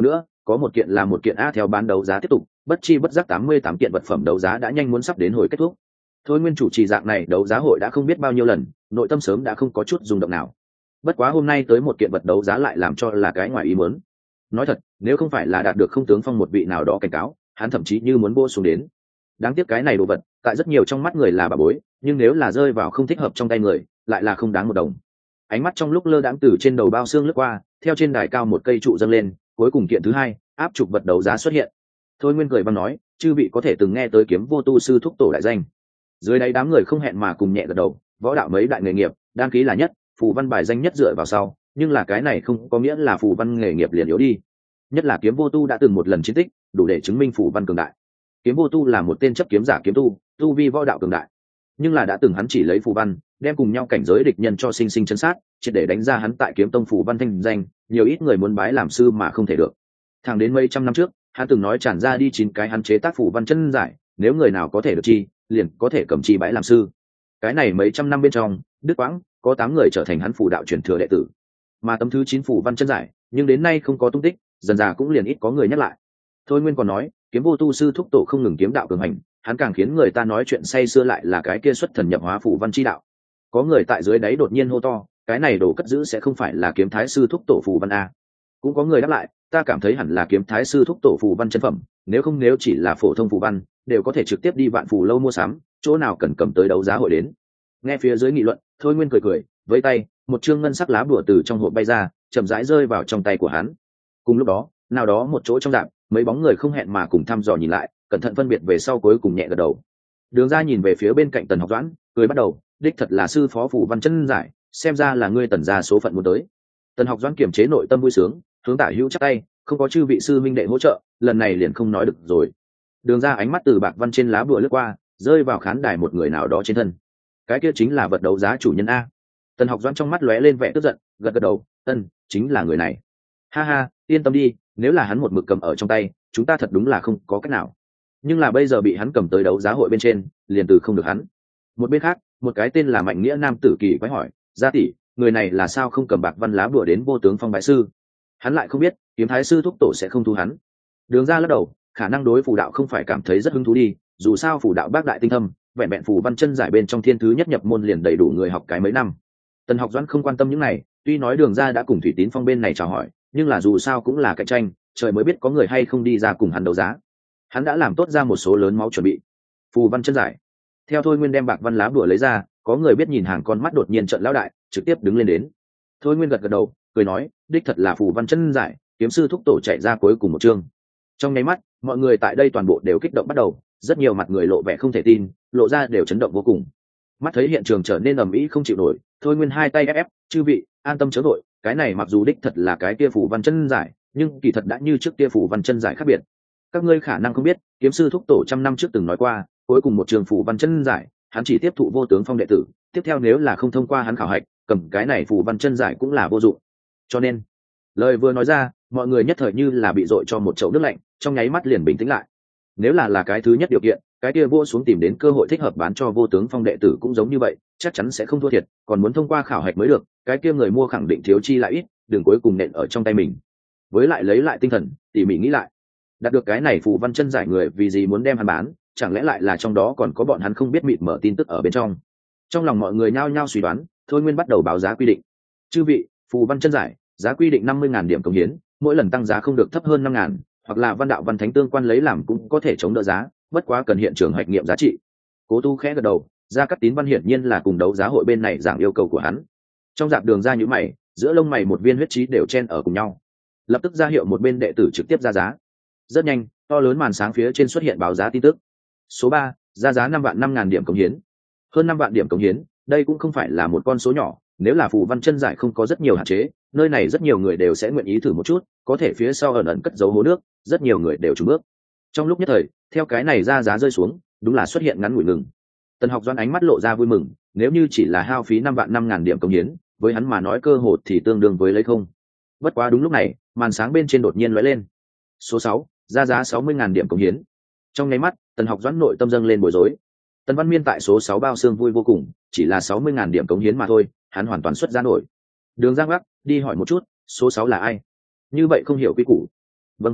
có một kiện là một kiện a. Theo bán đấu giá tiếp tục, bất chi bất giác tám mươi tám kiện vật phẩm đấu giá đã nhanh muốn sắp đến hồi kết thúc. Thôi Nguyên chủ trì dạng này đấu giá hội đã không biết bao nhiêu lần, nội tâm sớm đã không có chút rung động nào. Bất quá hôm nay tới một kiện vật đấu giá lại làm cho là cái ngoài ý muốn. Nói thật, nếu không phải là đạt được không tướng phong một vị nào đó cảnh cáo, hắn thậm chí như muốn bô xuống đến. Đáng tiếc cái này đồ vật, tại rất nhiều trong mắt người là bà bối, nhưng nếu là rơi vào không thích hợp trong tay người, lại là không đáng một đồng. Ánh mắt trong lúc lơ đãng từ trên đầu bao xương lướt qua, theo trên đài cao một cây trụ dâng lên, cuối cùng kiện thứ hai, áp trục vật đấu giá xuất hiện. Thôi Nguyên cười văn nói, chư vị có thể từng nghe tới Kiếm Vô Tu sư thúc tổ đại danh. Dưới đáy đám người không hẹn mà cùng nhẹ gật đầu, võ đạo mấy đại nghề nghiệp, đan khí là nhất, phù văn bài danh nhất dựa vào sau, nhưng là cái này không có nghĩa là phù văn nghề nghiệp liền yếu đi. Nhất là Kiếm Vô Tu đã từng một lần chiến tích, đủ để chứng minh phù văn cường đại. Kiếm Vô Tu là một tên chấp kiếm giả kiếm tu, tu vi võ đạo cường đại, nhưng là đã từng hắn chỉ lấy phù văn, đem cùng nhau cảnh giới địch nhân cho sinh sinh chấn sát, chỉ để đánh ra hắn tại Kiếm Tông phù văn thanh danh, nhiều ít người muốn bái làm sư mà không thể được. Thẳng đến mấy trăm năm trước, hắn từng nói tràn ra đi chín cái hắn chế tác phù văn chân giải, nếu người nào có thể được chi, liền có thể cầm chi bái làm sư. Cái này mấy trăm năm bên trong, Đức Quãng có tám người trở thành hắn phù đạo truyền thừa đệ tử, mà tấm thứ chín phù văn chân giải, nhưng đến nay không có tung tích, dần dà cũng liền ít có người nhắc lại. Thôi Nguyên còn nói, Kiếm Vô Tu sư thúc tổ không ngừng kiếm đạo cường hành, hắn càng khiến người ta nói chuyện say sưa lại là cái kia xuất thần nhập hóa phù văn chi đạo. Có người tại dưới đáy đột nhiên hô to, cái này đồ cất giữ sẽ không phải là Kiếm Thái sư thúc tổ phù văn a. Cũng có người đáp lại, ta cảm thấy hẳn là Kiếm Thái sư thúc tổ phù văn chân phẩm, nếu không nếu chỉ là phổ thông phù văn, đều có thể trực tiếp đi Vạn Phù lâu mua sắm, chỗ nào cần cầm tới đấu giá hội đến. Nghe phía dưới nghị luận, Thôi Nguyên cười cười, với tay, một chương ngân sắc lá bùa từ trong hộp bay ra, chậm rãi rơi vào trong tay của hắn. Cùng lúc đó, nào đó một chỗ trong rạp, mấy bóng người không hẹn mà cùng thăm dò nhìn lại, cẩn thận phân biệt về sau cuối cùng nhẹ gật đầu. Đường Ra nhìn về phía bên cạnh Tần Học Doãn, cười bắt đầu, đích thật là sư phó phù văn chân giải, xem ra là ngươi Tần gia số phận muốn tới. Tần Học Doãn kiềm chế nội tâm vui sướng, hướng Tả Hữu chắp tay, không có chư vị sư minh đệ hỗ trợ, lần này liền không nói được rồi. Đường Ra ánh mắt từ bạc văn trên lá bùa lướt qua, rơi vào khán đài một người nào đó trên thân. Cái kia chính là vật đấu giá chủ nhân a. Tần Học Doãn trong mắt lóe lên vẻ tức giận, gật gật đầu, ân, chính là người này. Ha ha, yên tâm đi, nếu là hắn một mực cầm ở trong tay, chúng ta thật đúng là không có cách nào. Nhưng là bây giờ bị hắn cầm tới đấu giá hội bên trên, liền từ không được hắn. Một bên khác, một cái tên là Mạnh Nghĩa nam tử kỳ quái hỏi, gia tỷ, người này là sao không cầm bạc văn lá bùa đến Vô Tướng Phong bái sư? Hắn lại không biết, Kiếm Thái sư thúc tổ sẽ không thu hắn. Đường Ra lắc đầu, khả năng đối phù đạo không phải cảm thấy rất hứng thú đi, dù sao phù đạo bác đại tinh thâm, vẹn vẹn phù văn chân giải bên trong thiên thứ nhất nhập môn liền đầy đủ người học cái mấy năm. Tần Học Doãn không quan tâm những này, tuy nói Đường Ra đã cùng Thủy Tín Phong bên này chào hỏi, nhưng là dù sao cũng là cạnh tranh, trời mới biết có người hay không đi ra cùng hắn đấu giá. Hắn đã làm tốt ra một số lớn máu chuẩn bị. Phù văn chân giải. Theo Thôi Nguyên đem bạc văn lá bùa lấy ra, có người biết nhìn hàng con mắt đột nhiên trợn lão đại, trực tiếp đứng lên đến. Thôi Nguyên gật gật đầu, cười nói, đích thật là phù văn chân giải, kiếm sư thúc tổ chạy ra cuối cùng một chương. Trong nháy mắt, mọi người tại đây toàn bộ đều kích động bắt đầu, rất nhiều mặt người lộ vẻ không thể tin, lộ ra đều chấn động vô cùng. Mắt thấy hiện trường trở nên ầm ĩ không chịu nổi, Thôi Nguyên hai tay ép ép, chư vị, an tâm chớ vội, cái này mặc dù đích thật là cái kia phù văn chân giải, nhưng kỳ thật đã như trước kia phù văn chân giải khác biệt. Các ngươi khả năng không biết, kiếm sư thúc tổ trăm năm trước từng nói qua, cuối cùng một trường phù văn chân giải, hắn chỉ tiếp thụ Vô Tướng Phong đệ tử, tiếp theo nếu là không thông qua hắn khảo hạch, cầm cái này phù văn chân giải cũng là vô dụng. Cho nên, lời vừa nói ra, mọi người nhất thời như là bị dội cho một chậu nước lạnh, trong nháy mắt liền bình tĩnh lại. Nếu là là cái thứ nhất điều kiện, cái kia vua xuống tìm đến cơ hội thích hợp bán cho Vô Tướng Phong đệ tử cũng giống như vậy, chắc chắn sẽ không thua thiệt, còn muốn thông qua khảo hạch mới được, cái kia người mua khẳng định thiếu chi lại ít, đừng cuối cùng nện ở trong tay mình. Với lại lấy lại tinh thần, tỉ mỉ nghĩ lại, đạt được cái này phù văn chân giải người vì gì muốn đem hắn bán, chẳng lẽ lại là trong đó còn có bọn hắn không biết mịt mở tin tức ở bên trong. Trong lòng mọi người nhao nhao suy đoán, Thôi Nguyên bắt đầu báo giá quy định. Chư vị, phù văn chân giải, giá quy định năm mươi ngàn điểm cống hiến, mỗi lần tăng giá không được thấp hơn năm ngàn, hoặc là văn đạo văn thánh tương quan lấy làm cũng có thể chống đỡ giá, bất quá cần hiện trường hoạch nghiệm giá trị. Cố Tu khẽ gật đầu, Gia Cát Tín Văn hiển nhiên là cùng đấu giá hội bên này giảng yêu cầu của hắn. Trong dạp Đường Ra nhíu mày, giữa lông mày một viên huyết trí đều chen ở cùng nhau. Lập tức ra hiệu một bên đệ tử trực tiếp ra giá. Rất nhanh, to lớn màn sáng phía trên xuất hiện báo giá tin tức. Số ba, ra giá năm vạn năm ngàn điểm cống hiến. Hơn năm vạn điểm cống hiến, đây cũng không phải là một con số nhỏ, nếu là phù văn chân giải không có rất nhiều hạn chế, nơi này rất nhiều người đều sẽ nguyện ý thử một chút, có thể phía sau ẩn ẩn cất giấu hố nước, rất nhiều người đều trùng bước. Trong lúc nhất thời, theo cái này ra giá rơi xuống, đúng là xuất hiện ngắn ngủi ngừng. Tần Học Doãn ánh mắt lộ ra vui mừng, nếu như chỉ là hao phí năm vạn năm ngàn điểm cống hiến, với hắn mà nói cơ hội thì tương đương với lấy không. Bất quá đúng lúc này, màn sáng bên trên đột nhiên lóe lên. Số sáu, ra giá sáu mươi ngàn điểm cống hiến. Trong nháy mắt, Tần Học Doãn nội tâm dâng lên bối rối. Tần Văn Miên tại số sáu bao xương vui vô cùng, chỉ là sáu mươi ngàn điểm cống hiến mà thôi, hắn hoàn toàn xuất ra nổi. Đường Giang Bắc, đi hỏi một chút, số sáu là ai? Như vậy không hiểu quy củ. Vâng.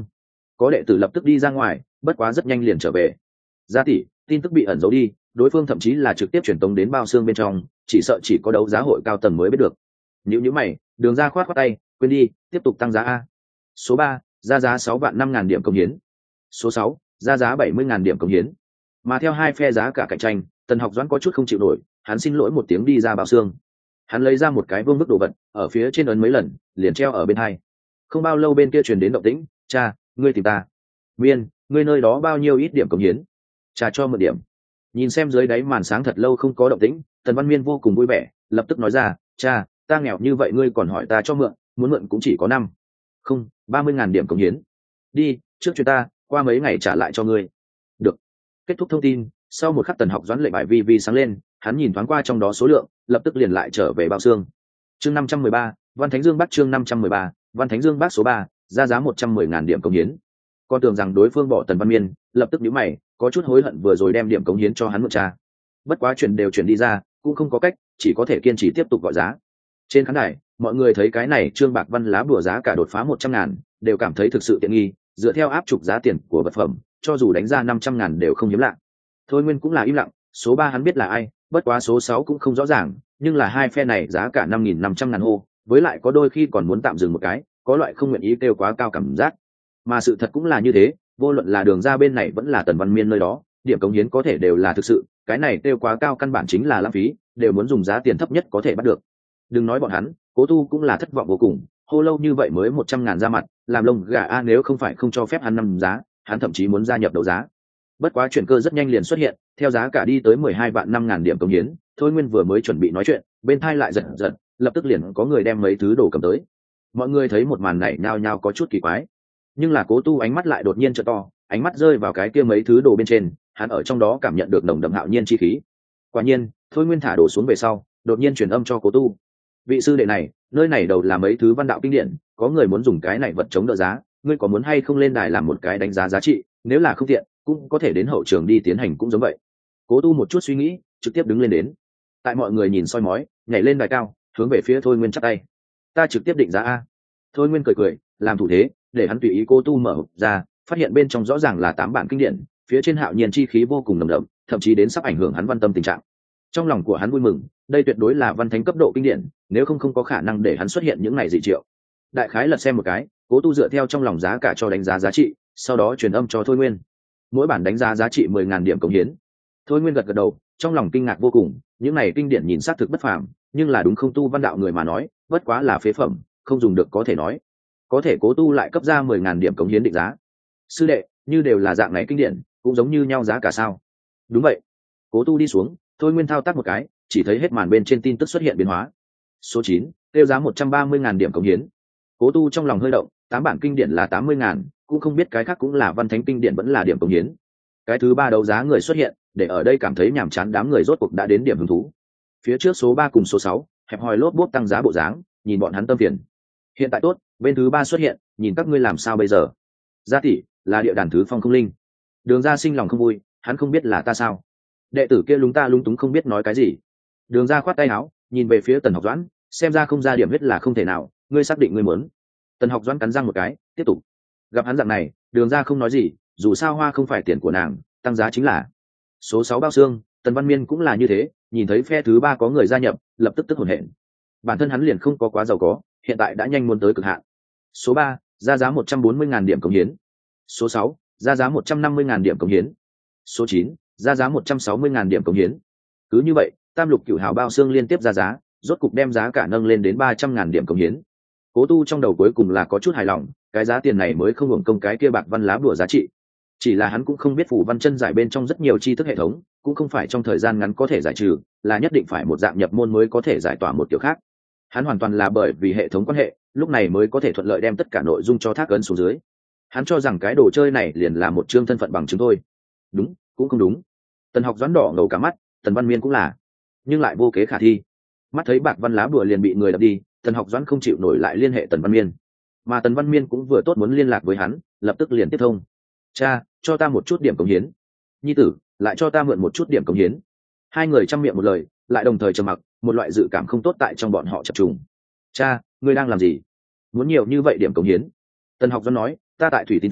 có đệ tử lập tức đi ra ngoài, bất quá rất nhanh liền trở về. Gia tỷ, tin tức bị ẩn giấu đi, đối phương thậm chí là trực tiếp truyền tống đến bao xương bên trong, chỉ sợ chỉ có đấu giá hội cao tầng mới biết được. Nếu như mày, Đường Gia khoát khoát tay, quên đi, tiếp tục tăng giá a. Số ba, ra giá sáu vạn năm ngàn điểm công hiến. Số sáu, ra giá bảy mươi ngàn điểm công hiến. Mà theo hai phe giá cả cạnh tranh, Tần Học Doãn có chút không chịu nổi, hắn xin lỗi một tiếng đi ra bao xương. Hắn lấy ra một cái vương bức đồ vật, ở phía trên ấn mấy lần, liền treo ở bên hai. Không bao lâu bên kia truyền đến động tĩnh, "Cha, ngươi tìm ta." "Miên, ngươi nơi đó bao nhiêu ít điểm công hiến?" "Cha cho một điểm." Nhìn xem dưới đáy màn sáng thật lâu không có động tĩnh, Tần Văn Miên vô cùng vui vẻ, lập tức nói ra, "Cha, ta nghèo như vậy ngươi còn hỏi ta cho mượn, muốn mượn cũng chỉ có năm, không, ba mươi ngàn điểm công hiến. Đi, trước chuyến ta, qua mấy ngày trả lại cho ngươi." Được. Kết thúc thông tin, sau một khắc Tần Học Doãn lệnh bài vi vi sáng lên, hắn nhìn thoáng qua trong đó số lượng, lập tức liền lại trở về bao xương. Chương năm trăm mười ba, Văn Thánh Dương Bắc chương năm trăm mười ba, Văn Thánh Dương Bắc số ba, ra giá một trăm mười ngàn điểm công hiến. Con tưởng rằng đối phương bỏ Tần Văn Miên, lập tức nhíu mày, có chút hối hận vừa rồi đem điểm công hiến cho hắn mượn cha. Bất quá chuyện đều chuyển đi ra, cũng không có cách, chỉ có thể kiên trì tiếp tục gọi giá. Trên khán đài, mọi người thấy cái này trương bạc văn lá bùa giá cả đột phá một trăm ngàn, đều cảm thấy thực sự tiện nghi, dựa theo áp trục giá tiền của vật phẩm, cho dù đánh ra năm trăm ngàn đều không hiếm lạ. Thôi Nguyên cũng là im lặng, số ba hắn biết là ai, bất quá số sáu cũng không rõ ràng, nhưng là hai phe này giá cả năm nghìn năm trăm ngàn hô, với lại có đôi khi còn muốn tạm dừng một cái, có loại không nguyện ý kêu quá cao cảm giác. Mà sự thật cũng là như thế, vô luận là Đường Ra bên này vẫn là Tần Văn Miên nơi đó, điểm cống hiến có thể đều là thực sự, cái này kêu quá cao căn bản chính là lãng phí, đều muốn dùng giá tiền thấp nhất có thể bắt được. Đừng nói bọn hắn, Cố Tu cũng là thất vọng vô cùng, hô lâu như vậy mới một trăm ngàn ra mặt, làm lông gà a, nếu không phải không cho phép hắn năm giá, hắn thậm chí muốn gia nhập đấu giá. Bất quá chuyển cơ rất nhanh liền xuất hiện, theo giá cả đi tới mười hai vạn năm ngàn điểm cống hiến, Thôi Nguyên vừa mới chuẩn bị nói chuyện, bên tai lại giật giật, lập tức liền có người đem mấy thứ đồ cầm tới. Mọi người thấy một màn này nhao nhao có chút kỳ quái, nhưng là Cố Tu ánh mắt lại đột nhiên trợ to, ánh mắt rơi vào cái kia mấy thứ đồ bên trên, hắn ở trong đó cảm nhận được nồng đậm hạo nhiên chi khí. Quả nhiên, Thôi Nguyên thả đồ xuống về sau, đột nhiên truyền âm cho Cố Tu. "Vị sư đệ này, nơi này đầu là mấy thứ văn đạo kinh điển, có người muốn dùng cái này vật chống đỡ giá, ngươi có muốn hay không lên đài làm một cái đánh giá giá trị, nếu là không tiện, cũng có thể đến hậu trường đi tiến hành cũng giống vậy." Cố Tu một chút suy nghĩ, trực tiếp đứng lên đến. Tại mọi người nhìn soi mói, nhảy lên đài cao, hướng về phía Thôi Nguyên chắp tay. "Ta trực tiếp định giá a." Thôi Nguyên cười cười, làm thủ thế, để hắn tùy ý Cố Tu mở hộp ra, phát hiện bên trong rõ ràng là tám bản kinh điển, phía trên hạo nhiên chi khí vô cùng nồng đậm, thậm chí đến sắp ảnh hưởng hắn văn tâm tình trạng. Trong lòng của hắn vui mừng, đây tuyệt đối là văn thánh cấp độ kinh điển, nếu không không có khả năng để hắn xuất hiện những ngày dị triệu. Đại khái lật xem một cái, Cố Tu dựa theo trong lòng giá cả cho đánh giá giá trị, sau đó truyền âm cho Thôi Nguyên. Mỗi bản đánh giá giá trị mười ngàn điểm cống hiến. Thôi Nguyên gật gật đầu, trong lòng kinh ngạc vô cùng, những này kinh điển nhìn xác thực bất phàm, nhưng là đúng không tu văn đạo người mà nói, bất quá là phế phẩm, không dùng được có thể nói. Có thể Cố Tu lại cấp ra mười ngàn điểm cống hiến định giá. "Sư đệ, như đều là dạng này kinh điển, cũng giống như nhau giá cả sao?" "Đúng vậy." Cố Tu đi xuống, Thôi Nguyên thao tác một cái, chỉ thấy hết màn bên trên tin tức xuất hiện biến hóa. Số chín, tiêu giá một trăm ba mươi ngàn điểm cống hiến. Cố Tu trong lòng hơi động, tám bản kinh điển là tám mươi ngàn, cũng không biết cái khác cũng là văn thánh kinh điển vẫn là điểm cống hiến. Cái thứ ba đấu giá người xuất hiện, để ở đây cảm thấy nhàm chán đám người rốt cuộc đã đến điểm hứng thú. Phía trước số ba cùng số sáu, hẹp hòi lốp bốp tăng giá bộ dáng, nhìn bọn hắn tâm phiền. Hiện tại tốt, bên thứ ba xuất hiện, nhìn các ngươi làm sao bây giờ? Gia tỷ, là địa đàn thứ phong không linh. Đường Gia sinh lòng không vui, hắn không biết là ta sao? Đệ tử kia lúng ta lúng túng không biết nói cái gì. Đường Gia khoát tay áo, nhìn về phía Tần Học Doãn, xem ra không ra điểm huyết là không thể nào, ngươi xác định ngươi muốn. Tần Học Doãn cắn răng một cái, tiếp tục. Gặp hắn dạng này, Đường Gia không nói gì, dù sao hoa không phải tiền của nàng, tăng giá chính là. Số sáu bao xương, Tần Văn Miên cũng là như thế, nhìn thấy phe thứ ba có người gia nhập, lập tức tức hổn hển. Bản thân hắn liền không có quá giàu có, hiện tại đã nhanh muốn tới cực hạn. Số ba, ra giá một trăm bốn mươi ngàn điểm cống hiến. Số sáu, ra giá một trăm năm mươi ngàn điểm cống hiến. Số chín, ra giá một trăm sáu mươi ngàn điểm cống hiến. Cứ như vậy, tam lục cửu hào bao xương liên tiếp ra giá, rốt cục đem giá cả nâng lên đến ba trăm ngàn điểm cống hiến. Cố Tu trong đầu cuối cùng là có chút hài lòng, cái giá tiền này mới không hưởng công cái kia bạc văn lá bùa giá trị. Chỉ là hắn cũng không biết phủ văn chân giải bên trong rất nhiều tri thức hệ thống, cũng không phải trong thời gian ngắn có thể giải trừ, là nhất định phải một dạng nhập môn mới có thể giải tỏa một kiểu khác. Hắn hoàn toàn là bởi vì hệ thống quan hệ, lúc này mới có thể thuận lợi đem tất cả nội dung cho thác ấn xuống dưới. Hắn cho rằng cái đồ chơi này liền là một chương thân phận bằng chứng thôi. Đúng, cũng không đúng. Tần Học Doãn đỏ ngầu cả mắt, Tần Văn Miên cũng là, nhưng lại vô kế khả thi. Mắt thấy bạc văn lá bùa liền bị người đập đi, Tần Học Doãn không chịu nổi lại liên hệ Tần Văn Miên, mà Tần Văn Miên cũng vừa tốt muốn liên lạc với hắn, lập tức liền tiếp thông. Cha, cho ta một chút điểm cống hiến. Nhi tử, lại cho ta mượn một chút điểm cống hiến. Hai người chăm miệng một lời, lại đồng thời trầm mặc, một loại dự cảm không tốt tại trong bọn họ chập trùng. Cha, ngươi đang làm gì? Muốn nhiều như vậy điểm cống hiến? Tần Học Doãn nói, ta tại Thủy Tín Phong,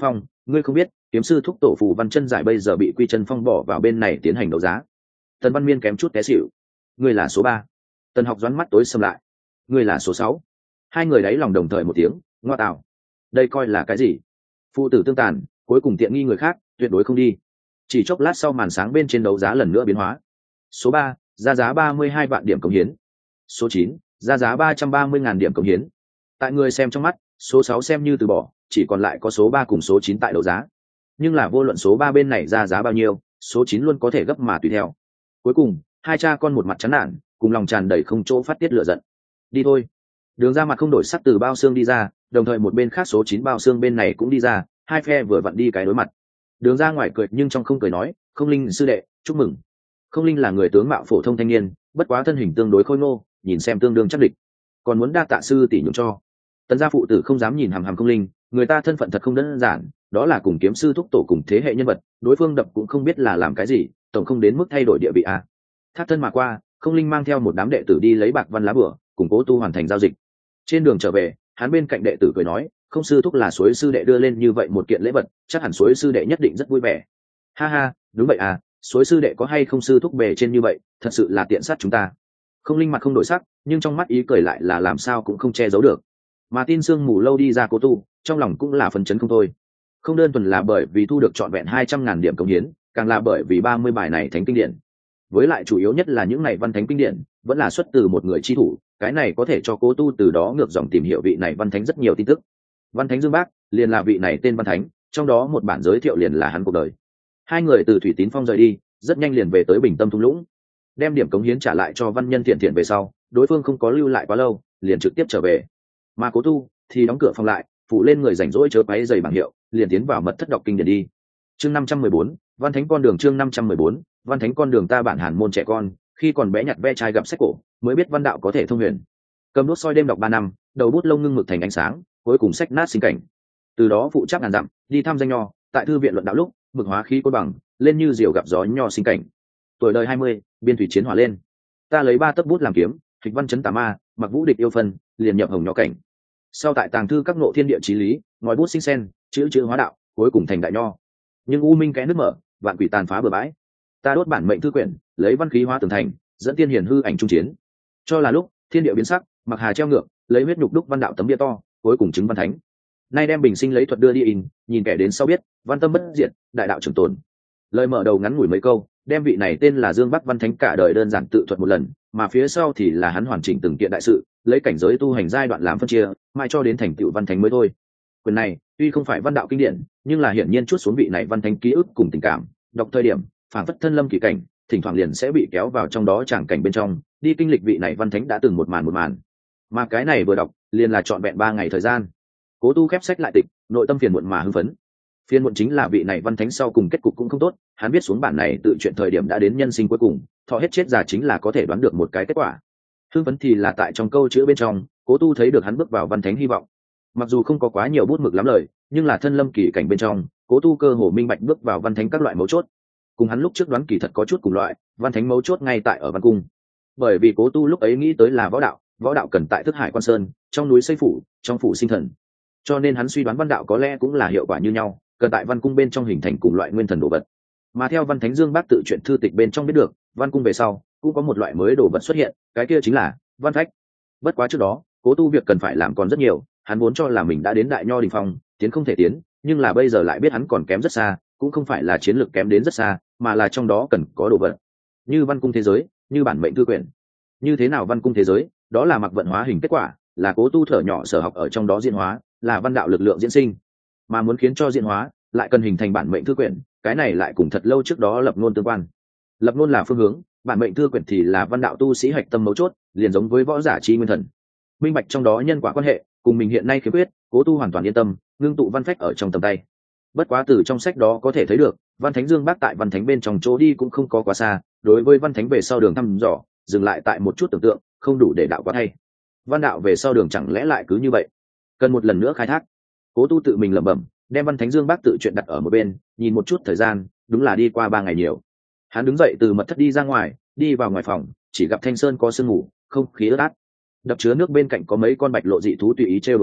ngươi không biết kiếm sư thúc tổ phù văn chân giải bây giờ bị quy chân phong bỏ vào bên này tiến hành đấu giá. Tần Văn Miên kém chút té xỉu. Ngươi là số ba. Tần Học Doãn mắt tối sầm lại. Ngươi là số sáu. Hai người đáy lòng đồng thời một tiếng ngoa tạo. Đây coi là cái gì? Phụ tử tương tàn, cuối cùng tiện nghi người khác, tuyệt đối không đi. Chỉ chốc lát sau màn sáng bên trên đấu giá lần nữa biến hóa. Số ba, ra giá ba mươi hai vạn điểm cống hiến. Số chín, ra giá ba trăm ba mươi ngàn điểm cống hiến. Tại người xem trong mắt, số sáu xem như từ bỏ, chỉ còn lại có số ba cùng số chín tại đấu giá. Nhưng là vô luận số ba bên này ra giá bao nhiêu, số chín luôn có thể gấp mà tùy theo. Cuối cùng, hai cha con một mặt chán nản, cùng lòng tràn đầy không chỗ phát tiết lửa giận. Đi thôi. Đường Ra mặt không đổi sắc từ bao xương đi ra, đồng thời một bên khác số chín bao xương bên này cũng đi ra, hai phe vừa vặn đi cái đối mặt. Đường Ra ngoài cười nhưng trong không cười nói, "Không Linh sư đệ, chúc mừng." Không Linh là người tướng mạo phổ thông thanh niên, bất quá thân hình tương đối khôi ngô, nhìn xem tương đương chắc địch. Còn muốn đa tạ sư tỷ nhường cho. Tần gia phụ tử không dám nhìn hằm hằm Không Linh, người ta thân phận thật không đơn giản, đó là cùng kiếm sư thúc tổ cùng thế hệ nhân vật, đối phương đập cũng không biết là làm cái gì, tổng không đến mức thay đổi địa vị à. Thác thân mà qua, Không Linh mang theo một đám đệ tử đi lấy bạc văn lá bửa, cùng Cố Tu hoàn thành giao dịch. Trên đường trở về, hắn bên cạnh đệ tử cười nói, "Không sư thúc là Suối sư đệ đưa lên như vậy một kiện lễ vật, chắc hẳn Suối sư đệ nhất định rất vui vẻ." Ha ha, đúng vậy à, Suối sư đệ có hay không sư thúc bề trên như vậy, thật sự là tiện sát chúng ta. Không Linh mặt không đổi sắc, nhưng trong mắt ý cười lại là làm sao cũng không che giấu được. Mà tin sương mù lâu đi ra Cố Tu, trong lòng cũng là phấn chấn không thôi. Không đơn thuần là bởi vì thu được trọn vẹn hai trăm ngàn điểm cống hiến, càng là bởi vì ba mươi bài này thánh kinh điển. Với lại chủ yếu nhất là những này văn thánh kinh điển vẫn là xuất từ một người chi thủ, cái này có thể cho Cố Tu từ đó ngược dòng tìm hiểu vị này văn thánh rất nhiều tin tức. Văn thánh Dương Bác liền là vị này tên văn thánh, trong đó một bản giới thiệu liền là hắn cuộc đời. Hai người từ Thủy Tín Phong rời đi, rất nhanh liền về tới Bình Tâm thung lũng, đem điểm cống hiến trả lại cho văn nhân Thiện Thiện về sau, đối phương không có lưu lại quá lâu, liền trực tiếp trở về. Mà Cố Tu thì đóng cửa phòng lại, phụ lên người rảnh rỗi chớ váy giày bảng hiệu, liền tiến vào mật thất đọc kinh điển đi. Chương năm trăm mười bốn, Văn Thánh con đường. Chương năm trăm mười bốn, Văn Thánh con đường. Ta bản Hàn môn trẻ con, khi còn bé nhặt ve chai gặp sách cổ, mới biết văn đạo có thể thông huyền. Cầm đuốc soi đêm đọc ba năm, đầu bút lông ngưng mực thành ánh sáng, cuối cùng sách nát sinh cảnh. Từ đó phụ trách ngàn dặm, đi thăm danh nho, tại thư viện luận đạo lúc, mực hóa khí côn bằng, lên như diều gặp gió nho sinh cảnh. Tuổi đời hai mươi, biên thủy chiến hỏa lên. Ta lấy ba tấc bút làm kiếm, hịch văn chấn tà ma, mặc vũ địch yêu phân, liền nhập hồng nho cảnh. Sau tại tàng thư các ngộ thiên địa chí lý, ngòi bút sinh sen, chữ chữ hóa đạo, cuối cùng thành đại nho. Nhưng u minh kẽ nước mở, vạn quỷ tàn phá bừa bãi. Ta đốt bản mệnh thư quyển, lấy văn khí hóa tường thành, dẫn tiên hiển hư ảnh trung chiến. Cho là lúc thiên địa biến sắc, mặc hà treo ngược, lấy huyết nhục đúc văn đạo tấm bia to, cuối cùng chứng văn thánh. Nay đem bình sinh lấy thuật đưa đi in, nhìn kẻ đến sau biết, văn tâm bất diệt, đại đạo trường tồn. Lời mở đầu ngắn ngủi mấy câu, đem vị này tên là Dương Bắc Văn Thánh cả đời đơn giản tự thuật một lần, mà phía sau thì là hắn hoàn chỉnh từng kiện đại sự, lấy cảnh giới tu hành giai đoạn làm phân chia, mai cho đến thành tựu văn thánh mới thôi. Quyền này tuy không phải văn đạo kinh điển, nhưng là hiển nhiên chuốt xuống vị này văn thánh ký ức cùng tình cảm, đọc thời điểm phản phất thân lâm kỳ cảnh, thỉnh thoảng liền sẽ bị kéo vào trong đó tràng cảnh bên trong, đi kinh lịch vị này văn thánh đã từng một màn một màn. Mà cái này vừa đọc, liền là trọn vẹn ba ngày thời gian. Cố Tu khép sách lại tịch, nội tâm phiền muộn mà hưng phấn. Phiền muộn chính là vị này văn thánh sau cùng kết cục cũng không tốt, hắn biết xuống bản này tự chuyện thời điểm đã đến nhân sinh cuối cùng, thọ hết chết già chính là có thể đoán được một cái kết quả. Hưng phấn thì là tại trong câu chữ bên trong, Cố Tu thấy được hắn bước vào văn thánh hy vọng. Mặc dù không có quá nhiều bút mực lắm lời, nhưng là thân lâm kỳ cảnh bên trong, Cố Tu cơ hồ minh bạch bước vào văn thánh các loại mấu chốt. Cùng hắn lúc trước đoán kỳ thật có chút cùng loại, văn thánh mấu chốt ngay tại ở văn cung. Bởi vì Cố Tu lúc ấy nghĩ tới là võ đạo, võ đạo cần tại Thức Hải Quan Sơn, trong núi xây phủ, trong phủ sinh thần. Cho nên hắn suy đoán văn đạo có lẽ cũng là hiệu quả như nhau, cần tại văn cung bên trong hình thành cùng loại nguyên thần đồ vật. Mà theo văn thánh Dương Bác tự truyện thư tịch bên trong biết được, văn cung về sau cũng có một loại mới đồ vật xuất hiện, cái kia chính là văn phách. Bất quá trước đó, Cố Tu việc cần phải làm còn rất nhiều, hắn vốn cho là mình đã đến đại nho đỉnh phong, tiến không thể tiến, nhưng là bây giờ lại biết hắn còn kém rất xa, cũng không phải là chiến lược kém đến rất xa, mà là trong đó cần có đồ vật. Như văn cung thế giới, như bản mệnh thư quyển. Như thế nào văn cung thế giới, đó là mặc vận hóa hình kết quả, là Cố Tu thở nhỏ sở học ở trong đó diễn hóa, là văn đạo lực lượng diễn sinh. Mà muốn khiến cho diễn hóa, lại cần hình thành bản mệnh thư quyển, cái này lại cùng thật lâu trước đó lập ngôn tương quan. Lập ngôn là phương hướng, bản mệnh thư quyển thì là văn đạo tu sĩ hạch tâm mấu chốt, liền giống với võ giả chi nguyên thần. Minh bạch trong đó nhân quả quan hệ, cùng mình hiện nay khiếm khuyết, Cố Tu hoàn toàn yên tâm, ngưng tụ văn phách ở trong tầm tay. Bất quá từ trong sách đó có thể thấy được, văn thánh Dương Bác tại văn thánh bên trong chỗ đi cũng không có quá xa, đối với văn thánh về sau đường thăm dò, dừng lại tại một chút tưởng tượng, không đủ để đạo quá thay. Văn đạo về sau đường chẳng lẽ lại cứ như vậy, cần một lần nữa khai thác. Cố Tu tự mình lẩm bẩm, đem văn thánh Dương Bác tự chuyện đặt ở một bên, nhìn một chút thời gian, đúng là đi qua ba ngày nhiều. Hắn đứng dậy từ mật thất đi ra ngoài, đi vào ngoài phòng, chỉ gặp thanh sơn có sương mù, không khí ướt át. Đập chứa nước bên cạnh có mấy con bạch lộ dị thú tùy ý trêu đùa lấy,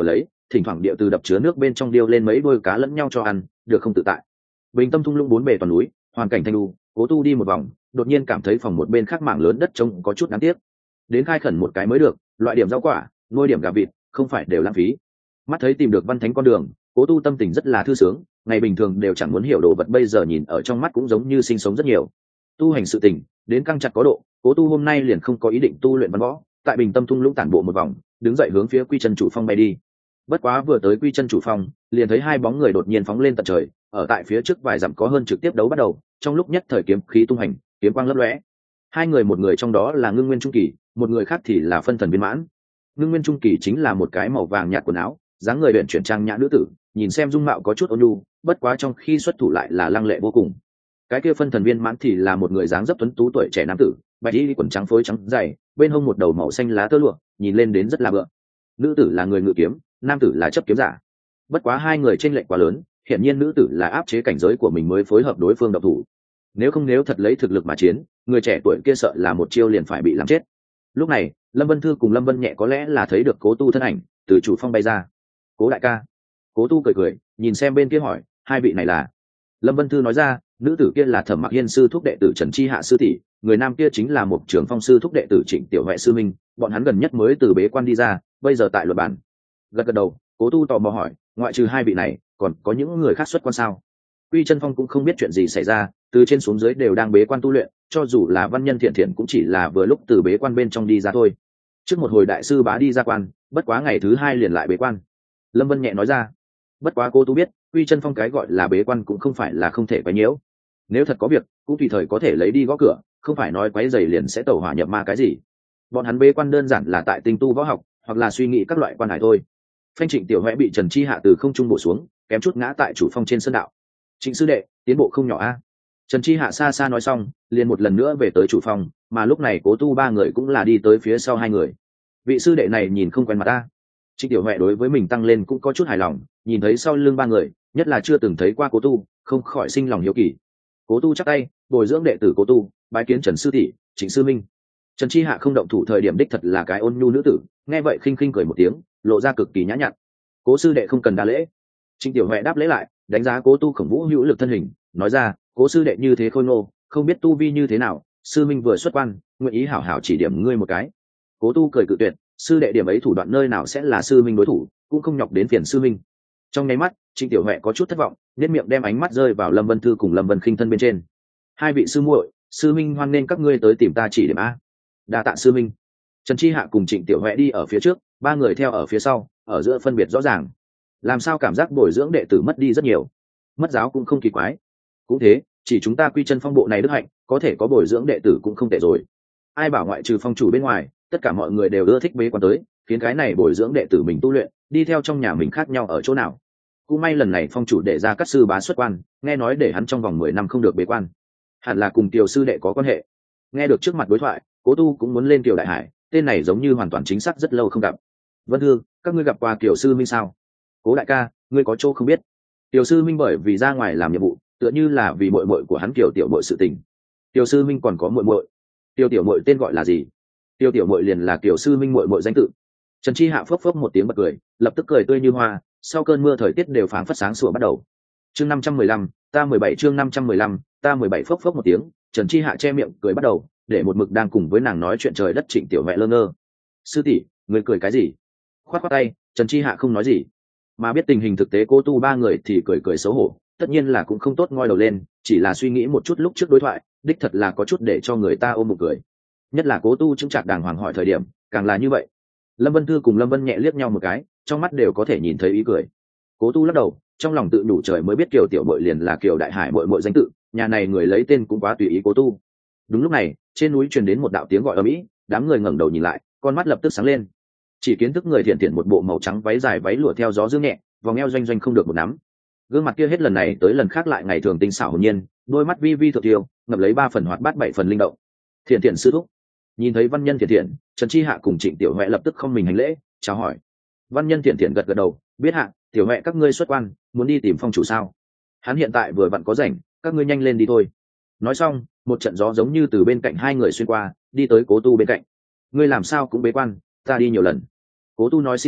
thỉnh thoảng địa từ đập chứa nước bên trong điêu lên mấy đôi cá lẫn nhau cho ăn, được không tự tại. Bình tâm thung lũng bốn bề toàn núi, hoàn cảnh thanh lưu, Cố Tu đi một vòng, đột nhiên cảm thấy phòng một bên khác mảng lớn đất trông có chút đáng tiếc. Đến khai khẩn một cái mới được, loại điểm rau quả, nuôi điểm gà vịt, không phải đều lãng phí. Mắt thấy tìm được văn thánh con đường, Cố Tu tâm tình rất là thư sướng, ngày bình thường đều chẳng muốn hiểu đồ vật, bây giờ nhìn ở trong mắt cũng giống như sinh sống rất nhiều. Tu hành sự tình, đến căng chặt có độ, Cố Tu hôm nay liền không có ý định tu luyện văn võ, tại Bình Tâm thung lũng tản bộ một vòng, đứng dậy hướng phía Quy Chân chủ phong bay đi. Bất quá vừa tới Quy Chân chủ phong, liền thấy hai bóng người đột nhiên phóng lên tận trời, ở tại phía trước vài dặm có hơn trực tiếp đấu bắt đầu, trong lúc nhất thời kiếm khí tung hành, kiếm quang lấp lóe. Hai người, một người trong đó là Ngưng Nguyên trung kỳ, một người khác thì là Phân Thần viên mãn. Ngưng Nguyên trung kỳ chính là một cái màu vàng nhạt quần áo, dáng người luyện chuyển trang nhã nữ tử, nhìn xem dung mạo có chút ôn nhu, bất quá trong khi xuất thủ lại là lăng lệ vô cùng. Cái kia Phân Thần viên mãn thì là một người dáng dấp tuấn tú tuổi trẻ nam tử, bạch y quần trắng phối trắng dày, bên hông một đầu màu xanh lá tơ lụa, nhìn lên đến rất là vượng. Nữ tử là người ngự kiếm, nam tử là chấp kiếm giả. Bất quá hai người chênh lệch quá lớn, hiển nhiên nữ tử là áp chế cảnh giới của mình mới phối hợp đối phương độc thủ. Nếu không nếu thật lấy thực lực mà chiến, người trẻ tuổi kia sợ là một chiêu liền phải bị làm chết. Lúc này, Lâm Vân Thư cùng Lâm Vân Nhẹ có lẽ là thấy được Cố Tu thân ảnh từ chủ phong bay ra. Cố đại ca. Cố Tu cười cười, nhìn xem bên kia hỏi, hai vị này là? Lâm Vân Thư nói ra, nữ tử kia là Thẩm Mặc Hiên sư thúc đệ tử Trần Chi Hạ sư tỷ, người nam kia chính là một trưởng phong sư thúc đệ tử Trịnh Tiểu Huệ sư minh, bọn hắn gần nhất mới từ bế quan đi ra, bây giờ tại luật bản. Gật gật đầu, Cố Tu tò mò hỏi, ngoại trừ hai vị này, còn có những người khác xuất quan sao? Quy Chân Phong cũng không biết chuyện gì xảy ra, từ trên xuống dưới đều đang bế quan tu luyện, cho dù là Văn Nhân Thiện Thiện cũng chỉ là vừa lúc từ bế quan bên trong đi ra thôi. Trước một hồi đại sư bá đi ra quan, bất quá ngày thứ hai liền lại bế quan. Lâm Vân Nhẹ nói ra. Bất quá cô Tu biết, Quy Chân Phong cái gọi là bế quan cũng không phải là không thể quấy nhiễu. Nếu thật có việc, cũng tùy thời có thể lấy đi gõ cửa, không phải nói quấy rầy liền sẽ tẩu hỏa nhập ma cái gì. Bọn hắn bế quan đơn giản là tại tinh tu võ học, hoặc là suy nghĩ các loại quan hải thôi. Phanh Trịnh Tiểu Huệ bị Trần Chi Hạ từ không trung bổ xuống, kém chút ngã tại chủ phong trên sân đạo. Trịnh sư đệ, tiến bộ không nhỏ a. Trần Chi Hạ xa xa nói xong, liền một lần nữa về tới chủ phong, mà lúc này Cố Tu ba người cũng là đi tới phía sau hai người. Vị sư đệ này nhìn không quen mặt ta. Trịnh Tiểu Huệ đối với mình tăng lên cũng có chút hài lòng, nhìn thấy sau lưng ba người, nhất là chưa từng thấy qua Cố Tu, không khỏi sinh lòng hiếu kỳ. Cố Tu chắp tay, bồi dưỡng đệ tử Cố Tu, bái kiến Trần sư tỷ, Trịnh sư minh. Trần Chi Hạ không động thủ thời điểm đích thật là cái ôn nhu nữ tử, nghe vậy khinh khinh cười một tiếng, lộ ra cực kỳ nhã nhặn. Cố sư đệ không cần đa lễ. Trịnh Tiểu Huệ đáp lễ lại, đánh giá Cố Tu khổng vũ hữu lực thân hình, nói ra, Cố sư đệ như thế khôi ngô, không biết tu vi như thế nào, sư minh vừa xuất quan, nguyện ý hảo hảo chỉ điểm ngươi một cái. Cố Tu cười cự tuyệt, sư đệ điểm ấy thủ đoạn nơi nào sẽ là sư minh đối thủ, cũng không nhọc đến phiền sư minh. Trong nháy mắt, Trịnh Tiểu Huệ có chút thất vọng, nhếch miệng đem ánh mắt rơi vào Lâm Vân Thư cùng Lâm Vân Khinh thân bên trên. Hai vị sư muội, sư minh hoan nên các ngươi tới tìm ta chỉ điểm a. Đa tạ sư minh. Trần Chi Hạ cùng Trịnh Tiểu Huệ đi ở phía trước, ba người theo ở phía sau, ở giữa phân biệt rõ ràng. Làm sao cảm giác bồi dưỡng đệ tử mất đi rất nhiều. Mất giáo cũng không kỳ quái. Cũng thế, chỉ chúng ta Quy Chân Phong bộ này đức hạnh, có thể có bồi dưỡng đệ tử cũng không tệ rồi. Ai bảo ngoại trừ phong chủ bên ngoài, tất cả mọi người đều ưa thích bế quan tới, khiến cái này bồi dưỡng đệ tử mình tu luyện, đi theo trong nhà mình khác nhau ở chỗ nào. Cũng may lần này phong chủ để ra các sư bá xuất quan, nghe nói để hắn trong vòng mười năm không được bế quan. Hẳn là cùng Tiểu sư đệ có quan hệ. Nghe được trước mặt đối thoại, Cố Tu cũng muốn lên Tiểu Đại Hải, tên này giống như hoàn toàn chính xác rất lâu không gặp. Vân Hương, các ngươi gặp qua Tiểu sư minh sao? Cố đại ca, ngươi có chỗ không biết. Tiểu sư minh bởi vì ra ngoài làm nhiệm vụ, tựa như là vì muội muội của hắn Kiều tiểu muội sự tình. Tiểu sư minh còn có muội muội. Tiểu tiểu muội tên gọi là gì? Tiểu tiểu muội liền là Tiểu sư minh muội muội danh tự. Trần Chi Hạ phốc phốc một tiếng bật cười, lập tức cười tươi như hoa, sau cơn mưa thời tiết đều phảng phất sáng sủa bắt đầu. Chương năm trăm mười lăm, ta mười bảy chương năm trăm mười lăm, ta mười bảy phốc phốc một tiếng, Trần Chi Hạ che miệng cười bắt đầu, để một mực đang cùng với nàng nói chuyện trời đất Trịnh Tiểu Huệ lơ ngơ. Sư tỷ, người cười cái gì? Khoát khoát tay, Trần Chi Hạ không nói gì. Mà biết tình hình thực tế Cố Tu ba người thì cười cười xấu hổ, tất nhiên là cũng không tốt ngoi đầu lên, chỉ là suy nghĩ một chút lúc trước đối thoại, đích thật là có chút để cho người ta ôm một cười. Nhất là Cố Tu chứng trạc đàng hoàng hỏi thời điểm, càng là như vậy. Lâm Vân Thư cùng Lâm Vân Nhẹ liếc nhau một cái, trong mắt đều có thể nhìn thấy ý cười. Cố Tu lắc đầu, trong lòng tự đủ trời mới biết Kiều tiểu muội liền là Kiều Đại Hải muội muội danh tự, nhà này người lấy tên cũng quá tùy ý Cố Tu. Đúng lúc này, trên núi truyền đến một đạo tiếng gọi ầm ĩ, đám người ngẩng đầu nhìn lại, con mắt lập tức sáng lên. Chỉ kiến thức người thiện thiện một bộ màu trắng váy dài váy lụa theo gió dương nhẹ, vòng eo doanh doanh không được một nắm. Gương mặt kia hết lần này tới lần khác lại ngày thường tinh xảo hồn nhiên, đôi mắt vi vi thượng tiêu, ngập lấy ba phần hoạt bát bảy phần linh động. Thiện thiện sư thúc. Nhìn thấy văn nhân thiện thiện, Trần Chi Hạ cùng Trịnh Tiểu Huệ lập tức không mình hành lễ, chào hỏi. Văn nhân thiện thiện gật gật đầu, biết hạ, Tiểu Huệ các ngươi xuất quan, muốn đi tìm phong chủ sao? Hắn hiện tại vừa vặn có rảnh, các ngươi nhanh lên đi thôi. Nói xong, một trận gió giống như từ bên cạnh hai người xuyên qua, đi tới Cố Tu bên cạnh. Ngươi làm sao cũng bế quan, ta đi nhiều lần. Cố Tu nói xin lỗi,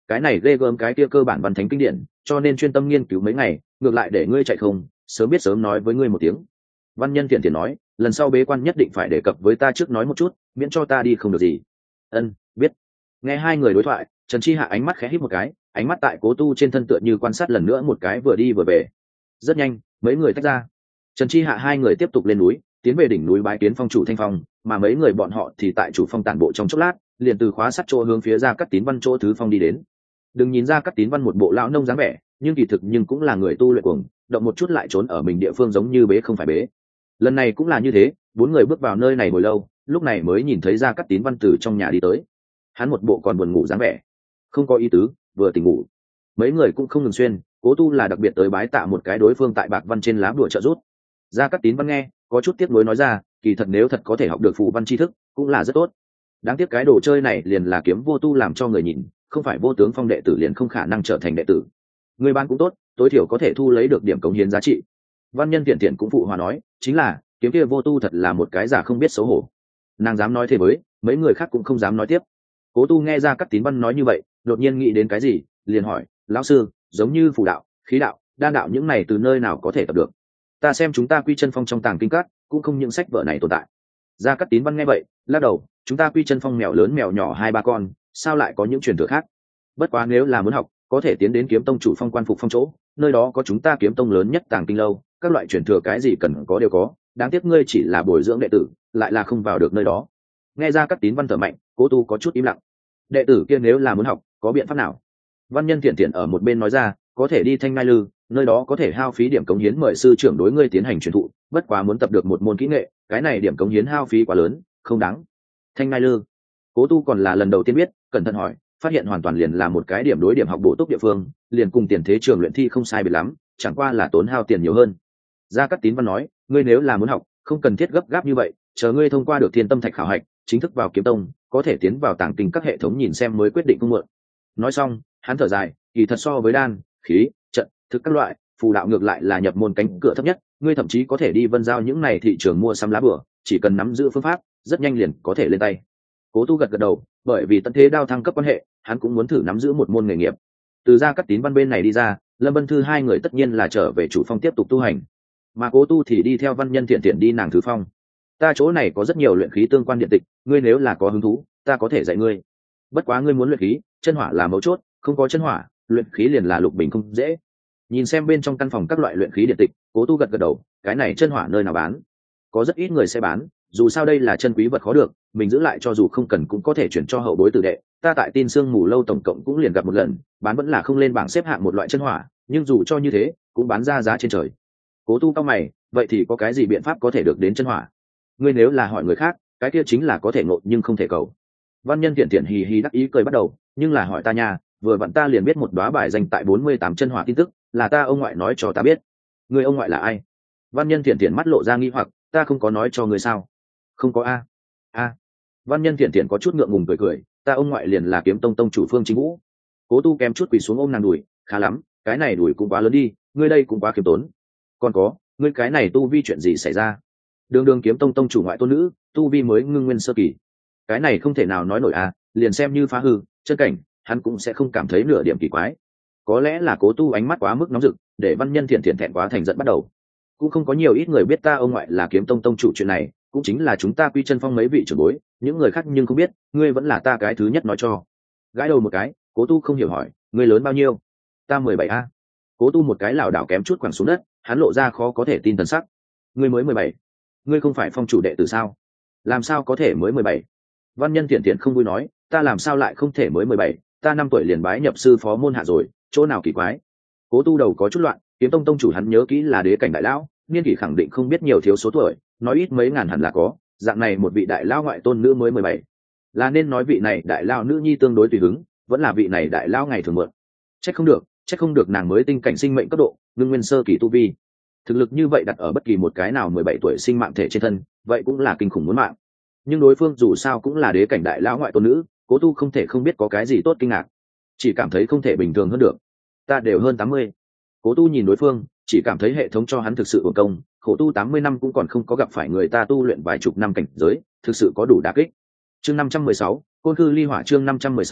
cái này ghê gớm cái kia cơ bản văn thánh kinh điển, cho nên chuyên tâm nghiên cứu mấy ngày, ngược lại để ngươi chạy không, sớm biết sớm nói với ngươi một tiếng. Văn Nhân Tiện Tiện nói, lần sau bế quan nhất định phải đề cập với ta trước nói một chút, miễn cho ta đi không được gì. Ân, biết. Nghe hai người đối thoại, Trần Chi Hạ ánh mắt khẽ híp một cái, ánh mắt tại Cố Tu trên thân tựa như quan sát lần nữa một cái vừa đi vừa về. Rất nhanh, mấy người tách ra. Trần Chi Hạ hai người tiếp tục lên núi, tiến về đỉnh núi bái kiến phong chủ Thanh Phong, mà mấy người bọn họ thì tại chủ phong tản bộ trong chốc lát, liền từ khóa sắt chỗ hướng phía ra Cát Tín Văn chỗ thứ phong đi đến. Đừng nhìn ra Cát Tín Văn một bộ lão nông dáng vẻ, nhưng kỳ thực nhưng cũng là người tu luyện cuồng, động một chút lại trốn ở mình địa phương giống như bế không phải bế. Lần này cũng là như thế, bốn người bước vào nơi này hồi lâu, lúc này mới nhìn thấy ra Cát Tín Văn từ trong nhà đi tới. Hắn một bộ còn buồn ngủ dáng vẻ, không có ý tứ, vừa tỉnh ngủ. Mấy người cũng không ngừng xuyên, Cố Tu là đặc biệt tới bái tạ một cái đối phương tại bạc văn trên lá bùa trợ giúp. Ra Cát Tín Văn nghe, có chút tiếc nuối nói ra, kỳ thật nếu thật có thể học được phù văn tri thức, cũng là rất tốt. Đáng tiếc cái đồ chơi này liền là kiếm vô tu làm cho người nhìn, không phải vô tướng phong đệ tử liền không khả năng trở thành đệ tử. Người bán cũng tốt, tối thiểu có thể thu lấy được điểm cống hiến giá trị. Văn Nhân Tiện Tiện cũng phụ hòa nói, chính là kiếm kia vô tu thật là một cái giả không biết xấu hổ. Nàng dám nói thế với, mấy người khác cũng không dám nói tiếp. Cố Tu nghe ra Cát Tín Văn nói như vậy, đột nhiên nghĩ đến cái gì, liền hỏi, lão sư, giống như phù đạo, khí đạo, đan đạo những này từ nơi nào có thể tập được? Ta xem chúng ta Quy Chân Phong trong tàng kinh các cũng không những sách vở này tồn tại. Ra Cát Tín Văn nghe vậy, lắc đầu, chúng ta Quy Chân Phong mèo lớn mèo nhỏ hai ba con, sao lại có những truyền thừa khác? Bất quá nếu là muốn học, có thể tiến đến Kiếm Tông chủ phong quan phục phong chỗ, nơi đó có chúng ta Kiếm Tông lớn nhất tàng kinh lâu, các loại truyền thừa cái gì cần có đều có, đáng tiếc ngươi chỉ là bồi dưỡng đệ tử, lại là không vào được nơi đó. Nghe ra Cát Tín Văn thở mạnh, Cố Tu có chút im lặng. Đệ tử kia nếu là muốn học, có biện pháp nào? Văn Nhân Tiện Tiện ở một bên nói ra, có thể đi Thanh Ngai Lư, nơi đó có thể hao phí điểm cống hiến mời sư trưởng đối ngươi tiến hành truyền thụ, bất quá muốn tập được một môn kỹ nghệ, cái này điểm cống hiến hao phí quá lớn, không đáng. Thanh Ngai Lư, Cố Tu còn là lần đầu tiên biết, cẩn thận hỏi, phát hiện hoàn toàn liền là một cái điểm đối điểm học bổ túc địa phương, liền cùng tiền thế trường luyện thi không sai biệt lắm, chẳng qua là tốn hao tiền nhiều hơn. Gia Cát Tín Văn nói, ngươi nếu là muốn học, không cần thiết gấp gáp như vậy, chờ ngươi thông qua được Thiên Tâm Thạch khảo hạch, chính thức vào Kiếm Tông, có thể tiến vào tàng kinh các hệ thống nhìn xem mới quyết định không muộn. Nói xong, hắn thở dài, kỳ thật so với đan, khí, trận, thực các loại, phù đạo ngược lại là nhập môn cánh cửa thấp nhất, ngươi thậm chí có thể đi Vân Giao những này thị trường mua sắm lá bửa, chỉ cần nắm giữ phương pháp, rất nhanh liền có thể lên tay. Cố Tu gật gật đầu, bởi vì tận thế đao thăng cấp quan hệ, hắn cũng muốn thử nắm giữ một môn nghề nghiệp. Từ Gia Cát Tín Văn bên này đi ra, Lâm Vân Thư hai người tất nhiên là trở về chủ phong tiếp tục tu hành, mà Cố Tu thì đi theo Văn Nhân Tiện Tiện đi nàng thứ phong. Ta chỗ này có rất nhiều luyện khí tương quan điện tịch, ngươi nếu là có hứng thú, ta có thể dạy ngươi. Bất quá ngươi muốn luyện khí, chân hỏa là mấu chốt, không có chân hỏa, luyện khí liền là lục bình không dễ. Nhìn xem bên trong căn phòng các loại luyện khí điện tịch, Cố Tu gật gật đầu, cái này chân hỏa nơi nào bán? Có rất ít người sẽ bán, dù sao đây là chân quý vật khó được, mình giữ lại cho dù không cần cũng có thể chuyển cho hậu bối tử đệ. Ta tại Tin Sương Mù lâu tổng cộng cũng liền gặp một lần, bán vẫn là không lên bảng xếp hạng một loại chân hỏa, nhưng dù cho như thế, cũng bán ra giá trên trời. Cố Tu cao mày, vậy thì có cái gì biện pháp có thể được đến chân hỏa? Ngươi nếu là hỏi người khác, cái kia chính là có thể ngộ nhưng không thể cầu. Văn Nhân Tiện Tiện hì hì đắc ý cười bắt đầu, nhưng là hỏi ta nha, vừa vặn ta liền biết một đóa bài danh tại bốn mươi tám chân hỏa tin tức, là ta ông ngoại nói cho ta biết. Người ông ngoại là ai? Văn Nhân Tiện Tiện mắt lộ ra nghi hoặc, ta không có nói cho người sao? Không có a. A. Văn Nhân Tiện Tiện có chút ngượng ngùng cười cười, ta ông ngoại liền là Kiếm Tông tông chủ Phương Chính Vũ. Cố Tu kém chút quỳ xuống ôm nàng đùi, khá lắm, cái này đùi cũng quá lớn đi, ngươi đây cũng quá khiêm tốn. Còn có, ngươi cái này tu vi chuyện gì xảy ra? Đường đường Kiếm Tông tông chủ ngoại tôn nữ, tu vi mới ngưng nguyên sơ kỳ. Cái này không thể nào nói nổi à, liền xem như phá hư chân cảnh, hắn cũng sẽ không cảm thấy nửa điểm kỳ quái. Có lẽ là Cố Tu ánh mắt quá mức nóng rực, để Văn Nhân Thiện Thiện thẹn quá thành giận bắt đầu. Cũng không có nhiều ít người biết ta ông ngoại là Kiếm Tông tông chủ chuyện này, cũng chính là chúng ta Quy Chân Phong mấy vị trưởng bối, những người khác nhưng không biết, ngươi vẫn là ta cái thứ nhất nói cho. Gãi đầu một cái, Cố Tu không hiểu hỏi, ngươi lớn bao nhiêu? Ta mười bảy a. Cố Tu một cái lảo đảo kém chút quẳng xuống đất, hắn lộ ra khó có thể tin thần sắc. Ngươi mới mười bảy? Ngươi không phải phong chủ đệ tử sao? Làm sao có thể mới mười bảy? Văn Nhân Thiện Thiện không vui nói, ta làm sao lại không thể mới mười bảy, ta năm tuổi liền bái nhập sư phó môn hạ rồi, chỗ nào kỳ quái. Cố Tu đầu có chút loạn, Kiếm Tông tông chủ hắn nhớ kỹ là đế cảnh đại lão, niên kỷ khẳng định không biết nhiều thiếu số tuổi, nói ít mấy ngàn hẳn là có, dạng này một vị đại lão ngoại tôn nữ mới mười bảy, là nên nói vị này đại lão nữ nhi tương đối tùy hứng, vẫn là vị này đại lão ngày thường mượn. Chắc không được, chắc không được nàng mới tinh cảnh sinh mệnh cấp độ, ngưng nguyên sơ kỳ tu vi. Thực lực như vậy đặt ở bất kỳ một cái nào mười bảy tuổi sinh mạng thể trên thân, vậy cũng là kinh khủng muốn mạng. Nhưng đối phương dù sao cũng là đế cảnh đại lão ngoại tôn nữ, Cố Tu không thể không biết có cái gì tốt kinh ngạc, chỉ cảm thấy không thể bình thường hơn được. Ta đều hơn tám mươi. Cố Tu nhìn đối phương, chỉ cảm thấy hệ thống cho hắn thực sự uổng công, khổ tu tám mươi năm cũng còn không có gặp phải người ta tu luyện vài chục năm cảnh giới, thực sự có đủ đả kích. Chương năm trăm mười sáu, Côn Cư Ly Hỏa chương năm trăm mười sáu,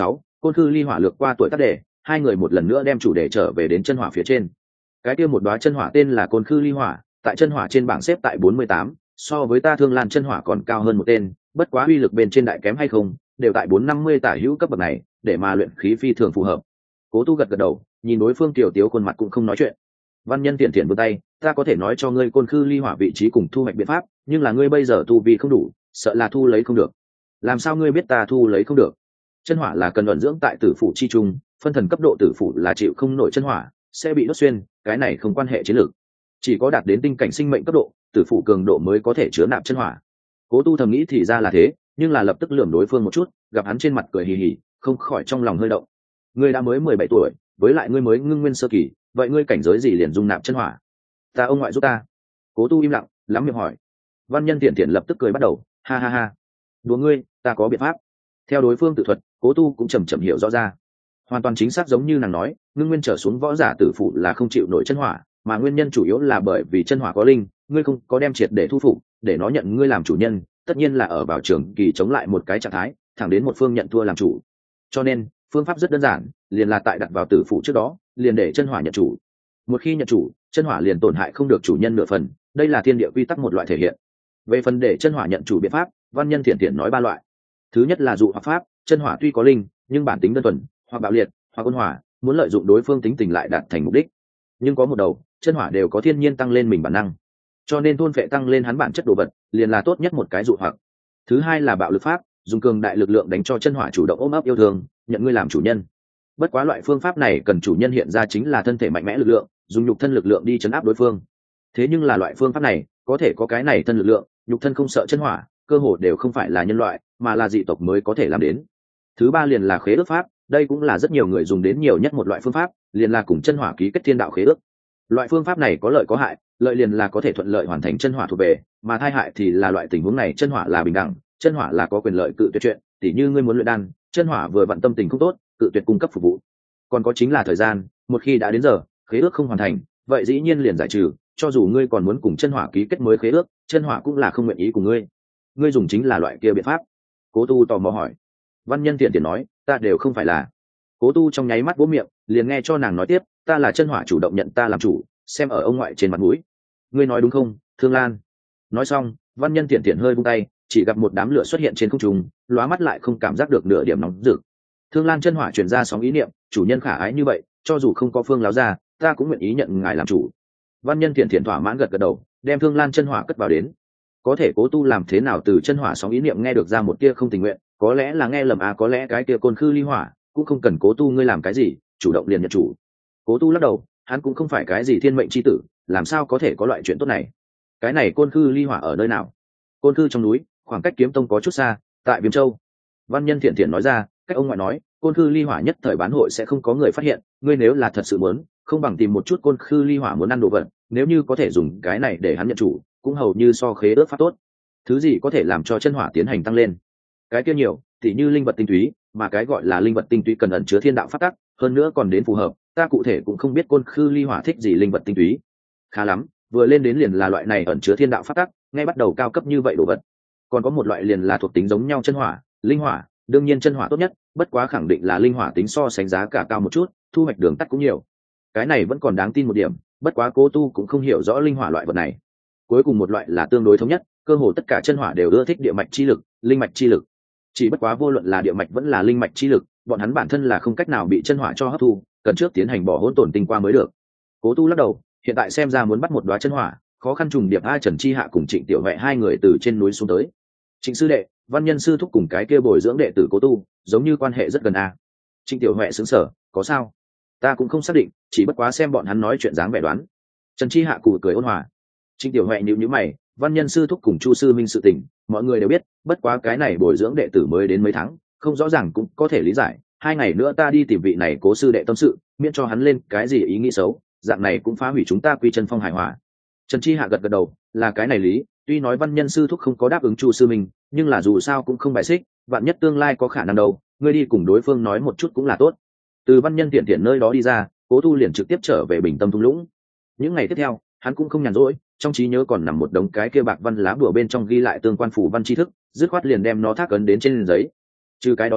Côn Khư Ly Hỏa lược qua tuổi tác đề, hai người một lần nữa đem chủ đề trở về đến chân hỏa phía trên. Cái kia một đóa chân hỏa tên là Côn Khư Ly Hỏa, tại chân hỏa trên bảng xếp tại bốn mươi tám, so với ta Thương Lan chân hỏa còn cao hơn một tên, bất quá uy lực bên trên đại kém hay không, đều tại bốn năm mươi tả hữu cấp bậc này, để mà luyện khí phi thường phù hợp. Cố Tu gật gật đầu, nhìn đối phương tiểu tiếu khuôn mặt cũng không nói chuyện. Văn Nhân tiện tiện vươn tay, ta có thể nói cho ngươi Côn Khư Ly Hỏa vị trí cùng thu hoạch biện pháp, nhưng là ngươi bây giờ tu vi không đủ, sợ là thu lấy không được. Làm sao ngươi biết ta thu lấy không được? Chân hỏa là cần ẩn dưỡng tại tử phủ chi trung, phân thần cấp độ tử phủ là chịu không nổi chân hỏa, sẽ bị đốt xuyên, cái này không quan hệ chiến lược. Chỉ có đạt đến tinh cảnh sinh mệnh cấp độ, tử phủ cường độ mới có thể chứa nạp chân hỏa. Cố Tu thầm nghĩ thì ra là thế, nhưng là lập tức lườm đối phương một chút, gặp hắn trên mặt cười hì hì, không khỏi trong lòng hơi động. Ngươi đã mới mười bảy tuổi, với lại ngươi mới ngưng nguyên sơ kỳ, vậy ngươi cảnh giới gì liền dung nạp chân hỏa? Ta ông ngoại giúp ta. Cố Tu im lặng, lắm miệng hỏi. Văn Nhân tiện tiện lập tức cười bắt đầu, ha ha ha. Đùa ngươi, ta có biện pháp. Theo đối phương tự thuật, Cố Tu cũng chậm chậm hiểu rõ ra. Hoàn toàn chính xác giống như nàng nói, ngưng nguyên trở xuống võ giả tử phụ là không chịu nổi chân hỏa, mà nguyên nhân chủ yếu là bởi vì chân hỏa có linh, ngươi không có đem triệt để thu phục, để nó nhận ngươi làm chủ nhân, tất nhiên là ở vào trường kỳ chống lại một cái trạng thái, thẳng đến một phương nhận thua làm chủ. Cho nên, phương pháp rất đơn giản, liền là tại đặt vào tử phụ trước đó, liền để chân hỏa nhận chủ. Một khi nhận chủ, chân hỏa liền tổn hại không được chủ nhân nửa phần, đây là thiên địa quy tắc một loại thể hiện. Về phần để chân hỏa nhận chủ biện pháp, Văn Nhân thiện thiện nói ba loại. Thứ nhất là dụ hoặc pháp, chân hỏa tuy có linh, nhưng bản tính đơn thuần, hoặc bạo liệt, hoặc ôn hòa, muốn lợi dụng đối phương tính tình lại đạt thành mục đích. Nhưng có một đầu, chân hỏa đều có thiên nhiên tăng lên mình bản năng, cho nên thôn phệ tăng lên hắn bản chất đồ vật, liền là tốt nhất một cái dụ hoặc. Thứ hai là bạo lực pháp, dùng cường đại lực lượng đánh cho chân hỏa chủ động ôm ấp yêu thương, nhận ngươi làm chủ nhân. Bất quá loại phương pháp này cần chủ nhân hiện ra chính là thân thể mạnh mẽ lực lượng, dùng nhục thân lực lượng đi chấn áp đối phương. Thế nhưng là loại phương pháp này, có thể có cái này thân lực lượng, nhục thân không sợ chân hỏa, cơ hồ đều không phải là nhân loại, mà là dị tộc mới có thể làm đến. Thứ ba liền là khế ước pháp, đây cũng là rất nhiều người dùng đến nhiều nhất một loại phương pháp, liền là cùng chân hỏa ký kết thiên đạo khế ước. Loại phương pháp này có lợi có hại, lợi liền là có thể thuận lợi hoàn thành chân hỏa thuộc về, mà tai hại thì là loại tình huống này chân hỏa là bình đẳng, chân hỏa là có quyền lợi cự tuyệt chuyện, tỉ như ngươi muốn luyện đan, chân hỏa vừa vặn tâm tình không tốt, cự tuyệt cung cấp phục vụ. Còn có chính là thời gian, một khi đã đến giờ, khế ước không hoàn thành, vậy dĩ nhiên liền giải trừ, cho dù ngươi còn muốn cùng chân hỏa ký kết mới khế ước, chân hỏa cũng là không nguyện ý cùng ngươi. Ngươi dùng chính là loại kia biện pháp. Cố Tu tò mò hỏi. Văn Nhân tiện tiện nói, ta đều không phải là. Cố Tu trong nháy mắt vỗ miệng, liền nghe cho nàng nói tiếp, ta là chân hỏa chủ động nhận ta làm chủ, xem ở ông ngoại trên mặt mũi. Ngươi nói đúng không, Thương Lan? Nói xong, Văn Nhân tiện tiện hơi buông tay, chỉ gặp một đám lửa xuất hiện trên không trung, lóa mắt lại không cảm giác được nửa điểm nóng rực. Thương Lan chân hỏa truyền ra sóng ý niệm, chủ nhân khả ái như vậy, cho dù không có phương láo ra, ta cũng nguyện ý nhận ngài làm chủ. Văn Nhân tiện tiện thỏa mãn gật gật đầu, đem Thương Lan chân hỏa cất vào đến. Có thể Cố Tu làm thế nào từ chân hỏa sóng ý niệm nghe được ra một tia không tình nguyện, có lẽ là nghe lầm à, có lẽ cái tia Côn Khư Ly Hỏa cũng không cần Cố Tu ngươi làm cái gì, chủ động liền nhận chủ. Cố Tu lắc đầu, hắn cũng không phải cái gì thiên mệnh chi tử, làm sao có thể có loại chuyện tốt này. Cái này Côn Khư Ly Hỏa ở nơi nào? Côn Khư trong núi, khoảng cách Kiếm Tông có chút xa, tại Viêm Châu. Văn Nhân thiện thiện nói ra, cách ông ngoại nói, Côn Khư Ly Hỏa nhất thời bán hội sẽ không có người phát hiện, ngươi nếu là thật sự muốn, không bằng tìm một chút Côn Khư Ly Hỏa muốn ăn đồ vật, nếu như có thể dùng cái này để hắn nhận chủ, cũng hầu như so khế ước pháp tốt. Thứ gì có thể làm cho chân hỏa tiến hành tăng lên? Cái kia nhiều, tỉ như linh vật tinh túy, mà cái gọi là linh vật tinh túy cần ẩn chứa thiên đạo pháp tắc, hơn nữa còn đến phù hợp, ta cụ thể cũng không biết Côn Khư Ly Hỏa thích gì linh vật tinh túy. Khá lắm, vừa lên đến liền là loại này ẩn chứa thiên đạo pháp tắc, ngay bắt đầu cao cấp như vậy đồ vật. Còn có một loại liền là thuộc tính giống nhau chân hỏa, linh hỏa, đương nhiên chân hỏa tốt nhất, bất quá khẳng định là linh hỏa tính so sánh giá cả cao một chút, thu hoạch đường tắt cũng nhiều. Cái này vẫn còn đáng tin một điểm, bất quá Cố Tu cũng không hiểu rõ linh hỏa loại vật này. Cuối cùng một loại là tương đối thống nhất, cơ hồ tất cả chân hỏa đều ưa thích địa mạch chi lực, linh mạch chi lực. Chỉ bất quá vô luận là địa mạch vẫn là linh mạch chi lực, bọn hắn bản thân là không cách nào bị chân hỏa cho hấp thu, cần trước tiến hành bỏ hỗn tổn tinh qua mới được. Cố Tu lắc đầu, hiện tại xem ra muốn bắt một đóa chân hỏa, khó khăn trùng điệp. A Trần Chi Hạ cùng Trịnh Tiểu Huệ hai người từ trên núi xuống tới. Trịnh sư đệ, Văn Nhân sư thúc cùng cái kia bồi dưỡng đệ tử Cố Tu, giống như quan hệ rất gần a. Trịnh Tiểu Huệ sững sờ, có sao? Ta cũng không xác định, chỉ bất quá xem bọn hắn nói chuyện dáng vẻ đoán. Trần Chi Hạ cụ cười ôn hòa. Trịnh Tiểu Huệ nhíu nhíu mày, Văn Nhân sư thúc cùng Chu sư minh sự tình, mọi người đều biết, bất quá cái này bồi dưỡng đệ tử mới đến mấy tháng, không rõ ràng cũng có thể lý giải. Hai ngày nữa ta đi tìm vị này Cố sư đệ tâm sự, miễn cho hắn lên cái gì ý nghĩ xấu, dạng này cũng phá hủy chúng ta quy chân phong hài hòa. Trần Chi Hạ gật gật đầu, là cái này lý, tuy nói Văn Nhân sư thúc không có đáp ứng Chu sư minh, nhưng là dù sao cũng không bài xích, vạn nhất tương lai có khả năng đâu, ngươi đi cùng đối phương nói một chút cũng là tốt. Từ Văn Nhân tiện tiện nơi đó đi ra, Cố Tu liền trực tiếp trở về Bình Tâm thung lũng. Những ngày tiếp theo, hắn cũng không nhàn rỗi, trong trí nhớ còn nằm một đống cái kia bạc văn lá bùa bên trong ghi lại tương quan phủ văn tri thức, dứt khoát liền đem nó thác ấn đến trên giấy. Trừ cái đó ra,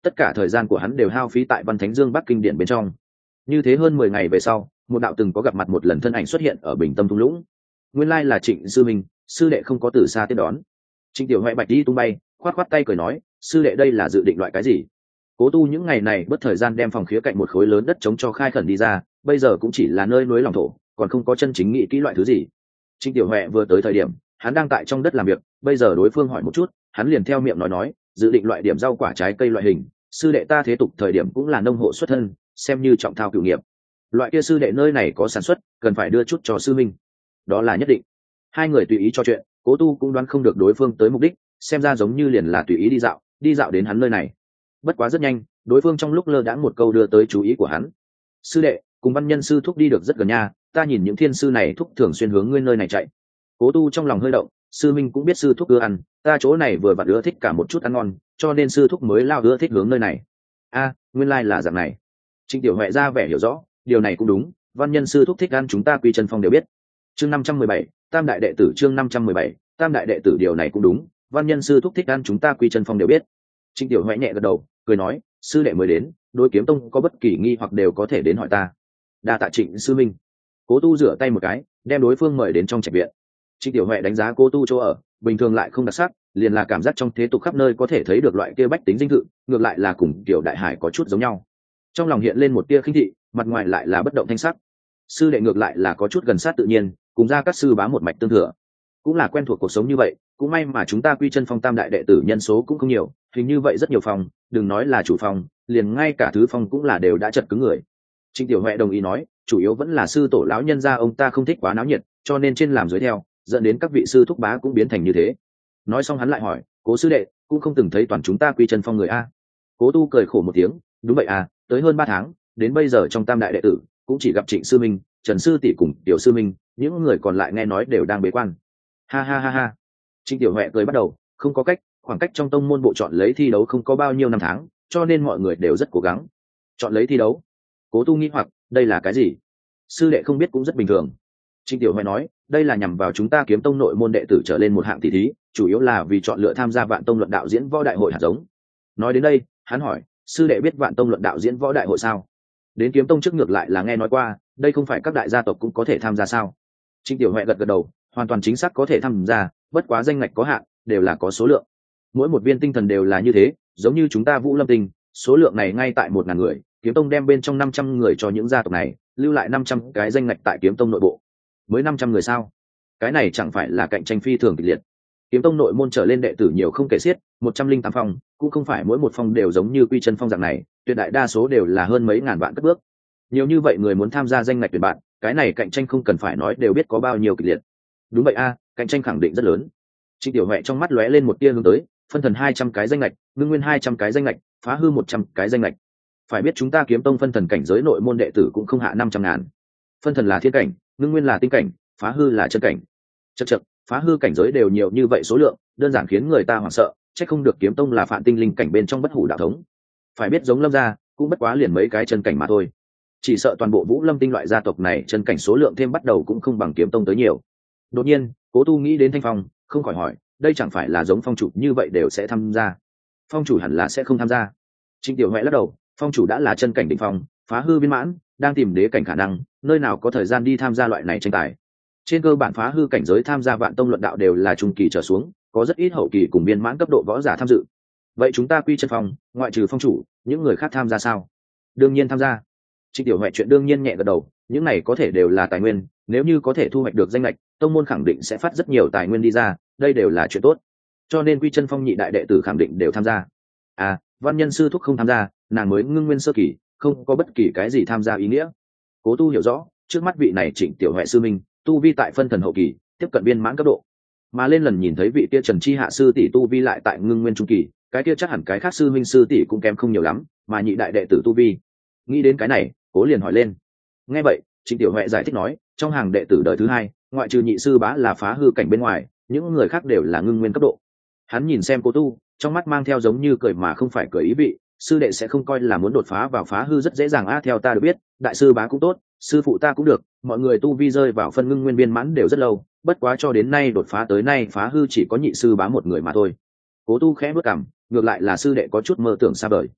tất cả thời gian của hắn đều hao phí tại Văn Thánh Dương Bắc kinh điển bên trong. Như thế hơn mười ngày về sau, một đạo từng có gặp mặt một lần thân ảnh xuất hiện ở Bình Tâm thung lũng. Nguyên lai là Trịnh sư minh, sư đệ không có từ xa tiếp đón. Trịnh Tiểu Huệ bạch đi tung bay, khoát khoát tay cười nói, sư đệ đây là dự định loại cái gì? Cố Tu những ngày này bất thời gian đem phòng khía cạnh một khối lớn đất chống cho khai khẩn đi ra, bây giờ cũng chỉ là nơi núi lòng thổ, còn không có chân chính nghĩ kỹ loại thứ gì. Trịnh Tiểu Huệ vừa tới thời điểm, hắn đang tại trong đất làm việc, bây giờ đối phương hỏi một chút, hắn liền theo miệng nói nói, dự định loại điểm rau quả trái cây loại hình, sư đệ ta thế tục thời điểm cũng là nông hộ xuất thân, xem như trọng thao cửu nghiệp. Loại kia sư đệ nơi này có sản xuất, cần phải đưa chút cho sư minh. Đó là nhất định. Hai người tùy ý trò chuyện, Cố Tu cũng đoán không được đối phương tới mục đích, xem ra giống như liền là tùy ý đi dạo, đi dạo đến hắn nơi này. Bất quá rất nhanh, đối phương trong lúc lơ đãng một câu đưa tới chú ý của hắn. Sư đệ, cùng Văn Nhân sư thúc đi được rất gần nha, ta nhìn những thiên sư này thúc thường xuyên hướng ngươi nơi này chạy. Cố Tu trong lòng hơi động, sư minh cũng biết sư thúc ưa ăn, ta chỗ này vừa vặn ưa thích cả một chút ăn ngon, cho nên sư thúc mới lao ưa thích hướng nơi này. A, nguyên lai là dạng này. Trịnh Tiểu Huệ ra vẻ hiểu rõ, điều này cũng đúng, Văn Nhân sư thúc thích ăn chúng ta Quy Chân Phong đều biết. Chương năm trăm mười bảy, Tam đại đệ tử chương năm trăm mười bảy, Tam đại đệ tử điều này cũng đúng, Văn Nhân sư thúc thích ăn chúng ta Quy Chân Phong đều biết. Trịnh Tiểu Huệ nhẹ gật đầu, cười nói, sư đệ mới đến, đối kiếm tông có bất kỳ nghi hoặc đều có thể đến hỏi ta. Đa tạ Trịnh sư minh. Cố Tu rửa tay một cái, đem đối phương mời đến trong trạch viện. Trịnh Tiểu Huệ đánh giá Cố Tu chỗ ở, bình thường lại không đặc sắc, liền là cảm giác trong thế tục khắp nơi có thể thấy được loại kia bách tính dinh thự, ngược lại là cùng Tiểu Đại Hải có chút giống nhau. Trong lòng hiện lên một tia khinh thị, mặt ngoài lại là bất động thanh sắc. Sư đệ ngược lại là có chút gần sát tự nhiên, cùng ra các sư bá một mạch tương thừa, cũng là quen thuộc cuộc sống như vậy. Cũng may mà chúng ta Quy Chân Phong Tam đại đệ tử nhân số cũng không nhiều, hình như vậy rất nhiều phòng, đừng nói là chủ phòng, liền ngay cả thứ phòng cũng là đều đã chật cứng người. Trịnh Tiểu Huệ đồng ý nói, chủ yếu vẫn là sư tổ lão nhân gia ông ta không thích quá náo nhiệt, cho nên trên làm dưới theo, dẫn đến các vị sư thúc bá cũng biến thành như thế. Nói xong hắn lại hỏi, Cố sư đệ cũng không từng thấy toàn chúng ta Quy Chân Phong người a? Cố Tu cười khổ một tiếng, đúng vậy à, tới hơn ba tháng, đến bây giờ trong Tam đại đệ tử cũng chỉ gặp Trịnh sư minh, Trần sư tỷ cùng Tiểu sư minh, những người còn lại nghe nói đều đang bế quan. Ha ha ha ha. Trịnh Tiểu Huệ cười bắt đầu, không có cách, khoảng cách trong tông môn bộ chọn lấy thi đấu không có bao nhiêu năm tháng, cho nên mọi người đều rất cố gắng. Chọn lấy thi đấu? Cố Tu nghi hoặc, đây là cái gì? Sư đệ không biết cũng rất bình thường. Trịnh Tiểu Huệ nói, đây là nhằm vào chúng ta Kiếm Tông nội môn đệ tử trở lên một hạng tỷ thí, chủ yếu là vì chọn lựa tham gia Vạn Tông luận đạo diễn võ đại hội hạt giống. Nói đến đây, hắn hỏi, sư đệ biết Vạn Tông luận đạo diễn võ đại hội sao? Đến Kiếm Tông trước ngược lại là nghe nói qua, đây không phải các đại gia tộc cũng có thể tham gia sao? Trịnh Tiểu Huệ gật gật đầu, hoàn toàn chính xác có thể tham gia, bất quá danh ngạch có hạn, đều là có số lượng. Mỗi một viên tinh thần đều là như thế, giống như chúng ta Vũ Lâm Tinh, số lượng này ngay tại một ngàn người, Kiếm Tông đem bên trong năm trăm người cho những gia tộc này, lưu lại năm trăm cái danh ngạch tại Kiếm Tông nội bộ. Mới năm trăm người sao? Cái này chẳng phải là cạnh tranh phi thường kịch liệt. Kiếm Tông nội môn trở lên đệ tử nhiều không kể xiết, một trăm linh tám phong, cũng không phải mỗi một phong đều giống như Quy Chân Phong dạng này, tuyệt đại đa số đều là hơn mấy ngàn vạn cất bước. Nhiều như vậy người muốn tham gia danh ngạch tuyển bạn, cái này cạnh tranh không cần phải nói đều biết có bao nhiêu kịch liệt. Đúng vậy a, cạnh tranh khẳng định rất lớn. Trịnh Tiểu Huệ trong mắt lóe lên một tia hướng tới, phân thần hai trăm cái danh lệch, ngưng nguyên hai trăm cái danh lệch, phá hư một trăm cái danh lệch. Phải biết chúng ta Kiếm Tông phân thần cảnh giới nội môn đệ tử cũng không hạ năm trăm ngàn. Phân thần là thiên cảnh, ngưng nguyên là tinh cảnh, phá hư là chân cảnh. Chậc chậc, phá hư cảnh giới đều nhiều như vậy số lượng, đơn giản khiến người ta hoảng sợ, chắc không được Kiếm Tông là Phạn Tinh linh cảnh bên trong bất hủ đạo thống. Phải biết giống Lâm gia, cũng bất quá liền mấy cái chân cảnh mà thôi. Chỉ sợ toàn bộ Vũ Lâm Tinh loại gia tộc này chân cảnh số lượng thêm bắt đầu cũng không bằng Kiếm Tông tới nhiều. Đột nhiên, Cố Tu nghĩ đến Thanh Phong, không khỏi hỏi, đây chẳng phải là giống phong chủ như vậy đều sẽ tham gia? Phong chủ hẳn là sẽ không tham gia. Trịnh Tiểu Huệ lắc đầu, phong chủ đã là chân cảnh đỉnh phong, phá hư viên mãn, đang tìm đế cảnh khả năng, nơi nào có thời gian đi tham gia loại này tranh tài. Trên cơ bản phá hư cảnh giới tham gia Vạn Tông luận đạo đều là trung kỳ trở xuống, có rất ít hậu kỳ cùng viên mãn cấp độ võ giả tham dự. Vậy chúng ta Quy Chân Phong, ngoại trừ phong chủ, những người khác tham gia sao? Đương nhiên tham gia. Trịnh Tiểu Huệ chuyện đương nhiên nhẹ gật đầu, những này có thể đều là tài nguyên, nếu như có thể thu hoạch được danh lệch, tông môn khẳng định sẽ phát rất nhiều tài nguyên đi ra, đây đều là chuyện tốt. Cho nên Quy Chân Phong nhị đại đệ tử khẳng định đều tham gia. À, Văn Nhân sư thúc không tham gia, nàng mới ngưng nguyên sơ kỳ, không có bất kỳ cái gì tham gia ý nghĩa. Cố Tu hiểu rõ, trước mắt vị này Trịnh Tiểu Huệ sư minh, tu vi tại phân thần hậu kỳ, tiếp cận viên mãn cấp độ. Mà lên lần nhìn thấy vị kia Trần Chi hạ sư tỷ tu vi lại tại ngưng nguyên trung kỳ, cái kia chắc hẳn cái khác sư minh sư tỷ cũng kém không nhiều lắm, mà nhị đại đệ tử tu vi. Nghĩ đến cái này, Cố liền hỏi lên. Nghe vậy, Trịnh Tiểu Huệ giải thích nói, trong hàng đệ tử đời thứ hai, ngoại trừ nhị sư bá là phá hư cảnh bên ngoài, những người khác đều là ngưng nguyên cấp độ. Hắn nhìn xem Cố Tu, trong mắt mang theo giống như cười mà không phải cười ý vị, sư đệ sẽ không coi là muốn đột phá vào phá hư rất dễ dàng a, theo ta được biết, đại sư bá cũng tốt, sư phụ ta cũng được, mọi người tu vi rơi vào phân ngưng nguyên viên mãn đều rất lâu, bất quá cho đến nay đột phá tới nay phá hư chỉ có nhị sư bá một người mà thôi. Cố Tu khẽ bước cằm, ngược lại là sư đệ có chút mơ tưởng xa vời.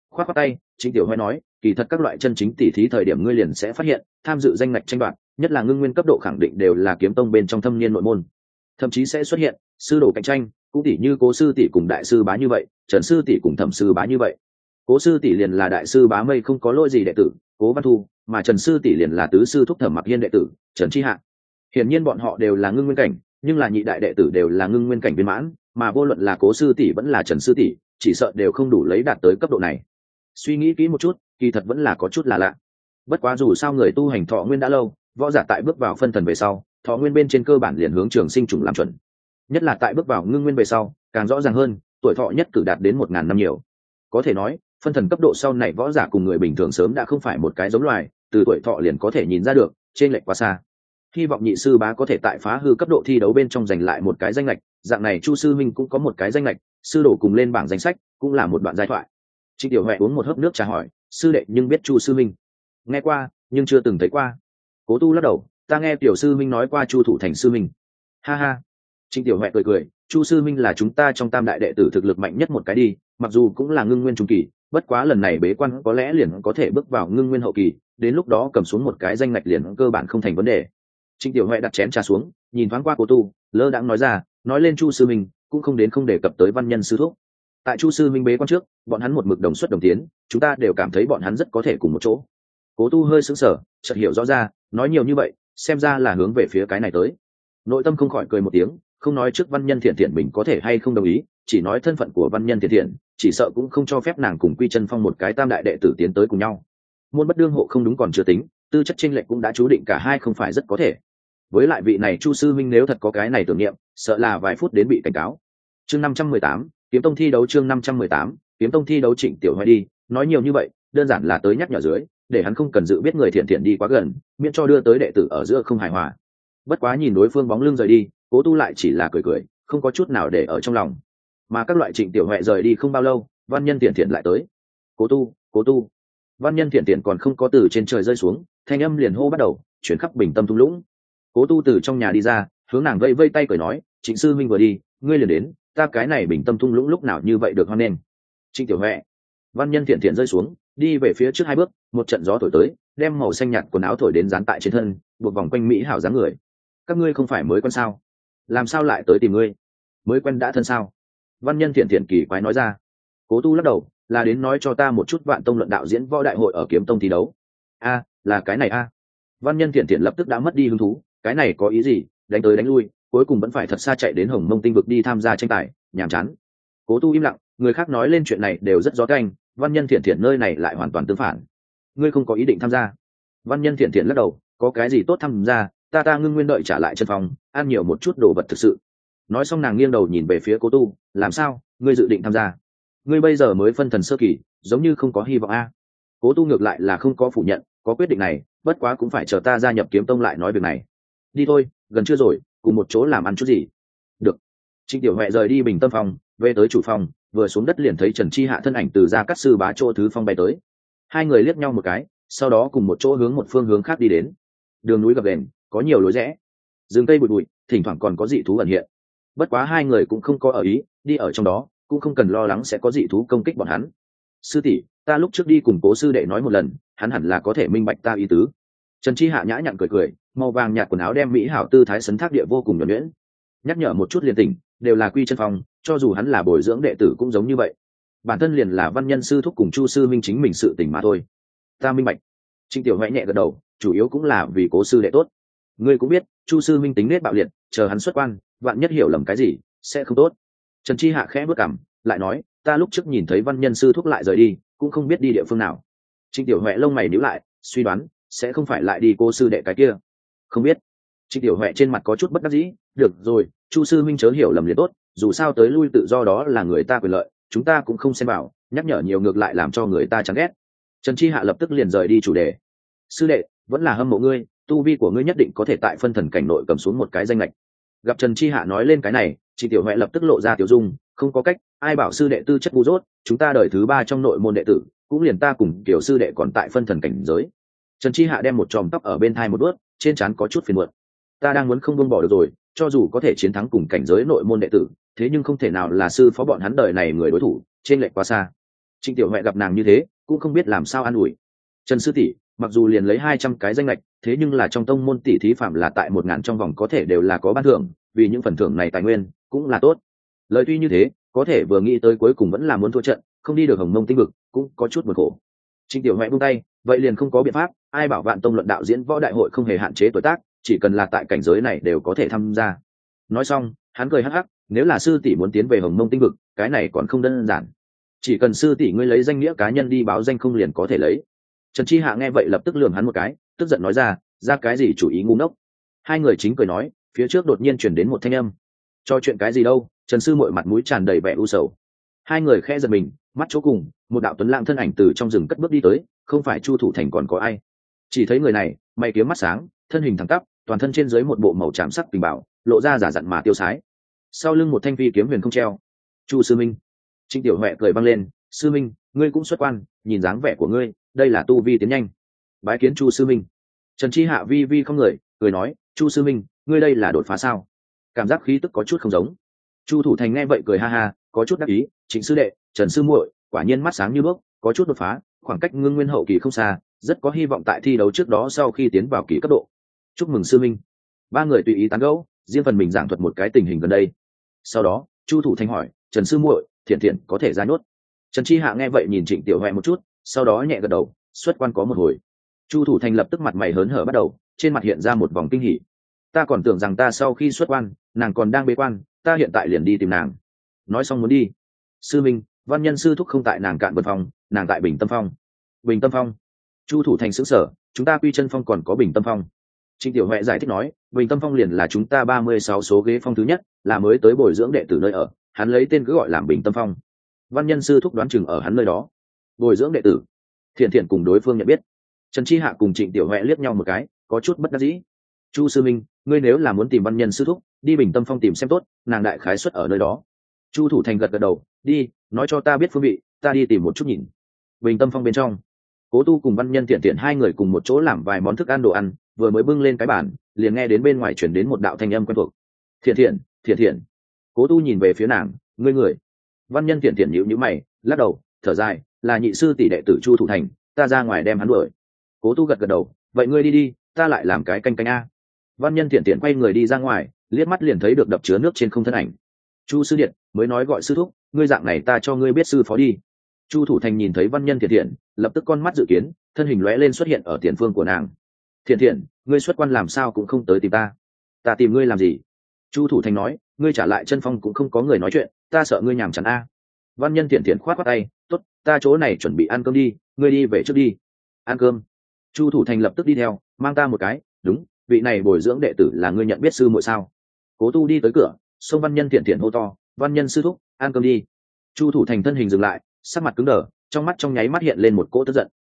khoát khoát tay, Trịnh Tiểu Hoè nói, kỳ thật các loại chân chính tỉ thí thời điểm ngươi liền sẽ phát hiện, tham dự danh ngạch tranh đoạt, nhất là ngưng nguyên cấp độ khẳng định đều là kiếm tông bên trong thâm niên nội môn, thậm chí sẽ xuất hiện sư đồ cạnh tranh, cũng tỷ như Cố sư tỷ cùng đại sư bá như vậy, Trần sư tỷ cùng thẩm sư bá như vậy. Cố sư tỷ liền là đại sư bá Mây không có lỗi gì đệ tử, Cố Văn Thu, mà Trần sư tỷ liền là tứ sư thúc Thẩm Mặc Hiên đệ tử, Trần Chi Hạ. Hiển nhiên bọn họ đều là ngưng nguyên cảnh, nhưng là nhị đại đệ tử đều là ngưng nguyên cảnh viên mãn, mà vô luận là Cố sư tỷ vẫn là Trần sư tỷ, chỉ sợ đều không đủ lấy đạt tới cấp độ này. Suy nghĩ kỹ một chút, kỳ thật vẫn là có chút là lạ. Bất quá dù sao người tu hành thọ nguyên đã lâu, võ giả tại bước vào phân thần về sau, thọ nguyên bên trên cơ bản liền hướng trường sinh trùng làm chuẩn. Nhất là tại bước vào ngưng nguyên về sau, càng rõ ràng hơn, tuổi thọ nhất cử đạt đến một ngàn năm nhiều. Có thể nói, phân thần cấp độ sau này võ giả cùng người bình thường sớm đã không phải một cái giống loài, từ tuổi thọ liền có thể nhìn ra được, trên lệch quá xa. Hy vọng nhị sư bá có thể tại phá hư cấp độ thi đấu bên trong giành lại một cái danh lệch, dạng này Chu sư minh cũng có một cái danh lệch, sư đồ cùng lên bảng danh sách, cũng là một đoạn giai thoại. Trịnh Tiểu Huệ uống một hớp nước trà hỏi, sư đệ nhưng biết Chu sư minh? Nghe qua, nhưng chưa từng thấy qua. Cố Tu lắc đầu, ta nghe tiểu sư minh nói qua Chu thủ thành sư minh. Ha ha. Trịnh Tiểu Huệ cười cười, Chu sư minh là chúng ta trong tam đại đệ tử thực lực mạnh nhất một cái đi, mặc dù cũng là ngưng nguyên trung kỳ, bất quá lần này bế quan có lẽ liền có thể bước vào ngưng nguyên hậu kỳ, đến lúc đó cầm xuống một cái danh ngạch liền cơ bản không thành vấn đề. Trịnh Tiểu Huệ đặt chén trà xuống, nhìn thoáng qua Cố Tu, lơ đãng nói ra, nói lên Chu sư minh, cũng không đến không đề cập tới văn nhân sư thúc. Tại Chu sư minh bế quan trước, bọn hắn một mực đồng xuất đồng tiến, chúng ta đều cảm thấy bọn hắn rất có thể cùng một chỗ. Cố Tu hơi sững sờ, chợt hiểu rõ ra, nói nhiều như vậy, xem ra là hướng về phía cái này tới. Nội tâm không khỏi cười một tiếng, không nói trước văn nhân thiện thiện mình có thể hay không đồng ý, chỉ nói thân phận của văn nhân thiện thiện, chỉ sợ cũng không cho phép nàng cùng Quy Chân Phong một cái tam đại đệ tử tiến tới cùng nhau. Môn bất đương hộ không đúng còn chưa tính, tư chất chênh lệch cũng đã chú định cả hai không phải rất có thể. Với lại vị này Chu sư minh nếu thật có cái này tưởng niệm, sợ là vài phút đến bị cảnh cáo. Chương năm trăm mười tám, Kiếm Tông thi đấu chương năm trăm mười tám, Kiếm Tông thi đấu Trịnh Tiểu Hoài đi, nói nhiều như vậy, đơn giản là tới nhắc nhở dưới, để hắn không cần dự biết người thiện thiện đi quá gần, miễn cho đưa tới đệ tử ở giữa không hài hòa. Bất quá nhìn đối phương bóng lưng rời đi, Cố Tu lại chỉ là cười cười, không có chút nào để ở trong lòng. Mà các loại Trịnh Tiểu Huệ rời đi không bao lâu, văn nhân thiện thiện lại tới. Cố Tu, Cố Tu. Văn nhân thiện thiện còn không có từ trên trời rơi xuống, thanh âm liền hô bắt đầu, chuyển khắp bình tâm thung lũng. Cố Tu từ trong nhà đi ra, hướng nàng vây vây tay cười nói, Trịnh sư minh vừa đi, ngươi liền đến, ta cái này bình tâm thung lũng lúc nào như vậy được hoan nghênh. Trịnh Tiểu Huệ. Văn nhân thiện thiện rơi xuống, đi về phía trước hai bước, một trận gió thổi tới, đem màu xanh nhạt quần áo thổi đến dán tại trên thân, buộc vòng quanh mỹ hảo dáng người. Các ngươi không phải mới quen sao? Làm sao lại tới tìm ngươi? Mới quen đã thân sao? Văn nhân thiện thiện kỳ quái nói ra. Cố Tu lắc đầu, là đến nói cho ta một chút Vạn Tông luận đạo diễn võ đại hội ở Kiếm Tông thi đấu. A, là cái này a. Văn nhân thiện thiện lập tức đã mất đi hứng thú, cái này có ý gì, đánh tới đánh lui, cuối cùng vẫn phải thật xa chạy đến Hồng Mông tinh vực đi tham gia tranh tài, nhàm chán. Cố Tu im lặng, người khác nói lên chuyện này đều rất gió canh, văn nhân thiện thiện nơi này lại hoàn toàn tương phản. Ngươi không có ý định tham gia? Văn nhân thiện thiện lắc đầu, có cái gì tốt tham gia, ta ta ngưng nguyên đợi trả lại chân phòng, ăn nhiều một chút đồ vật thực sự. Nói xong nàng nghiêng đầu nhìn về phía Cố Tu, làm sao, ngươi dự định tham gia? Ngươi bây giờ mới phân thần sơ kỳ, giống như không có hy vọng a. Cố Tu ngược lại là không có phủ nhận, có quyết định này, bất quá cũng phải chờ ta gia nhập Kiếm Tông lại nói việc này. Đi thôi, gần chưa rồi, cùng một chỗ làm ăn chút gì. Được. Trịnh Tiểu Huệ rời đi bình tâm phòng, về tới chủ phòng, vừa xuống đất liền thấy Trần Chi Hạ thân ảnh từ ra cắt sư bá chỗ thứ phong bay tới. Hai người liếc nhau một cái, sau đó cùng một chỗ hướng một phương hướng khác đi đến. Đường núi gập ghềnh, có nhiều lối rẽ, rừng cây bụi bụi, thỉnh thoảng còn có dị thú ẩn hiện. Bất quá hai người cũng không có ở ý, đi ở trong đó, cũng không cần lo lắng sẽ có dị thú công kích bọn hắn. Sư tỷ, ta lúc trước đi cùng Cố sư đệ nói một lần, hắn hẳn là có thể minh bạch ta ý tứ. Trần Chi Hạ nhã nhặn cười cười, màu vàng nhạt quần áo đem mỹ hảo tư thái sấn thác địa vô cùng nhuần nhuyễn. Nhắc nhở một chút liền tỉnh, đều là Quy Chân Phong, cho dù hắn là bồi dưỡng đệ tử cũng giống như vậy. Bản thân liền là văn nhân sư thúc cùng Chu sư minh chính mình sự tỉnh mà thôi. Ta minh bạch. Trịnh Tiểu Huệ nhẹ gật đầu, chủ yếu cũng là vì Cố sư đệ tốt. Ngươi cũng biết, Chu sư minh tính nết bạo liệt, chờ hắn xuất quan, vạn nhất hiểu lầm cái gì, sẽ không tốt. Trần Chi Hạ khẽ bước cằm, lại nói, ta lúc trước nhìn thấy văn nhân sư thúc lại rời đi, cũng không biết đi địa phương nào. Trịnh Tiểu Huệ lông mày nhíu lại, suy đoán, sẽ không phải lại đi Cố sư đệ cái kia. Không biết. Trịnh Tiểu Huệ trên mặt có chút bất đắc dĩ, được rồi, Chu sư minh chớ hiểu lầm liền tốt, dù sao tới lui tự do đó là người ta quyền lợi, chúng ta cũng không xem vào, nhắc nhở nhiều ngược lại làm cho người ta chán ghét. Trần Chi Hạ lập tức liền rời đi chủ đề. Sư đệ, vẫn là hâm mộ ngươi, tu vi của ngươi nhất định có thể tại phân thần cảnh nội cầm xuống một cái danh lệch. Gặp Trần Chi Hạ nói lên cái này, Trịnh Tiểu Huệ lập tức lộ ra tiểu dung, không có cách, ai bảo sư đệ tư chất ngu dốt, chúng ta đời thứ ba trong nội môn đệ tử, cũng liền ta cùng tiểu sư đệ còn tại phân thần cảnh giới. Trần Chi Hạ đem một chòm tóc ở bên thai một bước, trên trán có chút phiền muộn. Ta đang muốn không buông bỏ được rồi, cho dù có thể chiến thắng cùng cảnh giới nội môn đệ tử, thế nhưng không thể nào là sư phó bọn hắn đời này người đối thủ, trên lệch quá xa. Trịnh Tiểu Huệ gặp nàng như thế cũng không biết làm sao an ủi. Trần sư tỷ, mặc dù liền lấy hai trăm cái danh lệch, thế nhưng là trong tông môn tỷ thí phạm là tại một ngàn trong vòng có thể đều là có ban thưởng, vì những phần thưởng này tài nguyên cũng là tốt. Lời tuy như thế, có thể vừa nghĩ tới cuối cùng vẫn là muốn thua trận, không đi được Hồng Mông tinh vực, cũng có chút buồn khổ. Trịnh Tiểu Huệ buông tay, vậy liền không có biện pháp, ai bảo Vạn Tông luận đạo diễn võ đại hội không hề hạn chế tuổi tác, chỉ cần là tại cảnh giới này đều có thể tham gia. Nói xong, hắn cười hắc hắc, nếu là sư tỷ muốn tiến về Hồng Mông tinh vực, cái này còn không đơn giản. Chỉ cần sư tỷ ngươi lấy danh nghĩa cá nhân đi báo danh không liền có thể lấy. Trần Chi Hạ nghe vậy lập tức lườm hắn một cái, tức giận nói ra, ra cái gì chủ ý ngu ngốc. Hai người chính cười nói, phía trước đột nhiên chuyển đến một thanh âm. Cho chuyện cái gì đâu? Trần sư muội mặt mũi tràn đầy vẻ u sầu. Hai người khẽ giật mình, mắt chỗ cùng, một đạo tuấn lãng thân ảnh từ trong rừng cất bước đi tới, không phải Chu Thủ Thành còn có ai. Chỉ thấy người này, mày kiếm mắt sáng, thân hình thẳng tắp, toàn thân trên dưới một bộ màu tràm sắc tình bảo, lộ ra giả dặn mà tiêu sái. Sau lưng một thanh phi kiếm huyền không treo. Chu sư minh. Trịnh Tiểu Huệ cười vang lên, sư minh, ngươi cũng xuất quan, nhìn dáng vẻ của ngươi, đây là tu vi tiến nhanh. Bái kiến Chu sư minh. Trần Chi Hạ vi vi không người, cười nói, Chu sư minh, ngươi đây là đột phá sao? Cảm giác khí tức có chút không giống. Chu Thủ Thành nghe vậy cười ha ha, có chút đắc ý, Trịnh sư đệ, Trần sư muội, quả nhiên mắt sáng như bước, có chút đột phá, khoảng cách ngưng nguyên hậu kỳ không xa, rất có hy vọng tại thi đấu trước đó sau khi tiến vào kỳ cấp độ. Chúc mừng sư minh. Ba người tùy ý tán gẫu, riêng phần mình giảng thuật một cái tình hình gần đây. Sau đó, Chu Thủ Thành hỏi, Trần sư muội, Thiện Thiện có thể ra nốt? Trần Chi Hạ nghe vậy nhìn Trịnh Tiểu Huệ một chút, sau đó nhẹ gật đầu, xuất quan có một hồi. Chu Thủ Thành lập tức mặt mày hớn hở bắt đầu, trên mặt hiện ra một vòng kinh hỉ. Ta còn tưởng rằng ta sau khi xuất quan, nàng còn đang bế quan, ta hiện tại liền đi tìm nàng. Nói xong muốn đi. Sư minh, Văn Nhân sư thúc không tại nàng Cạn Vân Phong, nàng tại Bình Tâm Phong. Bình Tâm Phong? Chu Thủ Thành sững sờ, chúng ta Quy Chân Phong còn có Bình Tâm Phong. Trịnh Tiểu Huệ giải thích nói, Bình Tâm Phong liền là chúng ta ba mươi sáu số ghế phong thứ nhất, là mới tới bồi dưỡng đệ tử nơi ở, hắn lấy tên cứ gọi là Bình Tâm Phong. Văn Nhân sư thúc đoán chừng ở hắn nơi đó. Bồi dưỡng đệ tử. Thiện Thiện cùng đối phương nhận biết. Trần Chi Hạ cùng Trịnh Tiểu Huệ liếc nhau một cái, có chút bất đắc dĩ. Chu sư minh, ngươi nếu là muốn tìm Văn Nhân sư thúc, đi Bình Tâm Phong tìm xem tốt, nàng đại khái xuất ở nơi đó. Chu Thủ Thành gật gật đầu, đi, nói cho ta biết phương vị, ta đi tìm một chút nhìn. Bình Tâm Phong bên trong, Cố Tu cùng Văn Nhân Thiện Thiện hai người cùng một chỗ làm vài món thức ăn đồ ăn, vừa mới bưng lên cái bàn, liền nghe đến bên ngoài truyền đến một đạo thanh âm quen thuộc. Thiện Thiện, Thiện Thiện. Cố Tu nhìn về phía nàng, ngươi người. Văn Nhân Thiện Thiện nhíu nhíu mày, lắc đầu, thở dài, là nhị sư tỷ đệ tử Chu Thủ Thành, ta ra ngoài đem hắn đuổi. Cố Tu gật gật đầu, vậy ngươi đi đi, ta lại làm cái canh canh a. Văn Nhân Thiện Thiện quay người đi ra ngoài, liếc mắt liền thấy được đập chứa nước trên không thân ảnh. Chu sư điện mới nói gọi sư thúc, ngươi dạng này ta cho ngươi biết sư phó đi. Chu Thủ Thành nhìn thấy Văn Nhân Thiện Thiện, lập tức con mắt dự kiến, thân hình lóe lên xuất hiện ở tiền phương của nàng. Thiện Thiện, ngươi xuất quan làm sao cũng không tới tìm ta? Ta tìm ngươi làm gì? Chu Thủ Thành nói, ngươi trả lại chân phong cũng không có người nói chuyện, ta sợ ngươi nhàm chán a. Văn Nhân Thiện Thiện khoát khoát tay, tốt, ta chỗ này chuẩn bị ăn cơm đi, ngươi đi về trước đi. Ăn cơm? Chu Thủ Thành lập tức đi theo, mang ta một cái, đúng, vị này bồi dưỡng đệ tử là ngươi nhận biết sư muội sao? Cố Tu đi tới cửa, xông Văn Nhân Thiện Thiện hô to, Văn Nhân sư thúc, ăn cơm đi. Chu Thủ Thành thân hình dừng lại, sắc mặt cứng đờ, trong mắt trong nháy mắt hiện lên một cỗ tức giận.